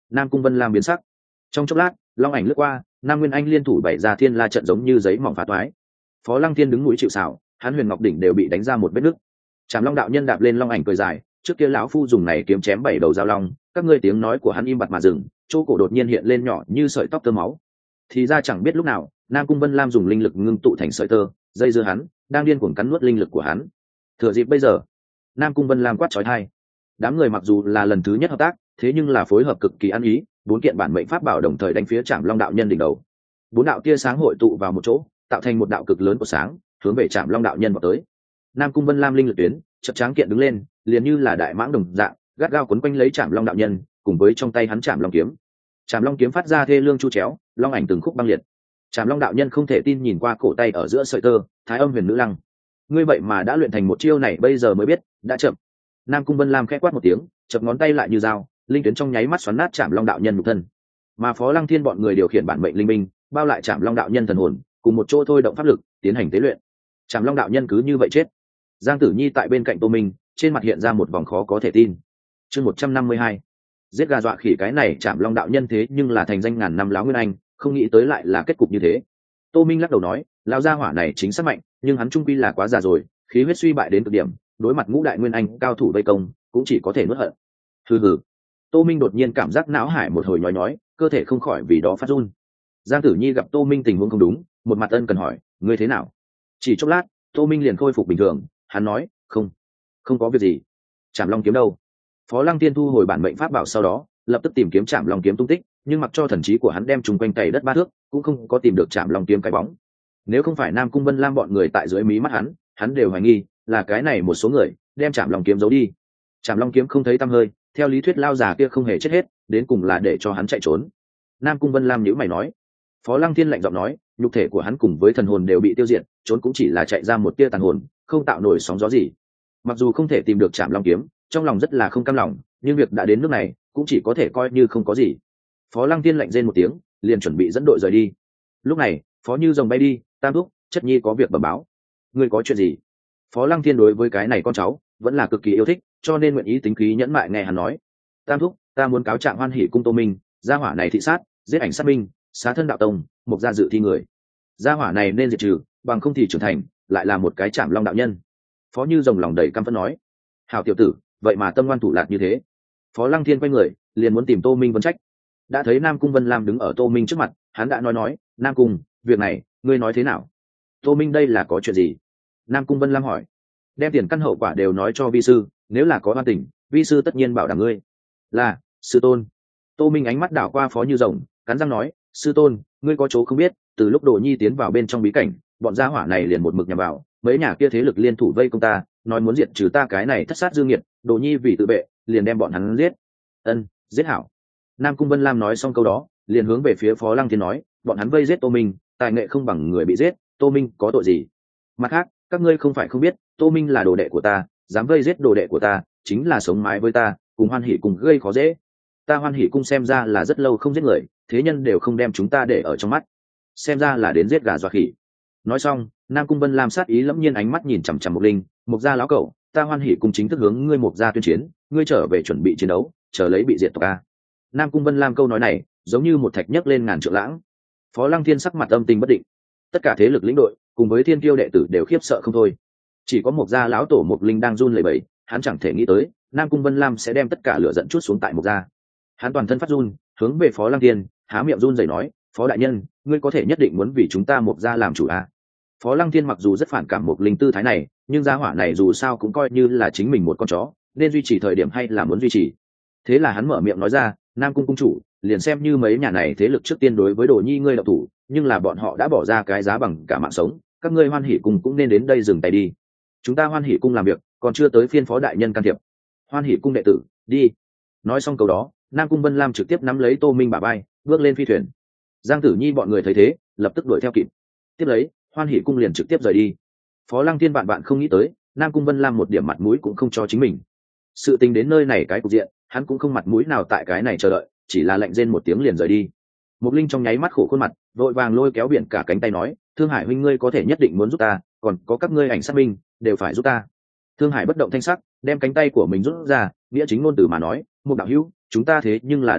Nam Cung Vân Lam biến sắc. Trong chốc lát, long ảnh lướt qua, Nam Nguyên Anh liên thủ bày ra thiên la trận giống như giấy mỏng phá toái. Phó Lăng Thiên đứng mũi chịu sào, hắn Huyền Ngọc đỉnh đều bị đánh ra một vết nứt. Trảm Long đạo nhân đạp lên long ảnh cười dài, trước kia lão phu dùng này kiếm chém bảy đầu giao long, các ngươi tiếng nói của hắn im bặt mà dừng, chỗ cổ đột nhiên hiện lên nhỏ như sợi tóc tơ máu. Thì ra chẳng biết lúc nào, Nam Cung Vân Lam dùng linh lực ngưng tụ thành sợi tơ, dây dưa hắn, đang điên cuồng cắn nuốt linh lực của hắn. Thừa dịp bây giờ, Nam Cung Vân Lam quát chói tai. Đám người mặc dù là lần thứ nhất hợp tác, thế nhưng là phối hợp cực kỳ ăn ý, bốn kiện bản mệnh pháp bảo đồng thời đánh phía Trảm Long đạo nhân đỉnh đầu. Bốn đạo tia sáng hội tụ vào một chỗ, tạo thành một đạo cực lớn của sáng, hướng về Trảm Long đạo nhân vào tới. Nam Cung Vân Lam linh lực tuyến, chập tráng kiện đứng lên, liền như là đại mãng đồng dạng, gắt gao quấn quanh lấy Trảm Long đạo nhân, cùng với trong tay hắn Trảm Long kiếm. Trảm Long kiếm phát ra thê lương chu chéo, long ảnh từng khúc băng liệt. Trảm Long đạo nhân không thể tin nhìn qua cổ tay ở giữa sợi tơ, Thái Âm Huyền Nữ Lăng. Ngươi vậy mà đã luyện thành một chiêu này, bây giờ mới biết, đã chậm. Nam Cung Vân Lam khẽ quát một tiếng, chập ngón tay lại như dao, linh tuyến trong nháy mắt xoắn nát Trảm Long đạo nhân nhục thân. Mà Phó Lăng Thiên bọn người điều khiển bản mệnh linh binh, bao lại Trảm Long đạo nhân thần hồn, cùng một chỗ thôi động pháp lực, tiến hành tế luyện. Trảm Long đạo nhân cứ như vậy chết. Giang Tử Nhi tại bên cạnh Tô Minh, trên mặt hiện ra một vòng khó có thể tin. Chương một trăm năm mươi hai, giết gà dọa khỉ, cái này Trảm Long đạo nhân thế nhưng là thành danh ngàn năm láo nguyên anh, không nghĩ tới lại là kết cục như thế. Tô Minh lắc đầu nói, lão gia hỏa này chính xác mạnh, nhưng hắn trung quy là quá già rồi, khí huyết suy bại đến cực điểm, đối mặt ngũ đại nguyên anh cao thủ vây công, cũng chỉ có thể nuốt hận. Hừ hừ. Tô Minh đột nhiên cảm giác não hải một hồi nhói nhói, cơ thể không khỏi vì đó phát run. Giang Tử Nhi gặp Tô Minh tình huống không đúng, một mặt ân cần hỏi, ngươi thế nào? Chỉ chốc lát, Tô Minh liền khôi phục bình thường, hắn nói, không, không có việc gì. Trảm Long kiếm đâu? Phó Lăng Tiên thu hồi bản mệnh pháp bảo sau đó, lập tức tìm kiếm Trảm Long kiếm tung tích, nhưng mặc cho thần trí của hắn đem trùng quanh cày đất ba thước, cũng không có tìm được Trảm Long kiếm cái bóng. Nếu không phải Nam Cung Vân Lam bọn người tại dưới mí mắt hắn, hắn đều hoài nghi là cái này một số người đem Trảm Long kiếm giấu đi. Trảm Long kiếm không thấy tăm hơi, theo lý thuyết lao già kia không hề chết hết, đến cùng là để cho hắn chạy trốn. Nam Cung Vân Lam nhíu mày nói. Phó Lăng Thiên lạnh giọng nói, nhục thể của hắn cùng với thần hồn đều bị tiêu diệt, trốn cũng chỉ là chạy ra một tia tàn hồn, không tạo nổi sóng gió gì. Mặc dù không thể tìm được Trảm Long kiếm, trong lòng rất là không cam lòng, nhưng việc đã đến nước này, cũng chỉ có thể coi như không có gì. Phó Lăng Thiên lạnh rên một tiếng, liền chuẩn bị dẫn đội rời đi. Lúc này, Phó Như Rồng bay đi, Tam thúc, chất nhi có việc bẩm báo. Ngươi có chuyện gì? Phó Lăng Thiên đối với cái này con cháu vẫn là cực kỳ yêu thích, cho nên nguyện ý tính khí nhẫn mại nghe hắn nói. Tam thúc, ta muốn cáo trạng Hoan Hỷ cung Tô Minh, gia hỏa này thị sát, giết ảnh sát minh, xá thân đạo tông, mục gia dự thi người. Gia hỏa này nên diệt trừ, bằng không thì trưởng thành, lại là một cái Trảm Long đạo nhân. Phó Như Rồng lòng đầy căm phẫn nói. Hảo tiểu tử, vậy mà tâm ngoan thủ lạt như thế. Phó Lăng Thiên quay người, liền muốn tìm Tô Minh vấn trách. Đã thấy Nam Cung Vân Lam đứng ở Tô Minh trước mặt, hắn đã nói nói, Nam Cung, việc này, ngươi nói thế nào? Tô Minh đây là có chuyện gì? Nam Cung Vân Lam hỏi. Đem tiền căn hậu quả đều nói cho vi sư, nếu là có oan tình, vi sư tất nhiên bảo đảm ngươi. Là, sư tôn. Tô Minh ánh mắt đảo qua Phó Như Rồng, cắn răng nói, sư tôn, ngươi có chỗ không biết, từ lúc Đồ Nhi tiến vào bên trong bí cảnh, bọn gia hỏa này liền một mực nhằm vào, mấy nhà kia thế lực liên thủ vây công ta, nói muốn diệt trừ ta cái này thất sát dương nghiệt, Đồ Nhi vì tự vệ, liền đem bọn hắn giết. Ân, giết hảo. Nam Cung Vân Lam nói xong câu đó, liền hướng về phía Phó Lăng Thiên nói, bọn hắn vây giết Tô Minh, tài nghệ không bằng người bị giết, Tô Minh có tội gì? Mặt khác, các ngươi không phải không biết, Tô Minh là đồ đệ của ta, dám vây giết đồ đệ của ta, chính là sống mái với ta, cùng Hoan Hỷ cùng gây khó dễ. Ta Hoan Hỷ cung xem ra là rất lâu không giết người, thế nhân đều không đem chúng ta để ở trong mắt, xem ra là đến giết gà dọa khỉ. Nói xong, Nam Cung Vân Lam sát ý lẫm nhiên ánh mắt nhìn chằm chằm Mục Linh, Mục gia lão cẩu, ta Hoan Hỷ cung chính thức hướng ngươi Mục gia tuyên chiến, ngươi trở về chuẩn bị chiến đấu, chờ lấy bị diệt tộc a. Nam Cung Vân Lam câu nói này, giống như một thạch nhấc lên ngàn trượng lãng. Phó Lăng Thiên sắc mặt âm tình bất định, tất cả thế lực lĩnh đội cùng với thiên kiêu đệ tử đều khiếp sợ không thôi. Chỉ có Mục gia lão tổ Mục Linh đang run lẩy bẩy, hắn chẳng thể nghĩ tới Nam Cung Vân Lam sẽ đem tất cả lửa giận chút xuống tại Mục gia. Hắn toàn thân phát run, hướng về Phó Lăng Thiên há miệng run rẩy nói, Phó đại nhân, ngươi có thể nhất định muốn vì chúng ta Mục gia làm chủ à? Phó Lăng Thiên mặc dù rất phản cảm Mục Linh tư thái này, nhưng gia hỏa này dù sao cũng coi như là chính mình một con chó, nên duy trì thời điểm hay là muốn duy trì. Thế là hắn mở miệng nói ra, Nam Cung cung chủ, liền xem như mấy nhà này thế lực trước tiên đối với Đồ Nhi ngươi động thủ, nhưng là bọn họ đã bỏ ra cái giá bằng cả mạng sống, các ngươi Hoan Hỷ cung cũng nên đến đây dừng tay đi. Chúng ta Hoan Hỷ cung làm việc, còn chưa tới phiên Phó đại nhân can thiệp. Hoan Hỷ cung đệ tử, đi. Nói xong câu đó, Nam Cung Vân Lam trực tiếp nắm lấy Tô Minh bả vai, bước lên phi thuyền. Giang Tử Nhi bọn người thấy thế, lập tức đuổi theo kịp. Tiếp lấy, Hoan Hỷ cung liền trực tiếp rời đi. Phó Lăng Thiên bạn bạn không nghĩ tới, Nam Cung Vân Lam một điểm mặt mũi cũng không cho chính mình. Sự tình đến nơi này cái cục diện, hắn cũng không mặt mũi nào tại cái này chờ đợi, chỉ là lạnh rên một tiếng liền rời đi. Mục Linh trong nháy mắt khổ khuôn mặt, vội vàng lôi kéo biển cả cánh tay nói, Thương Hải huynh ngươi có thể nhất định muốn giúp ta, còn có các ngươi ảnh sát minh đều phải giúp ta. Thương Hải bất động thanh sắc, đem cánh tay của mình rút ra, nghĩa chính ngôn từ mà nói, Mục đạo hữu, chúng ta thế nhưng là đồng minh,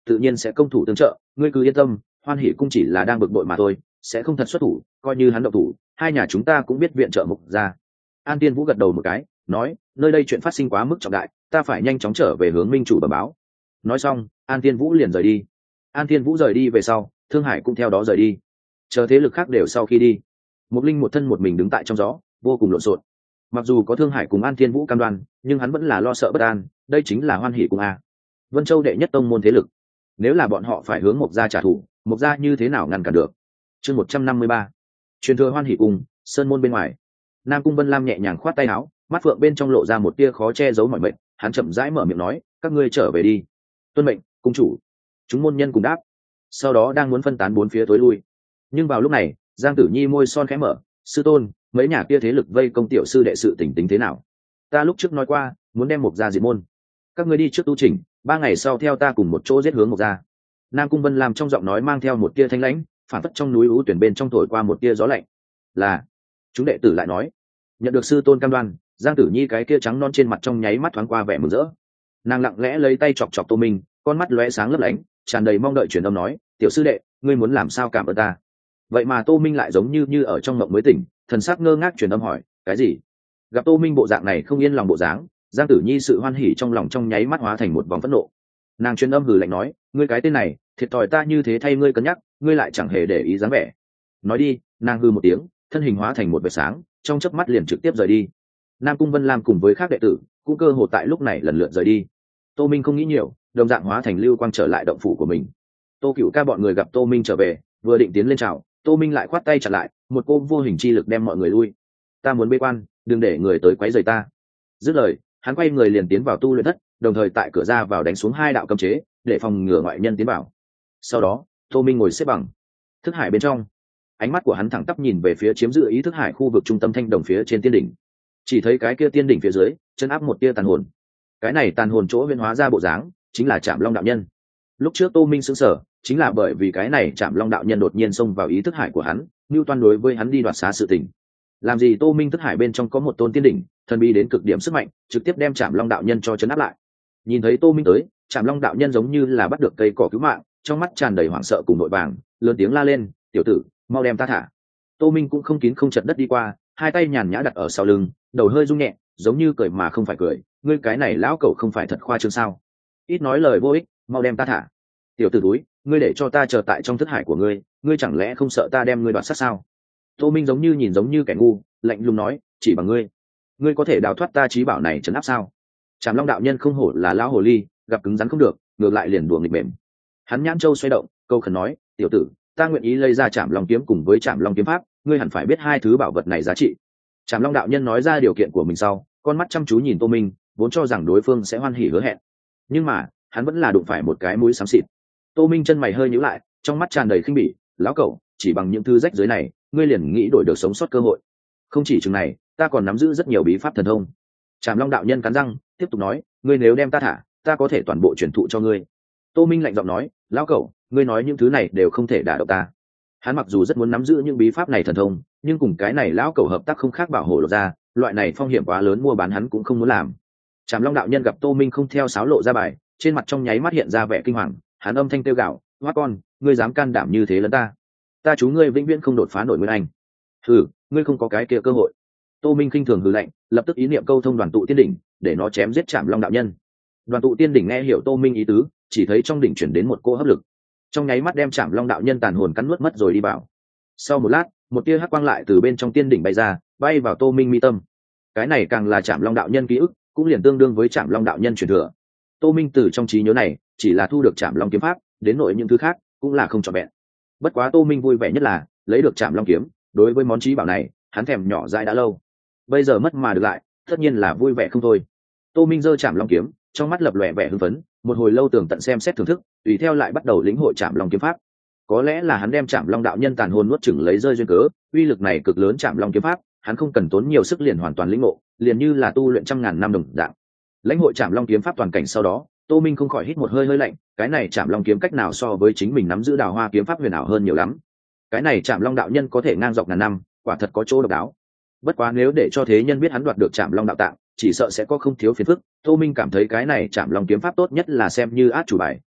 tự nhiên sẽ công thủ tương trợ, ngươi cứ yên tâm, Hoan Hỷ cung chỉ là đang bực bội mà thôi, sẽ không thật xuất thủ, coi như hắn động thủ, hai nhà chúng ta cũng biết viện trợ Mục gia. An Tiên Vũ gật đầu một cái, nói, nơi đây chuyện phát sinh quá mức trọng đại, ta phải nhanh chóng trở về hướng minh chủ bẩm báo. Nói xong, An Tiên Vũ liền rời đi. An Tiên Vũ rời đi về sau, Thương Hải cũng theo đó rời đi. Chờ thế lực khác đều sau khi đi, Mục Linh một thân một mình đứng tại trong gió, vô cùng lộn xộn. Mặc dù có Thương Hải cùng An Tiên Vũ cam đoan, nhưng hắn vẫn là lo sợ bất an, đây chính là Hoan Hỷ cung a, Vân Châu đệ nhất tông môn thế lực. Nếu là bọn họ phải hướng Mục gia trả thù, Mục gia như thế nào ngăn cản được? Chương một trăm năm mươi ba, truyền thừa Hoan Hỷ cung, sơn môn bên ngoài. Nam Cung Vân Lam nhẹ nhàng khoát tay áo, mắt phượng bên trong lộ ra một tia khó che giấu mọi mệnh, hắn chậm rãi mở miệng nói, các ngươi trở về đi. Tuân mệnh, cung chủ. Chúng môn nhân cùng đáp, sau đó đang muốn phân tán bốn phía tối lui. Nhưng vào lúc này, Giang Tử Nhi môi son khẽ mở, sư tôn, mấy nhà kia thế lực vây công tiểu sư đệ sự tình tính thế nào? Ta lúc trước nói qua, muốn đem Mục gia diệt môn. Các ngươi đi trước tu trình, ba ngày sau theo ta cùng một chỗ giết hướng Mục gia. Nam Cung Vân Lam trong giọng nói mang theo một tia thanh lãnh, phản phất trong núi ú tuyển bên trong thổi qua một tia gió lạnh. Là, chúng đệ tử lại nói. Nhận được sư tôn cam đoan, Giang Tử Nhi cái kia trắng non trên mặt trong nháy mắt thoáng qua vẻ mừng rỡ. Nàng lặng lẽ lấy tay chọc chọc Tô Minh, con mắt lóe sáng lấp lánh, tràn đầy mong đợi truyền âm nói, tiểu sư đệ, ngươi muốn làm sao cảm ơn ta? Vậy mà Tô Minh lại giống như như ở trong mộng mới tỉnh, thần sắc ngơ ngác truyền âm hỏi, cái gì? Gặp Tô Minh bộ dạng này không yên lòng bộ dáng, Giang Tử Nhi sự hoan hỉ trong lòng trong nháy mắt hóa thành một vòng phẫn nộ. Nàng truyền âm hừ lạnh nói, ngươi cái tên này, thiệt thòi ta như thế thay ngươi cân nhắc, ngươi lại chẳng hề để ý dáng vẻ. Nói đi, nàng hừ một tiếng, thân hình hóa thành một vệt sáng, trong chớp mắt liền trực tiếp rời đi. Nam Cung Vân Lam cùng với các đệ tử cũng cơ hồ tại lúc này lần lượt rời đi. Tô Minh không nghĩ nhiều, đồng dạng hóa thành lưu quang trở lại động phủ của mình. Tô Cửu Ca bọn người gặp Tô Minh trở về, vừa định tiến lên chào, Tô Minh lại khoát tay chặn lại, một cô vô hình chi lực đem mọi người lui. Ta muốn bế quan, đừng để người tới quấy rầy ta. Dứt lời, hắn quay người liền tiến vào tu luyện thất, đồng thời tại cửa ra vào đánh xuống hai đạo cấm chế, để phòng ngừa ngoại nhân tiến vào. Sau đó, Tô Minh ngồi xếp bằng, thức hải bên trong, ánh mắt của hắn thẳng tắp nhìn về phía chiếm giữ ý thức hải khu vực trung tâm thanh đồng phía trên tiên đỉnh. Chỉ thấy cái kia tiên đỉnh phía dưới chân áp một tia tàn hồn, cái này tàn hồn chỗ huyễn hóa ra bộ dáng chính là Trảm Long đạo nhân. Lúc trước Tô Minh sững sờ, chính là bởi vì cái này Trảm Long đạo nhân đột nhiên xông vào ý thức hải của hắn, mưu toan đối với hắn đi đoạt xá sự tình. Làm gì Tô Minh thức hải bên trong có một tôn tiên đỉnh, thần bí đến cực điểm sức mạnh, trực tiếp đem Trảm Long đạo nhân cho chấn áp lại. Nhìn thấy Tô Minh tới, Trảm Long đạo nhân giống như là bắt được cây cỏ cứu mạng, trong mắt tràn đầy hoảng sợ cùng nội vàng, lớn tiếng la lên, tiểu tử, mau đem ta thả. Tô Minh cũng không kín không chật đất đi qua, hai tay nhàn nhã đặt ở sau lưng, đầu hơi rung nhẹ, giống như cười mà không phải cười, ngươi cái này lão cẩu không phải thật khoa trương sao? Ít nói lời vô ích, mau đem ta thả. Tiểu tử túi, ngươi để cho ta chờ tại trong thức hải của ngươi, ngươi chẳng lẽ không sợ ta đem ngươi đoạt sát sao? Tô Minh giống như nhìn giống như kẻ ngu, lạnh lùng nói, chỉ bằng ngươi, ngươi có thể đào thoát ta trí bảo này trấn áp sao? Trảm Long đạo nhân không hổ là lão hồ ly, gặp cứng rắn không được, ngược lại liền đùa nghịch mềm. Hắn nhãn châu xoay động, câu khẩn nói, tiểu tử, ta nguyện ý lấy ra Trảm Long kiếm cùng với Trảm Long kiếm pháp, ngươi hẳn phải biết hai thứ bảo vật này giá trị. Trảm Long đạo nhân nói ra điều kiện của mình sau, con mắt chăm chú nhìn Tô Minh, vốn cho rằng đối phương sẽ hoan hỉ hứa hẹn, nhưng mà hắn vẫn là đụng phải một cái mũi xám xịt. Tô Minh chân mày hơi nhíu lại, trong mắt tràn đầy khinh bỉ, lão cẩu, chỉ bằng những thứ rách dưới này, ngươi liền nghĩ đổi được sống sót cơ hội? Không chỉ chừng này, ta còn nắm giữ rất nhiều bí pháp thần thông. Trảm Long đạo nhân cắn răng, tiếp tục nói, ngươi nếu đem ta thả, ta có thể toàn bộ truyền thụ cho ngươi. Tô Minh lạnh giọng nói, lão cẩu, ngươi nói những thứ này đều không thể đả động ta. Hắn mặc dù rất muốn nắm giữ những bí pháp này thần thông, nhưng cùng cái này lão cẩu hợp tác không khác bảo hộ lột ra, loại này phong hiểm quá lớn mua bán hắn cũng không muốn làm. Trảm Long đạo nhân gặp Tô Minh không theo sáo lộ ra bài, trên mặt trong nháy mắt hiện ra vẻ kinh hoàng, hắn âm thanh kêu gào, "Hoa con, ngươi dám can đảm như thế lẫn ta? Ta chú ngươi vĩnh viễn không đột phá nổi nguyên anh." "Hừ, ngươi không có cái kia cơ hội." Tô Minh khinh thường hừ lạnh, lập tức ý niệm câu thông đoàn tụ tiên đỉnh, để nó chém giết Trảm Long đạo nhân. Đoàn tụ tiên đỉnh nghe hiểu Tô Minh ý tứ, chỉ thấy trong đỉnh chuyển đến một cỗ hấp lực, trong nháy mắt đem Trảm Long đạo nhân tàn hồn cắn nuốt mất rồi đi vào. Sau một lát, một tia hắc quang lại từ bên trong tiên đỉnh bay ra, bay vào Tô Minh mi tâm. Cái này càng là Trảm Long đạo nhân ký ức, cũng liền tương đương với Trảm Long đạo nhân truyền thừa. Tô Minh từ trong trí nhớ này, chỉ là thu được Trảm Long kiếm pháp, đến nội những thứ khác cũng là không trọn vẹn. Bất quá Tô Minh vui vẻ nhất là lấy được Trảm Long kiếm, đối với món trí bảo này, hắn thèm nhỏ dãi đã lâu. Bây giờ mất mà được lại, tất nhiên là vui vẻ không thôi. Tô Minh giơ Trảm Long kiếm, trong mắt lập lòe vẻ hưng phấn, một hồi lâu tường tận xem xét thưởng thức, tùy theo lại bắt đầu lĩnh hội Trảm Long kiếm pháp. Có lẽ là hắn đem Trảm Long đạo nhân tàn hồn nuốt chửng lấy rơi duyên cớ, uy lực này cực lớn Trảm Long kiếm pháp, hắn không cần tốn nhiều sức liền hoàn toàn lĩnh ngộ, liền như là tu luyện trăm ngàn năm đồng dạng. Lãnh hội Trảm Long kiếm pháp toàn cảnh sau đó, Tô Minh không khỏi hít một hơi hơi lạnh, cái này Trảm Long kiếm cách nào so với chính mình nắm giữ Đào Hoa kiếm pháp huyền ảo hơn nhiều lắm. Cái này Trảm Long đạo nhân có thể ngang dọc ngàn năm, quả thật có chỗ độc đáo. Bất quá nếu để cho thế nhân biết hắn đoạt được Trảm Long đạo tạng, chỉ sợ sẽ có không thiếu phiền phức. Tô Minh cảm thấy cái này Trảm Long kiếm pháp tốt nhất là xem như át chủ bài,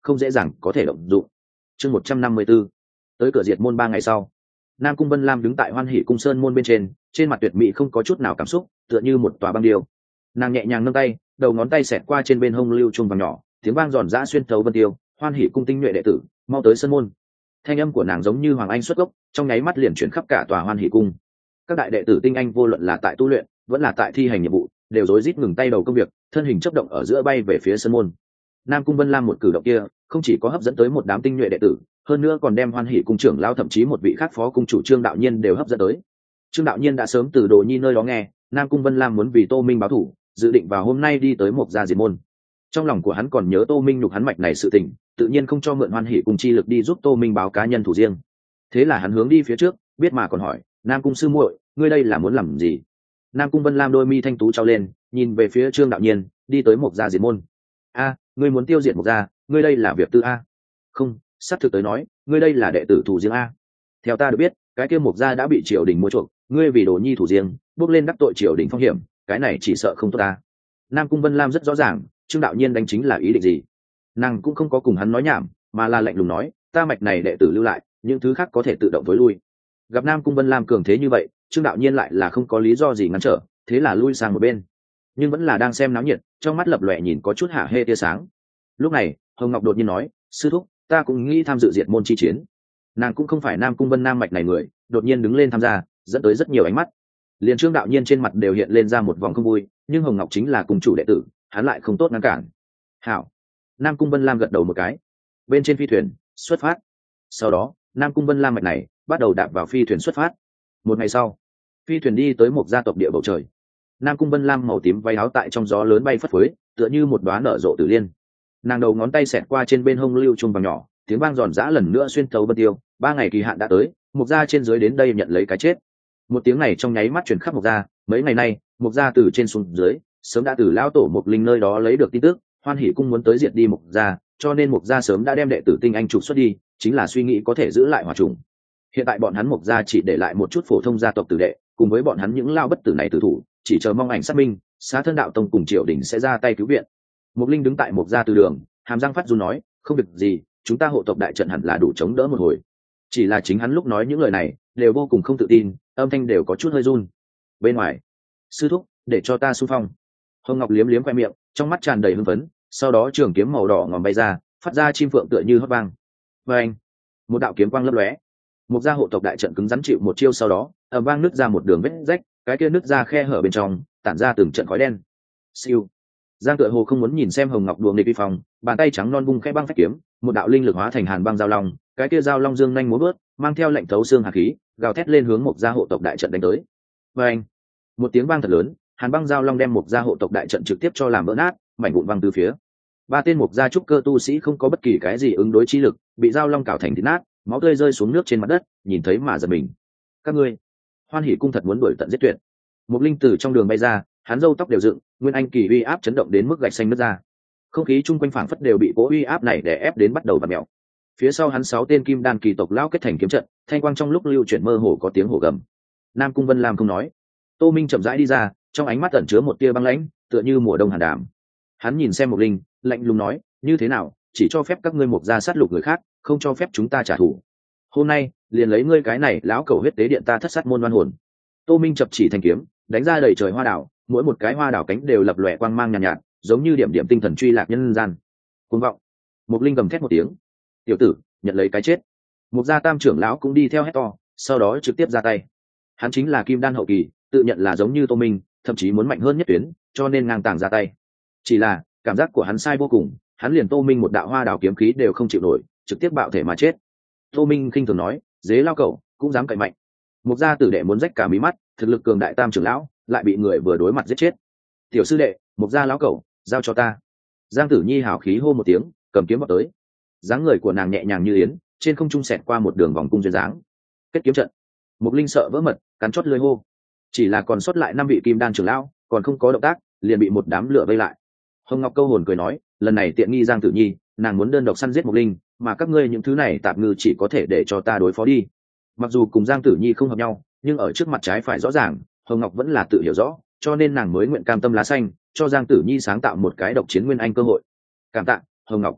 không dễ dàng có thể động dụng. Chương một trăm năm mươi 154. Tới cửa diệt môn ba ngày sau, Nam Cung Vân Lam đứng tại Hoan Hỷ cung sơn môn bên trên, trên mặt tuyệt mỹ không có chút nào cảm xúc, tựa như một tòa băng điêu. Nàng nhẹ nhàng nâng tay, đầu ngón tay xẹt qua trên bên hông lưu chuông vàng nhỏ, tiếng vang giòn giã xuyên thấu vân tiêu. Hoan Hỷ cung tinh nhuệ đệ tử, mau tới sơn môn. Thanh âm của nàng giống như hoàng anh xuất gốc, trong nháy mắt liền chuyển khắp cả tòa Hoan Hỷ cung. Các đại đệ tử tinh anh vô luận là tại tu luyện, vẫn là tại thi hành nhiệm vụ, đều rối rít ngừng tay đầu công việc, thân hình chớp động ở giữa bay về phía sơn môn. Nam Cung Vân Lam một cử động kia, không chỉ có hấp dẫn tới một đám tinh nhuệ đệ tử, hơn nữa còn đem Hoan Hỷ cung trưởng lão thậm chí một vị khác phó cung chủ Trương Đạo Nhiên đều hấp dẫn tới. Trương Đạo Nhiên đã sớm từ Đồ Nhi nơi đó nghe, Nam Cung Vân Lam muốn vì Tô Minh báo thù, dự định vào hôm nay đi tới Mộc Gia diệt môn. Trong lòng của hắn còn nhớ Tô Minh nhục hắn mạch này sự tình, tự nhiên không cho mượn Hoan Hỷ cung chi lực đi giúp Tô Minh báo cá nhân thủ riêng. Thế là hắn hướng đi phía trước, biết mà còn hỏi, Nam Cung sư muội, ngươi đây là muốn làm gì? Nam Cung Vân Lam đôi mi thanh tú trao lên, nhìn về phía Trương Đạo Nhiên, đi tới Mộc Gia diệt môn. A, ngươi muốn tiêu diệt Mộc Gia, ngươi đây là việc tư a? Không, sắp thực tới nói, ngươi đây là đệ tử thủ riêng a. Theo ta được biết, cái kia Mộc Gia đã bị triều đình mua chuộc, ngươi vì Đồ Nhi thủ riêng, bước lên đắc tội triều đình phong hiểm, cái này chỉ sợ không tốt ta. Nam Cung Vân Lam rất rõ ràng, Trương Đạo Nhiên đánh chính là ý định gì. Nàng cũng không có cùng hắn nói nhảm, mà là lạnh lùng nói, ta mạch này đệ tử lưu lại, những thứ khác có thể tự động tối lui. Gặp Nam Cung Vân Lam cường thế như vậy, Trương Đạo Nhiên lại là không có lý do gì ngăn trở, thế là lui sang một bên, nhưng vẫn là đang xem náo nhiệt, trong mắt lập lòe nhìn có chút hả hê tia sáng. Lúc này Hồng Ngọc đột nhiên nói, sư thúc, ta cũng nghĩ tham dự diệt môn chi chiến. Nàng cũng không phải Nam Cung Vân Nam mạch này người, đột nhiên đứng lên tham gia, dẫn tới rất nhiều ánh mắt. Liền Trương Đạo Nhiên trên mặt đều hiện lên ra một vòng không vui, nhưng Hồng Ngọc chính là cùng chủ đệ tử, hắn lại không tốt ngăn cản. Hảo. Nam Cung Vân Lam gật đầu một cái. Bên trên phi thuyền xuất phát. Sau đó Nam Cung Vân Lam mạch này bắt đầu đạp vào phi thuyền xuất phát. Một ngày sau, phi thuyền đi tới một gia tộc địa bầu trời. Nam Cung Vân Lam màu tím váy áo tại trong gió lớn bay phất phới, tựa như một đóa nở rộ tử liên. Nàng đầu ngón tay xẹt qua trên bên hông lưu chuông vàng nhỏ, tiếng vang giòn giã lần nữa xuyên thấu vân tiêu. Ba ngày kỳ hạn đã tới, Mộc Gia trên dưới đến đây nhận lấy cái chết. Một tiếng này trong nháy mắt truyền khắp Mộc Gia. Mấy ngày nay, Mộc Gia từ trên xuống dưới sớm đã từ lão tổ Mộc Linh nơi đó lấy được tin tức, Hoan Hỷ cung muốn tới diệt đi Mộc Gia, cho nên Mộc Gia sớm đã đem đệ tử tinh anh trục xuất đi, chính là suy nghĩ có thể giữ lại hòa trùng. Hiện tại bọn hắn Mộc Gia chỉ để lại một chút phổ thông gia tộc tử đệ, cùng với bọn hắn những lao bất tử này tử thủ, chỉ chờ mong ảnh sát minh, Xá Thân đạo tông cùng triều đình sẽ ra tay cứu viện. Mộc Linh đứng tại Mộc Gia từ đường, hàm răng phát run nói, không việc gì, chúng ta hộ tộc đại trận hẳn là đủ chống đỡ một hồi. Chỉ là chính hắn lúc nói những lời này đều vô cùng không tự tin, âm thanh đều có chút hơi run. Bên ngoài, sư thúc, để cho ta xung phong. Hồng Ngọc liếm liếm khoe miệng, trong mắt tràn đầy hưng phấn, sau đó trường kiếm màu đỏ ngòm bay ra, phát ra chim phượng tựa như hót vang. Và anh, một đạo kiếm quang lấp lóe, một gia hộ tộc đại trận cứng rắn chịu một chiêu, sau đó ầm vang nứt ra một đường vết rách, cái kia nứt ra khe hở bên trong tản ra từng trận khói đen. Siêu. Giang tựa hồ không muốn nhìn xem Hồng Ngọc đùa nghịch vi phòng, bàn tay trắng non vung khẽ băng phách kiếm, một đạo linh lực hóa thành hàn băng giao long, cái kia giao long dương nhanh múa vớt, mang theo lệnh thấu xương hàn khí, gào thét lên hướng một gia hộ tộc đại trận đánh tới. Và anh, một tiếng vang thật lớn, hàn băng giao long đem một gia hộ tộc đại trận trực tiếp cho làm vỡ nát, mảnh vụn văng từ phía. Ba tên một gia trúc cơ tu sĩ không có bất kỳ cái gì ứng đối chi lực, bị giao long cào thành thịt nát, máu tươi rơi xuống nước trên mặt đất, nhìn thấy mà giật mình. Các ngươi, Hoan Hỷ cung thật muốn đuổi tận giết tuyệt. Một linh tử trong đường bay ra, hắn râu tóc đều dựng, nguyên anh kỳ uy áp chấn động đến mức gạch xanh nứt ra. Không khí chung quanh phảng phất đều bị cỗ uy áp này đè ép đến bắt đầu bật mèo. Phía sau hắn sáu tên kim đan kỳ tộc lão kết thành kiếm trận, thanh quang trong lúc lưu chuyển mơ hồ có tiếng hổ gầm. Nam Cung Vân Lam không nói. Tô Minh chậm rãi đi ra, trong ánh mắt ẩn chứa một tia băng lãnh, tựa như mùa đông hàn đàm. Hắn nhìn xem Mộc Linh, lạnh lùng nói, như thế nào, chỉ cho phép các ngươi Mộc gia sát lục người khác, không cho phép chúng ta trả thù. Hôm nay, liền lấy ngươi cái này lão cầu huyết tế điện ta thất sát môn oan hồn. Tô Minh chập chỉ thanh kiếm, đánh ra đầy trời hoa đảo, mỗi một cái hoa đảo cánh đều lập lòe quang mang nhàn nhạt, nhạt, giống như điểm điểm tinh thần truy lạc nhân gian. Cuồng vọng. Mộc Linh gầm thét một tiếng. Tiểu tử, nhận lấy cái chết. Mộc gia tam trưởng lão cũng đi theo hét to, sau đó trực tiếp ra tay. Hắn chính là kim đan hậu kỳ, tự nhận là giống như Tô Minh, thậm chí muốn mạnh hơn nhất tuyến, cho nên ngang tàng ra tay. Chỉ là cảm giác của hắn sai vô cùng, hắn liền Tô Minh một đạo hoa đào kiếm khí đều không chịu nổi, trực tiếp bạo thể mà chết. Tô Minh khinh thường nói, dế lao cẩu cũng dám cậy mạnh. Mộc gia tử đệ muốn rách cả mí mắt, thực lực cường đại tam trưởng lão lại bị người vừa đối mặt giết chết. Tiểu sư đệ, Mộc gia lão cẩu, giao cho ta. Giang Tử Nhi hào khí hô một tiếng, cầm kiếm vào tới. Dáng người của nàng nhẹ nhàng như yến, trên không trung xẹt qua một đường vòng cung duyên dáng. Kết kiếm trận. Mộc Linh sợ vỡ mật, cắn chót lưỡi hô. Chỉ là còn sót lại năm vị kim đan trưởng lão, còn không có động tác, liền bị một đám lửa vây lại. Hồng Ngọc câu hồn cười nói, lần này tiện nghi Giang Tử Nhi, nàng muốn đơn độc săn giết Mộc Linh, mà các ngươi những thứ này tạp ngư chỉ có thể để cho ta đối phó đi. Mặc dù cùng Giang Tử Nhi không hợp nhau, nhưng ở trước mặt trái phải rõ ràng, Hồng Ngọc vẫn là tự hiểu rõ, cho nên nàng mới nguyện cam tâm lá xanh, cho Giang Tử Nhi sáng tạo một cái độc chiến nguyên anh cơ hội. Cảm tạ, Hồng Ngọc.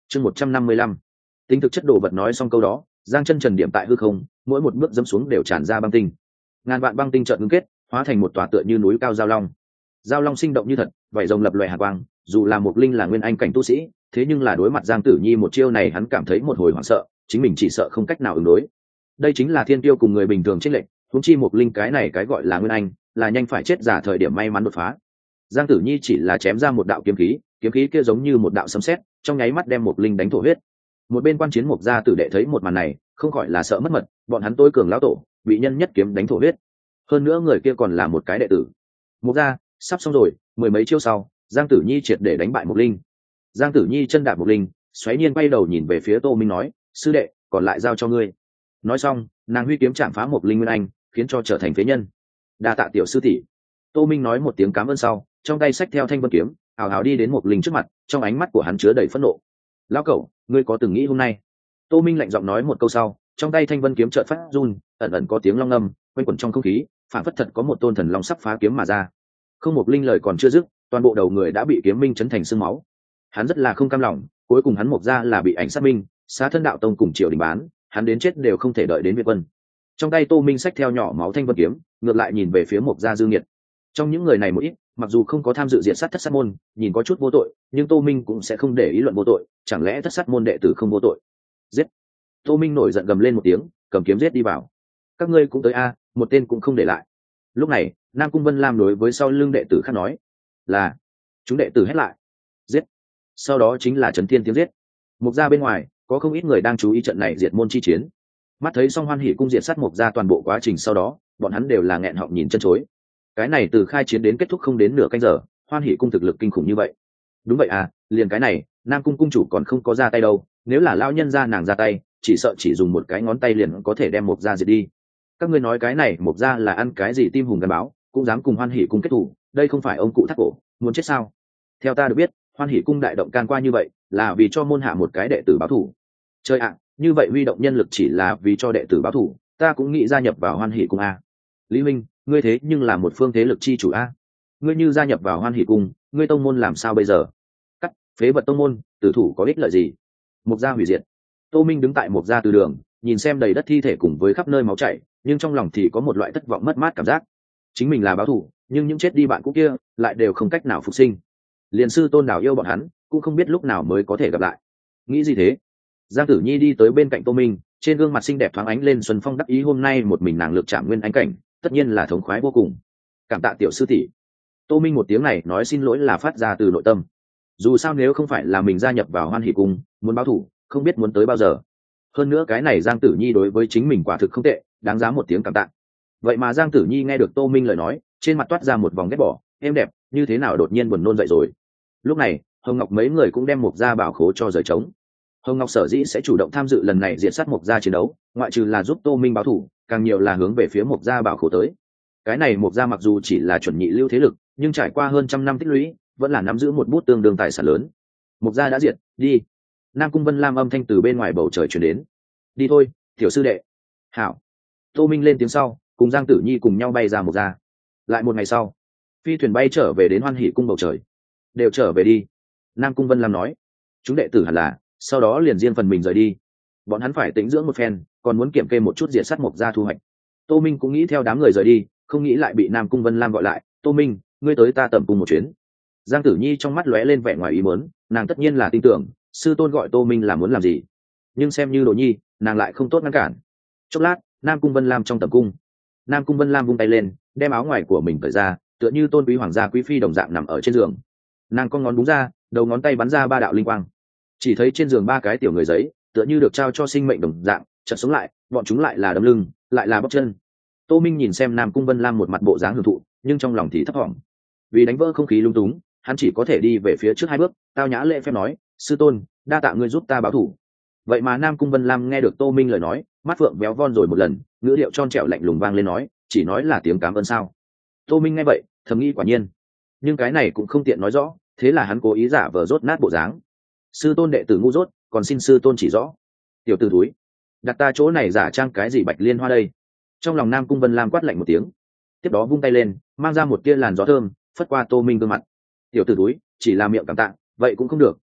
chương một trăm năm mươi lăm. Tính thực chất đồ vật nói xong câu đó, giang chân trần điểm tại hư không, mỗi một bước dẫm xuống đều tràn ra băng tinh. Ngàn vạn băng tinh trợn ngưng kết, hóa thành một tòa tựa như núi cao giao long. Giao long sinh động như thật, vảy rồng lập lòe hàn quang, dù là một linh là nguyên anh cảnh tu sĩ, thế nhưng là đối mặt Giang Tử Nhi một chiêu này hắn cảm thấy một hồi hoảng sợ, chính mình chỉ sợ không cách nào ứng đối. Đây chính là thiên tiêu cùng người bình thường chênh lệch, huống chi một linh cái này cái gọi là nguyên anh, là nhanh phải chết giả thời điểm may mắn đột phá. Giang Tử Nhi chỉ là chém ra một đạo kiếm khí, kiếm khí kia giống như một đạo sấm sét, trong nháy mắt đem một linh đánh thổ huyết. Một bên quan chiến Mục gia tử đệ thấy một màn này, không khỏi là sợ mất mật, bọn hắn tối cường lão tổ, bị nhân nhất kiếm đánh thổ huyết. Hơn nữa người kia còn là một cái đệ tử. Mục gia, sắp xong rồi, mười mấy chiêu sau, Giang Tử Nhi triệt để đánh bại một linh. Giang Tử Nhi chân đạp một linh, xoáy nhiên quay đầu nhìn về phía Tô Minh nói, sư đệ, còn lại giao cho ngươi. Nói xong, nàng huy kiếm chạm phá một linh nguyên anh, khiến cho trở thành phế nhân. Đa tạ tiểu sư tỷ. Tô Minh nói một tiếng cảm ơn sau, trong tay xách theo thanh vân kiếm, hào hào đi đến một linh trước mặt, trong ánh mắt của hắn chứa đầy phẫn nộ. Lão cẩu, ngươi có từng nghĩ hôm nay? Tô Minh lạnh giọng nói một câu sau, trong tay thanh vân kiếm chợt phát run, ẩn ẩn có tiếng long ngâm quanh quẩn trong không khí, phản phất thật có một tôn thần long sắp phá kiếm mà ra. Không một linh lời còn chưa dứt, toàn bộ đầu người đã bị kiếm minh chấn thành xương máu. Hắn rất là không cam lòng, cuối cùng hắn Mục gia là bị ảnh sát minh, xá thân đạo tông cùng triều đình bán, hắn đến chết đều không thể đợi đến Việt Quân. Trong tay Tô Minh xách theo nhỏ máu thanh vân kiếm, ngược lại nhìn về phía Mục gia dư nghiệt. Trong những người này một ít, mặc dù không có tham dự diệt sát thất sát môn, nhìn có chút vô tội, nhưng Tô Minh cũng sẽ không để ý luận vô tội, chẳng lẽ thất sát môn đệ tử không vô tội? Giết! Tô Minh nổi giận gầm lên một tiếng, cầm kiếm giết đi vào. Các ngươi cũng tới a, một tên cũng không để lại. Lúc này, Nam Cung Vân Lam đối với sau lưng đệ tử khác nói, là chúng đệ tử hét lại, giết. Sau đó chính là trấn thiên tiếng giết. Mục gia bên ngoài có không ít người đang chú ý trận này diệt môn chi chiến. Mắt thấy Song Hoan Hỷ cung diệt sát Mục gia toàn bộ quá trình sau đó, bọn hắn đều là nghẹn họng nhìn chân chối. Cái này từ khai chiến đến kết thúc không đến nửa canh giờ, Hoan Hỷ cung thực lực kinh khủng như vậy. Đúng vậy à, liền cái này, Nam Cung cung chủ còn không có ra tay đâu, nếu là lão nhân gia nàng ra tay, chỉ sợ chỉ dùng một cái ngón tay liền có thể đem Mục gia diệt đi. Các ngươi nói cái này Mục gia là ăn cái gì tim hùng gan báo, cũng dám cùng Hoan Hỷ cung kết thủ, đây không phải ông cụ thắt cổ, muốn chết sao? Theo ta được biết, Hoan Hỷ cung đại động can qua như vậy, là vì cho môn hạ một cái đệ tử báo thủ. Chơi ạ, như vậy huy động nhân lực chỉ là vì cho đệ tử báo thủ, ta cũng nghĩ gia nhập vào Hoan Hỷ cung a. Lý Minh, ngươi thế nhưng là một phương thế lực chi chủ a. Ngươi như gia nhập vào Hoan Hỷ cung, ngươi tông môn làm sao bây giờ? Cắt, phế vật tông môn, tử thủ có ích lợi gì? Mục gia hủy diệt. Tô Minh đứng tại Mục gia từ đường, nhìn xem đầy đất thi thể cùng với khắp nơi máu chảy, nhưng trong lòng thì có một loại thất vọng mất mát cảm giác. Chính mình là báo thủ, nhưng những chết đi bạn cũ kia lại đều không cách nào phục sinh. Liên sư tôn đảo yêu bọn hắn, cũng không biết lúc nào mới có thể gặp lại. Nghĩ gì thế? Giang Tử Nhi đi tới bên cạnh Tô Minh, trên gương mặt xinh đẹp thoáng ánh lên xuân phong đắc ý, hôm nay một mình nàng lược chạm nguyên ánh cảnh, tất nhiên là thống khoái vô cùng. Cảm tạ tiểu sư tỷ. Tô Minh một tiếng này nói xin lỗi là phát ra từ nội tâm. Dù sao nếu không phải là mình gia nhập vào Hoan Hỷ cung, muốn báo thủ, không biết muốn tới bao giờ. Hơn nữa cái này Giang Tử Nhi đối với chính mình quả thực không tệ, đáng giá một tiếng cảm tạ. Vậy mà Giang Tử Nhi nghe được Tô Minh lời nói, trên mặt toát ra một vòng ghét bỏ, em đẹp, như thế nào đột nhiên buồn nôn dậy rồi. Lúc này, Hồng Ngọc mấy người cũng đem Mục gia bảo khố cho rời trống. Hồng Ngọc sở dĩ sẽ chủ động tham dự lần này diệt sát Mục gia chiến đấu, ngoại trừ là giúp Tô Minh báo thủ, càng nhiều là hướng về phía Mục gia bảo khố tới. Cái này Mục gia mặc dù chỉ là chuẩn nhị lưu thế lực, nhưng trải qua hơn trăm năm tích lũy, vẫn là nắm giữ một bút tương đương tài sản lớn. Mục gia đã diệt, đi. Nam Cung Vân Lam âm thanh từ bên ngoài bầu trời truyền đến. Đi thôi, tiểu sư đệ. Hảo. Tô Minh lên tiếng sau, cùng Giang Tử Nhi cùng nhau bay ra Mục gia. Lại một ngày sau, phi thuyền bay trở về đến Hoan Hỷ cung bầu trời. Đều trở về đi. Nam Cung Vân Lam nói. Chúng đệ tử hẳn là, sau đó liền riêng phần mình rời đi. Bọn hắn phải tĩnh dưỡng một phen, còn muốn kiểm kê một chút diệt sát Mục gia thu hoạch. Tô Minh cũng nghĩ theo đám người rời đi, không nghĩ lại bị Nam Cung Vân Lam gọi lại. Tô Minh, ngươi tới ta tầm cùng một chuyến. Giang Tử Nhi trong mắt lóe lên vẻ ngoài ý muốn, nàng tất nhiên là tin tưởng sư tôn gọi Tô Minh là muốn làm gì, nhưng xem như Đồ Nhi, nàng lại không tốt ngăn cản. Chốc lát, Nam Cung Vân Lam trong tầm cung. Nam Cung Vân Lam vung tay lên, đem áo ngoài của mình cởi ra, tựa như tôn quý hoàng gia quý phi đồng dạng nằm ở trên giường. Nàng con ngón búng ra, đầu ngón tay bắn ra ba đạo linh quang. Chỉ thấy trên giường ba cái tiểu người giấy, tựa như được trao cho sinh mệnh đồng dạng, chợt sống lại, bọn chúng lại là đấm lưng, lại là bóc chân. Tô Minh nhìn xem Nam Cung Vân Lam một mặt bộ dáng hưởng thụ, nhưng trong lòng thì thấp thỏm. Vì đánh vỡ không khí lung túng, hắn chỉ có thể đi về phía trước hai bước, tao nhã lễ phép nói, sư tôn, đa tạ ngươi giúp ta báo thủ. Vậy mà Nam Cung Vân Lam nghe được Tô Minh lời nói, mắt phượng béo von rồi một lần, ngữ điệu tròn trẹo lạnh lùng vang lên nói, chỉ nói là tiếng cảm ơn sao? Tô Minh nghe vậy, thầm nghĩ quả nhiên, nhưng cái này cũng không tiện nói rõ, thế là hắn cố ý giả vờ rốt nát bộ dáng. Sư tôn đệ tử ngu dốt, còn xin sư tôn chỉ rõ. Tiểu tử túi, đặt ta chỗ này giả trang cái gì bạch liên hoa đây? Trong lòng Nam Cung Vân Lam quát lạnh một tiếng, tiếp đó vung tay lên, mang ra một tia làn gió thơm, phất qua Tô Minh gương mặt. Tiểu tử túi, chỉ là miệng cảm tạ, vậy cũng không được,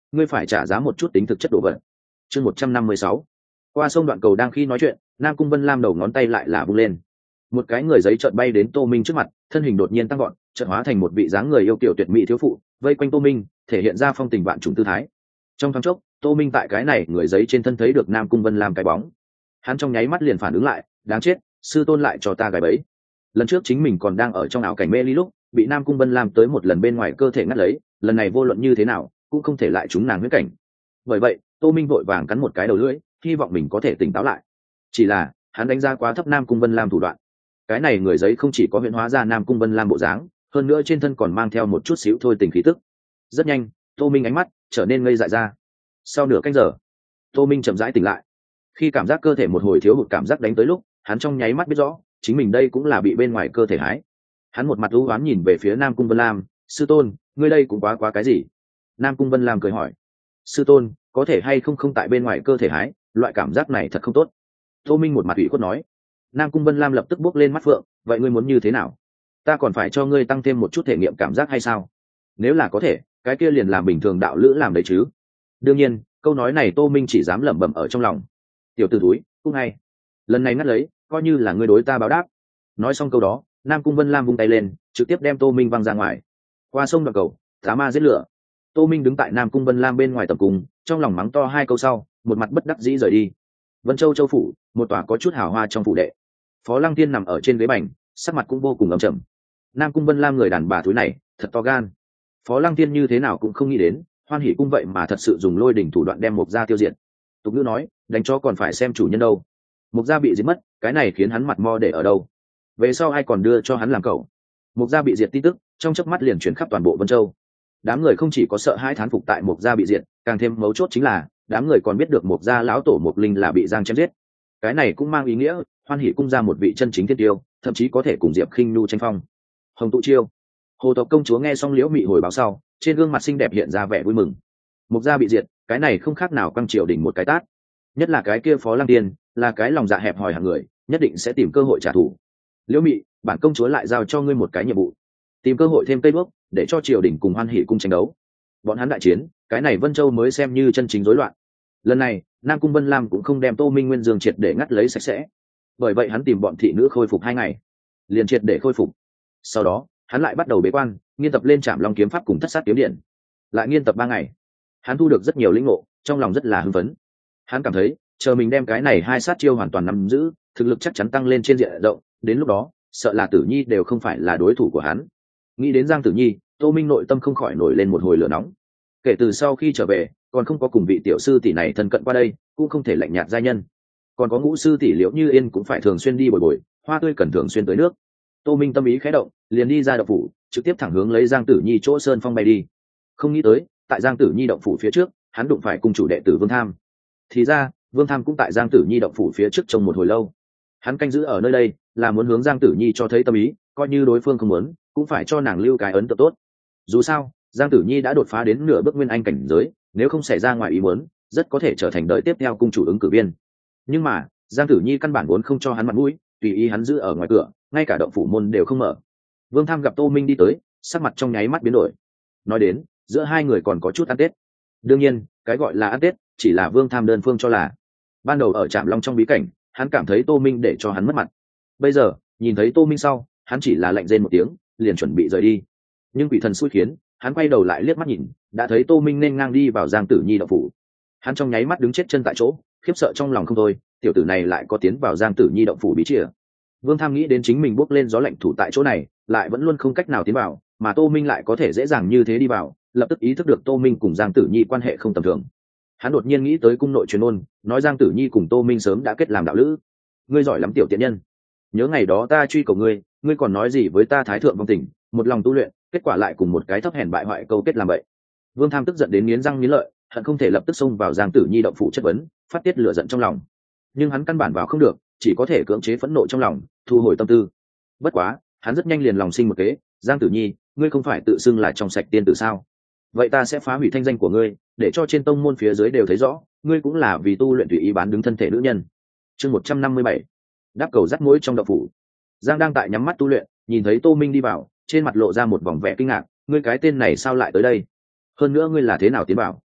ngươi phải trả giá một chút tính thực chất đồ vật. Chương một trăm năm mươi sáu. Qua sông đoạn cầu đang khi nói chuyện, Nam Cung Vân Lam đầu ngón tay lại là vung lên. Một cái người giấy chợt bay đến Tô Minh trước mặt, thân hình đột nhiên tăng gọn, chợt hóa thành một vị dáng người yêu kiều tuyệt mỹ thiếu phụ, vây quanh Tô Minh, thể hiện ra phong tình vạn trùng tư thái. Trong thoáng chốc, Tô Minh tại cái này người giấy trên thân thấy được Nam Cung Vân Lam cái bóng. Hắn trong nháy mắt liền phản ứng lại, đáng chết, sư tôn lại cho ta gài bẫy. Lần trước chính mình còn đang ở trong ảo cảnh mê ly lúc, bị Nam Cung Vân Lam tới một lần bên ngoài cơ thể ngắt lấy, lần này vô luận như thế nào, cũng không thể lại trúng nàng huyết cảnh. Bởi vậy, Tô Minh vội vàng cắn một cái đầu lưỡi, hy vọng mình có thể tỉnh táo lại. Chỉ là, hắn đánh giá quá thấp Nam Cung Vân Lam thủ đoạn. Cái này người giấy không chỉ có huyễn hóa ra Nam Cung Vân Lam bộ dáng, hơn nữa trên thân còn mang theo một chút xíu thôi tình khí tức. Rất nhanh, Tô Minh ánh mắt trở nên ngây dại ra. Sau nửa canh giờ, Tô Minh chậm rãi tỉnh lại. Khi cảm giác cơ thể một hồi thiếu hụt cảm giác đánh tới lúc, hắn trong nháy mắt biết rõ, chính mình đây cũng là bị bên ngoài cơ thể hái. Hắn một mặt u ám nhìn về phía Nam Cung Vân Lam, sư tôn, ngươi đây cũng quá quá cái gì? Nam Cung Vân Lam cười hỏi, sư tôn, có thể hay không không tại bên ngoài cơ thể hái, loại cảm giác này thật không tốt. Tô Minh một mặt ủy khuất nói. Nam Cung Vân Lam lập tức bước lên mắt phượng, vậy ngươi muốn như thế nào? Ta còn phải cho ngươi tăng thêm một chút thể nghiệm cảm giác hay sao? Nếu là có thể, cái kia liền làm bình thường đạo lữ làm đấy chứ. Đương nhiên, câu nói này Tô Minh chỉ dám lẩm bẩm ở trong lòng. Tiểu tử túi, cũng hay. Lần này ngắt lấy, coi như là ngươi đối ta báo đáp. Nói xong câu đó, Nam Cung Vân Lam vung tay lên, trực tiếp đem Tô Minh văng ra ngoài. Qua sông đoạn cầu, tá ma giết lửa. Tô Minh đứng tại Nam Cung Vân Lam bên ngoài tập cung, trong lòng mắng to hai câu sau, một mặt bất đắc dĩ rời đi. Vân Châu châu phủ, một tòa có chút hào hoa trong phủ đệ. Phó Lăng Tiên nằm ở trên ghế bành, sắc mặt cũng vô cùng ấm trầm. Nam Cung Vân Lam người đàn bà thúi này, thật to gan. Phó Lăng Tiên như thế nào cũng không nghĩ đến, Hoan Hỷ cung vậy mà thật sự dùng lôi đỉnh thủ đoạn đem Mộc Gia tiêu diệt. Tục ngữ nói, đánh cho còn phải xem chủ nhân đâu. Mộc Gia bị diệt mất, cái này khiến hắn mặt mo để ở đâu? Về sau ai còn đưa cho hắn làm cậu? Mộc Gia bị diệt tin tức, trong chớp mắt liền truyền khắp toàn bộ Vân Châu. Đám người không chỉ có sợ hãi thán phục tại Mộc Gia bị diệt, càng thêm mấu chốt chính là, đám người còn biết được Mộc Gia lão tổ Mộc Linh là bị giang chém giết. Cái này cũng mang ý nghĩa, Hoan Hỷ cung ra một vị chân chính thiên tiêu, thậm chí có thể cùng Diệp Khinh Nhu tranh phong. Hồng Tụ Chiêu. Hồ tộc công chúa nghe xong Liễu Mị hồi báo sau, trên gương mặt xinh đẹp hiện ra vẻ vui mừng. Mộc Gia bị diệt, cái này không khác nào quăng triều đỉnh một cái tát. Nhất là cái kia Phó Lăng Tiên, là cái lòng dạ hẹp hòi hạng người, nhất định sẽ tìm cơ hội trả thù. Liễu Mị, bản công chúa lại giao cho ngươi một cái nhiệm vụ, tìm cơ hội thêm cây bước, để cho triều đình cùng Hoan Hỷ cung tranh đấu. Bọn hắn đại chiến, cái này Vân Châu mới xem như chân chính rối loạn. Lần này, Nam Cung Vân Lam cũng không đem Tô Minh Nguyên Dương triệt để ngắt lấy sạch sẽ. Bởi vậy hắn tìm bọn thị nữ khôi phục hai ngày, liền triệt để khôi phục. Sau đó, hắn lại bắt đầu bế quan, nghiên tập lên Trảm Long kiếm pháp cùng Thất Sát kiếm điện. Lại nghiên tập ba ngày, hắn thu được rất nhiều lĩnh ngộ, trong lòng rất là hưng phấn. Hắn cảm thấy, chờ mình đem cái này hai sát chiêu hoàn toàn nắm giữ, thực lực chắc chắn tăng lên trên diện rộng, đến lúc đó, sợ là Tử Nhi đều không phải là đối thủ của hắn. Nghĩ đến Giang Tử Nhi, Tô Minh nội tâm không khỏi nổi lên một hồi lửa nóng. Kể từ sau khi trở về, còn không có cùng vị tiểu sư tỷ này thân cận qua đây, cũng không thể lạnh nhạt gia nhân. Còn có ngũ sư tỷ Liễu Như Yên cũng phải thường xuyên đi bồi bồi, Hoa Tươi cần thường xuyên tới nước. Tô Minh tâm ý khẽ động, liền đi ra động phủ, trực tiếp thẳng hướng lấy Giang Tử Nhi chỗ sơn phong bay đi. Không nghĩ tới, tại Giang Tử Nhi động phủ phía trước, hắn đụng phải cùng chủ đệ tử Vương Tham. Thì ra, Vương Tham cũng tại Giang Tử Nhi động phủ phía trước trông một hồi lâu. Hắn canh giữ ở nơi đây, là muốn hướng Giang Tử Nhi cho thấy tâm ý, coi như đối phương không muốn, cũng phải cho nàng lưu cái ấn tượng tốt. Dù sao, Giang Tử Nhi đã đột phá đến nửa bước nguyên anh cảnh giới, nếu không xảy ra ngoài ý muốn, rất có thể trở thành đợi tiếp theo cung chủ ứng cử viên. Nhưng mà, Giang Tử Nhi căn bản vốn không cho hắn mặt mũi, tùy ý hắn giữ ở ngoài cửa, ngay cả động phủ môn đều không mở. Vương Tham gặp Tô Minh đi tới, sắc mặt trong nháy mắt biến đổi. Nói đến, giữa hai người còn có chút ăn Tết. Đương nhiên, cái gọi là ăn Tết, chỉ là Vương Tham đơn phương cho là. Ban đầu ở Trảm Long trong bí cảnh, hắn cảm thấy Tô Minh để cho hắn mất mặt. Bây giờ, nhìn thấy Tô Minh sau, hắn chỉ là lạnh rên một tiếng, liền chuẩn bị rời đi. Nhưng quỷ thần xui khiến, hắn quay đầu lại liếc mắt nhìn, đã thấy Tô Minh nên ngang đi vào Giang Tử Nhi động phủ. Hắn trong nháy mắt đứng chết chân tại chỗ, khiếp sợ trong lòng không thôi, tiểu tử này lại có tiến vào Giang Tử Nhi động phủ bí chìa. Vương Tham nghĩ đến chính mình bước lên gió lạnh thủ tại chỗ này, lại vẫn luôn không cách nào tiến vào, mà Tô Minh lại có thể dễ dàng như thế đi vào, lập tức ý thức được Tô Minh cùng Giang Tử Nhi quan hệ không tầm thường. Hắn đột nhiên nghĩ tới cung nội truyền ôn, nói Giang Tử Nhi cùng Tô Minh sớm đã kết làm đạo lữ. Ngươi giỏi lắm tiểu tiện nhân, nhớ ngày đó ta truy cầu ngươi, ngươi còn nói gì với ta thái thượng vong tình, một lòng tu luyện, kết quả lại cùng một cái thấp hèn bại hoại câu kết làm vậy. Vương Tham tức giận đến nghiến răng nghiến lợi, hận không thể lập tức xông vào Giang Tử Nhi động phủ chất vấn, phát tiết lửa giận trong lòng. Nhưng hắn căn bản vào không được, chỉ có thể cưỡng chế phẫn nộ trong lòng, thu hồi tâm tư. Bất quá, hắn rất nhanh liền lòng sinh một kế, Giang Tử Nhi, ngươi không phải tự xưng là trong sạch tiên tử sao? Vậy ta sẽ phá hủy thanh danh của ngươi, để cho trên tông môn phía dưới đều thấy rõ, ngươi cũng là vì tu luyện tùy ý bán đứng thân thể nữ nhân. Chương một trăm năm mươi bảy, đáp cầu dắt mũi trong động phủ. Giang đang tại nhắm mắt tu luyện, nhìn thấy Tô Minh đi vào, trên mặt lộ ra một vòng vẻ kinh ngạc, ngươi cái tên này sao lại tới đây? Hơn nữa ngươi là thế nào tiến vào?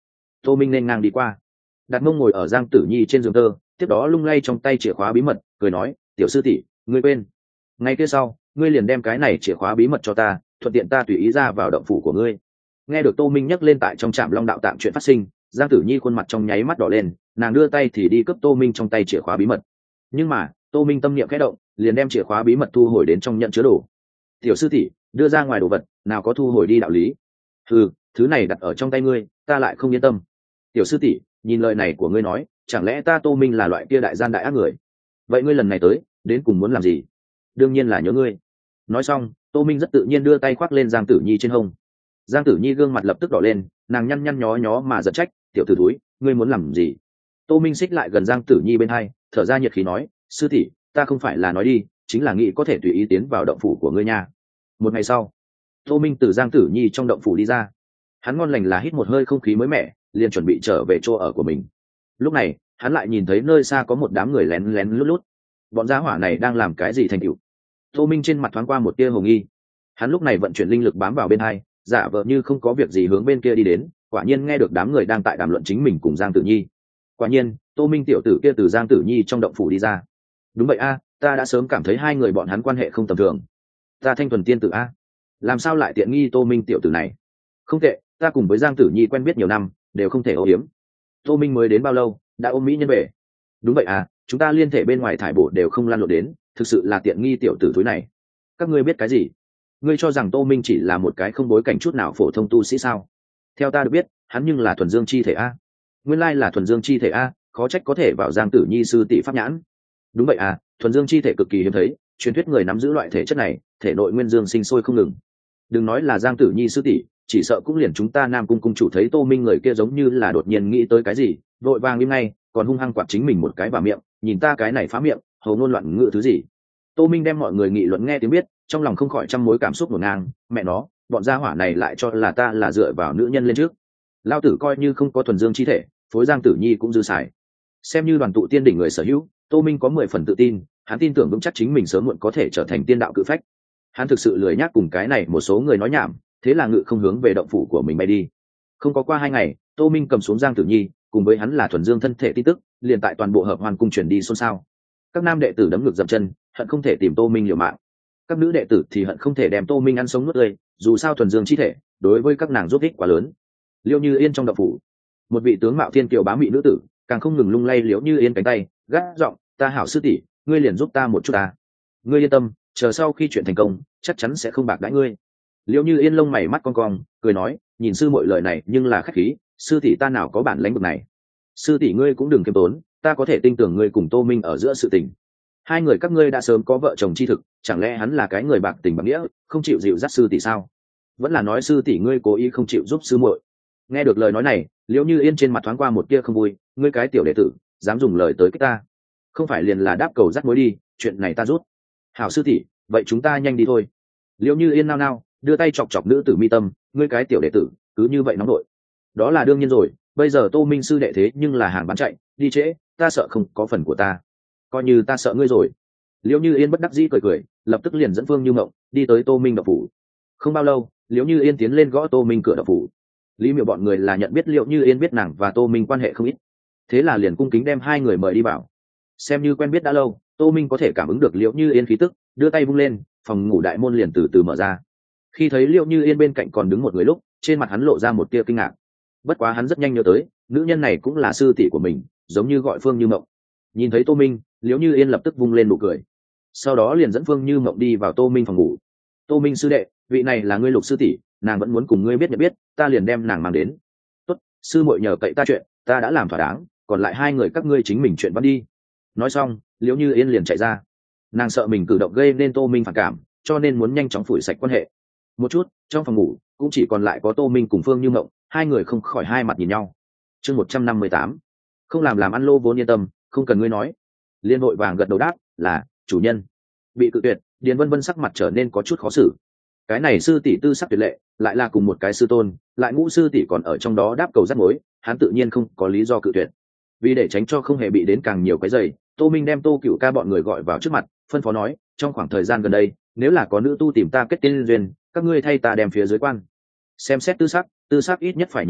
Tô Minh nên ngang đi qua, đặt mông ngồi ở Giang Tử Nhi trên giường tơ, tiếp đó lung lay trong tay chìa khóa bí mật, cười nói, tiểu sư tỷ, ngươi quên, ngay kia sau ngươi liền đem cái này chìa khóa bí mật cho ta, thuận tiện ta tùy ý ra vào động phủ của ngươi. Nghe được Tô Minh nhắc lên tại trong trạm Long đạo tạm chuyện phát sinh, Giang Tử Nhi khuôn mặt trong nháy mắt đỏ lên, nàng đưa tay thì đi cướp Tô Minh trong tay chìa khóa bí mật. Nhưng mà Tô Minh tâm niệm khẽ động, liền đem chìa khóa bí mật thu hồi đến trong nhận chứa đồ. Tiểu sư tỷ, đưa ra ngoài đồ vật nào có thu hồi đi đạo lý. Ừ, thứ này đặt ở trong tay ngươi, ta lại không yên tâm. Tiểu sư tỷ, nhìn lời này của ngươi nói, chẳng lẽ ta Tô Minh là loại kia đại gian đại ác người? Vậy ngươi lần này tới đến cùng muốn làm gì? Đương nhiên là nhớ ngươi. Nói xong, Tô Minh rất tự nhiên đưa tay khoác lên Giang Tử Nhi trên hông. Giang Tử Nhi gương mặt lập tức đỏ lên, nàng nhăn nhăn nhó nhó mà giận trách, tiểu tử thúi, ngươi muốn làm gì? Tô Minh xích lại gần Giang Tử Nhi bên hai, thở ra nhiệt khí nói, sư tỷ, ta không phải là nói đi, chính là nghĩ có thể tùy ý tiến vào động phủ của ngươi nha. Một ngày sau, Tô Minh từ Giang Tử Nhi trong động phủ đi ra, hắn ngon lành là hít một hơi không khí mới mẻ, liền chuẩn bị trở về chỗ ở của mình. Lúc này hắn lại nhìn thấy nơi xa có một đám người lén lén lút lút, bọn gia hỏa này đang làm cái gì thành tựu? Tô Minh trên mặt thoáng qua một tia hồ nghi, hắn lúc này vận chuyển linh lực bám vào bên hai, giả vờ như không có việc gì hướng bên kia đi đến, quả nhiên nghe được đám người đang tại đàm luận chính mình cùng Giang Tử Nhi. Quả nhiên Tô Minh tiểu tử kia từ Giang Tử Nhi trong động phủ đi ra. Đúng vậy a, ta đã sớm cảm thấy hai người bọn hắn quan hệ không tầm thường. Ta Thanh Thuần tiên tử a, làm sao lại tiện nghi Tô Minh tiểu tử này? Không tệ, ta cùng với Giang Tử Nhi quen biết nhiều năm, đều không thể âu hiếm. Tô Minh mới đến bao lâu đã ôm mỹ nhân về? Đúng vậy à, chúng ta liên thể bên ngoài thải bộ đều không lan lộn đến, thực sự là tiện nghi tiểu tử thúi này. Các ngươi biết cái gì? Ngươi cho rằng Tô Minh chỉ là một cái không bối cảnh chút nào phổ thông tu sĩ sao? Theo ta được biết, hắn nhưng là thuần dương chi thể a. Nguyên lai là thuần dương chi thể a, khó trách có thể vào Giang Tử Nhi sư tỷ pháp nhãn. Đúng vậy à, thuần dương chi thể cực kỳ hiếm thấy, truyền thuyết người nắm giữ loại thể chất này, thể nội nguyên dương sinh sôi không ngừng. Đừng nói là Giang Tử Nhi sư tỷ, chỉ sợ cũng liền chúng ta Nam cung cung chủ thấy Tô Minh người kia giống như là đột nhiên nghĩ tới cái gì, vội vàng im ngay, còn hung hăng quạt chính mình một cái vào miệng, nhìn ta cái này phá miệng, hầu ngôn loạn ngữ thứ gì. Tô Minh đem mọi người nghị luận nghe tiếng biết, trong lòng không khỏi trăm mối cảm xúc ngổn ngang, mẹ nó, bọn gia hỏa này lại cho là ta là dựa vào nữ nhân lên trước. Lao tử coi như không có thuần dương chi thể, phối Giang Tử Nhi cũng dư xài. Xem như đoàn tụ tiên đỉnh người sở hữu, Tô Minh có mười phần tự tin, hắn tin tưởng vững chắc chính mình sớm muộn có thể trở thành tiên đạo cự phách. Hắn thực sự lười nhác cùng cái này một số người nói nhảm, thế là ngự không hướng về động phủ của mình bay đi. Không có qua hai ngày, Tô Minh cầm xuống Giang Tử Nhi, cùng với hắn là thuần dương thân thể tin tức, liền tại toàn bộ hợp hoàn cung truyền đi xôn xao. Các nam đệ tử đấm ngược dậm chân, hận không thể tìm Tô Minh liều mạng. Các nữ đệ tử thì hận không thể đem Tô Minh ăn sống nuốt tươi, dù sao thuần dương chi thể đối với các nàng giúp ích quá lớn. Liễu Như Yên trong động phủ, một vị tướng mạo thiên kiều bá mị nữ tử càng không ngừng lung lay Liễu Như Yên cánh tay, gắt giọng, ta hảo sư tỷ, ngươi liền giúp ta một chút ta. Ngươi yên tâm, chờ sau khi chuyện thành công, chắc chắn sẽ không bạc đãi ngươi. Liễu Như Yên lông mày mắt cong cong, cười nói, nhìn sư muội lời này nhưng là khách khí, sư tỷ ta nào có bản lãnh bực này. Sư tỷ ngươi cũng đừng kiêm tốn, ta có thể tin tưởng ngươi cùng Tô Minh ở giữa sự tình. Hai người các ngươi đã sớm có vợ chồng chi thực, chẳng lẽ hắn là cái người bạc tình bạc nghĩa, không chịu dịu dắt sư tỷ sao? Vẫn là nói sư tỷ ngươi cố ý không chịu giúp sư muội? Nghe được lời nói này, Liễu Như Yên trên mặt thoáng qua một tia không vui, ngươi cái tiểu đệ tử, dám dùng lời tới kích ta, không phải liền là đáp cầu dắt mối đi, chuyện này ta rút. Hảo sư tỷ, vậy chúng ta nhanh đi thôi. Liễu Như Yên nao nao, đưa tay chọc chọc nữ tử mi tâm, ngươi cái tiểu đệ tử, cứ như vậy nóng nội. Đó là đương nhiên rồi, bây giờ Tô Minh sư đệ thế nhưng là hàng bán chạy, đi trễ, ta sợ không có phần của ta. Coi như ta sợ ngươi rồi. Liễu Như Yên bất đắc dĩ cười cười, lập tức liền dẫn Phương Như Mộng đi tới Tô Minh động phủ. Không bao lâu, Liễu Như Yên tiến lên gõ Tô Minh cửa động phủ. Lý Miểu bọn người là nhận biết Liễu Như Yên biết nàng và Tô Minh quan hệ không ít, thế là liền cung kính đem hai người mời đi vào. Xem như quen biết đã lâu, Tô Minh có thể cảm ứng được Liễu Như Yên khí tức, đưa tay vung lên, phòng ngủ đại môn liền từ từ mở ra. Khi thấy Liễu Như Yên bên cạnh còn đứng một người lúc, trên mặt hắn lộ ra một tia kinh ngạc. Bất quá hắn rất nhanh nhớ tới, nữ nhân này cũng là sư tỷ của mình, giống như gọi Phương Như Mộng. Nhìn thấy Tô Minh, Liễu Như Yên lập tức vung lên nụ cười, sau đó liền dẫn Phương Như Mộng đi vào Tô Minh phòng ngủ. Tô Minh sư đệ, vị này là ngươi Lục sư tỷ, nàng vẫn muốn cùng ngươi biết nhận biết, ta liền đem nàng mang đến. Tốt, sư muội nhờ cậy ta chuyện, ta đã làm thỏa đáng, còn lại hai người các ngươi chính mình chuyện văn đi. Nói xong, Liễu Như Yên liền chạy ra. Nàng sợ mình cử động gây nên Tô Minh phản cảm, cho nên muốn nhanh chóng phủi sạch quan hệ. Một chút, trong phòng ngủ cũng chỉ còn lại có Tô Minh cùng Phương Như Mộng, hai người không khỏi hai mặt nhìn nhau. Chương một trăm năm mươi tám, không làm làm ăn lô vốn yên tâm, không cần ngươi nói. Liên hội vàng gật đầu đáp, là chủ nhân. Bị cự tuyệt, Điền Vân Vân sắc mặt trở nên có chút khó xử. Cái này sư tỷ tư sắc tuyệt lệ, lại là cùng một cái sư tôn, lại ngũ sư tỷ còn ở trong đó đáp cầu rắc mối, hắn tự nhiên không có lý do cự tuyệt. Vì để tránh cho không hề bị đến càng nhiều cái giày, Tô Minh đem Tô Cửu Ca bọn người gọi vào trước mặt, phân phó nói, trong khoảng thời gian gần đây, nếu là có nữ tu tìm ta kết tiên duyên, các ngươi thay ta đem phía dưới quan. Xem xét tư sắc, tư sắc ít nhất phải nhìn được,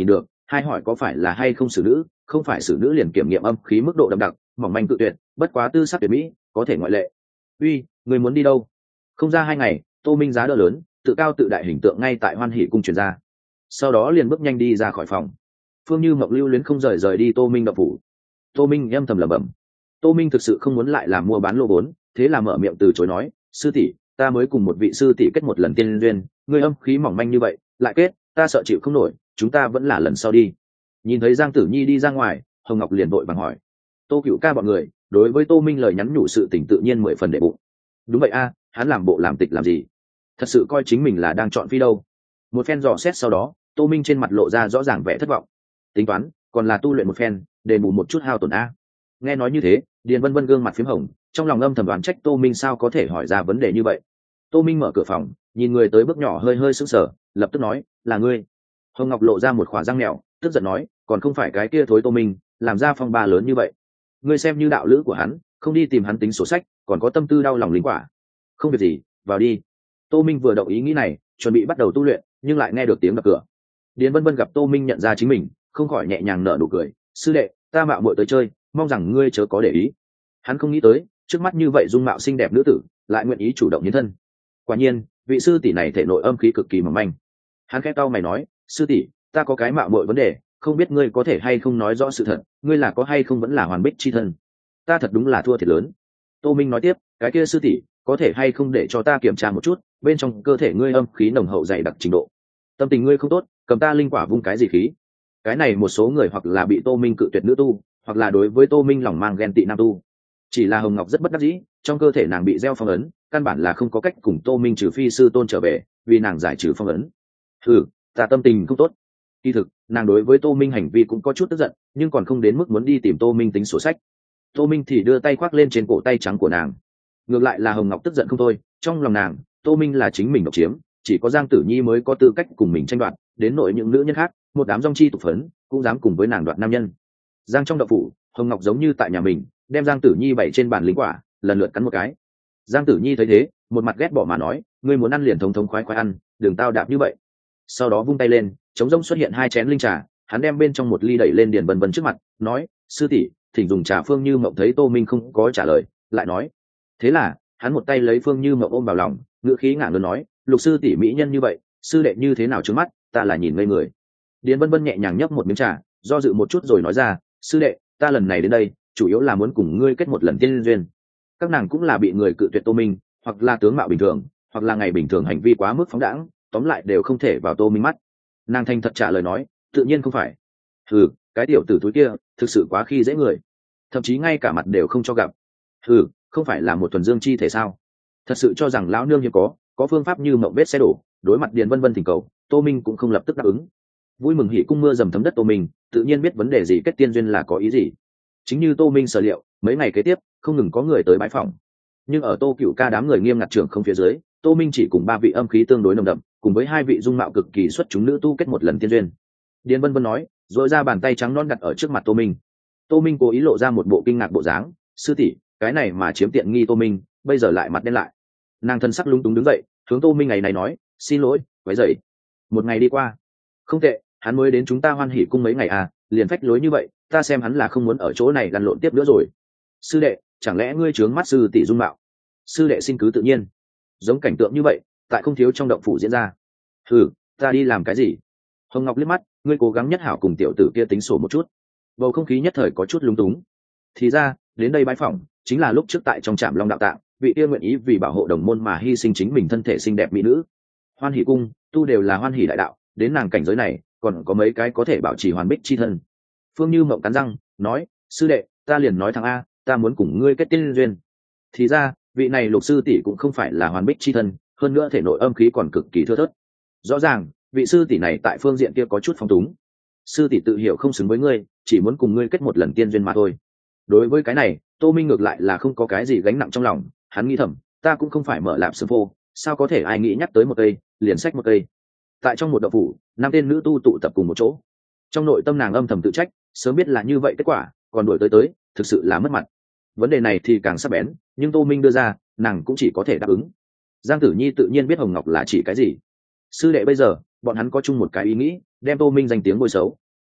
hai hỏi có phải là hay không xử nữ, không phải xử nữ liền kiểm nghiệm âm khí mức độ đậm đặc, mỏng manh tự tuyệt, bất quá tư sắc tuyệt mỹ, có thể ngoại lệ. Uy, người muốn đi đâu? Không ra hai ngày, Tô Minh giá đỡ lớn, tự cao tự đại hình tượng ngay tại Hoan Hỷ cung truyền ra. Sau đó liền bước nhanh đi ra khỏi phòng. Phương Như Mộng lưu luyến không rời rời đi Tô Minh động phủ. Tô Minh âm thầm lẩm bẩm. Tô Minh thực sự không muốn lại làm mua bán lô vốn, thế là mở miệng từ chối nói, sư tỷ, ta mới cùng một vị sư tỷ kết một lần tiên duyên, ngươi âm khí mỏng manh như vậy, lại kết, ta sợ chịu không nổi, chúng ta vẫn là lần sau đi. Nhìn thấy Giang Tử Nhi đi ra ngoài, Hồng Ngọc liền vội vàng hỏi, Tô Cựu ca bọn người, đối với Tô Minh lời nhắn nhủ sự tình tự nhiên mười phần để bụng. Đúng vậy a, hắn làm bộ làm tịch làm gì? Thật sự coi chính mình là đang chọn phi đâu? Một phen dò xét sau đó, Tô Minh trên mặt lộ ra rõ ràng vẻ thất vọng. Tính toán, còn là tu luyện một phen, đền bù một chút hao tổn a. Nghe nói như thế, Điền Vân Vân gương mặt phím hồng, trong lòng âm thầm đoán trách Tô Minh sao có thể hỏi ra vấn đề như vậy. Tô Minh mở cửa phòng, nhìn người tới bước nhỏ hơi hơi sững sờ, lập tức nói, là ngươi. Hồng Ngọc lộ ra một khỏa răng mèo, tức giận nói, còn không phải cái kia thối Tô Minh, làm ra phong ba lớn như vậy. Ngươi xem như đạo lữ của hắn, không đi tìm hắn tính sổ sách, còn có tâm tư đau lòng lính quả. Không việc gì, vào đi. Tô Minh vừa động ý nghĩ này, chuẩn bị bắt đầu tu luyện, nhưng lại nghe được tiếng đập cửa. Điền Vân Vân gặp Tô Minh nhận ra chính mình, không khỏi nhẹ nhàng nở nụ cười, sư đệ, ta mạo muội tới chơi, mong rằng ngươi chớ có để ý. Hắn không nghĩ tới, trước mắt như vậy dung mạo xinh đẹp nữ tử, lại nguyện ý chủ động hiến thân. Quả nhiên, vị sư tỷ này thể nội âm khí cực kỳ mỏng manh. Hắn khẽ cau mày nói, sư tỷ, ta có cái mạo muội vấn đề, không biết ngươi có thể hay không nói rõ sự thật, ngươi là có hay không vẫn là hoàn bích chi thân. Ta thật đúng là thua thiệt lớn. Tô Minh nói tiếp, cái kia sư tỷ, có thể hay không để cho ta kiểm tra một chút, bên trong cơ thể ngươi âm khí nồng hậu dày đặc trình độ. Tâm tình ngươi không tốt, cầm ta linh quả vung cái gì khí. Cái này một số người hoặc là bị Tô Minh cự tuyệt nữ tu, hoặc là đối với Tô Minh lòng mang ghen tị nam tu. Chỉ là Hồng Ngọc rất bất đắc dĩ, trong cơ thể nàng bị gieo phong ấn, căn bản là không có cách cùng Tô Minh trừ phi sư tôn trở về, vì nàng giải trừ phong ấn. Ừ, ta tâm tình không tốt. Kỳ thực, nàng đối với Tô Minh hành vi cũng có chút tức giận, nhưng còn không đến mức muốn đi tìm Tô Minh tính sổ sách. Tô Minh thì đưa tay khoác lên trên cổ tay trắng của nàng. Ngược lại là Hồng Ngọc tức giận không thôi, trong lòng nàng, Tô Minh là chính mình độc chiếm, chỉ có Giang Tử Nhi mới có tư cách cùng mình tranh đoạt, đến nội những nữ nhân khác, một đám dòng chi tục phấn, cũng dám cùng với nàng đoạt nam nhân. Giang trong đậu phủ, Hồng Ngọc giống như tại nhà mình, đem Giang Tử Nhi bày trên bàn linh quả, lần lượt cắn một cái. Giang Tử Nhi thấy thế, một mặt ghét bỏ mà nói, ngươi muốn ăn liền thống thống khoái khoái ăn, đừng tao đạp như vậy. Sau đó vung tay lên, trống rỗng xuất hiện hai chén linh trà, hắn đem bên trong một ly đẩy lên Điền Vân Vân trước mặt, nói, sư tỷ, thỉnh dùng trà. Phương Như Mộng thấy Tô Minh không có trả lời, lại nói, thế là hắn một tay lấy Phương Như Mộng ôm vào lòng, ngữ khí ngả lớn nói, lục sư tỷ mỹ nhân như vậy, sư đệ như thế nào trước mắt, ta là nhìn ngây người. Điền Vân Vân nhẹ nhàng nhấp một miếng trà, do dự một chút rồi nói ra, sư đệ, ta lần này đến đây, chủ yếu là muốn cùng ngươi kết một lần tiên duyên. Các nàng cũng là bị người cự tuyệt Tô Minh, hoặc là tướng mạo bình thường, hoặc là ngày bình thường hành vi quá mức phóng đãng, tóm lại đều không thể vào Tô Minh mắt. Nàng thành thật trả lời nói, tự nhiên không phải. Ừ, cái tiểu tử túi kia, thực sự quá khi dễ người, thậm chí ngay cả mặt đều không cho gặp. Ừ, không phải là một thuần dương chi thể sao? Thật sự cho rằng lão nương hiếm có, có phương pháp như mộng vết xe đổ. Đối mặt Điền Vân Vân thỉnh cầu, Tô Minh cũng không lập tức đáp ứng. Vui mừng hỉ cung mưa dầm thấm đất Tô Minh, tự nhiên biết vấn đề gì kết tiên duyên là có ý gì. Chính như Tô Minh sở liệu, mấy ngày kế tiếp không ngừng có người tới bãi phòng, nhưng ở Tô Cựu ca đám người nghiêm ngặt trưởng không phía dưới, Tô Minh chỉ cùng ba vị âm khí tương đối nồng đậm, cùng với hai vị dung mạo cực kỳ xuất chúng nữ tu kết một lần tiên duyên. Điền Vân Vân nói, rồi ra bàn tay trắng non đặt ở trước mặt Tô Minh. Tô Minh cố ý lộ ra một bộ kinh ngạc bộ dáng, sư tỷ, cái này mà chiếm tiện nghi Tô Minh, bây giờ lại mặt đen lại. Nàng thân sắc lung túng đứng dậy, hướng Tô Minh ngày này nói, xin lỗi, quấy rầy. Một ngày đi qua, không tệ, hắn mới đến chúng ta Hoan Hỷ cung mấy ngày à, liền phách lối như vậy, ta xem hắn là không muốn ở chỗ này lăn lộn tiếp nữa rồi. Sư đệ, chẳng lẽ ngươi trướng mắt sư tỷ dung mạo? Sư đệ xin cứ tự nhiên. Giống cảnh tượng như vậy, tại không thiếu trong động phủ diễn ra. Ừ, ta đi làm cái gì? Hồng Ngọc liếc mắt, ngươi cố gắng nhất hảo cùng tiểu tử kia tính sổ một chút. Bầu không khí nhất thời có chút lúng túng. Thì ra, đến đây bái phỏng, chính là lúc trước tại trong trạm Long đạo tạng, vị kia nguyện ý vì bảo hộ đồng môn mà hy sinh chính mình thân thể xinh đẹp mỹ nữ. Hoan Hỷ cung, tu đều là hoan hỷ đại đạo, đến nàng cảnh giới này, còn có mấy cái có thể bảo trì hoàn bích chi thân. Phương Như Mộng cắn răng, nói, sư đệ, ta liền nói thằng a, ta muốn cùng ngươi kết tiên duyên. Thì ra, vị này lục sư tỷ cũng không phải là hoàn bích chi thân, hơn nữa thể nội âm khí còn cực kỳ thưa thớt. Rõ ràng, vị sư tỷ này tại phương diện kia có chút phong túng. Sư tỷ tự hiểu không xứng với ngươi, chỉ muốn cùng ngươi kết một lần tiên duyên mà thôi. Đối với cái này, Tô Minh ngược lại là không có cái gì gánh nặng trong lòng, hắn nghĩ thầm, ta cũng không phải mở lạp sư phô, sao có thể ai nghĩ nhắc tới một cây, liền xách một cây. Tại trong một đậu phủ, năm tên nữ tu tụ tập cùng một chỗ. Trong nội tâm nàng âm thầm tự trách, sớm biết là như vậy kết quả, còn đuổi tới tới, thực sự là mất mặt. Vấn đề này thì càng sắc bén, nhưng Tô Minh đưa ra, nàng cũng chỉ có thể đáp ứng. Giang Tử Nhi tự nhiên biết Hồng Ngọc là chỉ cái gì. Sư đệ bây giờ, bọn hắn có chung một cái ý nghĩ, đem Tô Minh danh tiếng bôi xấu.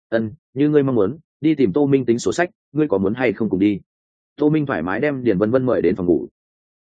ân như ngươi mong muốn, đi tìm tô minh tính sổ sách, ngươi có muốn hay không cùng đi? Tô minh thoải mái đem điền vân vân mời đến phòng ngủ,